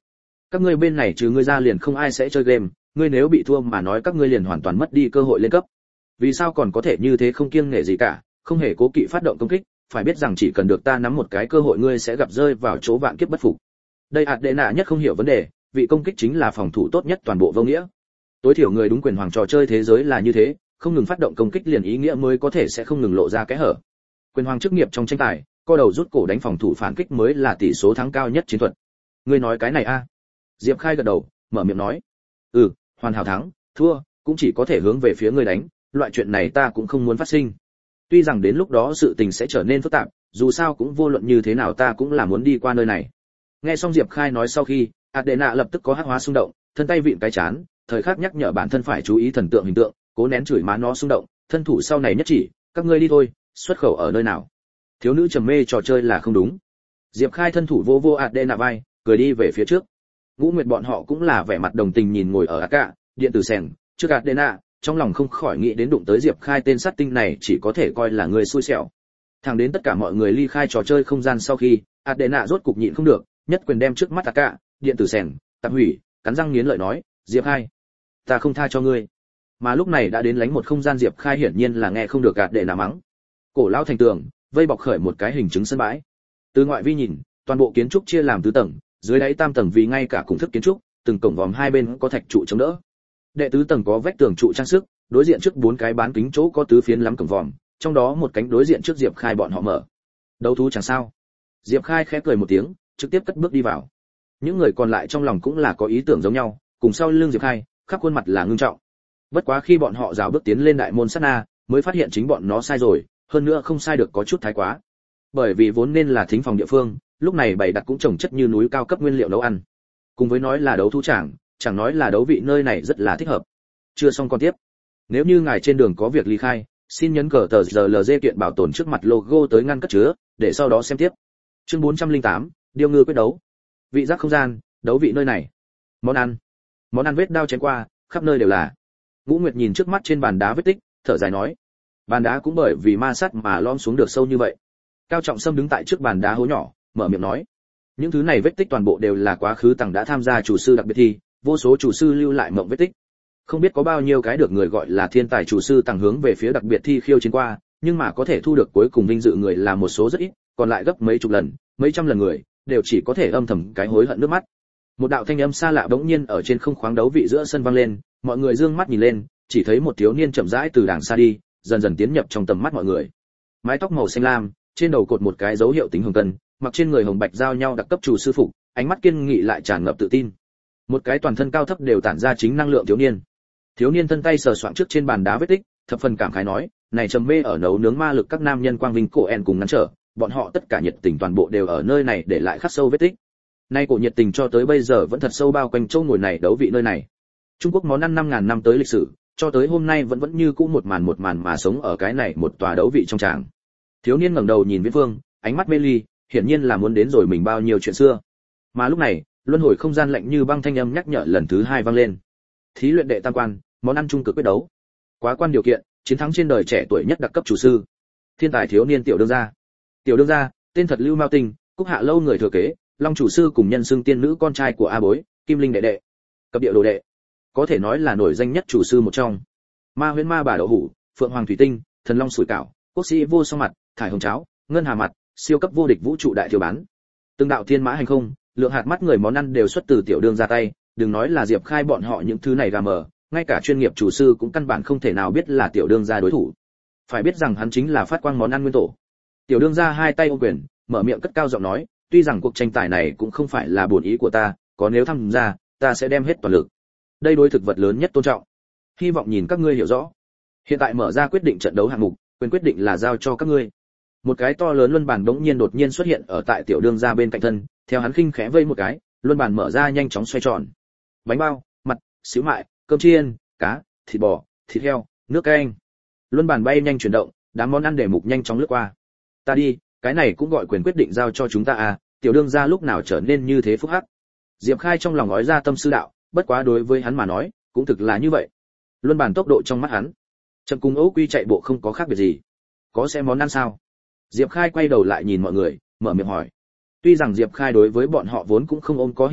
S1: Các ngươi bên này trừ ngươi ra liền không ai sẽ chơi game, ngươi nếu bị thua mà nói các ngươi liền hoàn toàn mất đi cơ hội lên cấp. Vì sao còn có thể như thế không kiêng nể gì cả, không hề cố kỵ phát động công kích, phải biết rằng chỉ cần được ta nắm một cái cơ hội ngươi sẽ gặp rơi vào chỗ vạn kiếp bất phục. Đây Adena nhất không hiểu vấn đề, vị công kích chính là phòng thủ tốt nhất toàn bộ vô nghĩa. Tối thiểu người đúng quyền hoàng trò chơi thế giới là như thế, không ngừng phát động công kích liền ý nghĩa mới có thể sẽ không ngừng lộ ra cái hở. Quyền hoàng chức nghiệp trong tranh tài, co đầu rút cổ đánh phòng thủ phản kích mới là tỷ số thắng cao nhất chiến thuật. Ngươi nói cái này a? Diệp Khai gật đầu, mở miệng nói, ừ, hoàn hảo thắng, thua cũng chỉ có thể hướng về phía ngươi đánh, loại chuyện này ta cũng không muốn phát sinh. Tuy rằng đến lúc đó sự tình sẽ trở nên phức tạp, dù sao cũng vô luận như thế nào ta cũng là muốn đi qua nơi này. Nghe xong Diệp Khai nói sau khi, Adena lập tức có hắc hóa xung động, thân tay vịn cái chán, thời khắc nhắc nhở bản thân phải chú ý thần tượng hình tượng, cố nén chửi má nó xung động, thân thủ sau này nhất chỉ, các ngươi đi thôi, xuất khẩu ở nơi nào? Thiếu nữ trầm mê trò chơi là không đúng. Diệp Khai thân thủ vô vô Adena vai, cười đi về phía trước. Ngũ Nguyệt bọn họ cũng là vẻ mặt đồng tình nhìn ngồi ở Aka, điện tử sèn, trước Adena, trong lòng không khỏi nghĩ đến đụng tới Diệp Khai tên sát tinh này chỉ có thể coi là người xui xẻo. Thẳng đến tất cả mọi người ly khai trò chơi không gian sau khi, Adena rốt cục nhịn không được, nhất quyền đem trước mắt Aka, điện tử sèn, tạm hủy, cắn răng nghiến lợi nói, Diệp Khai, ta không tha cho ngươi. Mà lúc này đã đến lánh một không gian Diệp Khai hiển nhiên là nghe không được Adena mắng. Cổ lão thành tường, vây bọc khởi một cái hình chứng sân bãi. Từ ngoại vi nhìn, toàn bộ kiến trúc chia làm tứ tầng, dưới đáy tam tầng vì ngay cả cùng thức kiến trúc, từng cổng vòm hai bên có thạch trụ chống đỡ. Đệ tứ tầng có vách tường trụ trang sức, đối diện trước bốn cái bán kính chỗ có tứ phiến lắm cổng vòm, trong đó một cánh đối diện trước Diệp Khai bọn họ mở. Đấu thú chẳng sao. Diệp Khai khẽ cười một tiếng, trực tiếp cất bước đi vào. Những người còn lại trong lòng cũng là có ý tưởng giống nhau, cùng sau lưng Diệp Khai, khắp khuôn mặt là ngưng trọng. Bất quá khi bọn họ rào bước tiến lên đại môn sát na, mới phát hiện chính bọn nó sai rồi, hơn nữa không sai được có chút thái quá. Bởi vì vốn nên là thính phòng địa phương, lúc này bày đặt cũng trồng chất như núi cao cấp nguyên liệu nấu ăn. Cùng với nói là đấu thú tràng, chẳng nói là đấu vị nơi này rất là thích hợp. Chưa xong còn tiếp. Nếu như ngài trên đường có việc ly khai, xin nhấn cờ tờ giờ lờ giê kiện bảo tồn trước mặt logo tới ngăn cất chứa, để sau đó xem tiếp. Chương bốn trăm lẻ tám, điêu ngư quyết đấu. Vị giác không gian, đấu vị nơi này. Món ăn. Món ăn vết đao chém qua, khắp nơi đều là. Ngũ Nguyệt nhìn trước mắt trên bàn đá vết tích, thở dài nói, bàn đá cũng bởi vì ma sát mà lom xuống được sâu như vậy. Cao Trọng Sâm đứng tại trước bàn đá hố nhỏ, mở miệng nói, những thứ này vết tích toàn bộ đều là quá khứ tầng đã tham gia chủ sư đặc biệt thi, vô số chủ sư lưu lại mộng vết tích. Không biết có bao nhiêu cái được người gọi là thiên tài chủ sư tầng hướng về phía đặc biệt thi khiêu chiến qua, nhưng mà có thể thu được cuối cùng vinh dự người là một số rất ít, còn lại gấp mấy chục lần, mấy trăm lần người, đều chỉ có thể âm thầm cái hối hận nước mắt. Một đạo thanh âm xa lạ bỗng nhiên ở trên không khoáng đấu vị giữa sân vang lên, mọi người dương mắt nhìn lên, chỉ thấy một thiếu niên chậm rãi từ đàng xa đi, dần dần tiến nhập trong tầm mắt mọi người. Mái tóc màu xanh lam, trên đầu cột một cái dấu hiệu tính hồng cân, mặc trên người hồng bạch giao nhau đặc cấp chủ sư phục, ánh mắt kiên nghị lại tràn ngập tự tin. Một cái toàn thân cao thấp đều tản ra chính năng lượng thiếu niên. Thiếu niên thân tay sờ soạng trước trên bàn đá vết tích, thập phần cảm khái nói, này trầm mê ở nấu nướng ma lực các nam nhân quang vinh cổ en cùng ngăn trở, bọn họ tất cả nhiệt tình toàn bộ đều ở nơi này để lại khắc sâu vết tích. Nay cổ nhiệt tình cho tới bây giờ vẫn thật sâu bao quanh chỗ ngồi này đấu vị nơi này. Trung Quốc món ăn năm ngàn năm tới lịch sử, cho tới hôm nay vẫn vẫn như cũ một màn một màn mà sống ở cái này một tòa đấu vị trong tràng. Thiếu niên ngẩng đầu nhìn Viễn Phương, ánh mắt mê ly, hiển nhiên là muốn đến rồi mình bao nhiêu chuyện xưa. Mà lúc này, luân hồi không gian lạnh như băng thanh âm nhắc nhở lần thứ hai vang lên. Thí luyện đệ tam quan, món ăn trung cực quyết đấu. Quá quan điều kiện, chiến thắng trên đời trẻ tuổi nhất đặc cấp chủ sư. Thiên tài thiếu niên tiểu đương gia. Tiểu đương gia, tên thật Lưu Mao Tinh, Cúc Hạ lâu người thừa kế, Long chủ sư cùng nhân xưng tiên nữ con trai của A Bối, Kim Linh đệ đệ, cấp địa đồ đệ. Có thể nói là nổi danh nhất chủ sư một trong. Ma Huyễn Ma bà đậu hủ, Phượng Hoàng thủy tinh, Thần Long sủi cảo, Quốc sĩ vô song mặt, Thải hồng cháo, Ngân hà mặt, siêu cấp vô địch vũ trụ đại thiếu bán. Từng đạo thiên mã hành không, lượng hạt mắt người món ăn đều xuất từ tiểu đương ra tay, đừng nói là Diệp Khai bọn họ những thứ này gà mờ, ngay cả chuyên nghiệp chủ sư cũng căn bản không thể nào biết là tiểu đương gia đối thủ. Phải biết rằng hắn chính là phát quang món ăn nguyên tổ. Tiểu đương gia hai tay ôm quyền, mở miệng cất cao giọng nói, tuy rằng cuộc tranh tài này cũng không phải là buồn ý của ta, có nếu tham gia, ta sẽ đem hết toàn lực. Đây đối thực vật lớn nhất tôn trọng. Hy vọng nhìn các ngươi hiểu rõ. Hiện tại mở ra quyết định trận đấu hạng mục, quyền quyết định là giao cho các ngươi. Một cái to lớn luân bàn đống nhiên đột nhiên xuất hiện ở tại tiểu đương gia bên cạnh thân, theo hắn khinh khẽ vây một cái, luân bàn mở ra nhanh chóng xoay tròn. Bánh bao, mặt, xíu mại, cơm chiên, cá, thịt bò, thịt heo, nước canh. Luân bàn bay nhanh chuyển động, đám món ăn đề mục nhanh chóng lướt qua. Ta đi, cái này cũng gọi quyền quyết định giao cho chúng ta à, tiểu đương gia lúc nào trở nên như thế phúc hắc. Diệp Khai trong lòng nói ra tâm sư đạo, bất quá đối với hắn mà nói, cũng thực là như vậy. Luân bàn tốc độ trong mắt hắn, chậm cùng ấu quy chạy bộ không có khác biệt gì. Có sẽ món ăn sao? Diệp Khai quay đầu lại nhìn mọi người, mở miệng hỏi. Tuy rằng Diệp Khai đối với bọn họ vốn cũng không ôm có hy vọng,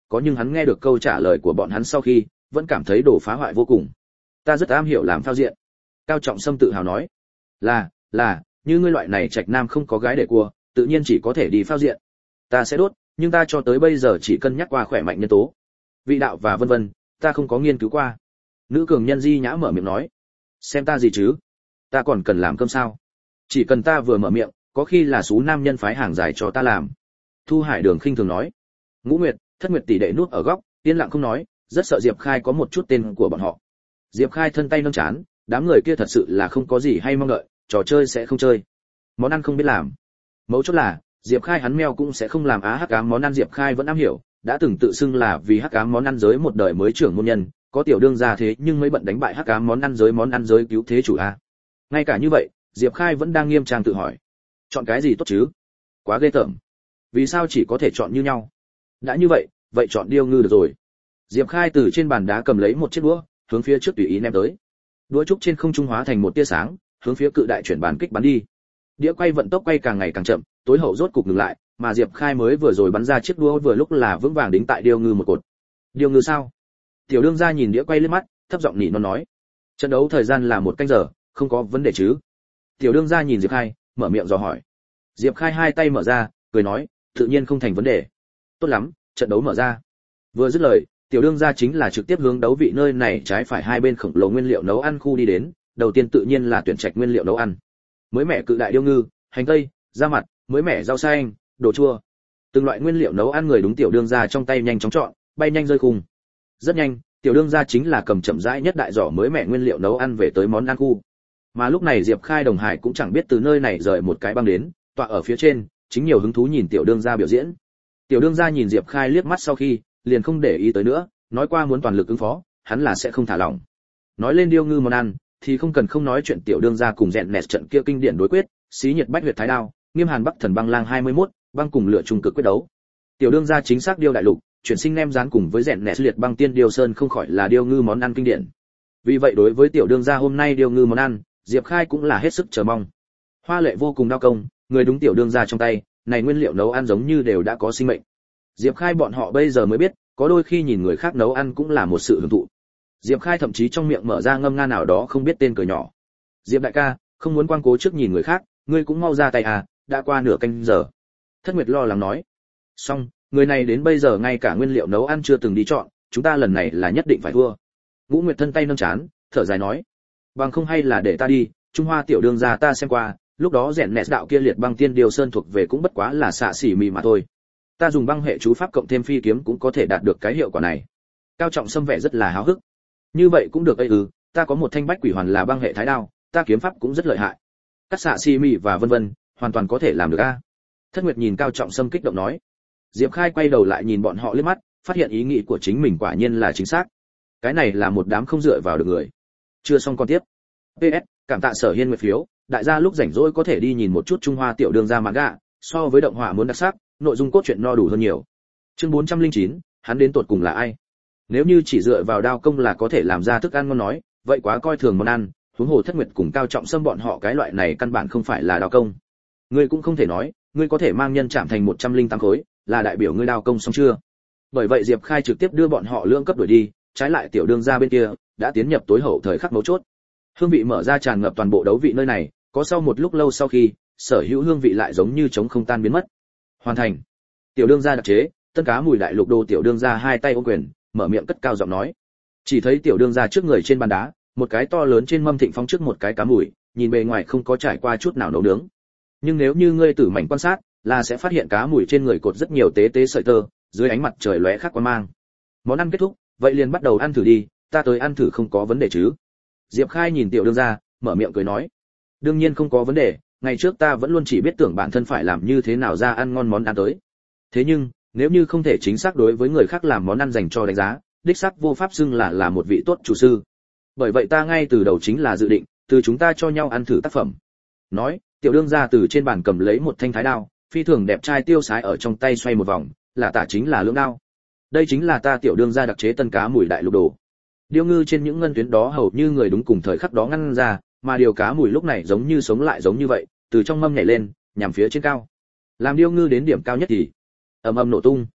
S1: có nhưng hắn nghe được câu trả lời của bọn hắn sau khi vẫn cảm thấy đồ phá hoại vô cùng. Ta rất am hiểu làm phao diện. Cao Trọng Sâm tự hào nói. Là, là, như ngươi loại này trạch nam không có gái để cua, tự nhiên chỉ có thể đi phao diện. Ta sẽ đốt, nhưng ta cho tới bây giờ chỉ cân nhắc qua khỏe mạnh nhân tố. Vị đạo và vân vân, ta không có nghiên cứu qua. Nữ cường nhân Di Nhã mở miệng nói. Xem ta gì chứ? Ta còn cần làm cơm sao? Chỉ cần ta vừa mở miệng, có khi là số nam nhân phái hàng dài cho ta làm. Thu Hải Đường khinh thường nói. Ngũ Nguyệt, Thất Nguyệt tỷ đệ nuốt ở góc, yên lặng không nói, rất sợ Diệp Khai có một chút tên của bọn họ. Diệp Khai thân tay nâng chán, đám người kia thật sự là không có gì hay mong đợi, trò chơi sẽ không chơi, món ăn không biết làm. Mấu chốt là, Diệp Khai hắn meo cũng sẽ không làm á hắc ám món ăn. Diệp Khai vẫn am hiểu, đã từng tự xưng là vì hắc ám món ăn giới một đời mới trưởng môn nhân, có tiểu đương gia thế nhưng mới bận đánh bại hắc ám món ăn giới món ăn giới cứu thế chủ a. Ngay cả như vậy, Diệp Khai vẫn đang nghiêm trang tự hỏi, chọn cái gì tốt chứ? Quá ghê tởm. Vì sao chỉ có thể chọn như nhau? Đã như vậy, vậy chọn điêu ngư được rồi. Diệp Khai từ trên bàn đá cầm lấy một chiếc đũa, hướng phía trước tùy ý ném tới. Đũa trúc trên không trung hóa thành một tia sáng, hướng phía cự đại chuyển bàn kích bắn đi. Đĩa quay vận tốc quay càng ngày càng chậm, tối hậu rốt cục ngừng lại, mà Diệp Khai mới vừa rồi bắn ra chiếc đũa vừa lúc là vững vàng đính tại điêu ngư một cột. Điêu ngư sao? Tiểu đương gia nhìn đĩa quay liếc mắt, thấp giọng nỉ non nói. Trận đấu thời gian là một canh giờ, không có vấn đề chứ? Tiểu đương gia nhìn Diệp Khai, mở miệng dò hỏi. Diệp Khai hai tay mở ra, cười nói, tự nhiên không thành vấn đề. Tốt lắm, trận đấu mở ra. Vừa dứt lời, tiểu đương gia chính là trực tiếp hướng đấu vị nơi này trái phải hai bên khổng lồ nguyên liệu nấu ăn khu đi đến. Đầu tiên tự nhiên là tuyển trạch nguyên liệu nấu ăn. Mới mẻ cự đại điêu ngư, hành tây, da mặt, mới mẻ rau xanh, đồ chua. Từng loại nguyên liệu nấu ăn người đúng tiểu đương gia trong tay nhanh chóng chọn, bay nhanh rơi khung. Rất nhanh, tiểu đương gia chính là cầm chậm rãi nhất đại giỏ mới mẻ nguyên liệu nấu ăn về tới món ăn khu. Mà lúc này Diệp Khai Đồng Hải cũng chẳng biết từ nơi này rời một cái băng đến, tọa ở phía trên, chính nhiều hứng thú nhìn tiểu đương gia biểu diễn. Tiểu đương gia nhìn Diệp Khai liếc mắt sau khi, liền không để ý tới nữa, nói qua muốn toàn lực ứng phó, hắn là sẽ không thả lỏng. Nói lên điêu ngư món ăn, thì không cần không nói chuyện tiểu đương gia cùng rèn nẹt trận kia kinh điển đối quyết, xí nhiệt bách huyệt thái đao, nghiêm hàn bắc thần băng lang hai mươi mốt, băng cùng lửa trung cực quyết đấu. Tiểu đương gia chính xác điêu đại lục, chuyển sinh nem rán cùng với rèn nẹt liệt băng tiên điêu sơn không khỏi là điêu ngư món ăn kinh điển. Vì vậy đối với tiểu đương gia hôm nay điêu ngư món ăn, Diệp Khai cũng là hết sức chờ mong. Hoa lệ vô cùng đao công, người đúng tiểu đương gia trong tay, này nguyên liệu nấu ăn giống như đều đã có sinh mệnh. Diệp Khai bọn họ bây giờ mới biết, có đôi khi nhìn người khác nấu ăn cũng là một sự hưởng thụ. Diệp Khai thậm chí trong miệng mở ra ngâm nga nào đó không biết tên cười nhỏ. Diệp đại ca, không muốn quang cố trước nhìn người khác, ngươi cũng mau ra tay à, đã qua nửa canh giờ. Thất Nguyệt lo lắng nói. Xong, người này đến bây giờ ngay cả nguyên liệu nấu ăn chưa từng đi chọn, chúng ta lần này là nhất định phải thua. Ngũ Nguyệt thân tay nâng chán, thở dài nói. Bằng không hay là để ta đi, Trung Hoa tiểu đương gia ta xem qua, lúc đó rèn nẹt đạo kia liệt băng tiên điều sơn thuộc về cũng bất quá là xạ xỉ mì mà thôi. Ta dùng băng hệ chú pháp cộng thêm phi kiếm cũng có thể đạt được cái hiệu quả này. Cao Trọng Sâm vẻ rất là háo hức. Như vậy cũng được ấy ư, ta có một thanh bách quỷ hoàn là băng hệ thái đao, ta kiếm pháp cũng rất lợi hại. Cắt xạ xỉ mì và vân vân, hoàn toàn có thể làm được a. Thất Nguyệt nhìn Cao Trọng Sâm kích động nói. Diệp Khai quay đầu lại nhìn bọn họ liếc mắt, phát hiện ý nghĩ của chính mình quả nhiên là chính xác. Cái này là một đám không dựa vào được người. Chưa xong con tiếp. pê ét, cảm tạ Sở Hiên nguyệt phiếu, đại gia lúc rảnh rỗi có thể đi nhìn một chút Trung Hoa tiểu đường ra manga, so với động họa muốn đặc sắc, nội dung cốt truyện no đủ hơn nhiều. Chương bốn trăm lẻ chín, hắn đến tột cùng là ai? Nếu như chỉ dựa vào đao công là có thể làm ra thức ăn ngon nói, vậy quá coi thường món ăn, huống hồ Thất Nguyệt cùng Cao Trọng Sâm bọn họ cái loại này căn bản không phải là đao công. Ngươi cũng không thể nói, ngươi có thể mang nhân chạm thành một trăm lẻ tám khối, là đại biểu ngươi đao công xong chưa? Bởi vậy Diệp Khai trực tiếp đưa bọn họ lưỡng cấp đuổi đi, trái lại tiểu đương gia bên kia đã tiến nhập tối hậu thời khắc mấu chốt. Hương vị mở ra tràn ngập toàn bộ đấu vị nơi này, có sau một lúc lâu sau khi, sở hữu hương vị lại giống như trống không tan biến mất. Hoàn thành. Tiểu đương gia đặc chế, tân cá mùi đại lục đồ tiểu đương gia hai tay ôm quyền, mở miệng cất cao giọng nói. Chỉ thấy tiểu đương gia trước người trên bàn đá, một cái to lớn trên mâm thịnh phóng trước một cái cá mùi, nhìn bề ngoài không có trải qua chút nào nấu nướng. Nhưng nếu như ngươi tử mảnh quan sát, là sẽ phát hiện cá mùi trên người cột rất nhiều tế tế sợi tơ, dưới ánh mặt trời lóe khác quan mang. Món ăn kết thúc, vậy liền bắt đầu ăn thử đi, ta tới ăn thử không có vấn đề chứ? Diệp Khai nhìn tiểu đương gia, mở miệng cười nói. Đương nhiên không có vấn đề, ngày trước ta vẫn luôn chỉ biết tưởng bản thân phải làm như thế nào ra ăn ngon món ăn tới. Thế nhưng, nếu như không thể chính xác đối với người khác làm món ăn dành cho đánh giá, đích xác vô pháp xưng là là một vị tốt chủ sư. Bởi vậy ta ngay từ đầu chính là dự định, từ chúng ta cho nhau ăn thử tác phẩm. Nói, tiểu đương gia từ trên bàn cầm lấy một thanh thái đao, phi thường đẹp trai tiêu sái ở trong tay xoay một vòng, là tả chính là lưỡng đao. Đây chính là ta tiểu đương gia đặc chế tân cá mùi đại lục đồ. Điêu ngư trên những ngân tuyến đó hầu như người đúng cùng thời khắc đó ngăn ra, mà điều cá mùi lúc này giống như sống lại giống như vậy, từ trong mâm nhảy lên, nhằm phía trên cao. Làm điêu ngư đến điểm cao nhất thì ầm ầm nổ tung.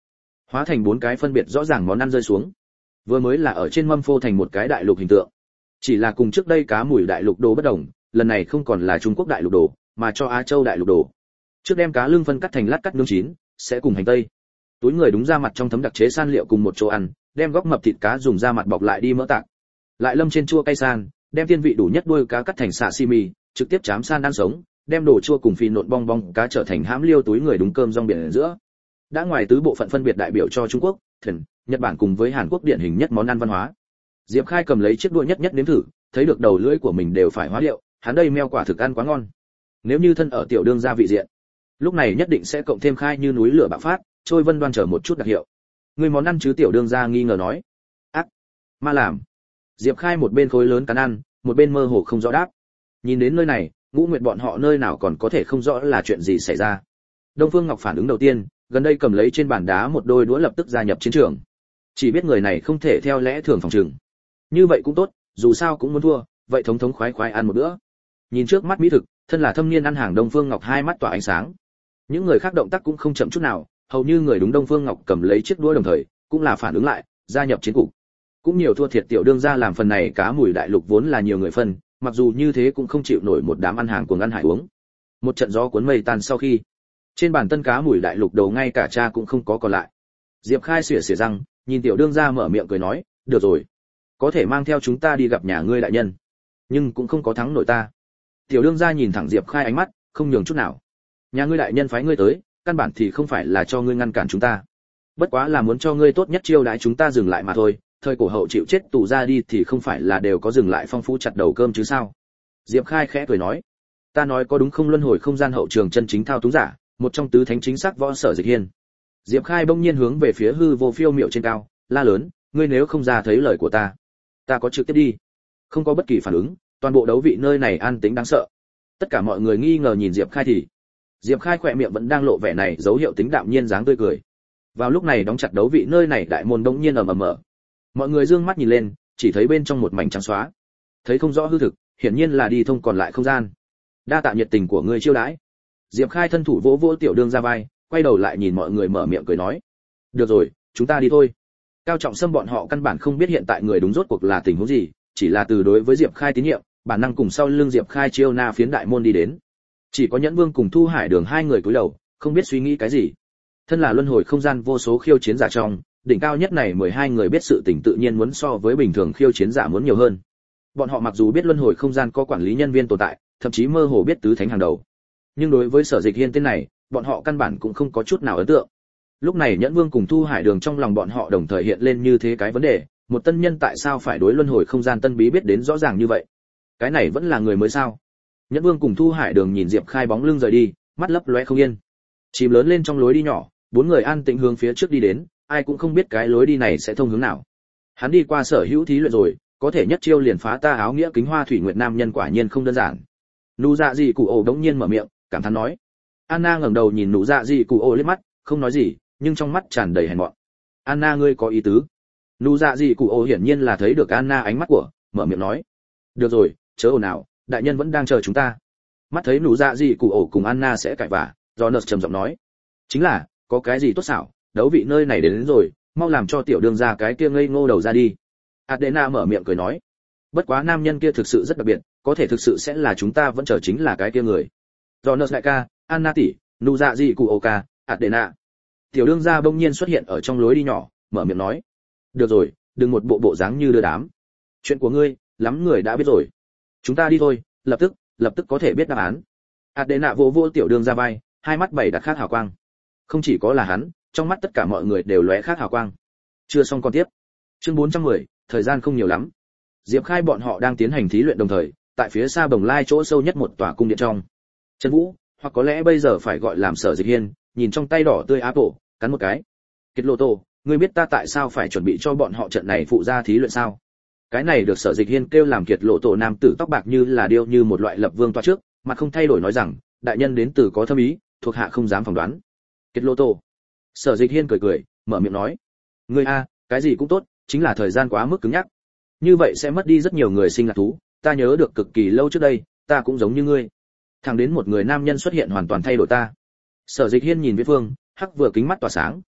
S1: hóa thành bốn cái phân biệt rõ ràng món ăn rơi xuống. Vừa mới là ở trên mâm phô thành một cái đại lục hình tượng, chỉ là cùng trước đây cá mùi đại lục đồ bất đồng, lần này không còn là Trung Quốc đại lục đồ, mà cho Á Châu đại lục đồ. Trước đem cá lương phân cắt thành lát cắt nướng chín, sẽ cùng hành tây. Túi người đúng ra mặt trong thấm đặc chế san liệu cùng một chỗ ăn, đem góc mập thịt cá dùng da mặt bọc lại đi mỡ tạc. Lại lâm trên chua cay san, đem tiên vị đủ nhất đuôi cá cắt thành sashimi, trực tiếp chám san ăn sống, đem đồ chua cùng phi nộn bong bong cá trở thành hãm liêu túi người đúng cơm rong biển ở giữa. Đã ngoài tứ bộ phận phân biệt đại biểu cho Trung Quốc, Thần, Nhật Bản cùng với Hàn Quốc điển hình nhất món ăn văn hóa. Diệp Khai cầm lấy chiếc đũa nhất nhất nếm thử, thấy được đầu lưỡi của mình đều phải hóa liệu, hắn đây meo quả thực ăn quá ngon. Nếu như thân ở tiểu đương gia vị diện, lúc này nhất định sẽ cộng thêm khai như núi lửa bạo phát, trôi vân đoan trở một chút đặc hiệu. Người món ăn chứ tiểu đương gia nghi ngờ nói. Ác, ma làm. Diệp Khai một bên khối lớn cắn ăn, một bên mơ hồ không rõ đáp. Nhìn đến nơi này, Ngũ Nguyệt bọn họ nơi nào còn có thể không rõ là chuyện gì xảy ra. Đông Phương Ngọc phản ứng đầu tiên, gần đây cầm lấy trên bàn đá một đôi đũa lập tức gia nhập chiến trường. Chỉ biết người này không thể theo lẽ thường phòng trừng. Như vậy cũng tốt, dù sao cũng muốn thua, vậy thống thống khoái khoái ăn một bữa. Nhìn trước mắt mỹ thực, thân là thâm niên ăn hàng Đông Phương Ngọc hai mắt tỏa ánh sáng. Những người khác động tác cũng không chậm chút nào, hầu như người đúng Đông Phương Ngọc cầm lấy chiếc đũa đồng thời, cũng là phản ứng lại, gia nhập chiến cục. Cũng nhiều thua thiệt tiểu đương gia làm phần này cá mùi đại lục vốn là nhiều người phân, mặc dù như thế cũng không chịu nổi một đám ăn hàng cuồng ăn hải uống. Một trận gió cuốn mây tan sau khi, trên bàn tân cá mùi đại lục đầu ngay cả cha cũng không có còn lại. Diệp Khai xỉa xỉa răng, nhìn tiểu đương gia mở miệng cười nói, được rồi, có thể mang theo chúng ta đi gặp nhà ngươi đại nhân, nhưng cũng không có thắng nổi ta. Tiểu đương gia nhìn thẳng Diệp Khai ánh mắt, không nhường chút nào. Nhà ngươi đại nhân phái ngươi tới, căn bản thì không phải là cho ngươi ngăn cản chúng ta, bất quá là muốn cho ngươi tốt nhất chiêu đãi chúng ta dừng lại mà thôi. Thời cổ hậu chịu chết tù ra đi thì không phải là đều có dừng lại phong phú chặt đầu cơm chứ sao? Diệp Khai khẽ cười nói, ta nói có đúng không, luân hồi không gian hậu trường chân chính thao túng giả, một trong tứ thánh chính xác võ sở Dịch Hiên. Diệp Khai bỗng nhiên hướng về phía hư vô phiêu miệu trên cao, la lớn, ngươi nếu không ra thấy lời của ta, ta có trực tiếp đi. Không có bất kỳ phản ứng, toàn bộ đấu vị nơi này an tĩnh đáng sợ. Tất cả mọi người nghi ngờ nhìn Diệp Khai thì Diệp Khai khỏe miệng vẫn đang lộ vẻ này dấu hiệu tính đạm nhiên dáng tươi cười. Vào lúc này đóng chặt đấu vị nơi này đại môn bỗng nhiên ầm ầm mở. Mọi người dương mắt nhìn lên, chỉ thấy bên trong một mảnh trắng xóa, thấy không rõ hư thực, hiển nhiên là đi thông còn lại không gian. Đa tạ nhiệt tình của ngươi chiêu đãi. Diệp Khai thân thủ vỗ vỗ tiểu đương ra vai, quay đầu lại nhìn mọi người mở miệng cười nói, được rồi, chúng ta đi thôi. Cao Trọng Sâm bọn họ căn bản không biết hiện tại người đúng rốt cuộc là tình huống gì, chỉ là từ đối với Diệp Khai tín nhiệm, bản năng cùng sau lưng Diệp Khai chiêu na phiến đại môn đi đến. Chỉ có Nhẫn Vương cùng Thu Hải Đường hai người cúi đầu, không biết suy nghĩ cái gì. Thân là luân hồi không gian vô số khiêu chiến giả trong, đỉnh cao nhất này mười hai người biết sự tình tự nhiên muốn so với bình thường khiêu chiến giả muốn nhiều hơn. Bọn họ mặc dù biết luân hồi không gian có quản lý nhân viên tồn tại, thậm chí mơ hồ biết tứ thánh hàng đầu, nhưng đối với Sở Dịch Hiên tên này, bọn họ căn bản cũng không có chút nào ấn tượng. Lúc này Nhẫn Vương cùng Thu Hải Đường trong lòng bọn họ đồng thời hiện lên như thế cái vấn đề, một tân nhân tại sao phải đối luân hồi không gian tân bí biết đến rõ ràng như vậy? Cái này vẫn là người mới sao? Nhẫn Vương cùng Thu Hải Đường nhìn Diệp Khai bóng lưng rời đi, mắt lấp lóe không yên. Chìm lớn lên trong lối đi nhỏ, bốn người an tĩnh hướng phía trước đi đến, ai cũng không biết cái lối đi này sẽ thông hướng nào. Hắn đi qua sở hữu thí luyện rồi, có thể nhất chiêu liền phá ta áo nghĩa kính hoa thủy nguyệt nam nhân quả nhiên không đơn giản. Nụ Dạ Dị Cụ Ổ đống nhiên mở miệng, cảm thán nói. Anna ngẩng đầu nhìn Nụ Dạ Dị Cụ Ổ liếc mắt, không nói gì, nhưng trong mắt tràn đầy hèn mọn. Anna ngươi có ý tứ? Nụ Dạ Dị Cụ Ổ hiển nhiên là thấy được Anna ánh mắt của, mở miệng nói. Được rồi, chớ ồn ào, đại nhân vẫn đang chờ chúng ta. Mắt thấy Nụ Dạ Dị Cụ Ổ cùng Anna sẽ cãi vã, Jonas trầm giọng nói. Chính là, có cái gì tốt xảo, đấu vị nơi này đến, đến rồi, mau làm cho tiểu đương gia cái kia ngây ngô đầu ra đi. Adena mở miệng cười nói. Bất quá nam nhân kia thực sự rất đặc biệt, có thể thực sự sẽ là chúng ta vẫn chờ chính là cái kia người. Jonas đại ca, Anna tỷ, Nụ Dạ Dị Cụ Oka, Adena. Tiểu đương gia bỗng nhiên xuất hiện ở trong lối đi nhỏ, mở miệng nói. Được rồi, đừng một bộ bộ dáng như đưa đám. Chuyện của ngươi, lắm người đã biết rồi. Chúng ta đi thôi, lập tức, lập tức có thể biết đáp án. Adena vỗ vỗ tiểu đương gia vai, hai mắt bảy đặt khác hào quang. Không chỉ có là hắn, trong mắt tất cả mọi người đều lóe khác hào quang. Chưa xong con tiếp. Chương bốn trăm mười, thời gian không nhiều lắm. Diệp Khai bọn họ đang tiến hành thí luyện đồng thời, tại phía xa Bồng Lai chỗ sâu nhất một tòa cung điện trong. Trần Vũ, hoặc có lẽ bây giờ phải gọi làm Sở Dịch Hiên, nhìn trong tay đỏ tươi apple, cắn một cái. Kiệt Lộ Tổ, ngươi biết ta tại sao phải chuẩn bị cho bọn họ trận này phụ ra thí luyện sao? Cái này được Sở Dịch Hiên kêu làm Kiệt Lộ Tổ nam tử tóc bạc như là điêu như một loại lập vương toa trước, mặt không thay đổi nói rằng, đại nhân đến từ có thâm ý, thuộc hạ không dám phỏng đoán. Kiệt Lộ Tổ. Sở Dịch Hiên cười cười, mở miệng nói, ngươi a, cái gì cũng tốt, chính là thời gian quá mức cứng nhắc. Như vậy sẽ mất đi rất nhiều người sinh lạc thú, ta nhớ được cực kỳ lâu trước đây, ta cũng giống như ngươi. Thẳng đến một người nam nhân xuất hiện hoàn toàn thay đổi ta. Sở Dịch Hiên nhìn Viễn Phương, hắc vừa kính mắt tỏa sáng,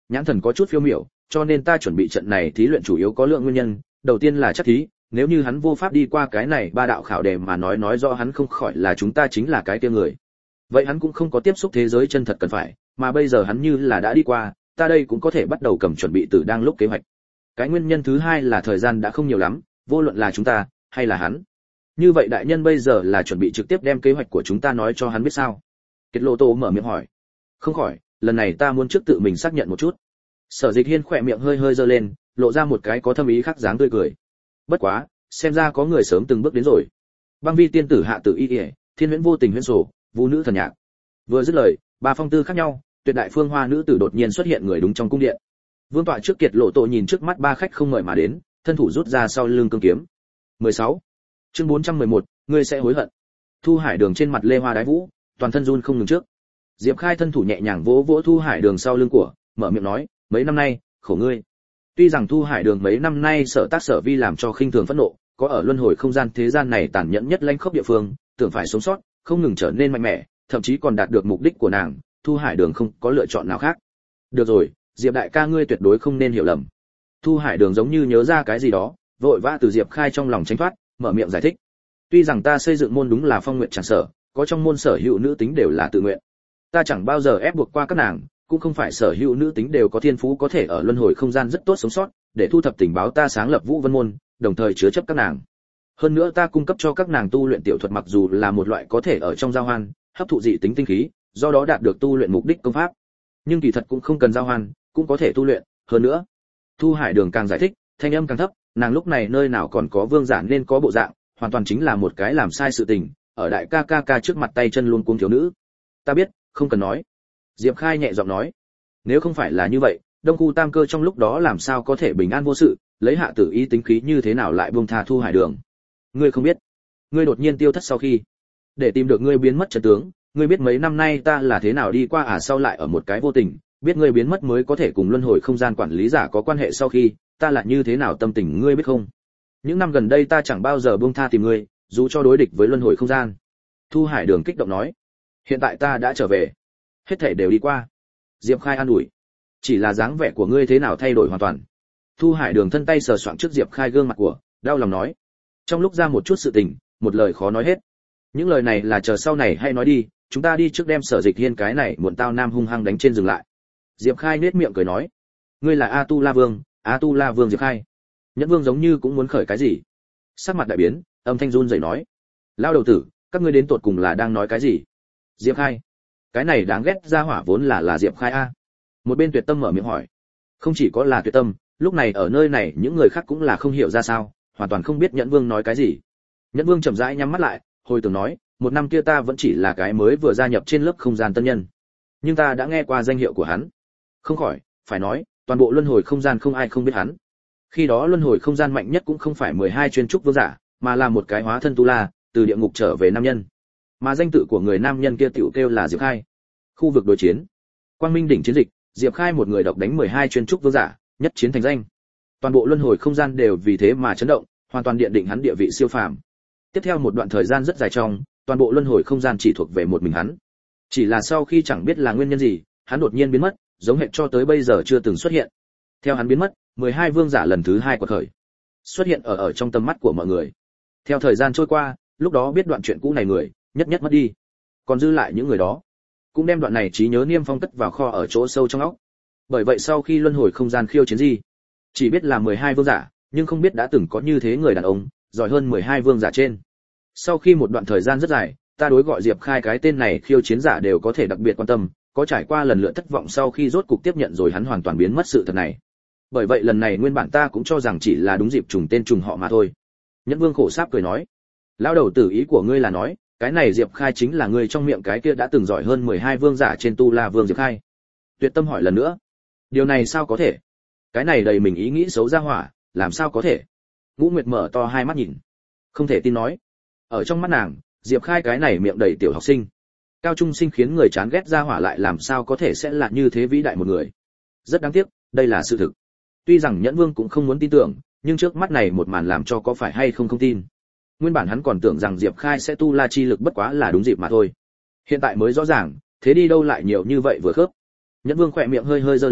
S1: nhãn thần có chút phiêu miểu, cho nên ta chuẩn bị trận này thí luyện chủ yếu có lượng nguyên nhân, đầu tiên là chắc thí, nếu như hắn vô pháp đi qua cái này ba đạo khảo đề mà nói nói rõ hắn không khỏi là chúng ta chính là cái kia người. Vậy hắn cũng không có tiếp xúc thế giới chân thật cần phải, mà bây giờ hắn như là đã đi qua, ta đây cũng có thể bắt đầu cầm chuẩn bị từ đang lúc kế hoạch. Cái nguyên nhân thứ hai là thời gian đã không nhiều lắm, vô luận là chúng ta hay là hắn. Như vậy đại nhân bây giờ là chuẩn bị trực tiếp đem kế hoạch của chúng ta nói cho hắn biết sao? Kiệt Lộ Tô mở miệng hỏi. Không khỏi, lần này ta muốn trước tự mình xác nhận một chút. Sở Dịch Hiên khỏe miệng hơi hơi giơ lên, lộ ra một cái có thâm ý khác dáng tươi cười. Bất quá, xem ra có người sớm từng bước đến rồi. Băng Vi tiên tử Hạ Tử Y, Thiên Huyễn Vô Tình Huyễn Sổ, Vũ Nữ Thần Nhạc. Vừa dứt lời, ba phong tư khác nhau, tuyệt đại phương hoa nữ tử đột nhiên xuất hiện người đúng trong cung điện. Vương tọa trước Kiệt Lộ Tô nhìn trước mắt ba khách không mời mà đến, thân thủ rút ra sau lưng cương kiếm. mười sáu Chương bốn trăm mười một, ngươi sẽ hối hận. Thu Hải Đường trên mặt lê hoa đái vũ, toàn thân run không ngừng trước. Diệp Khai thân thủ nhẹ nhàng vỗ vỗ Thu Hải Đường sau lưng của, mở miệng nói, mấy năm nay, khổ ngươi. Tuy rằng Thu Hải Đường mấy năm nay sở tác sở vi làm cho khinh thường phẫn nộ, có ở luân hồi không gian thế gian này tàn nhẫn nhất lãnh khốc địa phương, tưởng phải sống sót, không ngừng trở nên mạnh mẽ, thậm chí còn đạt được mục đích của nàng, Thu Hải Đường không có lựa chọn nào khác. Được rồi, Diệp đại ca ngươi tuyệt đối không nên hiểu lầm. Thu Hải Đường giống như nhớ ra cái gì đó, vội vã từ Diệp Khai trong lòng tránh thoát, mở miệng giải thích. Tuy rằng ta xây dựng môn đúng là phong nguyện chẳng sở, có trong môn sở hữu nữ tính đều là tự nguyện. Ta chẳng bao giờ ép buộc qua các nàng, cũng không phải sở hữu nữ tính đều có thiên phú có thể ở luân hồi không gian rất tốt sống sót, để thu thập tình báo ta sáng lập Vũ Vân môn, đồng thời chứa chấp các nàng. Hơn nữa ta cung cấp cho các nàng tu luyện tiểu thuật mặc dù là một loại có thể ở trong giao hoan, hấp thụ dị tính tinh khí, do đó đạt được tu luyện mục đích công pháp. Nhưng kỳ thật cũng không cần giao hoan, cũng có thể tu luyện, hơn nữa. Thu Hải Đường càng giải thích, thanh âm càng thấp, nàng lúc này nơi nào còn có vương giả nên có bộ dạng, hoàn toàn chính là một cái làm sai sự tình, ở đại ca ca ca trước mặt tay chân luôn cuống thiếu nữ. Ta biết, không cần nói. Diệp Khai nhẹ giọng nói. Nếu không phải là như vậy, Đông Khu Tam Cơ trong lúc đó làm sao có thể bình an vô sự, lấy Hạ Tử Y tính khí như thế nào lại buông tha Thu Hải Đường. Ngươi không biết, ngươi đột nhiên tiêu thất sau khi, để tìm được ngươi biến mất chân tướng, ngươi biết mấy năm nay ta là thế nào đi qua à sau lại ở một cái vô tình, biết ngươi biến mất mới có thể cùng luân hồi không gian quản lý giả có quan hệ sau khi, ta là như thế nào tâm tình ngươi biết không? Những năm gần đây ta chẳng bao giờ buông tha tìm ngươi, dù cho đối địch với luân hồi không gian. Thu Hải Đường kích động nói, hiện tại ta đã trở về, hết thảy đều đi qua. Diệp Khai an ủi, chỉ là dáng vẻ của ngươi thế nào thay đổi hoàn toàn. Thu Hải Đường thân tay sờ soạng trước Diệp Khai gương mặt của, đau lòng nói, trong lúc ra một chút sự tình, một lời khó nói hết. Những lời này là chờ sau này hay nói đi, chúng ta đi trước đem Sở Dịch Hiên cái này muộn tao nam hung hăng đánh trên dừng lại. Diệp Khai nhếch miệng cười nói, ngươi là A Tu La Vương, A Tu La Vương Diệp Khai. Nhẫn Vương giống như cũng muốn khởi cái gì, sắc mặt đại biến, âm thanh run rẩy nói, lao đầu tử, các ngươi đến tột cùng là đang nói cái gì? Diệp Khai, cái này đáng ghét ra hỏa vốn là là Diệp Khai a. Một bên Tuyệt Tâm mở miệng hỏi, không chỉ có là Tuyệt Tâm, lúc này ở nơi này những người khác cũng là không hiểu ra sao, hoàn toàn không biết Nhẫn Vương nói cái gì. Nhẫn Vương chậm rãi nhắm mắt lại, hồi tưởng nói, một năm kia ta vẫn chỉ là cái mới vừa gia nhập trên lớp không gian tân nhân, nhưng ta đã nghe qua danh hiệu của hắn. Không khỏi, phải nói, toàn bộ luân hồi không gian không ai không biết hắn. Khi đó luân hồi không gian mạnh nhất cũng không phải mười hai chuyên trúc vương giả, mà là một cái hóa thân tu la, từ địa ngục trở về nam nhân. Mà danh tự của người nam nhân kia tiểu kêu là Diệp Khai. Khu vực đối chiến, Quang Minh đỉnh chiến dịch, Diệp Khai một người độc đánh mười hai chuyên trúc vương giả, nhất chiến thành danh. Toàn bộ luân hồi không gian đều vì thế mà chấn động, hoàn toàn điện định hắn địa vị siêu phàm. Tiếp theo một đoạn thời gian rất dài trong, toàn bộ luân hồi không gian chỉ thuộc về một mình hắn. Chỉ là sau khi chẳng biết là nguyên nhân gì, hắn đột nhiên biến mất, giống hệt cho tới bây giờ chưa từng xuất hiện. Theo hắn biến mất, mười hai vương giả lần thứ hai quật khởi, xuất hiện ở ở trong tầm mắt của mọi người. Theo thời gian trôi qua, lúc đó biết đoạn chuyện cũ này người, nhất nhất mất đi. Còn dư lại những người đó, cũng đem đoạn này trí nhớ niêm phong cất vào kho ở chỗ sâu trong óc. Bởi vậy sau khi luân hồi không gian khiêu chiến gì, chỉ biết là mười hai vương giả, nhưng không biết đã từng có như thế người đàn ông, giỏi hơn mười hai vương giả trên. Sau khi một đoạn thời gian rất dài, ta đối gọi Diệp Khai cái tên này khiêu chiến giả đều có thể đặc biệt quan tâm, có trải qua lần lượt thất vọng sau khi rốt cục tiếp nhận rồi hắn hoàn toàn biến mất sự thật này. Bởi vậy lần này nguyên bản ta cũng cho rằng chỉ là đúng dịp trùng tên trùng họ mà thôi. Nhẫn Vương khổ sáp cười nói, lão đầu tử ý của ngươi là nói, cái này Diệp Khai chính là ngươi trong miệng cái kia đã từng giỏi hơn mười hai vương giả trên tu la vương Diệp Khai. Tuyệt Tâm hỏi lần nữa, điều này sao có thể? Cái này đầy mình ý nghĩ xấu ra hỏa, làm sao có thể? Ngũ Nguyệt mở to hai mắt nhìn, không thể tin nói, ở trong mắt nàng, Diệp Khai cái này miệng đầy tiểu học sinh, cao trung sinh khiến người chán ghét ra hỏa lại làm sao có thể sẽ là như thế vĩ đại một người. Rất đáng tiếc, đây là sự thực. Tuy rằng Nhẫn Vương cũng không muốn tin tưởng, nhưng trước mắt này một màn làm cho có phải hay không không tin. Nguyên bản hắn còn tưởng rằng Diệp Khai sẽ tu la chi lực bất quá là đúng dịp mà thôi. Hiện tại mới rõ ràng, thế đi đâu lại nhiều như vậy vừa khớp. Nhẫn Vương khỏe miệng hơi hơi giơ lên,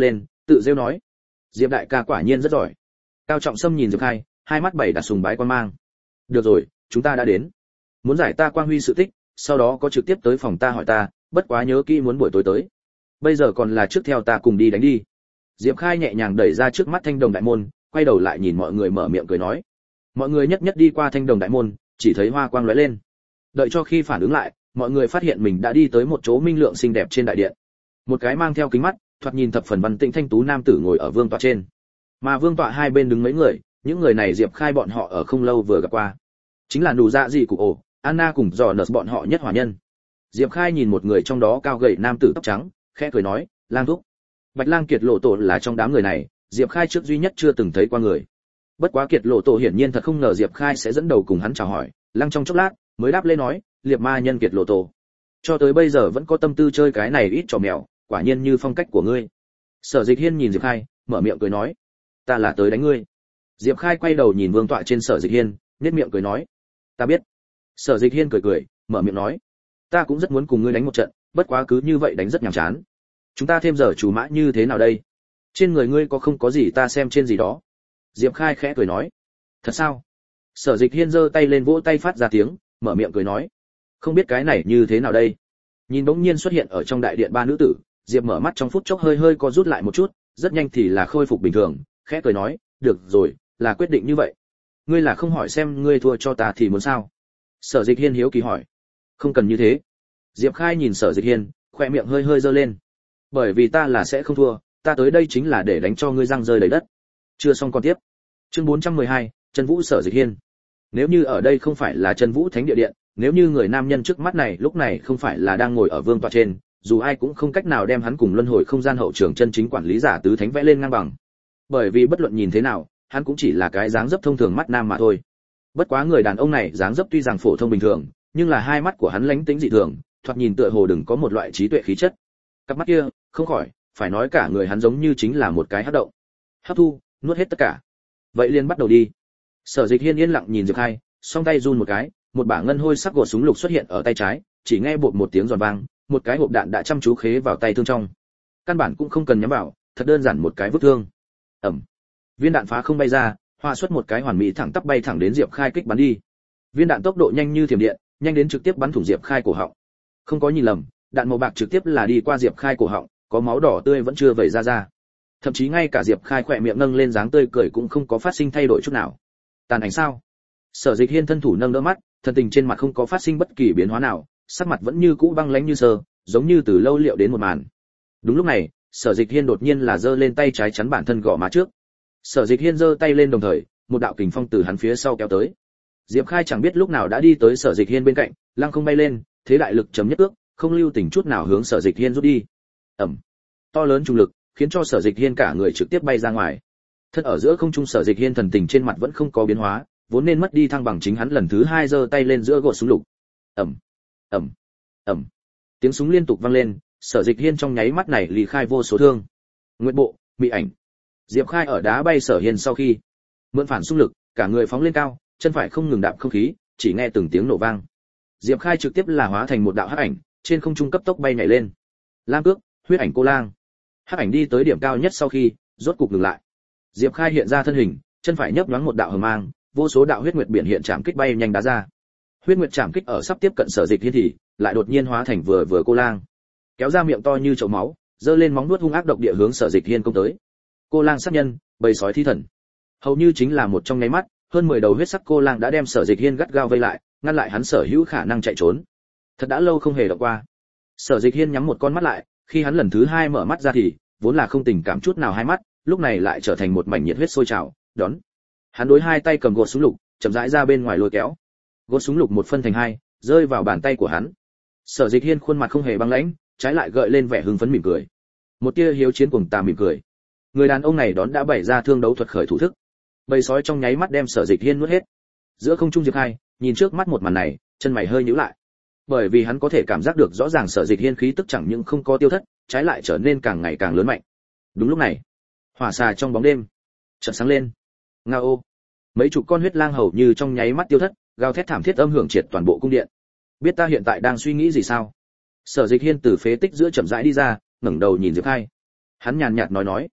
S1: tự rêu nói. Diệp đại ca quả nhiên rất giỏi. Cao Trọng Sâm nhìn Diệp Khai, hai mắt bảy đặt sùng bái quan mang. Được rồi, chúng ta đã đến. Muốn giải ta quang huy sự tích, sau đó có trực tiếp tới phòng ta hỏi ta, bất quá nhớ kỹ muốn buổi tối tới. Bây giờ còn là trước theo ta cùng đi đánh đi. Diệp Khai nhẹ nhàng đẩy ra trước mắt thanh đồng đại môn, quay đầu lại nhìn mọi người mở miệng cười nói. Mọi người nhất nhất đi qua thanh đồng đại môn, chỉ thấy hoa quang lóe lên. Đợi cho khi phản ứng lại, mọi người phát hiện mình đã đi tới một chỗ minh lượng xinh đẹp trên đại điện. Một cái mang theo kính mắt, thoạt nhìn thập phần văn tĩnh thanh tú nam tử ngồi ở vương tọa trên. Mà vương tọa hai bên đứng mấy người, những người này Diệp Khai bọn họ ở không lâu vừa gặp qua. Chính là Nụ Dạ Dị Cụ Ổ, Anna cùng Giò Nợ bọn họ nhất hỏa nhân. Diệp Khai nhìn một người trong đó cao gầy nam tử tóc trắng, khẽ cười nói, "Lang thúc." Bạch Lang Kiệt Lộ Tổ là trong đám người này, Diệp Khai trước duy nhất chưa từng thấy qua người. Bất quá Kiệt Lộ Tổ hiển nhiên thật không ngờ Diệp Khai sẽ dẫn đầu cùng hắn chào hỏi, lăng trong chốc lát, mới đáp lên nói, "Liệp ma nhân Kiệt Lộ Tổ. Cho tới bây giờ vẫn có tâm tư chơi cái này ít trò mèo, quả nhiên như phong cách của ngươi." Sở Dịch Hiên nhìn Diệp Khai, mở miệng cười nói, "Ta là tới đánh ngươi." Diệp Khai quay đầu nhìn vương tọa trên Sở Dịch Hiên, nhếch miệng cười nói, "Ta biết." Sở Dịch Hiên cười cười, mở miệng nói, "Ta cũng rất muốn cùng ngươi đánh một trận, bất quá cứ như vậy đánh rất nhàm chán. Chúng ta thêm giờ chủ mã như thế nào đây? Trên người ngươi có không có gì ta xem trên gì đó?" Diệp Khai khẽ cười nói, "Thật sao?" Sở Dịch Hiên giơ tay lên vỗ tay phát ra tiếng, mở miệng cười nói, "Không biết cái này như thế nào đây?" Nhìn bỗng nhiên xuất hiện ở trong đại điện ba nữ tử, Diệp mở mắt trong phút chốc hơi hơi co rút lại một chút, rất nhanh thì là khôi phục bình thường, khẽ cười nói, "Được rồi, là quyết định như vậy. Ngươi là không hỏi xem ngươi thua cho ta thì muốn sao?" Sở Dịch Hiên hiếu kỳ hỏi. "Không cần như thế." Diệp Khai nhìn Sở Dịch Hiên, khóe miệng hơi hơi giơ lên. "Bởi vì ta là sẽ không thua, ta tới đây chính là để đánh cho ngươi răng rơi đầy đất." Chưa xong còn tiếp. Chương bốn trăm mười hai, Chân Vũ Sở Dịch Hiên. Nếu như ở đây không phải là Chân Vũ Thánh Địa Điện, nếu như người nam nhân trước mắt này lúc này không phải là đang ngồi ở vương tọa trên, dù ai cũng không cách nào đem hắn cùng luân hồi không gian hậu trường chân chính quản lý giả tứ thánh vẽ lên ngang bằng. Bởi vì bất luận nhìn thế nào, hắn cũng chỉ là cái dáng dấp thông thường mắt nam mà thôi. Bất quá người đàn ông này dáng dấp tuy rằng phổ thông bình thường, nhưng là hai mắt của hắn lánh tính dị thường, thoạt nhìn tựa hồ đừng có một loại trí tuệ khí chất. Cặp mắt kia, không khỏi, phải nói cả người hắn giống như chính là một cái hấp động. Hấp thu, nuốt hết tất cả. Vậy liền bắt đầu đi. Sở Dịch Hiên yên lặng nhìn Diệp Khai, song tay run một cái, một bả ngân hôi sắc gột súng lục xuất hiện ở tay trái, chỉ nghe bột một tiếng giòn vang, một cái hộp đạn đã chăm chú khế vào tay thương trong. Căn bản cũng không cần nhắm vào, thật đơn giản một cái vứt thương. Ầm. Viên đạn phá không bay ra, hoa xuất một cái hoàn mỹ thẳng tắp bay thẳng đến Diệp Khai kích bắn đi. Viên đạn tốc độ nhanh như thiểm điện, nhanh đến trực tiếp bắn thủng Diệp Khai cổ họng. Không có nhìn lầm, đạn màu bạc trực tiếp là đi qua Diệp Khai cổ họng, có máu đỏ tươi vẫn chưa vẩy ra ra. Thậm chí ngay cả Diệp Khai khỏe miệng nâng lên dáng tươi cười cũng không có phát sinh thay đổi chút nào. Tàn ảnh sao? Sở Dịch Hiên thân thủ nâng đỡ mắt, thần tình trên mặt không có phát sinh bất kỳ biến hóa nào, sắc mặt vẫn như cũ băng lãnh như sơ, giống như từ lâu liệu đến một màn. Đúng lúc này, Sở Dịch Hiên đột nhiên là giơ lên tay trái chắn bản thân gõ má trước. Sở Dịch Hiên giơ tay lên đồng thời, một đạo kình phong từ hắn phía sau kéo tới. Diệp Khai chẳng biết lúc nào đã đi tới Sở Dịch Hiên bên cạnh, lăng không bay lên, thế đại lực chấm nhất ước, không lưu tình chút nào hướng Sở Dịch Hiên rút đi. Ầm. To lớn trùng lực, khiến cho Sở Dịch Hiên cả người trực tiếp bay ra ngoài. Thân ở giữa không trung Sở Dịch Hiên thần tình trên mặt vẫn không có biến hóa, vốn nên mất đi thăng bằng chính hắn lần thứ hai giơ tay lên giữa gỗ súng lục. Ầm. Ầm. Ầm. Tiếng súng liên tục vang lên, Sở Dịch Hiên trong nháy mắt này lì khai vô số thương. Nguyệt bộ, bị ảnh. Diệp Khai ở đá bay Sở Hiên sau khi mượn phản xung lực, cả người phóng lên cao, chân phải không ngừng đạp không khí, chỉ nghe từng tiếng nổ vang. Diệp Khai trực tiếp là hóa thành một đạo hắc ảnh, trên không trung cấp tốc bay nhảy lên. Lam cước, huyết ảnh cô lang. Hắc ảnh đi tới điểm cao nhất sau khi, rốt cục ngừng lại. Diệp Khai hiện ra thân hình, chân phải nhấp nhoáng một đạo hồng mang, vô số đạo huyết nguyệt biển hiện chạm kích bay nhanh đá ra. Huyết nguyệt chạm kích ở sắp tiếp cận Sở Dịch Hiên thì lại đột nhiên hóa thành vừa vừa cô lang, kéo ra miệng to như chậu máu, giơ lên móng nuốt hung ác độc địa hướng Sở Dịch Hiên công tới. Cô lang sát nhân, bầy sói thi thần. Hầu như chính là một trong nháy mắt, hơn mười đầu huyết sắc cô lang đã đem Sở Dịch Hiên gắt gao vây lại, ngăn lại hắn sở hữu khả năng chạy trốn. Thật đã lâu không hề động qua. Sở Dịch Hiên nhắm một con mắt lại, khi hắn lần thứ hai mở mắt ra thì vốn là không tình cảm chút nào hai mắt, lúc này lại trở thành một mảnh nhiệt huyết sôi trào, đón. Hắn đối hai tay cầm gột súng lục, chậm rãi ra bên ngoài lôi kéo. Gột súng lục một phân thành hai, rơi vào bàn tay của hắn. Sở Dịch Hiên khuôn mặt không hề băng lãnh, trái lại gợi lên vẻ hưng phấn mỉm cười. Một tia hiếu chiến cuồng tà mỉm cười. Người đàn ông này đón đã bày ra thương đấu thuật khởi thủ thức. Bầy sói trong nháy mắt đem Sở Dịch Hiên nuốt hết. Giữa không trung Diệp Khai, nhìn trước mắt một màn này, chân mày hơi nhíu lại. Bởi vì hắn có thể cảm giác được rõ ràng Sở Dịch Hiên khí tức chẳng những không có tiêu thất, trái lại trở nên càng ngày càng lớn mạnh. Đúng lúc này, hỏa xà trong bóng đêm chợt sáng lên. Ngao. Mấy chục con huyết lang hầu như trong nháy mắt tiêu thất, gào thét thảm thiết âm hưởng triệt toàn bộ cung điện. Biết ta hiện tại đang suy nghĩ gì sao? Sở Dịch Hiên từ phế tích giữa chậm rãi đi ra, ngẩng đầu nhìn Diệp Khai. Hắn nhàn nhạt nói nói,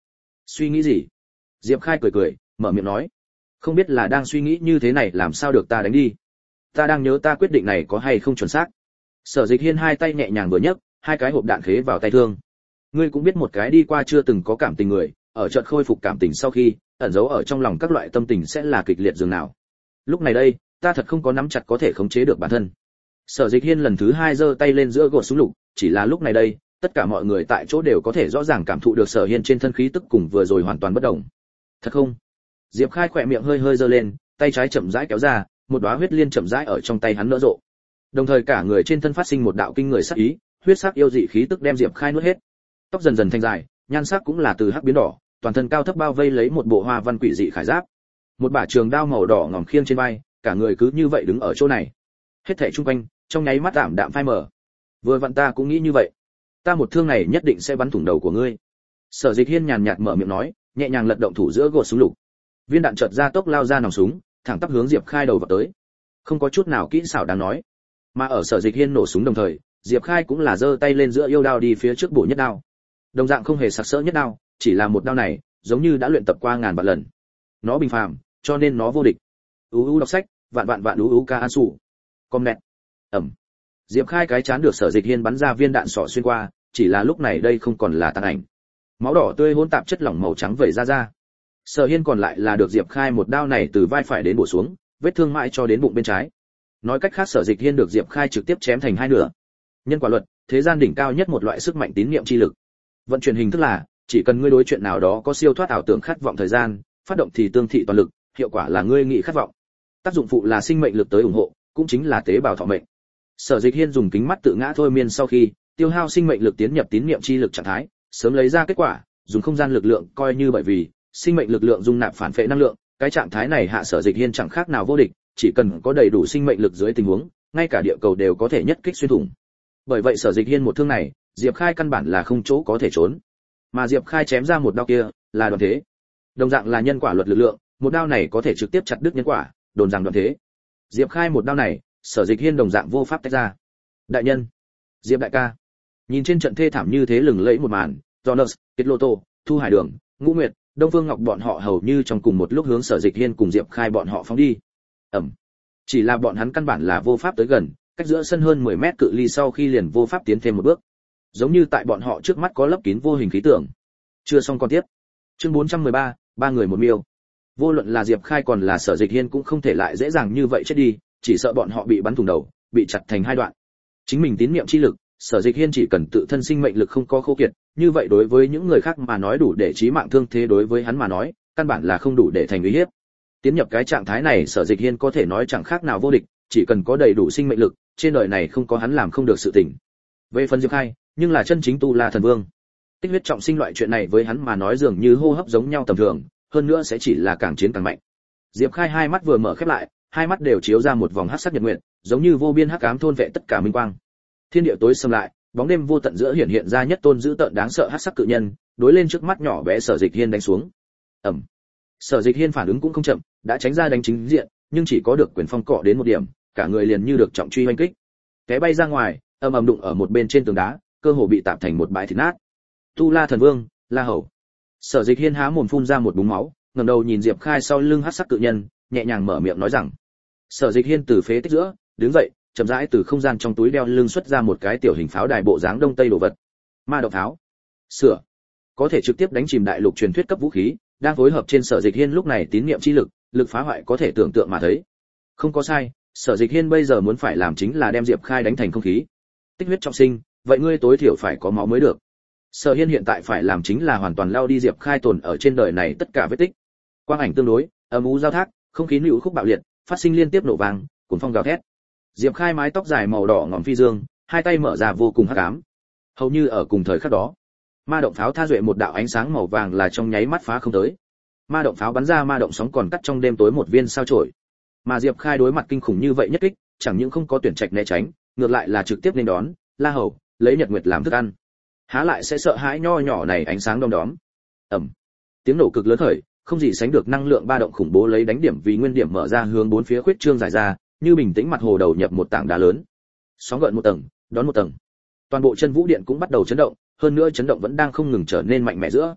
S1: Suy nghĩ gì? Diệp Khai cười cười, mở miệng nói, không biết là đang suy nghĩ như thế này làm sao được ta đánh đi. Ta đang nhớ ta quyết định này có hay không chuẩn xác. Sở Dịch Hiên hai tay nhẹ nhàng vừa nhấc, hai cái hộp đạn khế vào tay thương. Ngươi cũng biết một cái đi qua chưa từng có cảm tình người, ở chợt khôi phục cảm tình sau khi, ẩn giấu ở trong lòng các loại tâm tình sẽ là kịch liệt dường nào. Lúc này đây, ta thật không có nắm chặt có thể khống chế được bản thân. Sở Dịch Hiên lần thứ hai giơ tay lên giữa gột súng lục, chỉ là lúc này đây, tất cả mọi người tại chỗ đều có thể rõ ràng cảm thụ được Sở Hiên trên thân khí tức cùng vừa rồi hoàn toàn bất động. Thật không? Diệp Khai khỏe miệng hơi hơi giơ lên, tay trái chậm rãi kéo ra, một đóa huyết liên chậm rãi ở trong tay hắn nở rộ. Đồng thời cả người trên thân phát sinh một đạo kinh người sát ý, huyết sắc yêu dị khí tức đem Diệp Khai nuốt hết. Tóc dần dần thành dài, nhan sắc cũng là từ hắc biến đỏ, toàn thân cao thấp bao vây lấy một bộ hoa văn quỷ dị khải giáp. Một bả trường đao màu đỏ ngòm khiêng trên vai, cả người cứ như vậy đứng ở chỗ này. Hết thảy xung quanh, trong nháy mắt tạm đạm phai mờ. Vừa vặn ta cũng nghĩ như vậy. Ta một thương này nhất định sẽ bắn thủng đầu của ngươi. Sở Dịch Hiên nhàn nhạt mở miệng nói, nhẹ nhàng lật động thủ giữa gột súng lục. Viên đạn chợt ra tốc lao ra nòng súng, thẳng tắp hướng Diệp Khai đầu vào tới. Không có chút nào kỹ xảo đáng nói. Mà ở Sở Dịch Hiên nổ súng đồng thời, Diệp Khai cũng là giơ tay lên giữa yêu đao đi phía trước bổ nhất đao. Đồng dạng không hề sặc sỡ nhất đao, chỉ là một đao này, giống như đã luyện tập qua ngàn vạn lần. Nó bình phàm, cho nên nó vô địch. U u đọc sách, vạn vạn vạn u u ca su. Comment. Ẩm. Diệp Khai cái chán được Sở Dịch Hiên bắn ra viên đạn sọ xuyên qua, chỉ là lúc này đây không còn là tàn ảnh. Máu đỏ tươi hỗn tạp chất lỏng màu trắng vẩy ra ra. Sở Hiên còn lại là được Diệp Khai một đao này từ vai phải đến bổ xuống, vết thương mãi cho đến bụng bên trái. Nói cách khác Sở Dịch Hiên được Diệp Khai trực tiếp chém thành hai nửa. Nhân quả luật, thế gian đỉnh cao nhất một loại sức mạnh tín niệm chi lực. Vận chuyển hình thức là, chỉ cần ngươi đối chuyện nào đó có siêu thoát ảo tưởng khát vọng thời gian, phát động thì tương thị toàn lực, hiệu quả là ngươi nghị khát vọng. Tác dụng phụ là sinh mệnh lực tới ủng hộ, cũng chính là tế bào thọ mệnh. Sở Dịch Hiên dùng kính mắt tự ngã thôi miên sau khi, tiêu hao sinh mệnh lực tiến nhập tín niệm chi lực trạng thái, sớm lấy ra kết quả, dùng không gian lực lượng coi như bởi vì sinh mệnh lực lượng dung nạp phản phệ năng lượng, cái trạng thái này hạ Sở Dịch Hiên chẳng khác nào vô địch, chỉ cần có đầy đủ sinh mệnh lực dưới tình huống, ngay cả địa cầu đều có thể nhất kích xuyên thủng. Bởi vậy Sở Dịch Hiên một thương này, Diệp Khai căn bản là không chỗ có thể trốn. Mà Diệp Khai chém ra một đao kia, là đoàn thế. Đồng dạng là nhân quả luật lực lượng, một đao này có thể trực tiếp chặt đứt nhân quả, đồn rằng đoàn thế. Diệp Khai một đao này, Sở Dịch Hiên đồng dạng vô pháp tách ra. Đại nhân, Diệp đại ca. Nhìn trên trận thê thảm như thế lừng lẫy một màn, Jonas, Kiệt Lô Tô, Thu Hải Đường, Ngũ Nguyệt, Đông Phương Ngọc bọn họ hầu như trong cùng một lúc hướng Sở Dịch Hiên cùng Diệp Khai bọn họ phóng đi. Ầm. Chỉ là bọn hắn căn bản là vô pháp tới gần, cách giữa sân hơn mười mét cự ly sau khi liền vô pháp tiến thêm một bước. Giống như tại bọn họ trước mắt có lấp kín vô hình khí tượng. Chưa xong còn tiếp. Chương bốn trăm mười ba, ba người một miêu. Vô luận là Diệp Khai còn là Sở Dịch Hiên cũng không thể lại dễ dàng như vậy chết đi, chỉ sợ bọn họ bị bắn thủng đầu, bị chặt thành hai đoạn. Chính mình tín niệm chi lực, Sở Dịch Hiên chỉ cần tự thân sinh mệnh lực không có khô kiệt, như vậy đối với những người khác mà nói đủ để chí mạng thương thế, đối với hắn mà nói, căn bản là không đủ để thành uy hiếp. Tiến nhập cái trạng thái này Sở Dịch Hiên có thể nói chẳng khác nào vô địch, chỉ cần có đầy đủ sinh mệnh lực, trên đời này không có hắn làm không được sự tình. Về phần Diệp Khai, nhưng là chân chính tu la thần vương. Tích huyết trọng sinh loại chuyện này với hắn mà nói dường như hô hấp giống nhau tầm thường, hơn nữa sẽ chỉ là càng chiến càng mạnh. Diệp Khai hai mắt vừa mở khép lại, hai mắt đều chiếu ra một vòng hắc sắc nhật nguyệt, giống như vô biên hắc ám thôn vệ tất cả minh quang. Thiên địa tối sầm lại, bóng đêm vô tận giữa hiện hiện ra nhất tôn dữ tợn đáng sợ hắc sắc cự nhân, đối lên trước mắt nhỏ bé Sở Dịch Hiên đánh xuống. Ầm. Sở Dịch Hiên phản ứng cũng không chậm, đã tránh ra đánh chính diện, nhưng chỉ có được quyền phong cọ đến một điểm, cả người liền như được trọng truy hoành kích. Té bay ra ngoài, ầm ầm đụng ở một bên trên tường đá, cơ hồ bị tạm thành một bãi thịt nát. Tu La thần vương, La Hầu. Sở Dịch Hiên há mồm phun ra một búng máu, ngẩng đầu nhìn Diệp Khai sau lưng hắc sắc cự nhân, nhẹ nhàng mở miệng nói rằng. Sở Dịch Hiên từ phế tích giữa, đứng dậy, chậm rãi từ không gian trong túi đeo lưng xuất ra một cái tiểu hình pháo đài bộ dáng đông tây đồ vật. Ma động pháo. Sửa. Có thể trực tiếp đánh chìm đại lục truyền thuyết cấp vũ khí, đang phối hợp trên Sở Dịch Hiên lúc này tín niệm chi lực, lực phá hoại có thể tưởng tượng mà thấy. Không có sai, Sở Dịch Hiên bây giờ muốn phải làm chính là đem Diệp Khai đánh thành không khí. Tích huyết trọng sinh, vậy ngươi tối thiểu phải có máu mới được. Sở Hiên hiện tại phải làm chính là hoàn toàn lao đi Diệp Khai tồn ở trên đời này tất cả vết tích. Quang ảnh tương đối, âm u giao thác, không khí nữu khúc bạo liệt, phát sinh liên tiếp nổ vang, cuồng phong gào thét. Diệp Khai mái tóc dài màu đỏ ngòm phi dương, hai tay mở ra vô cùng hắc ám. Hầu như ở cùng thời khắc đó, ma động pháo tha duệ một đạo ánh sáng màu vàng là trong nháy mắt phá không tới. Ma động pháo bắn ra ma động sóng còn cắt trong đêm tối một viên sao chổi. Mà Diệp Khai đối mặt kinh khủng như vậy nhất kích, chẳng những không có tuyển trạch né tránh, ngược lại là trực tiếp nên đón, La Hầu, lấy nhật nguyệt làm thức ăn. Há lại sẽ sợ hãi nho nhỏ này ánh sáng đom đóm. Ầm. Tiếng nổ cực lớn khởi, không gì sánh được năng lượng ba động khủng bố lấy đánh điểm vì nguyên điểm mở ra hướng bốn phía khuyết trương giải ra, như bình tĩnh mặt hồ đầu nhập một tảng đá lớn. Sóng gợn một tầng, đón một tầng. Toàn bộ chân vũ điện cũng bắt đầu chấn động, hơn nữa chấn động vẫn đang không ngừng trở nên mạnh mẽ giữa.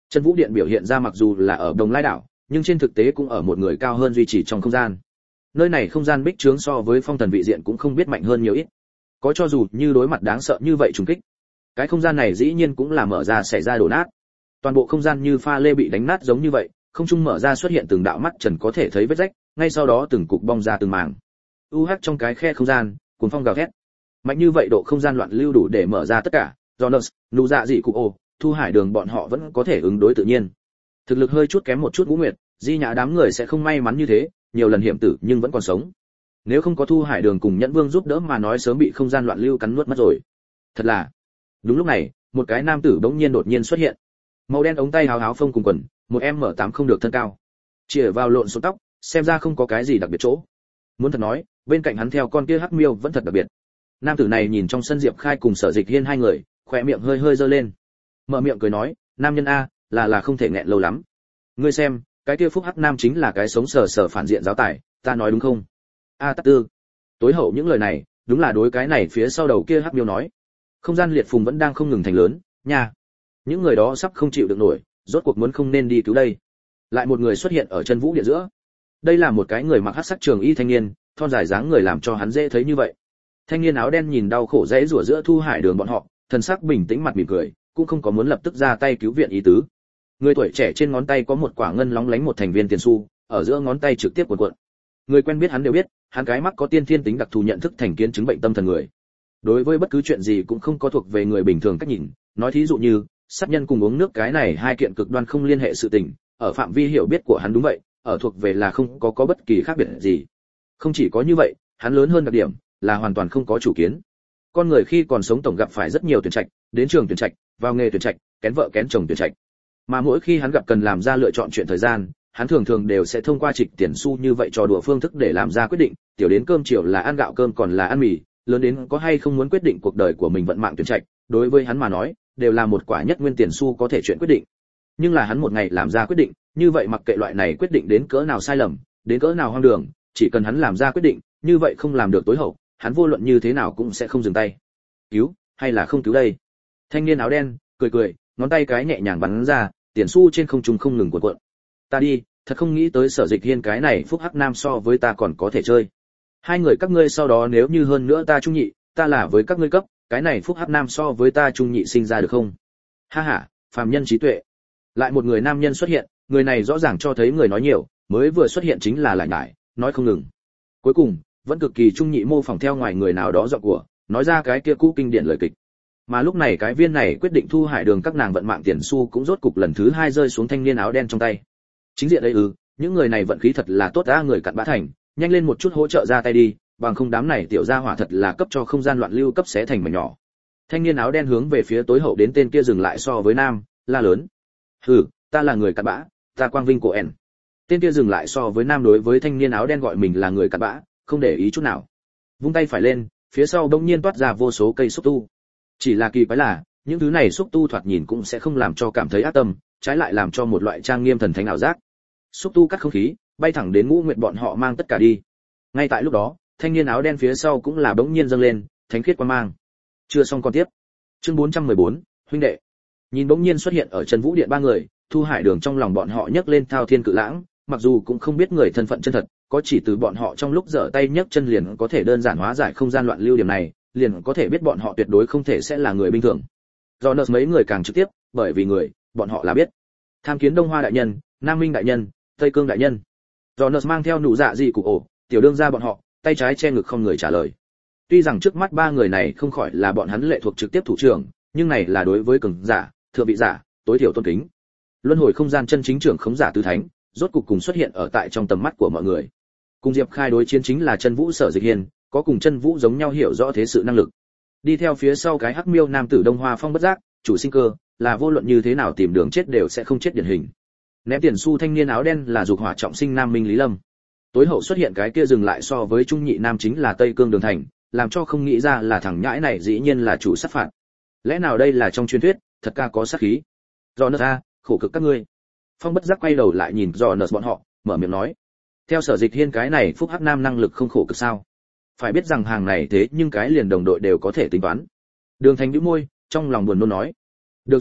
S1: Chân Vũ Điện biểu hiện ra mặc dù là ở Đồng Lai đảo, nhưng trên thực tế cũng ở một người cao hơn duy trì trong không gian. Nơi này không gian bích trướng so với Phong Thần vị diện cũng không biết mạnh hơn nhiều ít. Có cho dù như đối mặt đáng sợ như vậy trùng kích, cái không gian này dĩ nhiên cũng là mở ra xảy ra đổ nát. Toàn bộ không gian như pha lê bị đánh nát giống như vậy, không trung mở ra xuất hiện từng đạo mắt trần có thể thấy vết rách, ngay sau đó từng cục bong ra từng mảng. U hắc trong cái khe không gian, cuồng phong gào thét. Mạnh như vậy độ không gian loạn lưu đủ để mở ra tất cả, Jonas, nụ dạ dị cụ ô, Thu Hải Đường bọn họ vẫn có thể ứng đối tự nhiên. Thực lực hơi chút kém một chút Ngũ Nguyệt, Di Nhã đám người sẽ không may mắn như thế, nhiều lần hiểm tử nhưng vẫn còn sống. Nếu không có Thu Hải Đường cùng Nhẫn Vương giúp đỡ mà nói sớm bị không gian loạn lưu cắn nuốt mất rồi. Thật là. Đúng lúc này, một cái nam tử bỗng nhiên đột nhiên xuất hiện. Màu đen ống tay háo háo phông cùng quần, một em mở tám không được thân cao. Chìa vào lộn xộn tóc, xem ra không có cái gì đặc biệt chỗ. Muốn thật nói, bên cạnh hắn theo con kia hắc miêu vẫn thật đặc biệt. Nam tử này nhìn trong sân Diệp Khai cùng Sở Dịch Hiên hai người, khóe miệng hơi hơi giơ lên. Mở miệng cười nói, nam nhân a, là là không thể nghẹn lâu lắm. Ngươi xem, cái kia phúc hắc nam chính là cái sống sờ sờ phản diện giáo tài, ta nói đúng không? A Tắc Tư. Tối hậu những lời này, đúng là đối cái này phía sau đầu kia hắc miêu nói. Không gian liệt phùng vẫn đang không ngừng thành lớn, nha. Những người đó sắp không chịu được nổi, rốt cuộc muốn không nên đi cứu đây. Lại một người xuất hiện ở chân Vũ Điện giữa. Đây là một cái người mặc hắc sắc trường y thanh niên, thon dài dáng người làm cho hắn dễ thấy như vậy. Thanh niên áo đen nhìn đau khổ dễ rủa giữa Thu Hải Đường bọn họ, thần sắc bình tĩnh mặt mỉm cười, cũng không có muốn lập tức ra tay cứu viện ý tứ. Người tuổi trẻ trên ngón tay có một quả ngân lóng lánh một thành viên tiền xu, ở giữa ngón tay trực tiếp cuộn cuộn. Người quen biết hắn đều biết, hắn cái mắc có tiên thiên tính đặc thù nhận thức thành kiến chứng bệnh tâm thần người. Đối với bất cứ chuyện gì cũng không có thuộc về người bình thường cách nhìn, nói thí dụ như sát nhân cùng uống nước cái này hai kiện cực đoan không liên hệ sự tình, ở phạm vi hiểu biết của hắn đúng vậy, ở thuộc về là không có có bất kỳ khác biệt gì. Không chỉ có như vậy, hắn lớn hơn đặc điểm là hoàn toàn không có chủ kiến. Con người khi còn sống tổng gặp phải rất nhiều tuyển trạch, đến trường tuyển trạch, vào nghề tuyển trạch, kén vợ kén chồng tuyển trạch. Mà mỗi khi hắn gặp cần làm ra lựa chọn chuyện thời gian, hắn thường thường đều sẽ thông qua trịch tiền xu như vậy trò đùa phương thức để làm ra quyết định, tiểu đến cơm chiều là ăn gạo cơm còn là ăn mì, lớn đến có hay không muốn quyết định cuộc đời của mình vận mạng tuyển trạch, đối với hắn mà nói, đều là một quả nhất nguyên tiền xu có thể chuyện quyết định. Nhưng là hắn một ngày làm ra quyết định, như vậy mặc kệ loại này quyết định đến cỡ nào sai lầm, đến cỡ nào hoang đường, chỉ cần hắn làm ra quyết định, như vậy không làm được tối hậu, hắn vô luận như thế nào cũng sẽ không dừng tay. Cứu, hay là không cứu đây? Thanh niên áo đen cười cười, ngón tay cái nhẹ nhàng bắn ra, tiền xu trên không trung không ngừng cuộn cuộn. Ta đi, thật không nghĩ tới Sở Dịch Hiên cái này phúc hắc nam so với ta còn có thể chơi. Hai người các ngươi sau đó nếu như hơn nữa ta trung nhị, ta là với các ngươi cấp, cái này phúc hắc nam so với ta trung nhị sinh ra được không? Ha ha, phàm nhân trí tuệ. Lại một người nam nhân xuất hiện, người này rõ ràng cho thấy người nói nhiều, mới vừa xuất hiện chính là lại nhải, nói không ngừng. Cuối cùng, vẫn cực kỳ trung nhị mô phỏng theo ngoài người nào đó giọng của, nói ra cái kia cũ kinh điển lời kịch. Mà lúc này cái viên này quyết định Thu Hải Đường các nàng vận mạng tiền xu cũng rốt cục lần thứ hai rơi xuống thanh niên áo đen trong tay. Chính diện đây ư, những người này vận khí thật là tốt a, người cặn bã thành, nhanh lên một chút hỗ trợ ra tay đi, bằng không đám này tiểu gia hỏa thật là cấp cho không gian loạn lưu cấp xé thành mảnh nhỏ. Thanh niên áo đen hướng về phía tối hậu đến tên kia dừng lại so với nam, la lớn. Hừ, ta là người cặn bã, ta quang vinh của ẻn. Tên kia dừng lại so với nam đối với thanh niên áo đen gọi mình là người cặn bã, không để ý chút nào. Vung tay phải lên, phía sau bỗng nhiên toát ra vô số cây xúc tu. Chỉ là kỳ quái là, những thứ này xúc tu thoạt nhìn cũng sẽ không làm cho cảm thấy ác tâm, trái lại làm cho một loại trang nghiêm thần thánh ảo giác. Xúc tu cắt không khí, bay thẳng đến Ngũ Nguyệt bọn họ mang tất cả đi. Ngay tại lúc đó, thanh niên áo đen phía sau cũng là bỗng nhiên dâng lên, thánh khiết quang mang. Chưa xong con tiếp. Chương bốn trăm mười bốn, huynh đệ. Nhìn bỗng nhiên xuất hiện ở Trần Vũ Điện ba người, Thu Hải Đường trong lòng bọn họ nhấc lên thao thiên cự lãng, mặc dù cũng không biết người thân phận chân thật, có chỉ từ bọn họ trong lúc giở tay nhấc chân liền có thể đơn giản hóa giải không gian loạn lưu điểm này, liền có thể biết bọn họ tuyệt đối không thể sẽ là người bình thường. Do nợ mấy người càng trực tiếp, bởi vì người, bọn họ là biết. Tham kiến Đông Hoa đại nhân, Nam Minh đại nhân, Tây Cương đại nhân. Do nợ mang theo nụ dạ gì cụ ổ, tiểu đương ra bọn họ, tay trái che ngực không người trả lời. Tuy rằng trước mắt ba người này không khỏi là bọn hắn lệ thuộc trực tiếp thủ trưởng, nhưng này là đối với cường giả, thượng vị giả, tối thiểu tôn kính. Luân hồi không gian chân chính trưởng khống giả tứ thánh, rốt cục cùng xuất hiện ở tại trong tầm mắt của mọi người. Cùng Diệp Khai đối chiến chính là Chân Vũ Sở Dịch Hiên, có cùng Chân Vũ giống nhau hiểu rõ thế sự năng lực. Đi theo phía sau cái hắc miêu nam tử Đông Hoa Phong bất giác, chủ sinh cơ, là vô luận như thế nào tìm đường chết đều sẽ không chết điển hình. Ném tiền xu thanh niên áo đen là dục hỏa trọng sinh Nam Minh Lý Lâm. Tối hậu xuất hiện cái kia dừng lại so với trung nhị nam chính là Tây Cương Đường Thành, làm cho không nghĩ ra là thằng nhãi này dĩ nhiên là chủ sát phạt. Lẽ nào đây là trong truyền thuyết, thật ca có sát khí. Do nợ ra, khổ cực các ngươi. Phong bất giác quay đầu lại nhìn dò nợ bọn họ, mở miệng nói. Theo Sở Dịch Hiên cái này phúc hắc nam năng lực không khổ cực sao? Phải biết rằng hàng này thế nhưng cái liền đồng đội đều có thể tính toán. Đường Thành nhíu môi, trong lòng buồn nôn nói. Được rồi,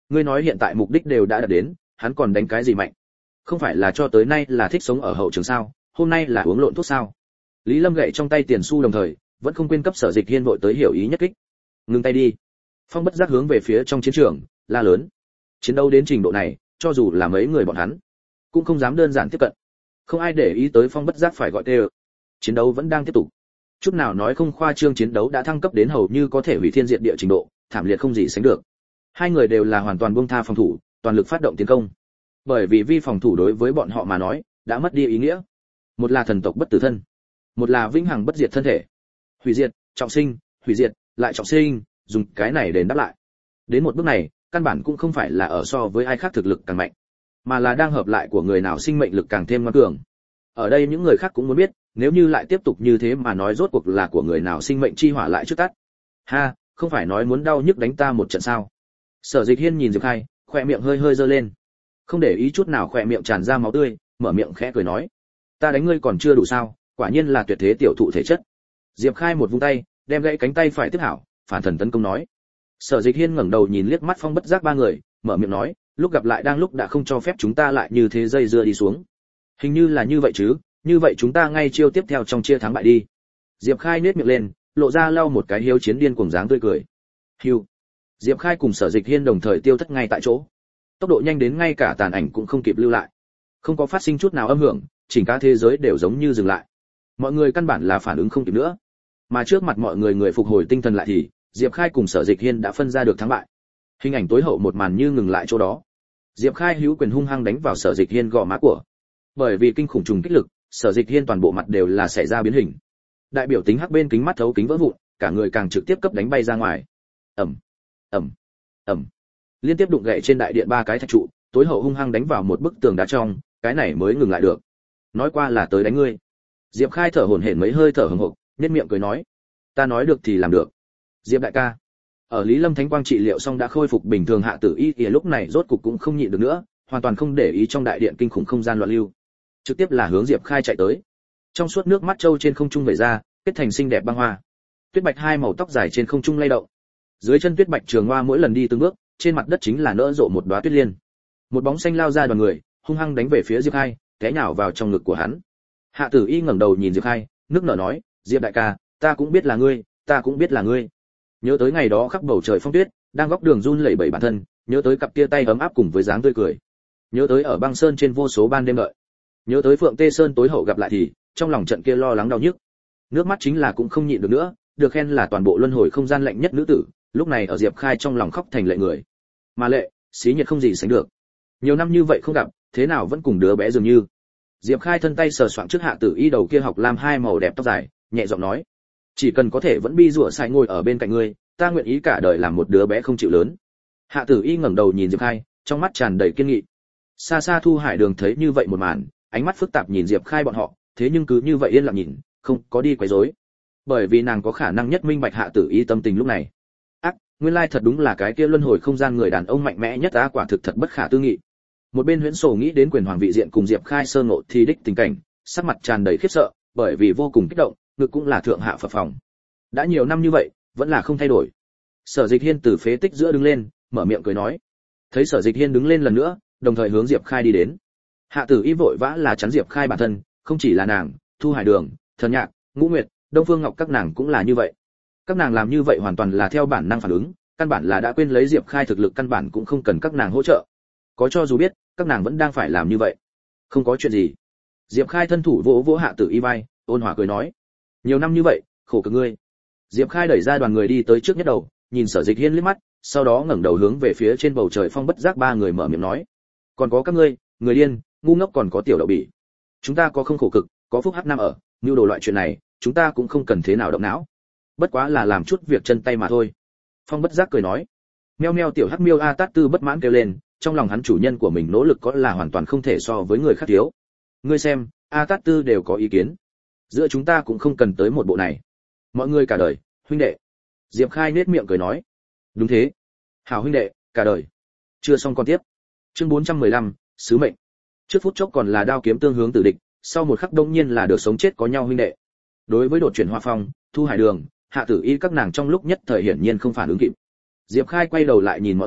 S1: ngươi nói hiện tại mục đích đều đã đạt đến, hắn còn đánh cái gì mạnh? Không phải là cho tới nay là thích sống ở hậu trường sao, hôm nay là uống lộn thuốc sao? Lý Lâm gậy trong tay tiền xu đồng thời, vẫn không quên cấp Sở Dịch Hiên vội tới hiểu ý nhất kích. Ngừng tay đi. Phong bất giác hướng về phía trong chiến trường, la lớn. Chiến đấu đến trình độ này, cho dù là mấy người bọn hắn, cũng không dám đơn giản tiếp cận. Không ai để ý tới Phong bất giác phải gọi tê. Chiến đấu vẫn đang tiếp tục. Chút nào nói không khoa trương, chiến đấu đã thăng cấp đến hầu như có thể hủy thiên diệt địa trình độ, thảm liệt không gì sánh được. Hai người đều là hoàn toàn buông tha phòng thủ, toàn lực phát động tiến công. Bởi vì vi phòng thủ đối với bọn họ mà nói, đã mất đi ý nghĩa. Một là thần tộc bất tử thân, một là vĩnh hằng bất diệt thân thể. Hủy diệt, trọng sinh, hủy diệt, lại trọng sinh, dùng cái này để đáp lại. Đến một bước này, căn bản cũng không phải là ở so với ai khác thực lực càng mạnh, mà là đang hợp lại của người nào sinh mệnh lực càng thêm ngoan cường. Ở đây những người khác cũng muốn biết, nếu như lại tiếp tục như thế mà nói rốt cuộc là của người nào sinh mệnh chi hỏa lại trước tắt. Ha, không phải nói muốn đau nhức đánh ta một trận sao? Sở Dịch Hiên nhìn Diệp Khai, khóe miệng hơi hơi giơ lên, không để ý chút nào khóe miệng tràn ra máu tươi, mở miệng khẽ cười nói: "Ta đánh ngươi còn chưa đủ sao? Quả nhiên là tuyệt thế tiểu thụ thể chất." Diệp Khai một vung tay, đem gãy cánh tay phải tiếp hảo, phản thần tấn công nói. Sở Dịch Hiên ngẩng đầu nhìn liếc mắt Phong bất giác ba người, mở miệng nói: "Lúc gặp lại đang lúc đã không cho phép chúng ta lại như thế dây dưa đi xuống. Hình như là như vậy chứ, như vậy chúng ta ngay chiêu tiếp theo trong chia thắng bại đi." Diệp Khai nhếch miệng lên, lộ ra lau một cái hiếu chiến điên cuồng dáng tươi cười. Hưu. Diệp Khai cùng Sở Dịch Hiên đồng thời tiêu thất ngay tại chỗ. Tốc độ nhanh đến ngay cả tàn ảnh cũng không kịp lưu lại. Không có phát sinh chút nào âm hưởng, chỉnh cả thế giới đều giống như dừng lại. Mọi người căn bản là phản ứng không kịp nữa. Mà trước mặt mọi người người phục hồi tinh thần lại thì, Diệp Khai cùng Sở Dịch Hiên đã phân ra được thắng bại. Hình ảnh tối hậu một màn như ngừng lại chỗ đó. Diệp Khai hữu quyền hung hăng đánh vào Sở Dịch Hiên gò má của. Bởi vì kinh khủng trùng kích lực, Sở Dịch Hiên toàn bộ mặt đều là xảy ra biến hình. Đại biểu tính hắc bên kính mắt thấu kính vỡ vụn, cả người càng trực tiếp cấp đánh bay ra ngoài. Ầm, ầm, ầm. Liên tiếp đụng gậy trên đại điện ba cái thạch trụ, tối hậu hung hăng đánh vào một bức tường đá trong, cái này mới ngừng lại được. Nói qua là tới đánh ngươi. Diệp Khai thở hổn hển mấy hơi thở hừng hực, nhếch miệng cười nói: "Ta nói được thì làm được." Diệp đại ca. Ở Lý Lâm Thánh Quang trị liệu xong đã khôi phục bình thường Hạ Tử Y, lúc này rốt cục cũng không nhịn được nữa, hoàn toàn không để ý trong đại điện kinh khủng không gian loạn lưu, trực tiếp là hướng Diệp Khai chạy tới. Trong suốt nước mắt châu trên không trung vẩy ra, kết thành xinh đẹp băng hoa. Tuyết bạch hai màu tóc dài trên không trung lay động. Dưới chân tuyết bạch trường hoa mỗi lần đi từng bước, trên mặt đất chính là nở rộ một đóa tuyết liên. Một bóng xanh lao ra đoàn người, hung hăng đánh về phía Diệp Khai, té nhào vào trong ngực của hắn. Hạ Tử Y ngẩng đầu nhìn Diệp Khai, nước nở nói: "Diệp đại ca, ta cũng biết là ngươi, ta cũng biết là ngươi." Nhớ tới ngày đó khắp bầu trời phong tuyết, đang góc đường run lẩy bẩy bản thân, nhớ tới cặp kia tay ấm áp cùng với dáng tươi cười, nhớ tới ở băng sơn trên vô số ban đêm đợi, nhớ tới Phượng Tê Sơn tối hậu gặp lại thì, trong lòng trận kia lo lắng đau nhức. Nước mắt chính là cũng không nhịn được nữa, được khen là toàn bộ luân hồi không gian lạnh nhất nữ tử, lúc này ở Diệp Khai trong lòng khóc thành lệ người. Mà lệ, xí nhiệt không gì sánh được. Nhiều năm như vậy không gặp, thế nào vẫn cùng đứa bé dường như. Diệp Khai thân tay sờ soạng trước Hạ Tử Y đầu kia học lam hai màu đẹp tóc dài, nhẹ giọng nói: "Chỉ cần có thể vẫn bi rủa sai ngồi ở bên cạnh ngươi, ta nguyện ý cả đời làm một đứa bé không chịu lớn." Hạ Tử Y ngẩng đầu nhìn Diệp Khai, trong mắt tràn đầy kiên nghị. Xa xa Thu Hải Đường thấy như vậy một màn, ánh mắt phức tạp nhìn Diệp Khai bọn họ, thế nhưng cứ như vậy yên lặng nhìn, không có đi quấy rối. Bởi vì nàng có khả năng nhất minh bạch Hạ Tử Y tâm tình lúc này. Ác, nguyên lai thật đúng là cái kia luân hồi không gian người đàn ông mạnh mẽ nhất, á quả thực thật bất khả tư nghị. Một bên Huyễn Sổ nghĩ đến quyền hoàng vị diện cùng Diệp Khai sơ ngộ thì đích tình cảnh, sắc mặt tràn đầy khiếp sợ, bởi vì vô cùng kích động, ngực cũng là thượng hạ phập phồng. Đã nhiều năm như vậy, vẫn là không thay đổi. Sở Dịch Hiên từ phế tích giữa đứng lên, mở miệng cười nói. Thấy Sở Dịch Hiên đứng lên lần nữa, đồng thời hướng Diệp Khai đi đến. Hạ Tử Y vội vã là chắn Diệp Khai bản thân, không chỉ là nàng, Thu Hải Đường, Thần Nhạc, Ngũ Nguyệt, Đông Phương Ngọc các nàng cũng là như vậy. Các nàng làm như vậy hoàn toàn là theo bản năng phản ứng, căn bản là đã quên lấy Diệp Khai thực lực, căn bản cũng không cần các nàng hỗ trợ. Có cho dù biết, các nàng vẫn đang phải làm như vậy. Không có chuyện gì. Diệp Khai thân thủ vỗ vỗ Hạ Tử Y vai, ôn hòa cười nói: "Nhiều năm như vậy, khổ cực ngươi." Diệp Khai đẩy ra đoàn người đi tới trước nhất đầu, nhìn Sở Dịch Hiên liếc mắt, sau đó ngẩng đầu hướng về phía trên bầu trời Phong bất giác ba người mở miệng nói: "Còn có các ngươi, người điên, ngu ngốc, còn có tiểu đậu bỉ. Chúng ta có không khổ cực, có phúc hắc nam ở, nưu đồ loại chuyện này, chúng ta cũng không cần thế nào động não. Bất quá là làm chút việc chân tay mà thôi." Phong bất giác cười nói. Meo meo tiểu hắc miêu A Tát Tư bất mãn kêu lên, trong lòng hắn chủ nhân của mình nỗ lực có là hoàn toàn không thể so với người khác thiếu. Ngươi xem, A Tát Tư đều có ý kiến. Giữa chúng ta cũng không cần tới một bộ này. Mọi người cả đời, huynh đệ. Diệp Khai nhếch miệng cười nói. Đúng thế. Hảo huynh đệ, cả đời. Chưa xong con tiếp. Chương bốn trăm mười lăm, sứ mệnh. Trước phút chốc còn là đao kiếm tương hướng tử địch, sau một khắc đông nhiên là được sống chết có nhau huynh đệ. Đối với đột chuyển Hoa Phong, Thu Hải Đường, Hạ Tử Y các nàng trong lúc nhất thời hiển nhiên không phản ứng kịp. Diệp Khai quay đầu lại nhìn mọi người,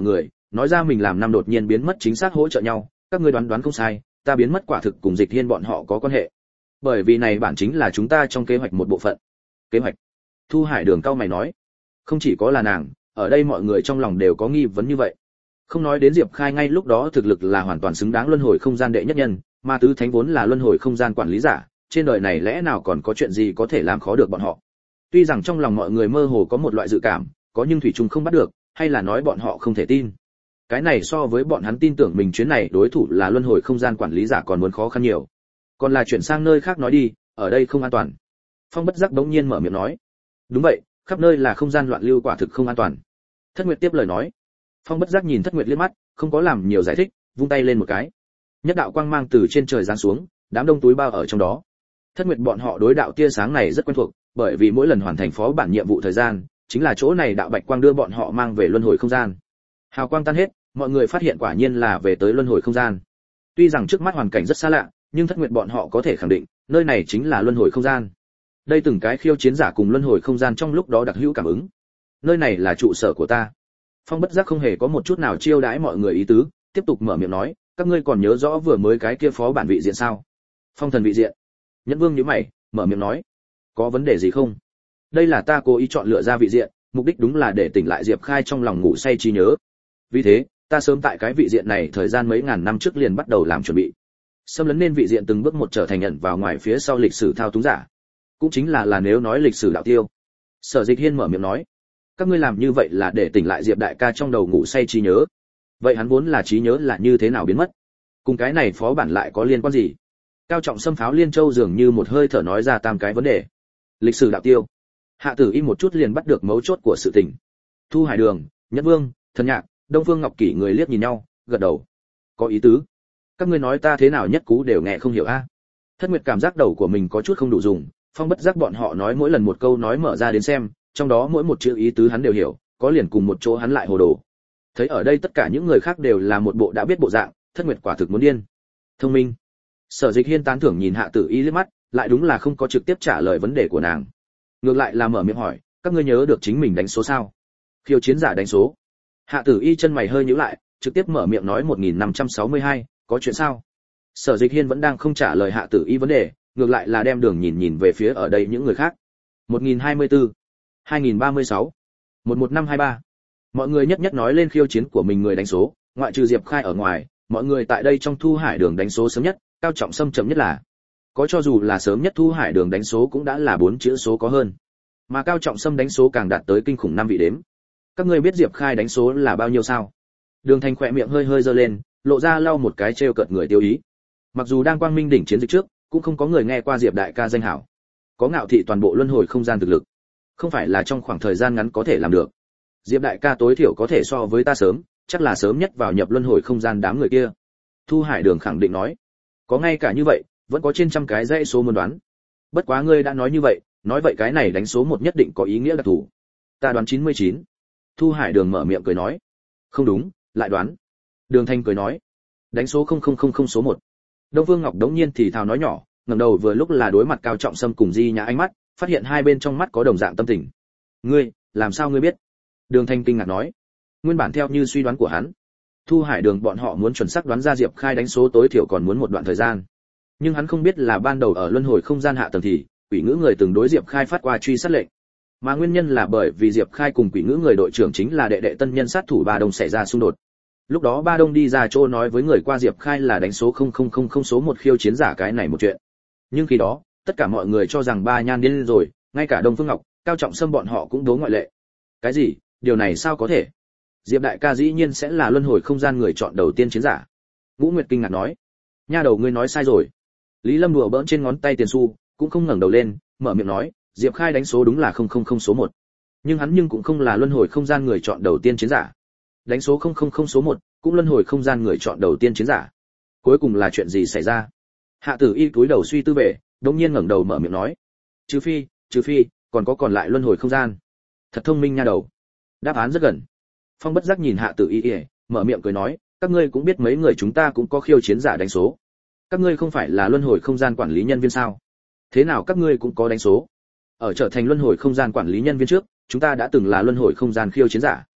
S1: nói ra mình làm năm đột nhiên biến mất chính xác hỗ trợ nhau, các ngươi đoán đoán không sai, ta biến mất quả thực cùng Dịch Hiên bọn họ có quan hệ. Bởi vì này bản chính là chúng ta trong kế hoạch một bộ phận. Kế hoạch? Thu Hải Đường cao mày nói. Không chỉ có là nàng, ở đây mọi người trong lòng đều có nghi vấn như vậy. Không nói đến Diệp Khai ngay lúc đó thực lực là hoàn toàn xứng đáng luân hồi không gian đệ nhất nhân, mà tứ thánh vốn là luân hồi không gian quản lý giả, trên đời này lẽ nào còn có chuyện gì có thể làm khó được bọn họ. Tuy rằng trong lòng mọi người mơ hồ có một loại dự cảm, có nhưng thủy chung không bắt được, hay là nói bọn họ không thể tin. Cái này so với bọn hắn tin tưởng mình chuyến này đối thủ là luân hồi không gian quản lý giả còn muốn khó khăn nhiều. Còn là chuyển sang nơi khác nói đi, ở đây không an toàn. Phong Bất Giác bỗng nhiên mở miệng nói. Đúng vậy, khắp nơi là không gian loạn lưu quả thực không an toàn. Thất Nguyệt tiếp lời nói. Phong Bất Giác nhìn Thất Nguyệt liếc mắt, không có làm nhiều giải thích, vung tay lên một cái. Nhất đạo quang mang từ trên trời giáng xuống, đám đông túi bao ở trong đó. Thất Nguyệt bọn họ đối đạo tia sáng này rất quen thuộc, bởi vì mỗi lần hoàn thành phó bản nhiệm vụ thời gian, chính là chỗ này đạo bạch quang đưa bọn họ mang về luân hồi không gian. Hào quang tan hết, mọi người phát hiện quả nhiên là về tới luân hồi không gian. Tuy rằng trước mắt hoàn cảnh rất xa lạ, nhưng Thất Nguyệt bọn họ có thể khẳng định, nơi này chính là luân hồi không gian. Đây từng cái khiêu chiến giả cùng luân hồi không gian trong lúc đó đặc hữu cảm ứng. Nơi này là trụ sở của ta. Phong Bất Giác không hề có một chút nào chiêu đãi mọi người ý tứ, tiếp tục mở miệng nói, các ngươi còn nhớ rõ vừa mới cái kia phó bản vị diện sao? Phong thần vị diện. Nhẫn Vương nhíu mày, mở miệng nói, có vấn đề gì không? Đây là ta cố ý chọn lựa ra vị diện, mục đích đúng là để tỉnh lại Diệp Khai trong lòng ngủ say trí nhớ. Vì thế, ta sớm tại cái vị diện này thời gian mấy ngàn năm trước liền bắt đầu làm chuẩn bị. Xâm lấn nên vị diện từng bước một trở thành nhận vào ngoài phía sau lịch sử thao túng giả. Cũng chính là là nếu nói lịch sử đạo tiêu. Sở Dịch Hiên mở miệng nói, các ngươi làm như vậy là để tỉnh lại Diệp đại ca trong đầu ngủ say trí nhớ. Vậy hắn vốn là trí nhớ là như thế nào biến mất? Cùng cái này phó bản lại có liên quan gì? Cao Trọng Sâm Pháo Liên Châu dường như một hơi thở nói ra tam cái vấn đề. Lịch sử đạo tiêu. Hạ Tử Y một chút liền bắt được mấu chốt của sự tình. Thu Hải Đường, Nhất Vương, Thần Nhạc, Đông Phương Ngọc Kỷ người liếc nhìn nhau, gật đầu. Có ý tứ. Các ngươi nói ta thế nào nhất cú đều nghe không hiểu a. À? Thất Nguyệt cảm giác đầu của mình có chút không đủ dùng, Phong Bất Giác bọn họ nói mỗi lần một câu nói mở ra đến xem, trong đó mỗi một chữ ý tứ hắn đều hiểu, có liền cùng một chỗ hắn lại hồ đồ. Thấy ở đây tất cả những người khác đều là một bộ đã biết bộ dạng, Thất Nguyệt quả thực muốn điên. Thông minh. Sở Dịch Hiên tán thưởng nhìn Hạ Tử Y liếc mắt, lại đúng là không có trực tiếp trả lời vấn đề của nàng. Ngược lại là mở miệng hỏi, các ngươi nhớ được chính mình đánh số sao? Khiêu chiến giả đánh số. Hạ Tử Y chân mày hơi nhíu lại, trực tiếp mở miệng nói một nghìn năm trăm sáu mươi hai, có chuyện sao? Sở Dịch Hiên vẫn đang không trả lời Hạ Tử Y vấn đề, ngược lại là đem đường nhìn nhìn về phía ở đây những người khác. một nghìn hai mươi tư, hai nghìn ba mươi sáu, một một năm hai ba. Mọi người nhất nhất nói lên khiêu chiến của mình người đánh số, ngoại trừ Diệp Khai ở ngoài, mọi người tại đây trong Thu Hải Đường đánh số sớm nhất, Cao Trọng Sâm chậm nhất là. Có cho dù là sớm nhất Thu Hải Đường đánh số cũng đã là bốn chữ số có hơn. Mà Cao Trọng Sâm đánh số càng đạt tới kinh khủng năm vị đếm. Các ngươi biết Diệp Khai đánh số là bao nhiêu sao? Đường Thành khỏe miệng hơi hơi giơ lên, lộ ra lau một cái trêu cợt người tiêu ý. Mặc dù đang quang minh đỉnh chiến dịch trước, cũng không có người nghe qua Diệp đại ca danh hảo. Có ngạo thị toàn bộ luân hồi không gian thực lực, không phải là trong khoảng thời gian ngắn có thể làm được. Diệp đại ca tối thiểu có thể so với ta sớm, chắc là sớm nhất vào nhập luân hồi không gian đám người kia. Thu Hải Đường khẳng định nói, có ngay cả như vậy, vẫn có trên trăm cái dãy số muốn đoán. Bất quá ngươi đã nói như vậy, nói vậy cái này đánh số một nhất định có ý nghĩa đặc thù. Ta đoán chín mươi chín. Thu Hải Đường mở miệng cười nói, không đúng, lại đoán. Đường Thanh cười nói, đánh số không không không không số một. Đông Phương Ngọc đống nhiên thì thào nói nhỏ, ngẩng đầu vừa lúc là đối mặt Cao Trọng Sâm cùng Di Nhã ánh mắt, phát hiện hai bên trong mắt có đồng dạng tâm tình. Ngươi, làm sao ngươi biết? Đường Thanh kinh ngạc nói, nguyên bản theo như suy đoán của hắn, Thu Hải Đường bọn họ muốn chuẩn xác đoán ra Diệp Khai đánh số tối thiểu còn muốn một đoạn thời gian. Nhưng hắn không biết là ban đầu ở luân hồi không gian hạ tầng thì, quỷ ngữ người từng đối Diệp Khai phát qua truy sát lệnh. Mà nguyên nhân là bởi vì Diệp Khai cùng quỷ ngữ người đội trưởng chính là đệ đệ tân nhân sát thủ Ba Đông xảy ra xung đột. Lúc đó Ba Đông đi ra chỗ nói với người qua Diệp Khai là đánh số không không không không số một khiêu chiến giả cái này một chuyện. Nhưng khi đó, tất cả mọi người cho rằng Ba Nhan điên rồi, ngay cả Đông Phương Ngọc, Cao Trọng Sâm bọn họ cũng đố ngoại lệ. Cái gì? Điều này sao có thể? Diệp đại ca dĩ nhiên sẽ là luân hồi không gian người chọn đầu tiên chiến giả. Ngũ Nguyệt kinh ngạc nói, nha đầu ngươi nói sai rồi. Lý Lâm đùa bỡn trên ngón tay tiền xu, cũng không ngẩng đầu lên, mở miệng nói, Diệp Khai đánh số đúng là không không không số một. Nhưng hắn nhưng cũng không là luân hồi không gian người chọn đầu tiên chiến giả. Đánh số không không không số một, cũng luân hồi không gian người chọn đầu tiên chiến giả. Cuối cùng là chuyện gì xảy ra? Hạ Tử Y cúi đầu suy tư về, đột nhiên ngẩng đầu mở miệng nói, trừ phi, trừ phi, còn có còn lại luân hồi không gian. Thật thông minh nha đầu. Đáp án rất gần. Phong Bất Giác nhìn Hạ Tử Y, mở miệng cười nói, các ngươi cũng biết mấy người chúng ta cũng có khiêu chiến giả đánh số. Các ngươi không phải là luân hồi không gian quản lý nhân viên sao? Thế nào các ngươi cũng có đánh số? Ở trở thành luân hồi không gian quản lý nhân viên trước, chúng ta đã từng là luân hồi không gian khiêu chiến giả.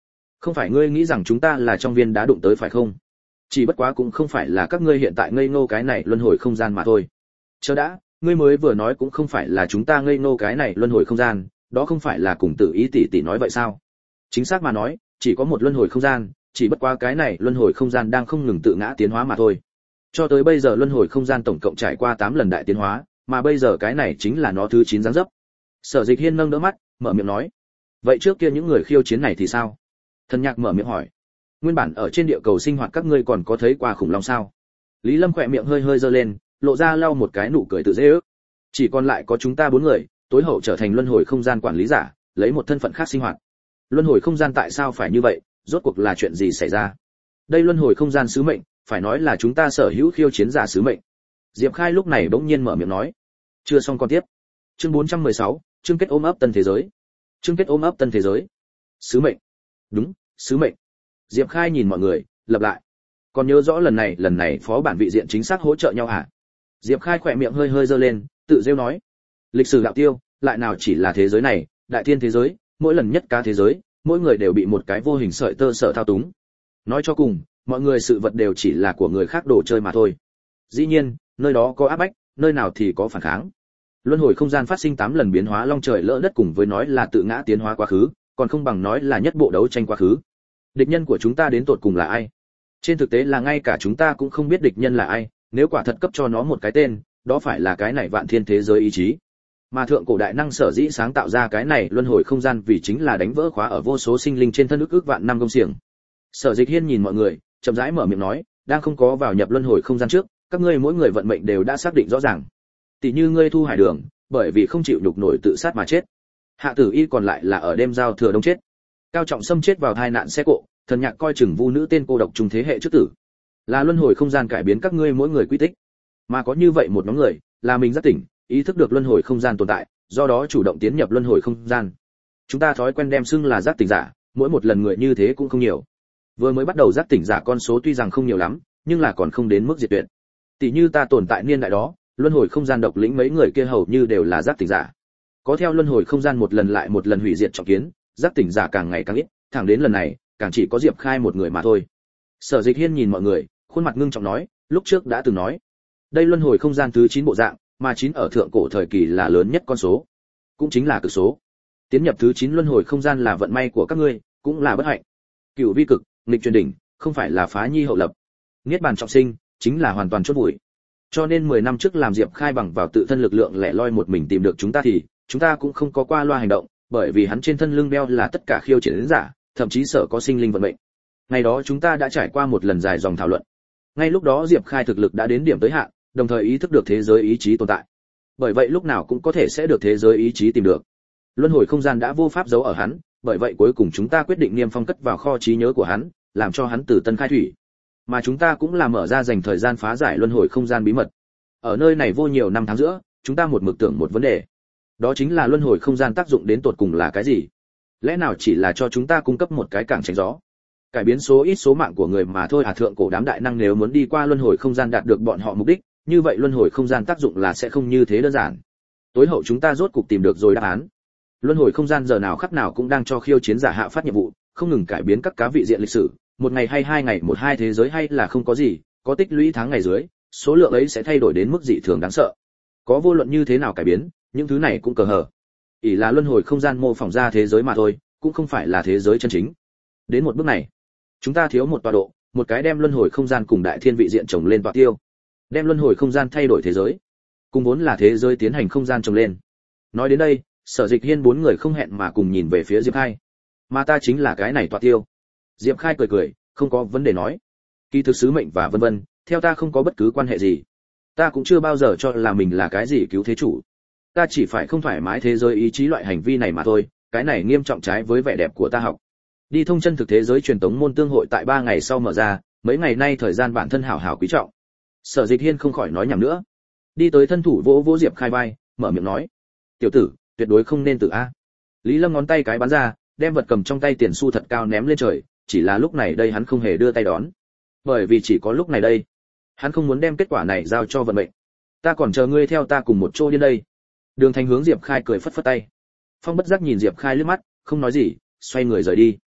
S1: Không phải ngươi nghĩ rằng chúng ta là trong viên đá đụng tới phải không? Chỉ bất quá cũng không phải là các ngươi hiện tại ngây ngô cái này luân hồi không gian mà thôi. Chờ đã, ngươi mới vừa nói cũng không phải là chúng ta ngây ngô cái này luân hồi không gian, đó không phải là cùng tự ý tỷ tỷ nói vậy sao? Chính xác mà nói, chỉ có một luân hồi không gian, chỉ bất quá cái này luân hồi không gian đang không ngừng tự ngã tiến hóa mà thôi. Cho tới bây giờ luân hồi không gian tổng cộng trải qua tám lần đại tiến hóa, mà bây giờ cái này chính là nó thứ chín dáng dấp. Sở Dịch Hiên nâng đỡ mắt, mở miệng nói: "Vậy trước kia những người khiêu chiến này thì sao?" Thần Nhạc mở miệng hỏi: "Nguyên bản ở trên địa cầu sinh hoạt các ngươi còn có thấy qua khủng long sao?" Lý Lâm khỏe miệng hơi hơi giơ lên, lộ ra lau một cái nụ cười tự dễ ước. "Chỉ còn lại có chúng ta bốn người, tối hậu trở thành luân hồi không gian quản lý giả, lấy một thân phận khác sinh hoạt. Luân hồi không gian tại sao phải như vậy, rốt cuộc là chuyện gì xảy ra? Đây luân hồi không gian sứ mệnh, phải nói là chúng ta sở hữu khiêu chiến giả sứ mệnh." Diệp Khai lúc này bỗng nhiên mở miệng nói. Chưa xong con tiếp. Chương bốn trăm mười sáu, chương kết ôm ấp tân thế giới. Chương kết ôm ấp tân thế giới. Sứ mệnh. Đúng, sứ mệnh. Diệp Khai nhìn mọi người, lặp lại. Còn nhớ rõ lần này, lần này phó bản vị diện chính xác hỗ trợ nhau hả? Diệp Khai khỏe miệng hơi hơi giơ lên, tự rêu nói. Lịch sử đạo tiêu, lại nào chỉ là thế giới này, đại thiên thế giới, mỗi lần nhất cá thế giới, mỗi người đều bị một cái vô hình sợi tơ sở thao túng. Nói cho cùng, mọi người sự vật đều chỉ là của người khác đồ chơi mà thôi. Dĩ nhiên, nơi đó có áp bách, nơi nào thì có phản kháng. Luân hồi không gian phát sinh tám lần biến hóa long trời lỡ đất cùng với nói là tự ngã tiến hóa quá khứ, còn không bằng nói là nhất bộ đấu tranh quá khứ. Địch nhân của chúng ta đến tột cùng là ai? Trên thực tế là ngay cả chúng ta cũng không biết địch nhân là ai, nếu quả thật cấp cho nó một cái tên, đó phải là cái này vạn thiên thế giới ý chí. Mà thượng cổ đại năng sở dĩ sáng tạo ra cái này luân hồi không gian vì chính là đánh vỡ khóa ở vô số sinh linh trên thân ức ức vạn năm công xiềng. Sở Dịch Hiên nhìn mọi người, chậm rãi mở miệng nói, đang không có vào nhập luân hồi không gian trước, các ngươi mỗi người vận mệnh đều đã xác định rõ ràng. Tỷ như ngươi Thu Hải Đường, bởi vì không chịu nhục nổi tự sát mà chết. Hạ Tử Y còn lại là ở đêm giao thừa đông chết. Cao Trọng Sâm chết vào tai nạn xe cộ, Thần Nhạc coi chừng Vu nữ tên cô độc trùng thế hệ trước tử. Là luân hồi không gian cải biến các ngươi mỗi người quy tích. Mà có như vậy một nhóm người, là mình rất tỉnh, ý thức được luân hồi không gian tồn tại, do đó chủ động tiến nhập luân hồi không gian. Chúng ta thói quen đem xưng là giác tỉnh giả, mỗi một lần người như thế cũng không nhiều. Vừa mới bắt đầu giác tỉnh giả con số tuy rằng không nhiều lắm, nhưng là còn không đến mức diệt tuyệt. Tỷ như ta tồn tại niên đại đó, luân hồi không gian độc lĩnh mấy người kia hầu như đều là giác tỉnh giả. Có theo luân hồi không gian một lần lại một lần hủy diệt trọng kiến, giác tỉnh giả càng ngày càng ít, thẳng đến lần này, càng chỉ có Diệp Khai một người mà thôi. Sở Dịch Hiên nhìn mọi người, khuôn mặt ngưng trọng nói, lúc trước đã từng nói, đây luân hồi không gian thứ chín bộ dạng, mà chín ở thượng cổ thời kỳ là lớn nhất con số, cũng chính là cực số. Tiến nhập thứ chín luân hồi không gian là vận may của các ngươi, cũng là bất hạnh. Cửu vi cực, nghịch truyền đỉnh, không phải là phá nhi hậu lập. Niết bàn trọng sinh, chính là hoàn toàn chốt bụi. Cho nên mười năm trước làm Diệp Khai bằng vào tự thân lực lượng lẻ loi một mình tìm được chúng ta thì, chúng ta cũng không có qua loa hành động, bởi vì hắn trên thân lưng đeo là tất cả khiêu chiến giả, thậm chí sợ có sinh linh vận mệnh. Ngày đó chúng ta đã trải qua một lần dài dòng thảo luận. Ngay lúc đó Diệp Khai thực lực đã đến điểm tới hạn, đồng thời ý thức được thế giới ý chí tồn tại. Bởi vậy lúc nào cũng có thể sẽ được thế giới ý chí tìm được. Luân hồi không gian đã vô pháp giấu ở hắn, bởi vậy cuối cùng chúng ta quyết định niêm phong cất vào kho trí nhớ của hắn, làm cho hắn từ tân khai thủy. Mà chúng ta cũng là mở ra dành thời gian phá giải luân hồi không gian bí mật. Ở nơi này vô nhiều năm tháng giữa, chúng ta một mực tưởng một vấn đề. Đó chính là luân hồi không gian tác dụng đến tột cùng là cái gì? Lẽ nào chỉ là cho chúng ta cung cấp một cái cảng tránh gió, cải biến số ít số mạng của người mà thôi à? Thượng cổ đám đại năng nếu muốn đi qua luân hồi không gian đạt được bọn họ mục đích, như vậy luân hồi không gian tác dụng là sẽ không như thế đơn giản. Tối hậu chúng ta rốt cục tìm được rồi đáp án. Luân hồi không gian giờ nào khắc nào cũng đang cho khiêu chiến giả hạ phát nhiệm vụ, không ngừng cải biến các cá vị diện lịch sử, một ngày hay hai ngày một hai thế giới hay là không có gì, có tích lũy tháng ngày dưới, số lượng ấy sẽ thay đổi đến mức dị thường đáng sợ. Có vô luận như thế nào cải biến, những thứ này cũng cờ hở. Ỷ là luân hồi không gian mô phỏng ra thế giới mà thôi, cũng không phải là thế giới chân chính. Đến một bước này, chúng ta thiếu một tọa độ, một cái đem luân hồi không gian cùng đại thiên vị diện trồng lên tọa tiêu, đem luân hồi không gian thay đổi thế giới, cùng vốn là thế giới tiến hành không gian trồng lên. Nói đến đây, Sở Dịch Hiên bốn người không hẹn mà cùng nhìn về phía Diệp Khai. Mà ta chính là cái này tọa tiêu. Diệp Khai cười cười, không có vấn đề nói. Kỳ thực sứ mệnh và vân vân, theo ta không có bất cứ quan hệ gì. Ta cũng chưa bao giờ cho là mình là cái gì cứu thế chủ. Ta chỉ phải không thoải mái thế giới ý chí loại hành vi này mà thôi, cái này nghiêm trọng trái với vẻ đẹp của ta học. Đi thông chân thực thế giới truyền tống môn tương hội tại ba ngày sau mở ra, mấy ngày nay thời gian bản thân hảo hảo quý trọng. Sở Dịch Hiên không khỏi nói nhảm nữa. Đi tới thân thủ vỗ vỗ Diệp Khai vai, mở miệng nói: "Tiểu tử, tuyệt đối không nên tự a." Lý Lâm ngón tay cái bắn ra, đem vật cầm trong tay tiền xu thật cao ném lên trời, chỉ là lúc này đây hắn không hề đưa tay đón. Bởi vì chỉ có lúc này đây, hắn không muốn đem kết quả này giao cho vận mệnh. Ta còn chờ ngươi theo ta cùng một chỗ đi đây. Đường Thành hướng Diệp Khai cười phất phất tay. Phong bất giác nhìn Diệp Khai liếc mắt, không nói gì, xoay người rời đi.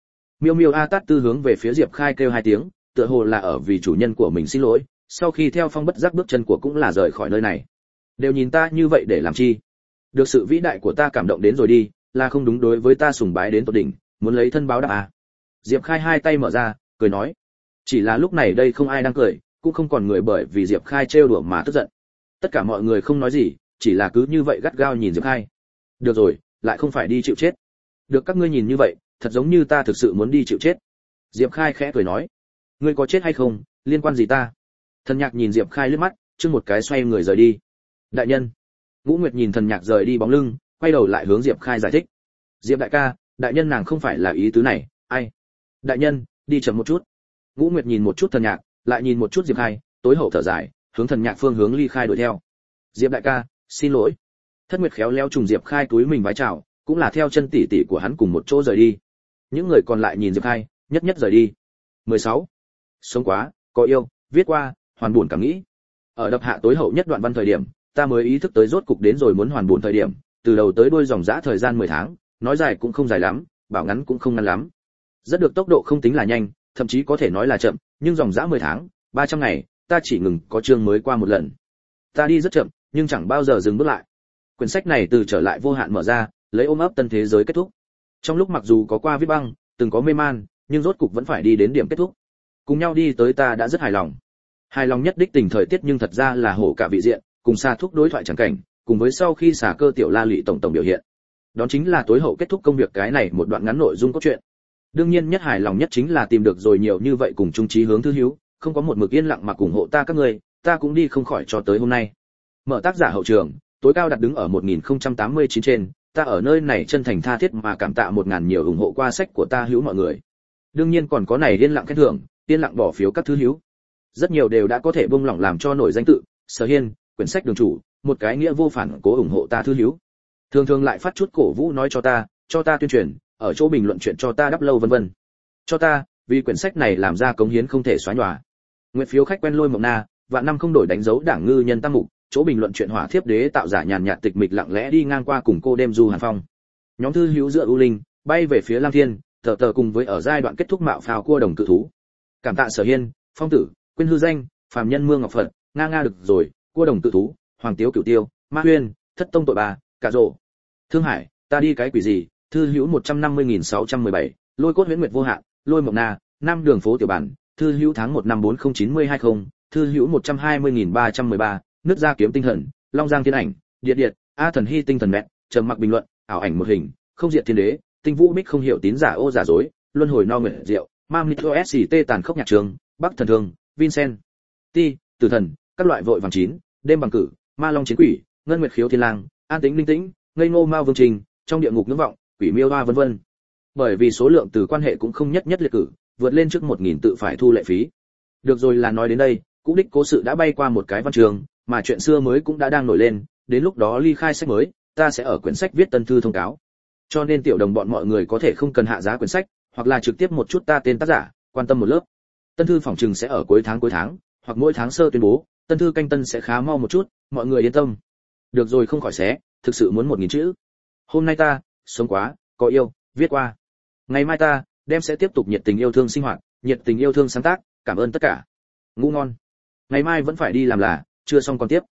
S1: Miêu Miêu A Tát Tư hướng về phía Diệp Khai kêu hai tiếng, tựa hồ là ở vì chủ nhân của mình xin lỗi, sau khi theo phong bất giác bước chân của cũng là rời khỏi nơi này. Đều nhìn ta như vậy để làm chi? Được sự vĩ đại của ta cảm động đến rồi đi, là không đúng đối với ta sùng bái đến tột đỉnh, muốn lấy thân báo đáp à? Diệp Khai hai tay mở ra, cười nói. Chỉ là lúc này đây không ai đang cười, cũng không còn người bởi vì Diệp Khai trêu đùa mà tức giận. Tất cả mọi người không nói gì, chỉ là cứ như vậy gắt gao nhìn Diệp Khai. Được rồi, lại không phải đi chịu chết. Được các ngươi nhìn như vậy, thật giống như ta thực sự muốn đi chịu chết. Diệp Khai khẽ cười nói. Ngươi có chết hay không, liên quan gì ta? Thần Nhạc nhìn Diệp Khai liếc mắt, chưng một cái xoay người rời đi. Đại nhân. Ngũ Nguyệt nhìn Thần Nhạc rời đi bóng lưng, quay đầu lại hướng Diệp Khai giải thích. Diệp đại ca, đại nhân nàng không phải là ý tứ này, ai? Đại nhân, đi chậm một chút. Ngũ Nguyệt nhìn một chút Thần Nhạc, lại nhìn một chút Diệp Khai, tối hậu thở dài, hướng Thần Nhạc phương hướng ly khai đuổi theo. Diệp đại ca, xin lỗi. Thất Nguyệt khéo léo trùng Diệp Khai túi mình vái chào, cũng là theo chân tỷ tỷ của hắn cùng một chỗ rời đi. Những người còn lại nhìn Diệp Khai, nhất nhất rời đi. mười sáu. Sống quá, có yêu, viết qua, hoàn buồn cảm nghĩ. Ở đập hạ tối hậu nhất đoạn văn thời điểm, ta mới ý thức tới rốt cục đến rồi muốn hoàn buồn thời điểm, từ đầu tới đuôi dòng dã thời gian mười tháng, nói dài cũng không dài lắm, bảo ngắn cũng không ngắn lắm. Rất được tốc độ không tính là nhanh, thậm chí có thể nói là chậm, nhưng dòng dã mười tháng, ba trăm ngày, ta chỉ ngừng có chương mới qua một lần. Ta đi rất chậm, nhưng chẳng bao giờ dừng bước lại. Quyển sách này từ trở lại vô hạn mở ra, lấy ôm ấp tân thế giới kết thúc. Trong lúc mặc dù có qua viết băng, từng có mê man, nhưng rốt cục vẫn phải đi đến điểm kết thúc. Cùng nhau đi tới ta đã rất hài lòng. Hài lòng nhất đích tình thời tiết nhưng thật ra là hổ cả vị diện, cùng xa thúc đối thoại chẳng cảnh, cùng với sau khi xả cơ tiểu la lụy tổng tổng biểu hiện. Đó chính là tối hậu kết thúc công việc cái này một đoạn ngắn nội dung cốt truyện. Đương nhiên nhất hài lòng nhất chính là tìm được rồi nhiều như vậy cùng chung chí hướng thư hữu, không có một mực yên lặng mà ủng hộ ta các người, ta cũng đi không khỏi cho tới hôm nay. Mở tác giả hậu trường, tối cao đặt đứng ở một nghìn không trăm tám mươi chín trên, ta ở nơi này chân thành tha thiết mà cảm tạ một ngàn nhiều ủng hộ qua sách của ta hữu mọi người. Đương nhiên còn có này yên lặng khen thưởng, yên lặng bỏ phiếu các thứ hữu. Rất nhiều đều đã có thể bông lỏng làm cho nổi danh tự, Sở Hiên, quyển sách đường chủ, một cái nghĩa vô phản cố ủng hộ ta thứ hữu. Thường thường lại phát chút cổ vũ nói cho ta, cho ta tuyên truyền, ở chỗ bình luận chuyện cho ta đắp lâu vân vân. Cho ta, vì quyển sách này làm ra cống hiến không thể xóa nhòa. Nguyện phiếu khách quen lôi mộng na, vạn năm không đổi đánh dấu đảng ngư nhân tam mục, chỗ bình luận chuyện hỏa thiếp đế tạo giả nhàn nhạt tịch mịch lặng lẽ đi ngang qua cùng cô đêm du hàn phong. Nhóm thư hữu dựa ưu linh, bay về phía Lam Thiên, tờ tờ cùng với ở giai đoạn kết thúc mạo phao cua đồng cự thú. Cảm tạ Sở Hiên, Phong Tử, quên hư danh, phàm nhân mương ngọc phật, nga nga được rồi, cua đồng cự thú, hoàng tiếu cửu tiêu, ma huyên, thất tông tội bà, cả rộ. Thương Hải, ta đi cái quỷ gì? Thư hữu một trăm năm mươi nghìn sáu trăm mười bảy, lôi cốt huyễn nguyệt vô hạn, lôi mộng na, nam đường phố tiểu bản, thư hữu tháng một năm bốn không chín mươi hai không, thư hữu một trăm hai mươi nghìn ba trăm mười ba, nước ra kiếm tinh thần, long giang thiên ảnh, điện điện, a thần hy tinh thần mẹ, trầm mặc bình luận, ảo ảnh một hình, không diệt thiên đế, tinh vũ bích không hiểu tín giả ô giả dối, luân hồi no nguyện diệu, mam nitro sct tàn khốc nhạc trường, bắc thần thương, vincent, ti, tử thần, các loại vội vàng chín, đêm bằng cử, ma long chiến quỷ, ngân nguyệt khiếu thiên lang, an tĩnh linh tĩnh, ngây ngô mao vương trình, trong địa ngục ngưỡng vọng, quỷ miêu hoa vân vân. Bởi vì số lượng từ quan hệ cũng không nhất nhất liệt cử, vượt lên trước một nghìn tự phải thu lệ phí. Được rồi là nói đến đây, cũ đích cố sự đã bay qua một cái văn trường, mà chuyện xưa mới cũng đã đang nổi lên, đến lúc đó ly khai sách mới, ta sẽ ở quyển sách viết tân thư thông cáo. Cho nên tiểu đồng bọn mọi người có thể không cần hạ giá quyển sách, hoặc là trực tiếp một chút ta tên tác giả, quan tâm một lớp. Tân thư phòng trừng sẽ ở cuối tháng cuối tháng, hoặc mỗi tháng sơ tuyên bố, tân thư canh tân sẽ khá mau một chút, mọi người yên tâm. Được rồi không khỏi xé, thực sự muốn một nghìn chữ. Hôm nay ta, sống quá, có yêu, viết qua. Ngày mai ta, đem sẽ tiếp tục nhiệt tình yêu thương sinh hoạt, nhiệt tình yêu thương sáng tác, cảm ơn tất cả. Ngủ ngon. Ngày mai vẫn phải đi làm là, chưa xong còn tiếp.